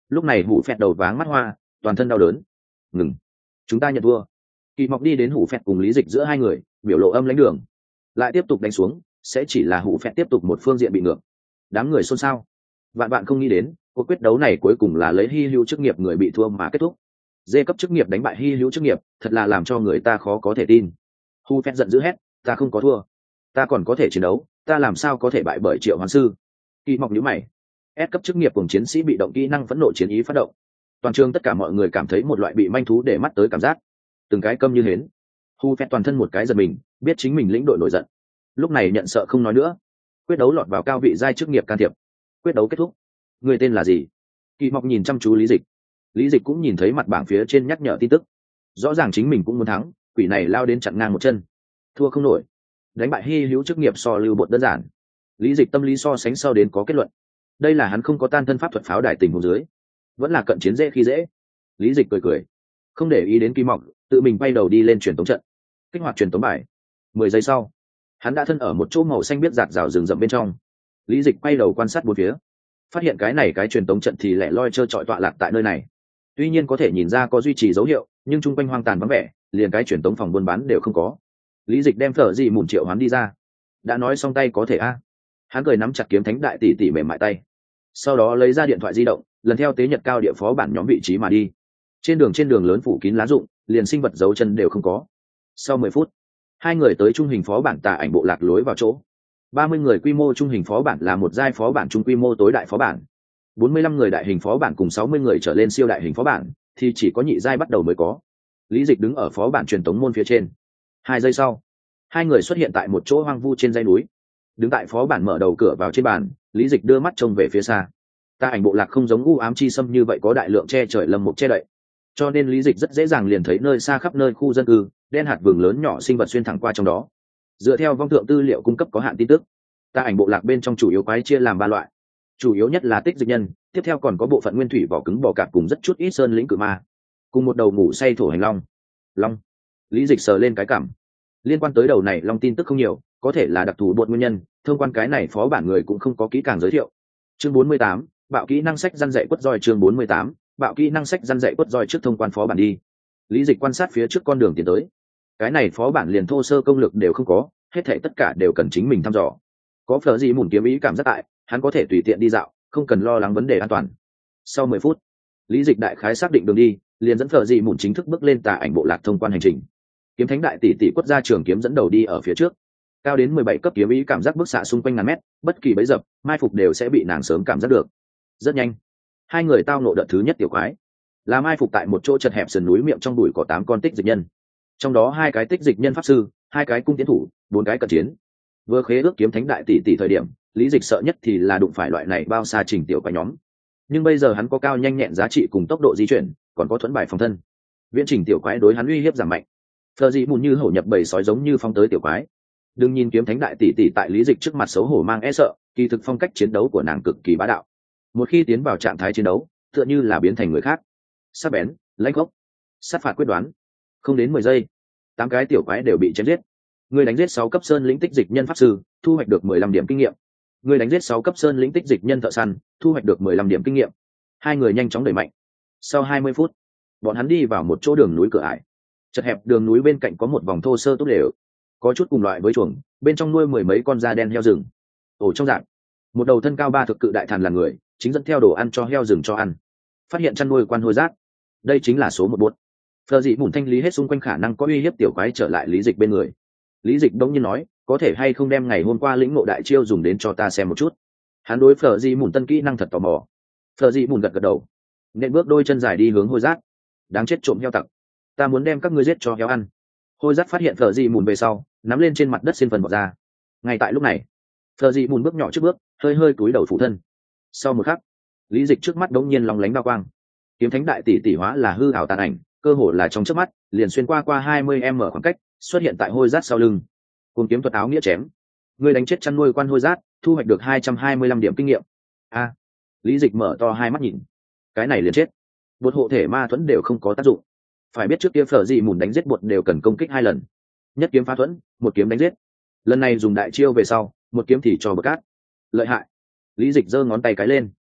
lúc này hủ phẹt đầu váng mắt hoa, toàn thân đau đớn. Ngừng, chúng ta nhận thua. Kỳ Mọc đi đến hủ phẹt cùng lý dịch giữa hai người, biểu lộ âm lãnh đường. Lại tiếp tục đánh xuống sẽ chỉ là hủ phẹt tiếp tục một phương diện bị ngược. Đám người xôn xao. Vạn bạn không nghĩ đến cuộc quyết đấu này cuối cùng là lấy hy hữu chức nghiệp người bị thua mà kết thúc. Dê cấp chức nghiệp đánh bại hy hữu chức nghiệp, thật là làm cho người ta khó có thể tin. Hủ phẹt giận dữ hét, ta không có thua, ta còn có thể chiến đấu, ta làm sao có thể bại bởi Triệu Hoán Sư? Kỳ Mọc nhíu mày. S cấp chức nghiệp cùng chiến sĩ bị động kỹ năng phẫn nộ chiến ý phát động. Toàn trường tất cả mọi người cảm thấy một loại bị manh thú để mắt tới cảm giác, từng cái câm như hến. Hu phẹt toàn thân một cái giật mình, biết chính mình lĩnh đội nổi giận, lúc này nhận sợ không nói nữa. Quyết đấu lọt vào cao vị giai chức nghiệp can thiệp. Quyết đấu kết thúc. Người tên là gì? Kỳ Mọc nhìn chăm chú lý dịch. Lý dịch cũng nhìn thấy mặt bảng phía trên nhắc nhở tin tức, rõ ràng chính mình cũng muốn thắng, quỷ này lao đến chặn ngang một chân. Thua không nổi. Đánh bại hy hữu chức nghiệp so lưu bột đơn giản. Lý dịch tâm lý so sánh sau đến có kết luận, đây là hắn không có tan thân pháp thuật pháo đài tình hồ dưới, vẫn là cận chiến dễ khi dễ. Lý dịch cười cười, không để ý đến Kỳ Mọc, tự mình bay đầu đi lên truyền tống trận, kích hoạt truyền tống bài. Mười giây sau, hắn đã thân ở một chỗ màu xanh biết rạt rào rừng rậm bên trong. Lý dịch quay đầu quan sát bốn phía, phát hiện cái này cái truyền tống trận thì lẻ loi trơ trọi tọa lạc tại nơi này. Tuy nhiên có thể nhìn ra có duy trì dấu hiệu, nhưng chung quanh hoang tàn vắng vẻ, liền cái truyền tống phòng buôn bán đều không có. Lý dịch đem Phở Dị Mùn triệu hoán đi ra, đã nói xong tay có thể a. Hắn cười nắm chặt kiếm thánh đại tỷ tỷ mềm mại tay, sau đó lấy ra điện thoại di động, lần theo tế nhật cao địa phó bản nhóm vị trí mà đi. Trên đường trên đường lớn phủ kín lá rụng, liền sinh vật dấu chân đều không có. Sau mười phút, hai người tới trung hình phó bản tà ảnh bộ lạc lối vào chỗ. ba mươi người quy mô trung hình phó bản là một giai phó bản trung quy mô tối đại phó bản. bốn mươi lăm người đại hình phó bản cùng sáu mươi người trở lên siêu đại hình phó bản thì chỉ có nhị giai bắt đầu mới có. Lý dịch đứng ở phó bản truyền tống môn phía trên. Hai giây sau, hai người xuất hiện tại một chỗ hoang vu trên dãy núi. Đứng tại phó bản mở đầu cửa vào trên bàn, Lý dịch đưa mắt trông về phía xa. Ta ảnh bộ lạc không giống u ám chi xâm như vậy có đại lượng che trời lâm mục che đậy, cho nên Lý dịch rất dễ dàng liền thấy nơi xa khắp nơi khu dân cư, đen hạt vườn lớn nhỏ sinh vật xuyên thẳng qua trong đó. Dựa theo vong thượng tư liệu cung cấp có hạn tin tức, ta ảnh bộ lạc bên trong chủ yếu quái chia làm ba loại. Chủ yếu nhất là tích dịch nhân, tiếp theo còn có bộ phận nguyên thủy vỏ cứng bò cạp cùng rất chút ít sơn lĩnh cự ma, cùng một đầu ngủ say thổ hành long. Long. Lý dịch sờ lên cái cảm. Liên quan tới đầu này long tin tức không nhiều, có thể là đặc thù bột nguyên nhân, thông quan cái này phó bản người cũng không có kỹ càng giới thiệu. Chương bốn mươi tám, bạo kỹ năng sách răn dạy quất roi. Chương bốn mươi tám, bạo kỹ năng sách răn dạy quất roi. Trước thông quan phó bản đi. Lý dịch quan sát phía trước con đường tiến tới. Cái này phó bản liền thô sơ công lực đều không có, hết thảy tất cả đều cần chính mình thăm dò. Có Phở Dị Mùn kiếm ý cảm giác tại, hắn có thể tùy tiện đi dạo, không cần lo lắng vấn đề an toàn. Sau mười phút, Lý dịch đại khái xác định đường đi, liền dẫn Phở Dị Mùn chính thức bước lên tà ảnh bộ lạc thông quan hành trình. Kiếm thánh đại tỷ tỷ quất ra trường kiếm dẫn đầu đi ở phía trước. Cao đến mười bảy cấp kiếm ý cảm giác bức xạ xung quanh ngàn mét, bất kỳ bẫy dập, mai phục đều sẽ bị nàng sớm cảm giác được. Rất nhanh, hai người tao nộ đợt thứ nhất tiểu quái. Là mai phục tại một chỗ chật hẹp sườn núi miệng trong bụi có tám con tích dịch nhân. Trong đó hai cái tích dịch nhân pháp sư, hai cái cung tiến thủ, bốn cái cận chiến. Vừa khế ước kiếm thánh đại tỷ tỷ thời điểm, Lý dịch sợ nhất thì là đụng phải loại này bao xa trình tiểu quái nhóm. Nhưng bây giờ hắn có cao nhanh nhẹn giá trị cùng tốc độ di chuyển, còn có thuẫn bài phòng thân. Viễn trình tiểu quái đối hắn uy hiếp giảm mạnh. Phở Dị Mùn như hổ nhập bầy sói giống như phóng tới tiểu quái. Đừng nhìn kiếm thánh đại tỷ tỷ tại Lý dịch trước mặt xấu hổ mang e sợ, kỳ thực phong cách chiến đấu của nàng cực kỳ bá đạo. Một khi tiến vào trạng thái chiến đấu, tựa như là biến thành người khác. Sắc bén, lãnh gốc, sát phạt quyết đoán. Không đến mười giây, tám cái tiểu quái đều bị chém giết. Người đánh giết sáu cấp sơn lĩnh tích dịch nhân pháp sư, thu hoạch được mười lăm điểm kinh nghiệm. Người đánh giết sáu cấp sơn lĩnh tích dịch nhân thợ săn, thu hoạch được mười lăm điểm kinh nghiệm. Hai người nhanh chóng đẩy mạnh. Sau hai mươi phút, bọn hắn đi vào một chỗ đường núi cửa ải. Chật hẹp đường núi bên cạnh có một vòng thô sơ tốt đều, có chút cùng loại với chuồng, bên trong nuôi mười mấy con da đen heo rừng. Ổ trong dạng, một đầu thân cao ba thực cự đại thằn là người, chính dẫn theo đồ ăn cho heo rừng cho ăn. Phát hiện chăn nuôi quan hôi rác, đây chính là số một bốt. Phở Dị Mùn thanh lý hết xung quanh khả năng có uy hiếp tiểu quái trở lại Lý dịch bên người. Lý dịch đống nhiên nói, có thể hay không đem ngày hôm qua lĩnh ngộ đại chiêu dùng đến cho ta xem một chút. Hắn đối Phở Dị Mùn tân kỹ năng thật tò mò. Phở Dị Mùn gật gật đầu, nên bước đôi chân dài đi hướng hôi rác. Đáng chết trộm heo tặc, ta muốn đem các ngươi giết cho heo ăn. Hôi rác phát hiện Phở Dị Mùn về sau, nắm lên trên mặt đất xin phần bọt ra. Ngay tại lúc này, Phở Dị Mùn bước nhỏ trước bước, hơi hơi cúi đầu phủ thân. Sau một khắc, Lý dịch trước mắt đống nhiên long lánh bao quang. Kiếm thánh đại tỷ tỷ hóa là hư ảo tàn ảnh, cơ hồ là trong chớp mắt liền xuyên qua qua hai mươi m khoảng cách, xuất hiện tại hôi rác sau lưng. Cùng kiếm thuật áo nghĩa chém, người đánh chết chăn nuôi quan hôi rác, thu hoạch được hai trăm hai mươi lăm điểm kinh nghiệm. A, Lý dịch mở to hai mắt nhìn, cái này liền chết. Bột hộ thể ma thuẫn đều không có tác dụng. Phải biết trước kia Phở Dị Mùn đánh giết bột đều cần công kích hai lần, nhất kiếm phá thuẫn, một kiếm đánh giết. Lần này dùng đại chiêu về sau, một kiếm thì cho bậc cát. Lợi hại. Lý dịch giơ ngón tay cái lên,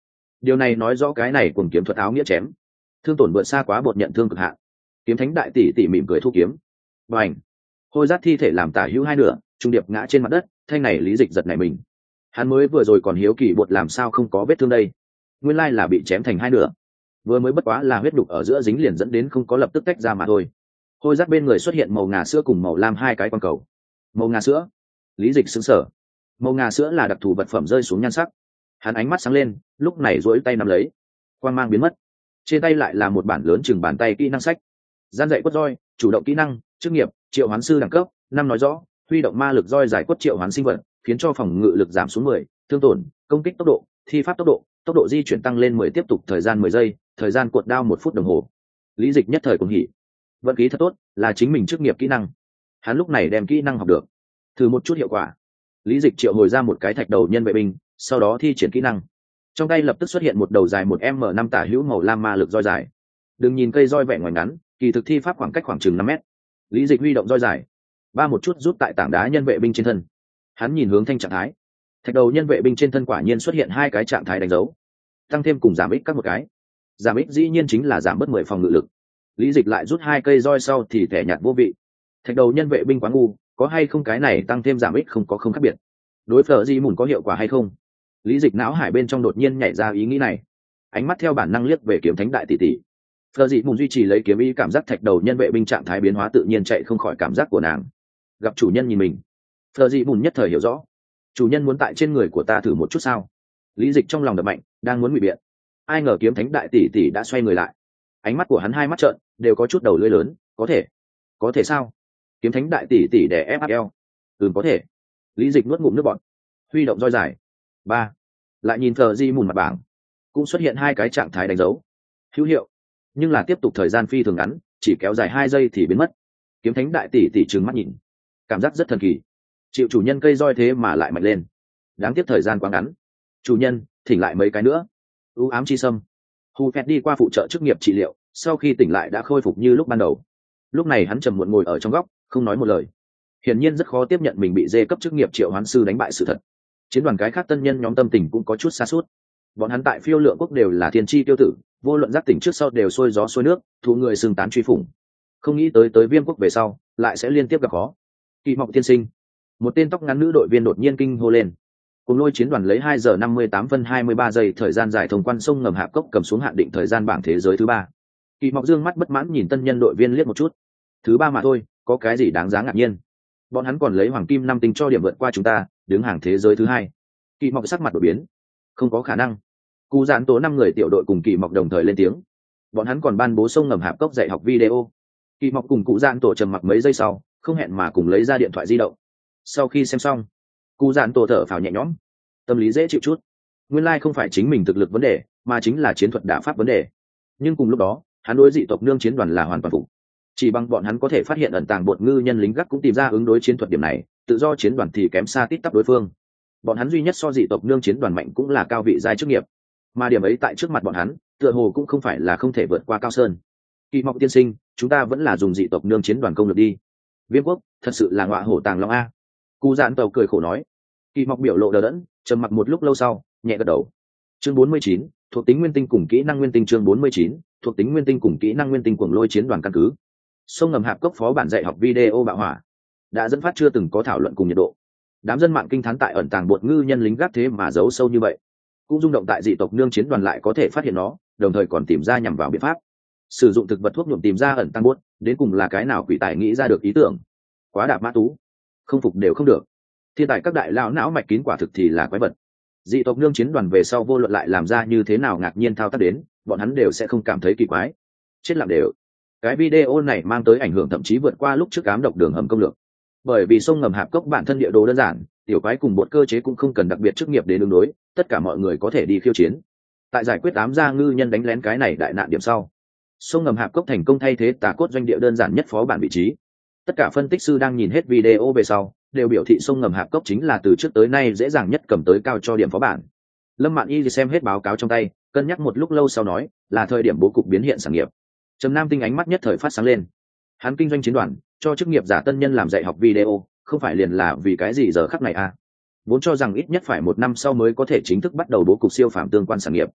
Điều này nói rõ cái này cùng kiếm thuật áo nghĩa chém thương tổn vượt xa quá bột nhận thương cực hạn. Kiếm thánh đại tỷ tỷ mỉm cười thu kiếm, và ảnh hôi rát thi thể làm tả hữu hai nửa trung điệp ngã trên mặt đất. Thanh này Lý Dịch giật này mình, hắn mới vừa rồi còn hiếu kỳ bột làm sao không có vết thương đây, nguyên lai là bị chém thành hai nửa, vừa mới bất quá là huyết đục ở giữa dính liền dẫn đến không có lập tức tách ra mà thôi. Hôi rát bên người xuất hiện màu ngà sữa cùng màu lam hai cái quang cầu. Màu ngà sữa, Lý Dịch sững sờ, màu ngà sữa là đặc thù vật phẩm rơi xuống nhan sắc. Hắn ánh mắt sáng lên, lúc này duỗi tay nắm lấy, quang mang biến mất, trên tay lại là một bản lớn chừng bàn tay kỹ năng sách. Gian dạy quất roi, chủ động kỹ năng, chức nghiệp, triệu hoán sư đẳng cấp năm, nói rõ huy động ma lực roi giải quất triệu hoán sinh vật, khiến cho phòng ngự lực giảm xuống mười, thương tổn, công kích tốc độ, thi pháp tốc độ, tốc độ di chuyển tăng lên mười, tiếp tục thời gian mười giây, thời gian cuộn đao một phút đồng hồ. Lý Dịch nhất thời cũng hỉ, vận khí thật tốt, là chính mình chức nghiệp kỹ năng. Hắn lúc này đem kỹ năng học được, thử một chút hiệu quả. Lý Dịch triệu hồi ra một cái thạch đầu nhân vệ binh, sau đó thi triển kỹ năng, trong tay lập tức xuất hiện một đầu dài một m năm tả hữu màu lam ma lực roi dài. Đừng nhìn cây roi vẻ ngoài ngắn, kỳ thực thi pháp khoảng cách khoảng chừng năm mét. Lý Dịch huy động roi dài, ba một chút rút tại tảng đá nhân vệ binh trên thân. Hắn nhìn hướng thanh trạng thái, thạch đầu nhân vệ binh trên thân quả nhiên xuất hiện hai cái trạng thái đánh dấu, tăng thêm cùng giảm ích các một cái. Giảm ích dĩ nhiên chính là giảm bớt mười phòng ngự lực. Lý Dịch lại rút hai cây roi sau thì thẻ nhạt vô vị. Thạch đầu nhân vệ binh quá ngu, có hay không cái này tăng thêm giảm ích không có không khác biệt. Đối phở gì mùn có hiệu quả hay không? Lý Dịch não hải bên trong đột nhiên nhảy ra ý nghĩ này, ánh mắt theo bản năng liếc về kiếm thánh đại tỷ tỷ. Phở dị mùn duy trì lấy kiếm ý cảm giác thạch đầu nhân vệ binh trạng thái biến hóa tự nhiên chạy không khỏi cảm giác của nàng. Gặp chủ nhân nhìn mình, Phở dị mùn nhất thời hiểu rõ, chủ nhân muốn tại trên người của ta thử một chút sao? Lý Dịch trong lòng đập mạnh, đang muốn ngụy biện, ai ngờ kiếm thánh đại tỷ tỷ đã xoay người lại, ánh mắt của hắn hai mắt trợn, đều có chút đầu lưỡi lớn. Có thể, có thể sao? Kiếm thánh đại tỷ tỷ đè ép eo. Ừm có thể. Lý Dịch nuốt ngụm nước bọt, huy động roi dài. Ba, lại nhìn Phở dị mùn mặt bảng, cũng xuất hiện hai cái trạng thái đánh dấu, hữu hiệu, nhưng là tiếp tục thời gian phi thường ngắn, chỉ kéo dài hai giây thì biến mất. Kiếm thánh đại tỷ tỷ trừng mắt nhìn, cảm giác rất thần kỳ, chịu chủ nhân cây roi thế mà lại mạnh lên, đáng tiếc thời gian quá ngắn. Chủ nhân, thỉnh lại mấy cái nữa. U ám chi sâm. Hu Phẹt đi qua phụ trợ chức nghiệp trị liệu, sau khi tỉnh lại đã khôi phục như lúc ban đầu. Lúc này hắn trầm muộn ngồi ở trong góc, không nói một lời, hiển nhiên rất khó tiếp nhận mình bị dê cấp chức nghiệp triệu hoán sư đánh bại sự thật. Chiến đoàn cái khác tân nhân nhóm tâm tình cũng có chút sa sút. Bọn hắn tại phiêu lượng quốc đều là thiên chi tiêu tử, vô luận giác tỉnh trước sau đều xuôi gió xuôi nước, thụ người xưng tán truy phủng. Không nghĩ tới tới Viêm quốc về sau, lại sẽ liên tiếp gặp khó. Kỳ Mộng tiên sinh, một tên tóc ngắn nữ đội viên đột nhiên kinh hô lên. Cùng Lôi chiến đoàn lấy hai giờ năm mươi tám phân hai mươi ba giây thời gian giải thông quan sông ngầm Hạp Cốc cầm xuống hạn định thời gian bảng thế giới thứ ba. Kỳ Mộng dương mắt bất mãn nhìn tân nhân đội viên liếc một chút. Thứ ba mà thôi, có cái gì đáng giá ngạc nhiên? Bọn hắn còn lấy hoàng kim năm tinh cho điểm vượt qua chúng ta, đứng hàng thế giới thứ hai. Kỳ Mộng sắc mặt đổi biến. Không có khả năng. Cú Giản tố năm người tiểu đội cùng Kỳ Mộng đồng thời lên tiếng. Bọn hắn còn ban bố sông ngầm Hạp Cốc dạy học video. Kỳ Mộng cùng Cụ Giản tổ trầm mặc mấy giây sau, không hẹn mà cùng lấy ra điện thoại di động. Sau khi xem xong, Cụ Giản tổ thở phào nhẹ nhõm, tâm lý dễ chịu chút. Nguyên lai không phải chính mình thực lực vấn đề, mà chính là chiến thuật đả pháp vấn đề. Nhưng cùng lúc đó, hắn đối dị tộc nương chiến đoàn là hoàn toàn phục. Chỉ bằng bọn hắn có thể phát hiện ẩn tàng bột ngư nhân lính gác cũng tìm ra ứng đối chiến thuật điểm này, tự do chiến đoàn thì kém xa tít tắp đối phương. Bọn hắn duy nhất so dị tộc nương chiến đoàn mạnh cũng là cao vị giai chức nghiệp, mà điểm ấy tại trước mặt bọn hắn, tựa hồ cũng không phải là không thể vượt qua cao sơn. Kỳ Mộng tiên sinh, chúng ta vẫn là dùng dị tộc nương chiến đoàn công lực đi. Viêm quốc thật sự là ngọa hổ tàng long a. Cú Giản tàu cười khổ nói. Kỳ Mộng biểu lộ đờ đẫn, trầm mặc một lúc lâu sau, nhẹ gật đầu. Chương bốn mươi chín, thuộc tính nguyên tinh cùng kỹ năng nguyên tinh. Chương bốn mươi chín, thuộc tính nguyên tinh cùng kỹ năng nguyên tinh cuồng lôi chiến đoàn căn cứ. Sông ngầm Hạp Cốc phó bản dạy học video bạo hỏa đã dẫn phát chưa từng có thảo luận cùng nhiệt độ. Đám dân mạng kinh thán tại ẩn tàng bột ngư nhân lính gác thế mà giấu sâu như vậy, cũng rung động tại dị tộc nương chiến đoàn lại có thể phát hiện nó, đồng thời còn tìm ra nhằm vào biện pháp sử dụng thực vật thuốc nhuộm tìm ra ẩn tàng bột, đến cùng là cái nào quỷ tài nghĩ ra được ý tưởng. Quá đạp mã tú, không phục đều không được. Thiên tài các đại lão não mạch kín quả thực thì là quái vật. Dị tộc nương chiến đoàn về sau vô luận lại làm ra như thế nào ngạc nhiên thao tác đến, bọn hắn đều sẽ không cảm thấy kỳ quái. Chết lặng đều. Cái video này mang tới ảnh hưởng thậm chí vượt qua lúc trước ám độc đường hầm công lược. Bởi vì sông ngầm Hạp Cốc bản thân địa đồ đơn giản, tiểu quái cùng bột cơ chế cũng không cần đặc biệt chức nghiệp để ứng đối, tất cả mọi người có thể đi khiêu chiến. Tại giải quyết ám gia ngư nhân đánh lén cái này đại nạn điểm sau, sông ngầm Hạp Cốc thành công thay thế tà cốt doanh địa đơn giản nhất phó bản vị trí. Tất cả phân tích sư đang nhìn hết video về sau, đều biểu thị sông ngầm Hạp Cốc chính là từ trước tới nay dễ dàng nhất cầm tới cao cho điểm phó bản. Lâm Mạn Y xem hết báo cáo trong tay, cân nhắc một lúc lâu sau nói, là thời điểm bố cục biến hiện sản nghiệp. Trầm Nam Tinh ánh mắt nhất thời phát sáng lên. Hắn kinh doanh chiến đoàn, cho chức nghiệp giả tân nhân làm dạy học video, không phải liền là vì cái gì giờ khắc này à? Vốn cho rằng ít nhất phải một năm sau mới có thể chính thức bắt đầu bố cục siêu phàm tương quan sản nghiệp.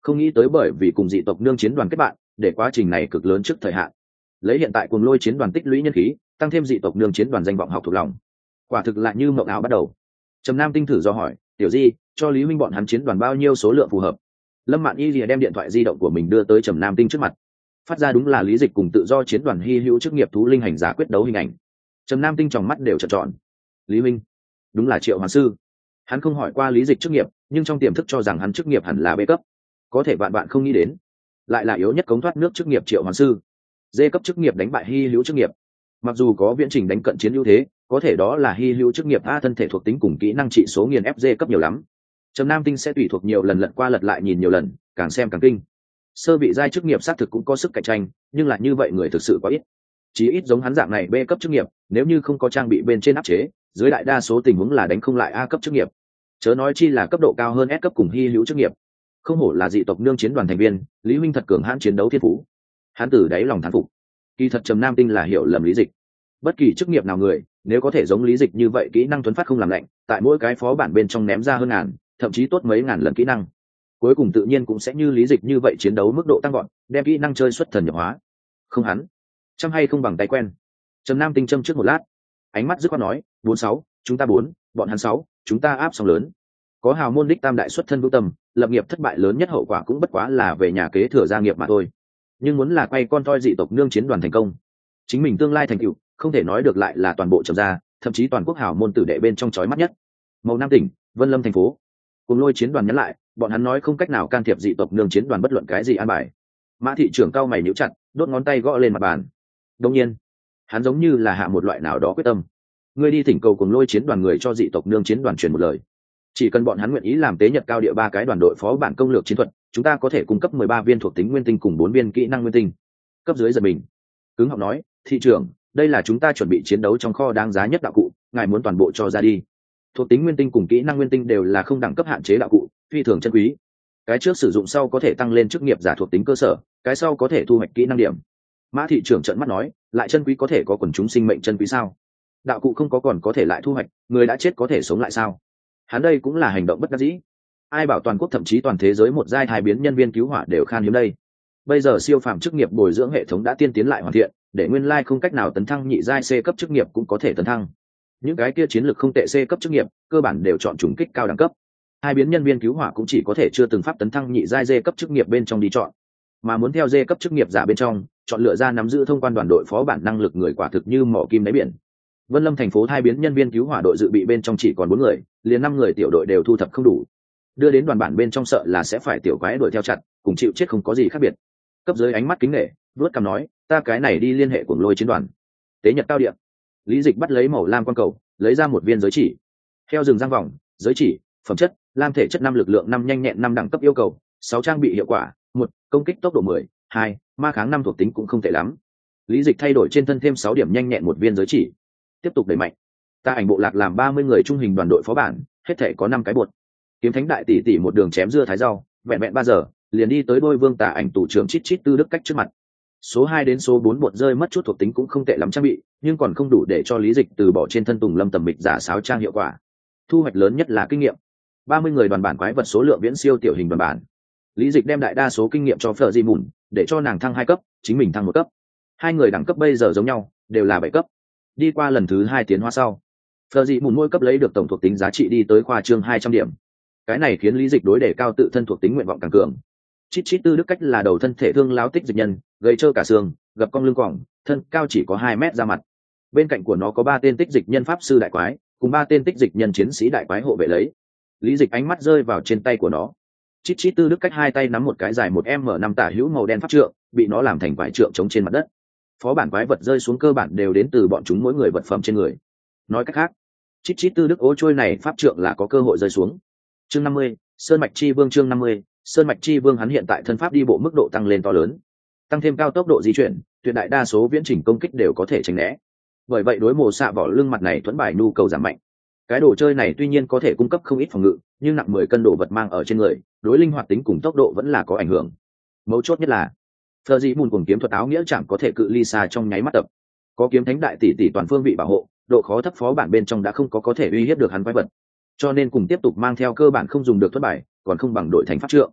Không nghĩ tới bởi vì cùng dị tộc nương chiến đoàn kết bạn, để quá trình này cực lớn trước thời hạn. Lấy hiện tại cùng lôi chiến đoàn tích lũy nhân khí, tăng thêm dị tộc nương chiến đoàn danh vọng học thuộc lòng, quả thực lại như mộng ảo bắt đầu. Trầm Nam Tinh thử do hỏi, tiểu di, cho Lý Minh bọn hắn chiến đoàn bao nhiêu số lượng phù hợp? Lâm Mạn Y lìa đem điện thoại di động của mình đưa tới Trầm Nam Tinh trước mặt, phát ra đúng là Lý Dịch cùng tự do chiến đoàn hy hữu chức nghiệp thú linh hành giả quyết đấu hình ảnh. Trầm Nam Tinh tròng mắt đều trợn tròn. Lý Minh, đúng là Triệu Hoàn sư. Hắn không hỏi qua Lý Dịch chức nghiệp, nhưng trong tiềm thức cho rằng hắn chức nghiệp hẳn là B cấp. Có thể bạn bạn không nghĩ đến, lại là yếu nhất cống thoát nước chức nghiệp Triệu Hoàn sư. D cấp chức nghiệp đánh bại hy hữu chức nghiệp. Mặc dù có viễn trình đánh cận chiến ưu thế, có thể đó là hy hữu chức nghiệp a, thân thể thuộc tính cùng kỹ năng trị số nghiền ép D cấp nhiều lắm. Trầm Nam Tinh sẽ tùy thuộc nhiều lần lật qua lật lại nhìn nhiều lần, càng xem càng kinh. Sơ vị giai chức nghiệp xác thực cũng có sức cạnh tranh, nhưng là như vậy người thực sự quá ít. Chí ít giống hắn dạng này B cấp chức nghiệp, nếu như không có trang bị bên trên áp chế, dưới đại đa số tình huống là đánh không lại A cấp chức nghiệp. Chớ nói chi là cấp độ cao hơn S cấp cùng hy hữu chức nghiệp. Không hổ là dị tộc nương chiến đoàn thành viên, Lý Minh thật cường hãn chiến đấu thiên phú. Hắn từ đáy lòng thán phục. Kỳ thật Trầm Nam Tinh là hiểu lầm Lý Dịch. Bất kỳ chức nghiệp nào người, nếu có thể giống Lý Dịch như vậy kỹ năng tuấn phát không làm lạnh, tại mỗi cái phó bản bên trong ném ra hơn ngàn, thậm chí tốt mấy ngàn lần kỹ năng, cuối cùng tự nhiên cũng sẽ như Lý Dịch như vậy chiến đấu mức độ tăng gọn, đem kỹ năng chơi xuất thần nhập hóa. Không hắn, chăm hay không bằng tay quen. Trầm Nam Tinh châm trước một lát, ánh mắt dứt khoát nói, bốn sáu, chúng ta bốn, bọn hắn sáu, chúng ta áp song lớn. Có hào môn đích tam đại xuất thân vững tâm, lập nghiệp thất bại lớn nhất hậu quả cũng bất quá là về nhà kế thừa gia nghiệp mà thôi. Nhưng muốn là quay con toi dị tộc nương chiến đoàn thành công, chính mình tương lai thành tựu không thể nói được lại là toàn bộ Trầm gia, thậm chí toàn quốc hào môn tử đệ bên trong chói mắt nhất. Màu Nam tỉnh, Vân Lâm thành phố. Cùng lôi chiến đoàn nhắn lại, bọn hắn nói không cách nào can thiệp dị tộc nương chiến đoàn bất luận cái gì an bài. Mã thị trưởng cao mày nhíu chặt, đốt ngón tay gõ lên mặt bàn. Đương nhiên, hắn giống như là hạ một loại nào đó quyết tâm. Ngươi đi thỉnh cầu cùng lôi chiến đoàn người cho dị tộc nương chiến đoàn truyền một lời. Chỉ cần bọn hắn nguyện ý làm tế nhật cao địa ba cái đoàn đội phó bản công lược chiến thuật, chúng ta có thể cung cấp mười ba viên thuộc tính nguyên tinh cùng bốn viên kỹ năng nguyên tinh. Cấp dưới giật mình. Cứng họng nói, thị trưởng, đây là chúng ta chuẩn bị chiến đấu trong kho đáng giá nhất đạo cụ, ngài muốn toàn bộ cho ra đi. Thuộc tính nguyên tinh cùng kỹ năng nguyên tinh đều là không đẳng cấp hạn chế đạo cụ, phi thường chân quý. Cái trước sử dụng sau có thể tăng lên chức nghiệp giả thuộc tính cơ sở, cái sau có thể thu hoạch kỹ năng điểm. Mã thị trưởng trợn mắt nói, lại chân quý có thể có quần chúng sinh mệnh chân quý sao? Đạo cụ không có còn có thể lại thu hoạch, người đã chết có thể sống lại sao? Hắn đây cũng là hành động bất đắc dĩ. Ai bảo toàn quốc thậm chí toàn thế giới một giai thai biến nhân viên cứu hỏa đều khan hiếm đây. Bây giờ siêu phàm chức nghiệp bồi dưỡng hệ thống đã tiên tiến lại hoàn thiện, để nguyên lai không cách nào tấn thăng nhị giai C cấp chức nghiệp cũng có thể tấn thăng. Những cái kia chiến lược không tệ C cấp chức nghiệp, cơ bản đều chọn trùng kích cao đẳng cấp. Hai biến nhân viên cứu hỏa cũng chỉ có thể chưa từng pháp tấn thăng nhị giai D cấp chức nghiệp bên trong đi chọn, mà muốn theo D cấp chức nghiệp giả bên trong, chọn lựa ra nắm giữ thông quan đoàn đội phó bản năng lực người quả thực như mỏ kim đáy biển. Vân Lâm thành phố hai biến nhân viên cứu hỏa đội dự bị bên trong chỉ còn bốn người, liền năm người tiểu đội đều thu thập không đủ. Đưa đến đoàn bản bên trong sợ là sẽ phải tiểu quái đuổi theo chặt, cùng chịu chết không có gì khác biệt. Cấp dưới ánh mắt kính nể, vuốt cằm nói, ta cái này đi liên hệ cuồng lôi chiến đoàn. Tế nhật cao địa. Lý Dịch bắt lấy màu lam quan cầu, lấy ra một viên giới chỉ. Theo rừng răng vòng, giới chỉ, phẩm chất, lam thể chất năm lực lượng năm nhanh nhẹn năm đẳng cấp yêu cầu, sáu trang bị hiệu quả, một công kích tốc độ mười, hai ma kháng năm thuộc tính cũng không tệ lắm. Lý Dịch thay đổi trên thân thêm sáu điểm nhanh nhẹn một viên giới chỉ. Tiếp tục đẩy mạnh. Ta ảnh bộ lạc làm ba mươi người trung hình đoàn đội phó bản, hết thể có năm cái bột. Kiếm thánh đại tỷ tỷ một đường chém dưa thái rau, vẹn vẹn ba giờ, liền đi tới đôi vương tả ảnh tủ trưởng chít chít tư đức cách trước mặt. Số hai đến số bốn bột rơi mất chút thuộc tính cũng không tệ lắm trang bị, nhưng còn không đủ để cho Lý Dịch từ bỏ trên thân Tùng Lâm tầm mịch giả sáo trang hiệu quả. Thu hoạch lớn nhất là kinh nghiệm. ba mươi người đoàn bản quái vật số lượng viễn siêu tiểu hình đoàn bản. Lý Dịch đem đại đa số kinh nghiệm cho Phở Di Mùn, để cho nàng thăng hai cấp, chính mình thăng một cấp. Hai người đẳng cấp bây giờ giống nhau, đều là bảy cấp. Đi qua lần thứ hai tiến hóa sau, Phở Di Mùn mỗi cấp lấy được tổng thuộc tính giá trị đi tới khoa trương hai trăm điểm. Cái này khiến Lý Dịch đối đề cao tự thân thuộc tính nguyện vọng càng cường. Chít chít tư đức cách là đầu thân thể thương láo tích dịch nhân, gây trơ cả xương, gập cong lưng quòng, thân cao chỉ có hai mét ra mặt. Bên cạnh của nó có ba tên tích dịch nhân pháp sư đại quái, cùng ba tên tích dịch nhân chiến sĩ đại quái hộ vệ lấy. Lý Dịch ánh mắt rơi vào trên tay của nó. Chít chít tư đức cách hai tay nắm một cái dài một m năm tả hữu màu đen pháp trượng, bị nó làm thành vải trượng chống trên mặt đất. Phó bản quái vật rơi xuống cơ bản đều đến từ bọn chúng mỗi người vật phẩm trên người. Nói cách khác, chít chít tư đức ố trôi này pháp trượng là có cơ hội rơi xuống. Chương năm mươi, Sơn mạch chi vương. Chương năm mươi, Sơn mạch chi vương. Hắn hiện tại thân pháp đi bộ mức độ tăng lên to lớn, tăng thêm cao tốc độ di chuyển, tuyệt đại đa số viễn trình công kích đều có thể tránh né. Bởi vậy đối mồ xạ vỏ lưng mặt này thuẫn bài nhu cầu giảm mạnh. Cái đồ chơi này tuy nhiên có thể cung cấp không ít phòng ngự, nhưng nặng mười cân đồ vật mang ở trên người, đối linh hoạt tính cùng tốc độ vẫn là có ảnh hưởng. Mấu chốt nhất là Phở Dị Mùn cùng kiếm thuật áo nghĩa chẳng có thể cự ly xa trong nháy mắt tập. Có kiếm thánh đại tỷ tỷ toàn phương vị bảo hộ, độ khó thấp phó bản bên trong đã không có có thể uy hiếp được hắn quái vật. Cho nên cùng tiếp tục mang theo cơ bản không dùng được thuẫn bài, còn không bằng đội thành pháp trượng.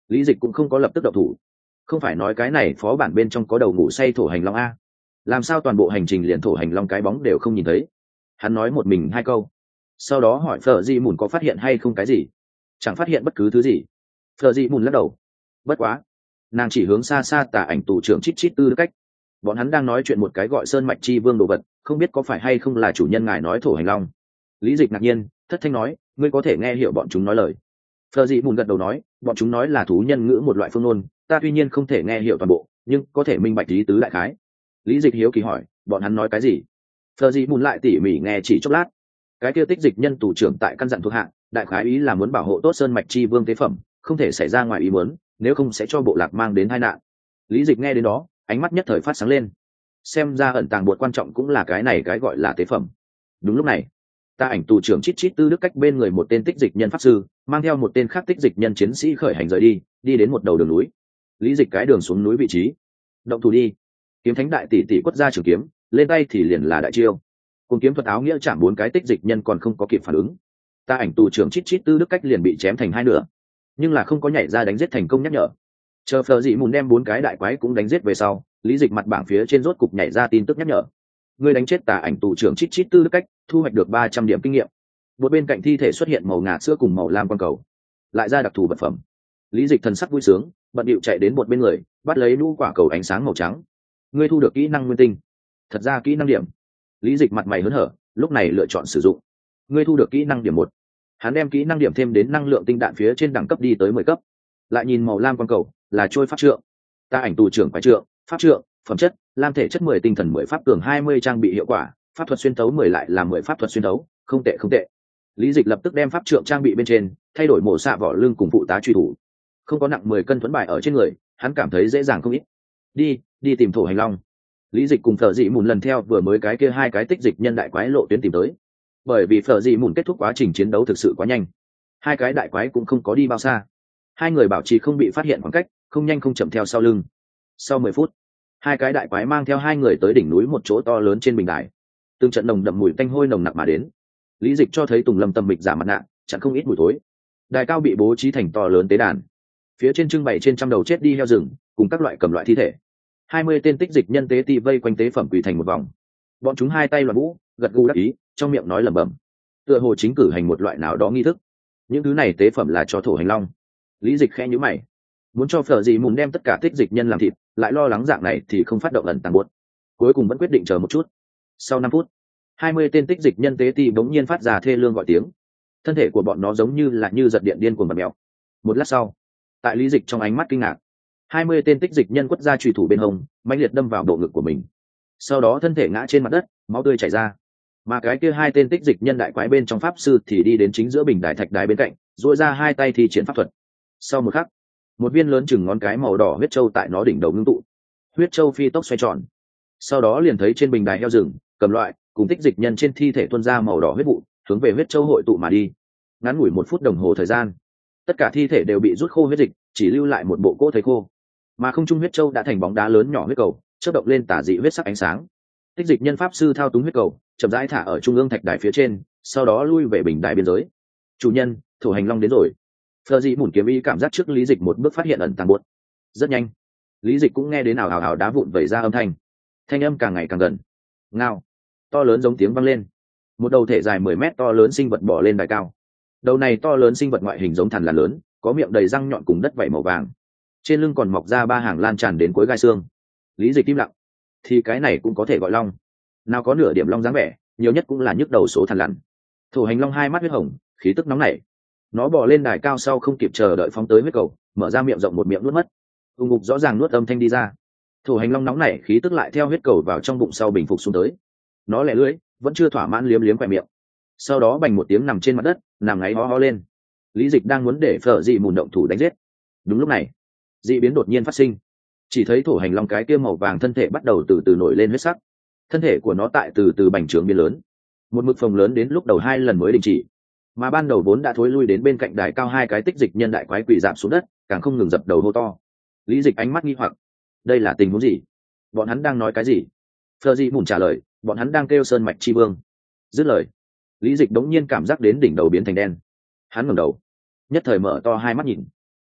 Lý Dịch cũng không có lập tức động thủ. Không phải nói cái này phó bản bên trong có đầu ngủ say thổ hành long a? Làm sao toàn bộ hành trình liền thổ hành long cái bóng đều không nhìn thấy? Hắn nói một mình hai câu, sau đó hỏi Phở Di Mùn có phát hiện hay không cái gì. Chẳng phát hiện bất cứ thứ gì. Phở Di Mùn lắc đầu. Bất quá, nàng chỉ hướng xa xa tà ảnh tù trưởng chít chít tư cách. Bọn hắn đang nói chuyện một cái gọi sơn mạch chi vương đồ vật, không biết có phải hay không là chủ nhân ngài nói thổ hành long. Lý Dịch ngạc nhiên, thất thanh nói, ngươi có thể nghe hiểu bọn chúng nói lời. Phở Di Mùn gật đầu nói, bọn chúng nói là thú nhân ngữ một loại phương ngôn, ta tuy nhiên không thể nghe hiểu toàn bộ, nhưng có thể minh bạch ý tứ đại khái. Lý Dịch hiếu kỳ hỏi, bọn hắn nói cái gì? Phở Di Mùn lại tỉ mỉ nghe chỉ chốc lát. Cái kia tích dịch nhân tù trưởng tại căn dặn thuộc hạ, đại khái ý là muốn bảo hộ tốt sơn mạch chi vương tế phẩm, không thể xảy ra ngoài ý muốn, nếu không sẽ cho bộ lạc mang đến tai nạn. Lý Dịch nghe đến đó, ánh mắt nhất thời phát sáng lên. Xem ra ẩn tàng bột quan trọng cũng là cái này cái gọi là tế phẩm. Đúng lúc này, ta ảnh tù trưởng chít chít tư đức cách bên người một tên tích dịch nhân pháp sư, mang theo một tên khác tích dịch nhân chiến sĩ khởi hành rời đi, đi đến một đầu đường núi. Lý Dịch cái đường xuống núi vị trí. Động thủ đi. Kiếm thánh đại tỷ tỷ quất ra trường kiếm, lên tay thì liền là đại chiêu. Cùng kiếm thuật áo nghĩa chạm bốn cái tích dịch nhân còn không có kịp phản ứng. Ta ảnh tù trưởng chít chít tư đức cách liền bị chém thành hai nửa, nhưng là không có nhảy ra đánh giết thành công nhắc nhở. Chờ Phở Dị Mùn đem bốn cái đại quái cũng đánh giết về sau, Lý Dịch mặt bảng phía trên rốt cục nhảy ra tin tức nhắc nhở. Ngươi đánh chết tà ảnh tù trưởng chít chít tư đức cách, thu hoạch được ba trăm điểm kinh nghiệm. Một bên cạnh thi thể xuất hiện màu ngà sữa cùng màu lam quang cầu, lại ra đặc thù vật phẩm. Lý Dịch thần sắc vui sướng, bận điệu chạy đến một bên người, bắt lấy nhũ quả cầu ánh sáng màu trắng. Ngươi thu được kỹ năng nguyên tinh. Thật ra kỹ năng điểm. Lý Dịch mặt mày hớn hở, lúc này lựa chọn sử dụng. Ngươi thu được kỹ năng điểm một. Hắn đem kỹ năng điểm thêm đến năng lượng tinh đạn phía trên đẳng cấp đi tới mười cấp. Lại nhìn màu lam quang cầu, là trôi pháp trượng. Ta ảnh tù trưởng quái trượng, pháp trượng, phẩm chất, lam thể chất mười, tinh thần mười, pháp cường hai mươi, trang bị hiệu quả, pháp thuật xuyên tấu mười lại là mười, pháp thuật xuyên tấu, không tệ không tệ. Lý Dịch lập tức đem pháp trượng trang bị bên trên, thay đổi mổ xạ vỏ lưng cùng phụ tá truy thủ. Không có nặng mười cân thuẫn bài ở trên người, hắn cảm thấy dễ dàng không ít. Đi, đi tìm thổ hành long. Lý Dịch cùng Phở Dị Mùn lần theo vừa mới cái kia hai cái tích dịch nhân đại quái lộ tuyến tìm tới. Bởi vì Phở Dị Mùn kết thúc quá trình chiến đấu thực sự quá nhanh, hai cái đại quái cũng không có đi bao xa. Hai người bảo trì không bị phát hiện khoảng cách, không nhanh không chậm theo sau lưng. Sau mười phút, hai cái đại quái mang theo hai người tới đỉnh núi một chỗ to lớn trên bình đài. Từng trận nồng đậm mùi tanh hôi nồng nặc mà đến. Lý Dịch cho thấy Tùng Lâm Tâm Mịch giả mặt nạ, chẳng không ít mùi thối. Đài cao bị bố trí thành to lớn tế đàn, phía trên trưng bày trên trăm đầu chết đi heo rừng, cùng các loại cầm loại thi thể. Hai mươi tên tích dịch nhân tế ti vây quanh tế phẩm quỳ thành một vòng. Bọn chúng hai tay loạn vũ, gật gù đắc ý, trong miệng nói lẩm bẩm, tựa hồ chính cử hành một loại nào đó nghi thức. Những thứ này tế phẩm là cho thổ hành long. Lý Dịch khẽ nhíu mày, muốn cho Phở Dị Mùn đem tất cả tích dịch nhân làm thịt, lại lo lắng dạng này thì không phát động ẩn tàng buốt. Cuối cùng vẫn quyết định chờ một chút. Sau năm phút, hai mươi tên tích dịch nhân tế ti bỗng nhiên phát ra thê lương gọi tiếng. Thân thể của bọn nó giống như là như giật điện điên cuồng bật mèo. Một lát sau, tại Lý Dịch trong ánh mắt kinh ngạc, hai mươi tên tích dịch nhân quất ra chùy thủ bên hông, mãnh liệt đâm vào bộ ngực của mình. Sau đó thân thể ngã trên mặt đất, máu tươi chảy ra. Mà cái kia hai tên tích dịch nhân đại quái bên trong pháp sư thì đi đến chính giữa bình đài thạch đài bên cạnh, duỗi ra hai tay thi triển pháp thuật. Sau một khắc, một viên lớn chừng ngón cái màu đỏ huyết châu tại nó đỉnh đầu ngưng tụ. Huyết châu phi tốc xoay tròn. Sau đó liền thấy trên bình đài heo rừng, cầm loại, cùng tích dịch nhân trên thi thể tuôn ra màu đỏ huyết vụ, hướng về huyết châu hội tụ mà đi. Ngắn ngủi một phút đồng hồ thời gian, tất cả thi thể đều bị rút khô huyết dịch, chỉ lưu lại một bộ cỗ thấy khô. Mà không trung huyết châu đã thành bóng đá lớn nhỏ huyết cầu, chớp động lên tả dị huyết sắc ánh sáng. Tích dịch nhân pháp sư thao túng huyết cầu, chậm rãi thả ở trung ương thạch đài phía trên, sau đó lui về bình đài biên giới. Chủ nhân, thổ hành long đến rồi. Phở Dị Mùn kiếm ý cảm giác trước Lý Dịch một bước phát hiện ẩn tàng buốt. Rất nhanh, Lý Dịch cũng nghe đến ào ào ào đá vụn vẩy ra âm thanh. Thanh âm càng ngày càng gần. Ngao, to lớn giống tiếng vang lên. Một đầu thể dài mười mét to lớn sinh vật bò lên đài cao. Đầu này to lớn sinh vật ngoại hình giống thằn lằn lớn, có miệng đầy răng nhọn cùng đất vảy màu vàng. Trên lưng còn mọc ra ba hàng lan tràn đến cuối gai xương. Lý Dịch im lặng. Thì cái này cũng có thể gọi long. Nào có nửa điểm long dáng vẻ, nhiều nhất cũng là nhức đầu số thằn lằn. Thổ hành long hai mắt huyết hồng, khí tức nóng nảy. Nó bò lên đài cao sau không kịp chờ đợi phóng tới huyết cầu, mở ra miệng rộng một miệng nuốt mất. Ung ngục rõ ràng nuốt âm thanh đi ra. Thổ hành long nóng nảy khí tức lại theo huyết cầu vào trong bụng sau bình phục xuống tới. Nó lẻ lưỡi, vẫn chưa thỏa mãn liếm liếm khỏe miệng. Sau đó bành một tiếng nằm trên mặt đất, nằm ngáy ho ho lên. Lý Dịch đang muốn để Phở Dị Mùn động thủ đánh giết. Đúng lúc này, dị biến đột nhiên phát sinh. Chỉ thấy thổ hành long cái kia màu vàng thân thể bắt đầu từ từ nổi lên huyết sắc. Thân thể của nó tại từ từ bành trướng biến lớn. Một mực phồng lớn đến lúc đầu hai lần mới đình chỉ. Mà ban đầu vốn đã thối lui đến bên cạnh đài cao hai cái tích dịch nhân đại quái quỳ giảm xuống đất, càng không ngừng dập đầu hô to. Lý Dịch ánh mắt nghi hoặc, đây là tình huống gì? Bọn hắn đang nói cái gì? Phở Dị Mùn trả lời, bọn hắn đang kêu sơn mạch chi vương. Dứt lời, Lý Dịch đống nhiên cảm giác đến đỉnh đầu biến thành đen. Hắn ngẩng đầu, nhất thời mở to hai mắt nhìn.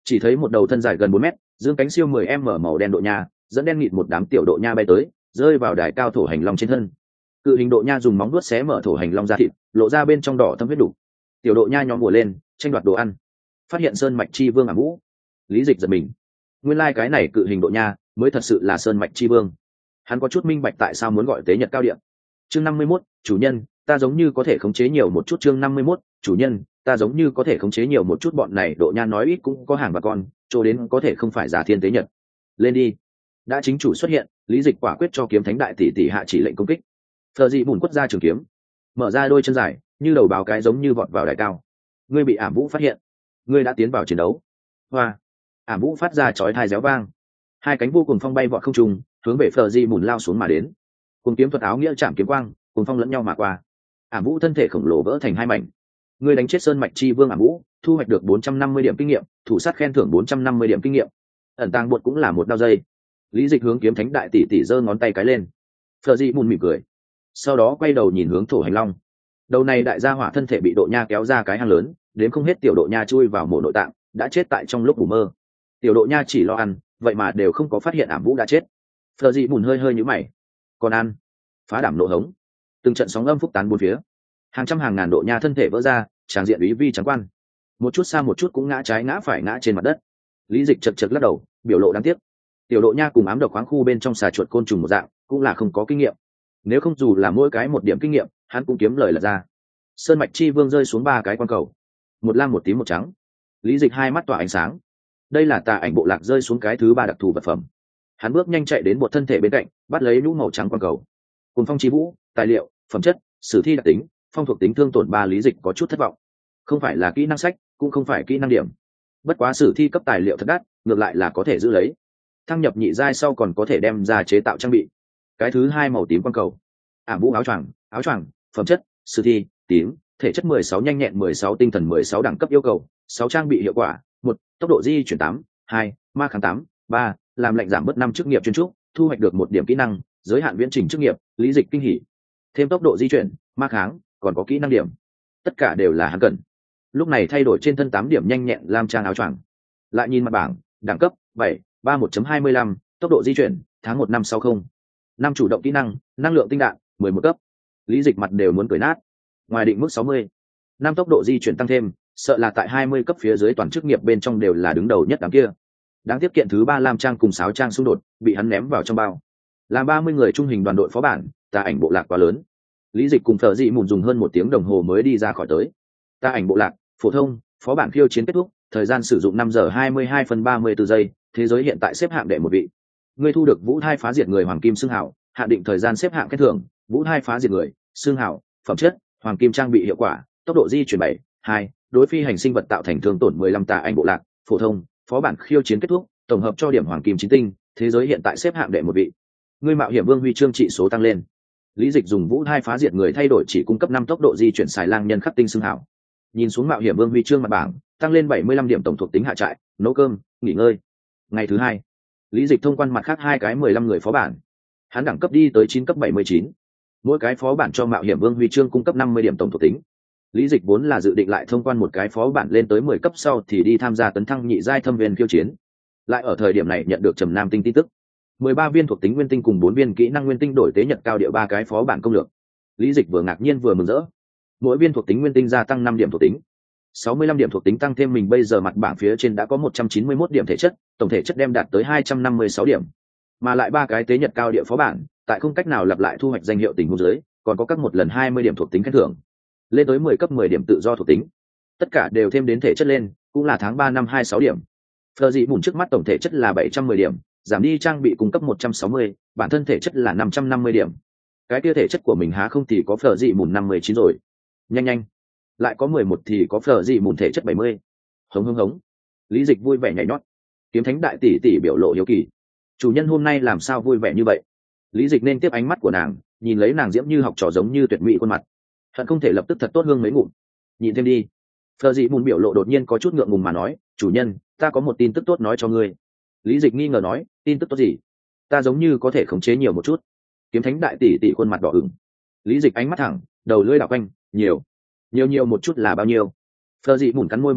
Chỉ thấy một đầu thân dài gần bốn mét, dương cánh siêu mười m màu đen độ nha, dẫn đen nghịt một đám tiểu độ nha bay tới, rơi vào đài cao thổ hành long trên thân. Cự hình độ nha dùng móng vuốt xé mở thổ hành long ra thịt, lộ ra bên trong đỏ thâm huyết đủ. Tiểu độ nha nhóm bùa lên, tranh đoạt đồ ăn. Phát hiện sơn mạch chi vương Ảm Vũ, Lý Dịch giật mình. Nguyên lai cái này cự hình độ nha mới thật sự là sơn mạch chi vương. Hắn có chút minh bạch tại sao muốn gọi tế nhật cao điện. Chương năm mươi mốt, chủ nhân, ta giống như có thể khống chế nhiều một chút. Chương năm mươi mốt, chủ nhân, ta giống như có thể khống chế nhiều một chút. Bọn này độ nha nói ít cũng có hàng bà con, chỗ đến có thể không phải giả thiên tế nhật. Lên đi. Đã chính chủ xuất hiện, Lý Dịch quả quyết cho kiếm thánh đại tỷ tỷ hạ chỉ lệnh công kích. Phờ dị bùn quất ra trường kiếm, mở ra đôi chân dài, như đầu báo cái giống như vọt vào đài cao. Ngươi bị Ảm Vũ phát hiện, ngươi đã tiến vào chiến đấu. Hoa. Ảm Vũ phát ra chói tai réo vang, hai cánh vô cùng phong bay vọt không trung, hướng về Phờ dị bùn lao xuống mà đến. Cùng kiếm thuật áo nghĩa chạm kiếm quang, cùng phong lẫn nhau mà qua. Ảm Vũ thân thể khổng lồ vỡ thành hai mảnh. Ngươi đánh chết sơn mạch chi vương Ảm Vũ, thu hoạch được bốn trăm năm mươi điểm kinh nghiệm, thủ sát khen thưởng bốn trăm năm mươi điểm kinh nghiệm. Ẩn tàng bột cũng là một đao dây. Lý Dịch hướng kiếm thánh đại tỷ tỷ giơ ngón tay cái lên. Phờ dị bùn mỉm cười, sau đó quay đầu nhìn hướng thổ hành long. Đầu này đại gia hỏa thân thể bị độ nha kéo ra cái hang lớn, đến không hết tiểu độ nha chui vào mổ nội tạng, đã chết tại trong lúc ngủ mơ. Tiểu độ nha chỉ lo ăn, vậy mà đều không có phát hiện Ảm Vũ đã chết. Phờ dị bùn hơi hơi nhíu mày, còn ăn? Phá đảm nộ hống, từng trận sóng âm phúc tán bốn phía, hàng trăm hàng ngàn độ nha thân thể vỡ ra, tràng diện uy vi trắng quan. Một chút xa một chút cũng ngã trái ngã phải ngã trên mặt đất. Lý Dịch chật chật lắc đầu, biểu lộ đáng tiếc. Tiểu độ nha cùng ám độc khoáng khu bên trong xà chuột côn trùng một dạng, cũng là không có kinh nghiệm. Nếu không dù là mỗi cái một điểm kinh nghiệm, hắn cũng kiếm lời là ra. Sơn mạch chi vương rơi xuống ba cái quan cầu, một lam một tím một trắng. Lý Dịch hai mắt tỏa ánh sáng. Đây là tà ảnh bộ lạc rơi xuống cái thứ ba đặc thù vật phẩm. Hắn bước nhanh chạy đến một thân thể bên cạnh, bắt lấy nhũ màu trắng quan cầu. Cùng phong chi vũ, tài liệu, phẩm chất, sử thi đặc tính, phong thuộc tính thương tổn ba. Lý Dịch có chút thất vọng. Không phải là kỹ năng sách, cũng không phải kỹ năng điểm. Bất quá sử thi cấp tài liệu thật đắt, ngược lại là có thể giữ lấy. Thăng nhập nhị giai sau còn có thể đem ra chế tạo trang bị. Cái thứ hai màu tím quan cầu. Ảm Vũ áo choàng, áo choàng, phẩm chất, sử thi, tím, thể chất mười sáu, nhanh nhẹn mười sáu, tinh thần mười sáu, đẳng cấp yêu cầu sáu, trang bị hiệu quả một, tốc độ di chuyển tám, hai, ma kháng tám, ba, làm lệnh giảm bớt năm chức nghiệp chuyên trúc, thu hoạch được một điểm kỹ năng, giới hạn viễn trình chức nghiệp. Lý Dịch kinh hỉ. Thêm tốc độ di chuyển, ma kháng, còn có kỹ năng điểm. Tất cả đều là hắn cần. Lúc này thay đổi trên thân tám điểm nhanh nhẹn lam trang áo choàng. Lại nhìn mặt bảng, đẳng cấp bảy, ba một hai mươi lăm, tốc độ di chuyển tháng một năm sáu mươi, năm chủ động kỹ năng, năng lượng tinh đạn mười một cấp. Lý Dịch mặt đều muốn cười nát. Ngoài định mức sáu mươi, năm tốc độ di chuyển tăng thêm, sợ là tại hai mươi cấp phía dưới toàn chức nghiệp bên trong đều là đứng đầu nhất đám kia. Đáng tiếc kiện thứ ba lam trang cùng sáo trang xung đột, bị hắn ném vào trong bao. Làm ba mươi người trung hình đoàn đội phó bản, tà ảnh bộ lạc quá lớn. Lý Dịch cùng Phở dị mùn dùng hơn một tiếng đồng hồ mới đi ra khỏi tới. Tà ảnh bộ lạc, phổ thông, phó bản khiêu chiến kết thúc, thời gian sử dụng năm giờ hai mươi hai phân ba mươi tư giây, thế giới hiện tại xếp hạng đệ một vị. Ngươi thu được vũ thai phá diệt người hoàng kim xương hảo, hạn định thời gian xếp hạng khen thưởng, vũ thai phá diệt người, xương hảo, phẩm chất, hoàng kim trang bị hiệu quả, tốc độ di chuyển bảy, hai, đối phi hành sinh vật tạo thành thương tổn mười lăm. Tà ảnh bộ lạc, phổ thông, phó bản khiêu chiến kết thúc, tổng hợp cho điểm hoàng kim chín tinh, thế giới hiện tại xếp hạng đệ một vị. Ngươi mạo hiểm vương huy chương trị số tăng lên. Lý Dịch dùng vũ thai phá diệt người thay đổi chỉ cung cấp năm tốc độ di chuyển xài lang nhân khắc tinh xương hảo. Nhìn xuống mạo hiểm vương huy chương mặt bảng, tăng lên bảy mươi lăm điểm tổng thuộc tính hạ trại, nấu cơm, nghỉ ngơi. Ngày thứ hai, Lý Dịch thông quan mặt khác hai cái mười lăm người phó bản. Hắn đẳng cấp đi tới chín cấp bảy mươi chín. Mỗi cái phó bản cho mạo hiểm vương huy chương cung cấp năm mươi điểm tổng thuộc tính. Lý Dịch vốn là dự định lại thông quan một cái phó bản lên tới mười cấp sau thì đi tham gia tấn thăng nhị giai thâm viên khiêu chiến. Lại ở thời điểm này nhận được Trầm Nam Tinh tin tức. mười ba viên thuộc tính nguyên tinh cùng bốn viên kỹ năng nguyên tinh đổi tế nhật cao địa ba cái phó bản công lược. Lý Dịch vừa ngạc nhiên vừa mừng rỡ. Mỗi viên thuộc tính nguyên tinh gia tăng năm điểm thuộc tính. sáu mươi lăm điểm thuộc tính tăng thêm mình bây giờ mặt bảng phía trên đã có một trăm chín mươi mốt điểm thể chất, tổng thể chất đem đạt tới hai trăm năm mươi sáu điểm. Mà lại ba cái tế nhật cao địa phó bản, tại không cách nào lặp lại thu hoạch danh hiệu tình huống dưới, còn có các một lần hai mươi điểm thuộc tính khen thưởng. Lên tới mười cấp mười điểm tự do thuộc tính. Tất cả đều thêm đến thể chất lên, cũng là tháng ba năm hai mươi sáu điểm. Phờ dị mùn trước mắt tổng thể chất là bảy trăm mười điểm, giảm đi trang bị cung cấp một trăm sáu mươi, bản thân thể chất là năm trăm năm mươi điểm. Cái kia thể chất của mình há không thì có Phờ dị mùn năm mươi chín rồi. Nhanh nhanh, lại có mười một thì có Phờ dị mùn thể chất bảy mươi. Hống hống hống. Lý Dịch vui vẻ nhảy nhót. Kiếm thánh đại tỷ tỷ biểu lộ hiếu kỳ. Chủ nhân hôm nay làm sao vui vẻ như vậy? Lý Dịch nên tiếp ánh mắt của nàng, nhìn lấy nàng diễm như học trò giống như tuyệt mỹ khuôn mặt. Hận không thể lập tức thật tốt hương mấy ngụm. Nhìn thêm đi. Phờ dị mùn biểu lộ đột nhiên có chút ngượng ngùng mà nói, chủ nhân, ta có một tin tức tốt nói cho ngươi. Lý Dịch nghi ngờ nói, tin tức tốt gì? Ta giống như có thể khống chế nhiều một chút. Kiếm thánh đại tỷ tỷ khuôn mặt đỏ ửng. Lý Dịch ánh mắt thẳng, đầu lưỡi đảo quanh, nhiều, nhiều nhiều một chút là bao nhiêu? Phờ dị mùn cắn môi một cái,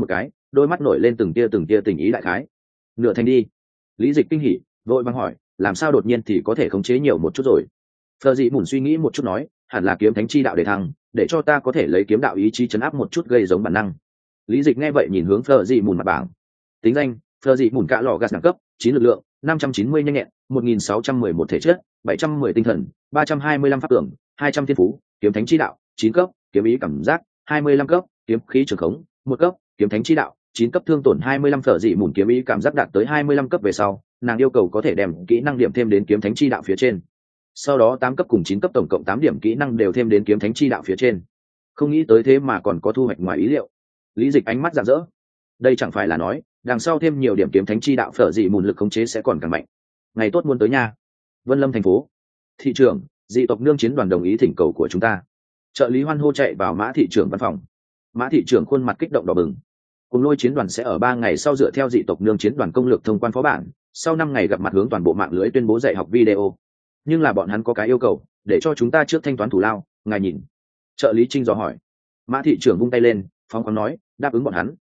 đôi mắt nổi lên từng tia từng tia tình ý đại khái. Nửa thành đi. Lý Dịch kinh hỉ vội vàng hỏi, làm sao đột nhiên thì có thể khống chế nhiều một chút rồi? Phờ dị mùn suy nghĩ một chút nói, hẳn là kiếm thánh chi đạo để thăng, để cho ta có thể lấy kiếm đạo ý chí chấn áp một chút gây giống bản năng. Lý Dịch nghe vậy nhìn hướng Phờ dị mùn mặt bảng. Tính danh: Phờ dị mùn cạ lọ gạt đẳng cấp chín lực lượng, năm trăm chín mươi nhanh nhẹn, một nghìn sáu trăm mười một thể chất, bảy trăm mười tinh thần, ba trăm hai mươi lăm pháp tưởng, hai trăm thiên phú, kiếm thánh chi đạo chín cấp, kiếm ý cảm giác hai mươi lăm cấp, kiếm khí trường khống một cấp, kiếm thánh chi đạo chín cấp, thương tổn hai mươi lăm. Phở dị mùn kiếm ý cảm giác đạt tới hai mươi lăm cấp về sau, nàng yêu cầu có thể đem kỹ năng điểm thêm đến kiếm thánh chi đạo phía trên. Sau đó tám cấp cùng chín cấp tổng cộng tám điểm kỹ năng đều thêm đến kiếm thánh chi đạo phía trên. Không nghĩ tới thế mà còn có thu hoạch ngoài ý liệu. Lý Dịch ánh mắt rạng rỡ. Đây chẳng phải là nói, đằng sau thêm nhiều điểm kiếm thánh chi đạo, phở dị mùn lực khống chế sẽ còn càng mạnh. Ngày tốt muốn tới nha. Vân Lâm thành phố. Thị trưởng, dị tộc nương chiến đoàn đồng ý thỉnh cầu của chúng ta. Trợ lý hoan hô chạy vào Mã thị trưởng văn phòng. Mã thị trưởng khuôn mặt kích động đỏ bừng. Cùng lôi chiến đoàn sẽ ở ba ngày sau dựa theo dị tộc nương chiến đoàn công lược thông quan phó bản, sau năm ngày gặp mặt hướng toàn bộ mạng lưới tuyên bố dạy học video. Nhưng là bọn hắn có cái yêu cầu, để cho chúng ta trước thanh toán thủ lao, ngài nhìn. Trợ lý Trinh dò hỏi. Mã thị trưởng vung tay lên, phóng khoáng nói, đáp ứng bọn hắn,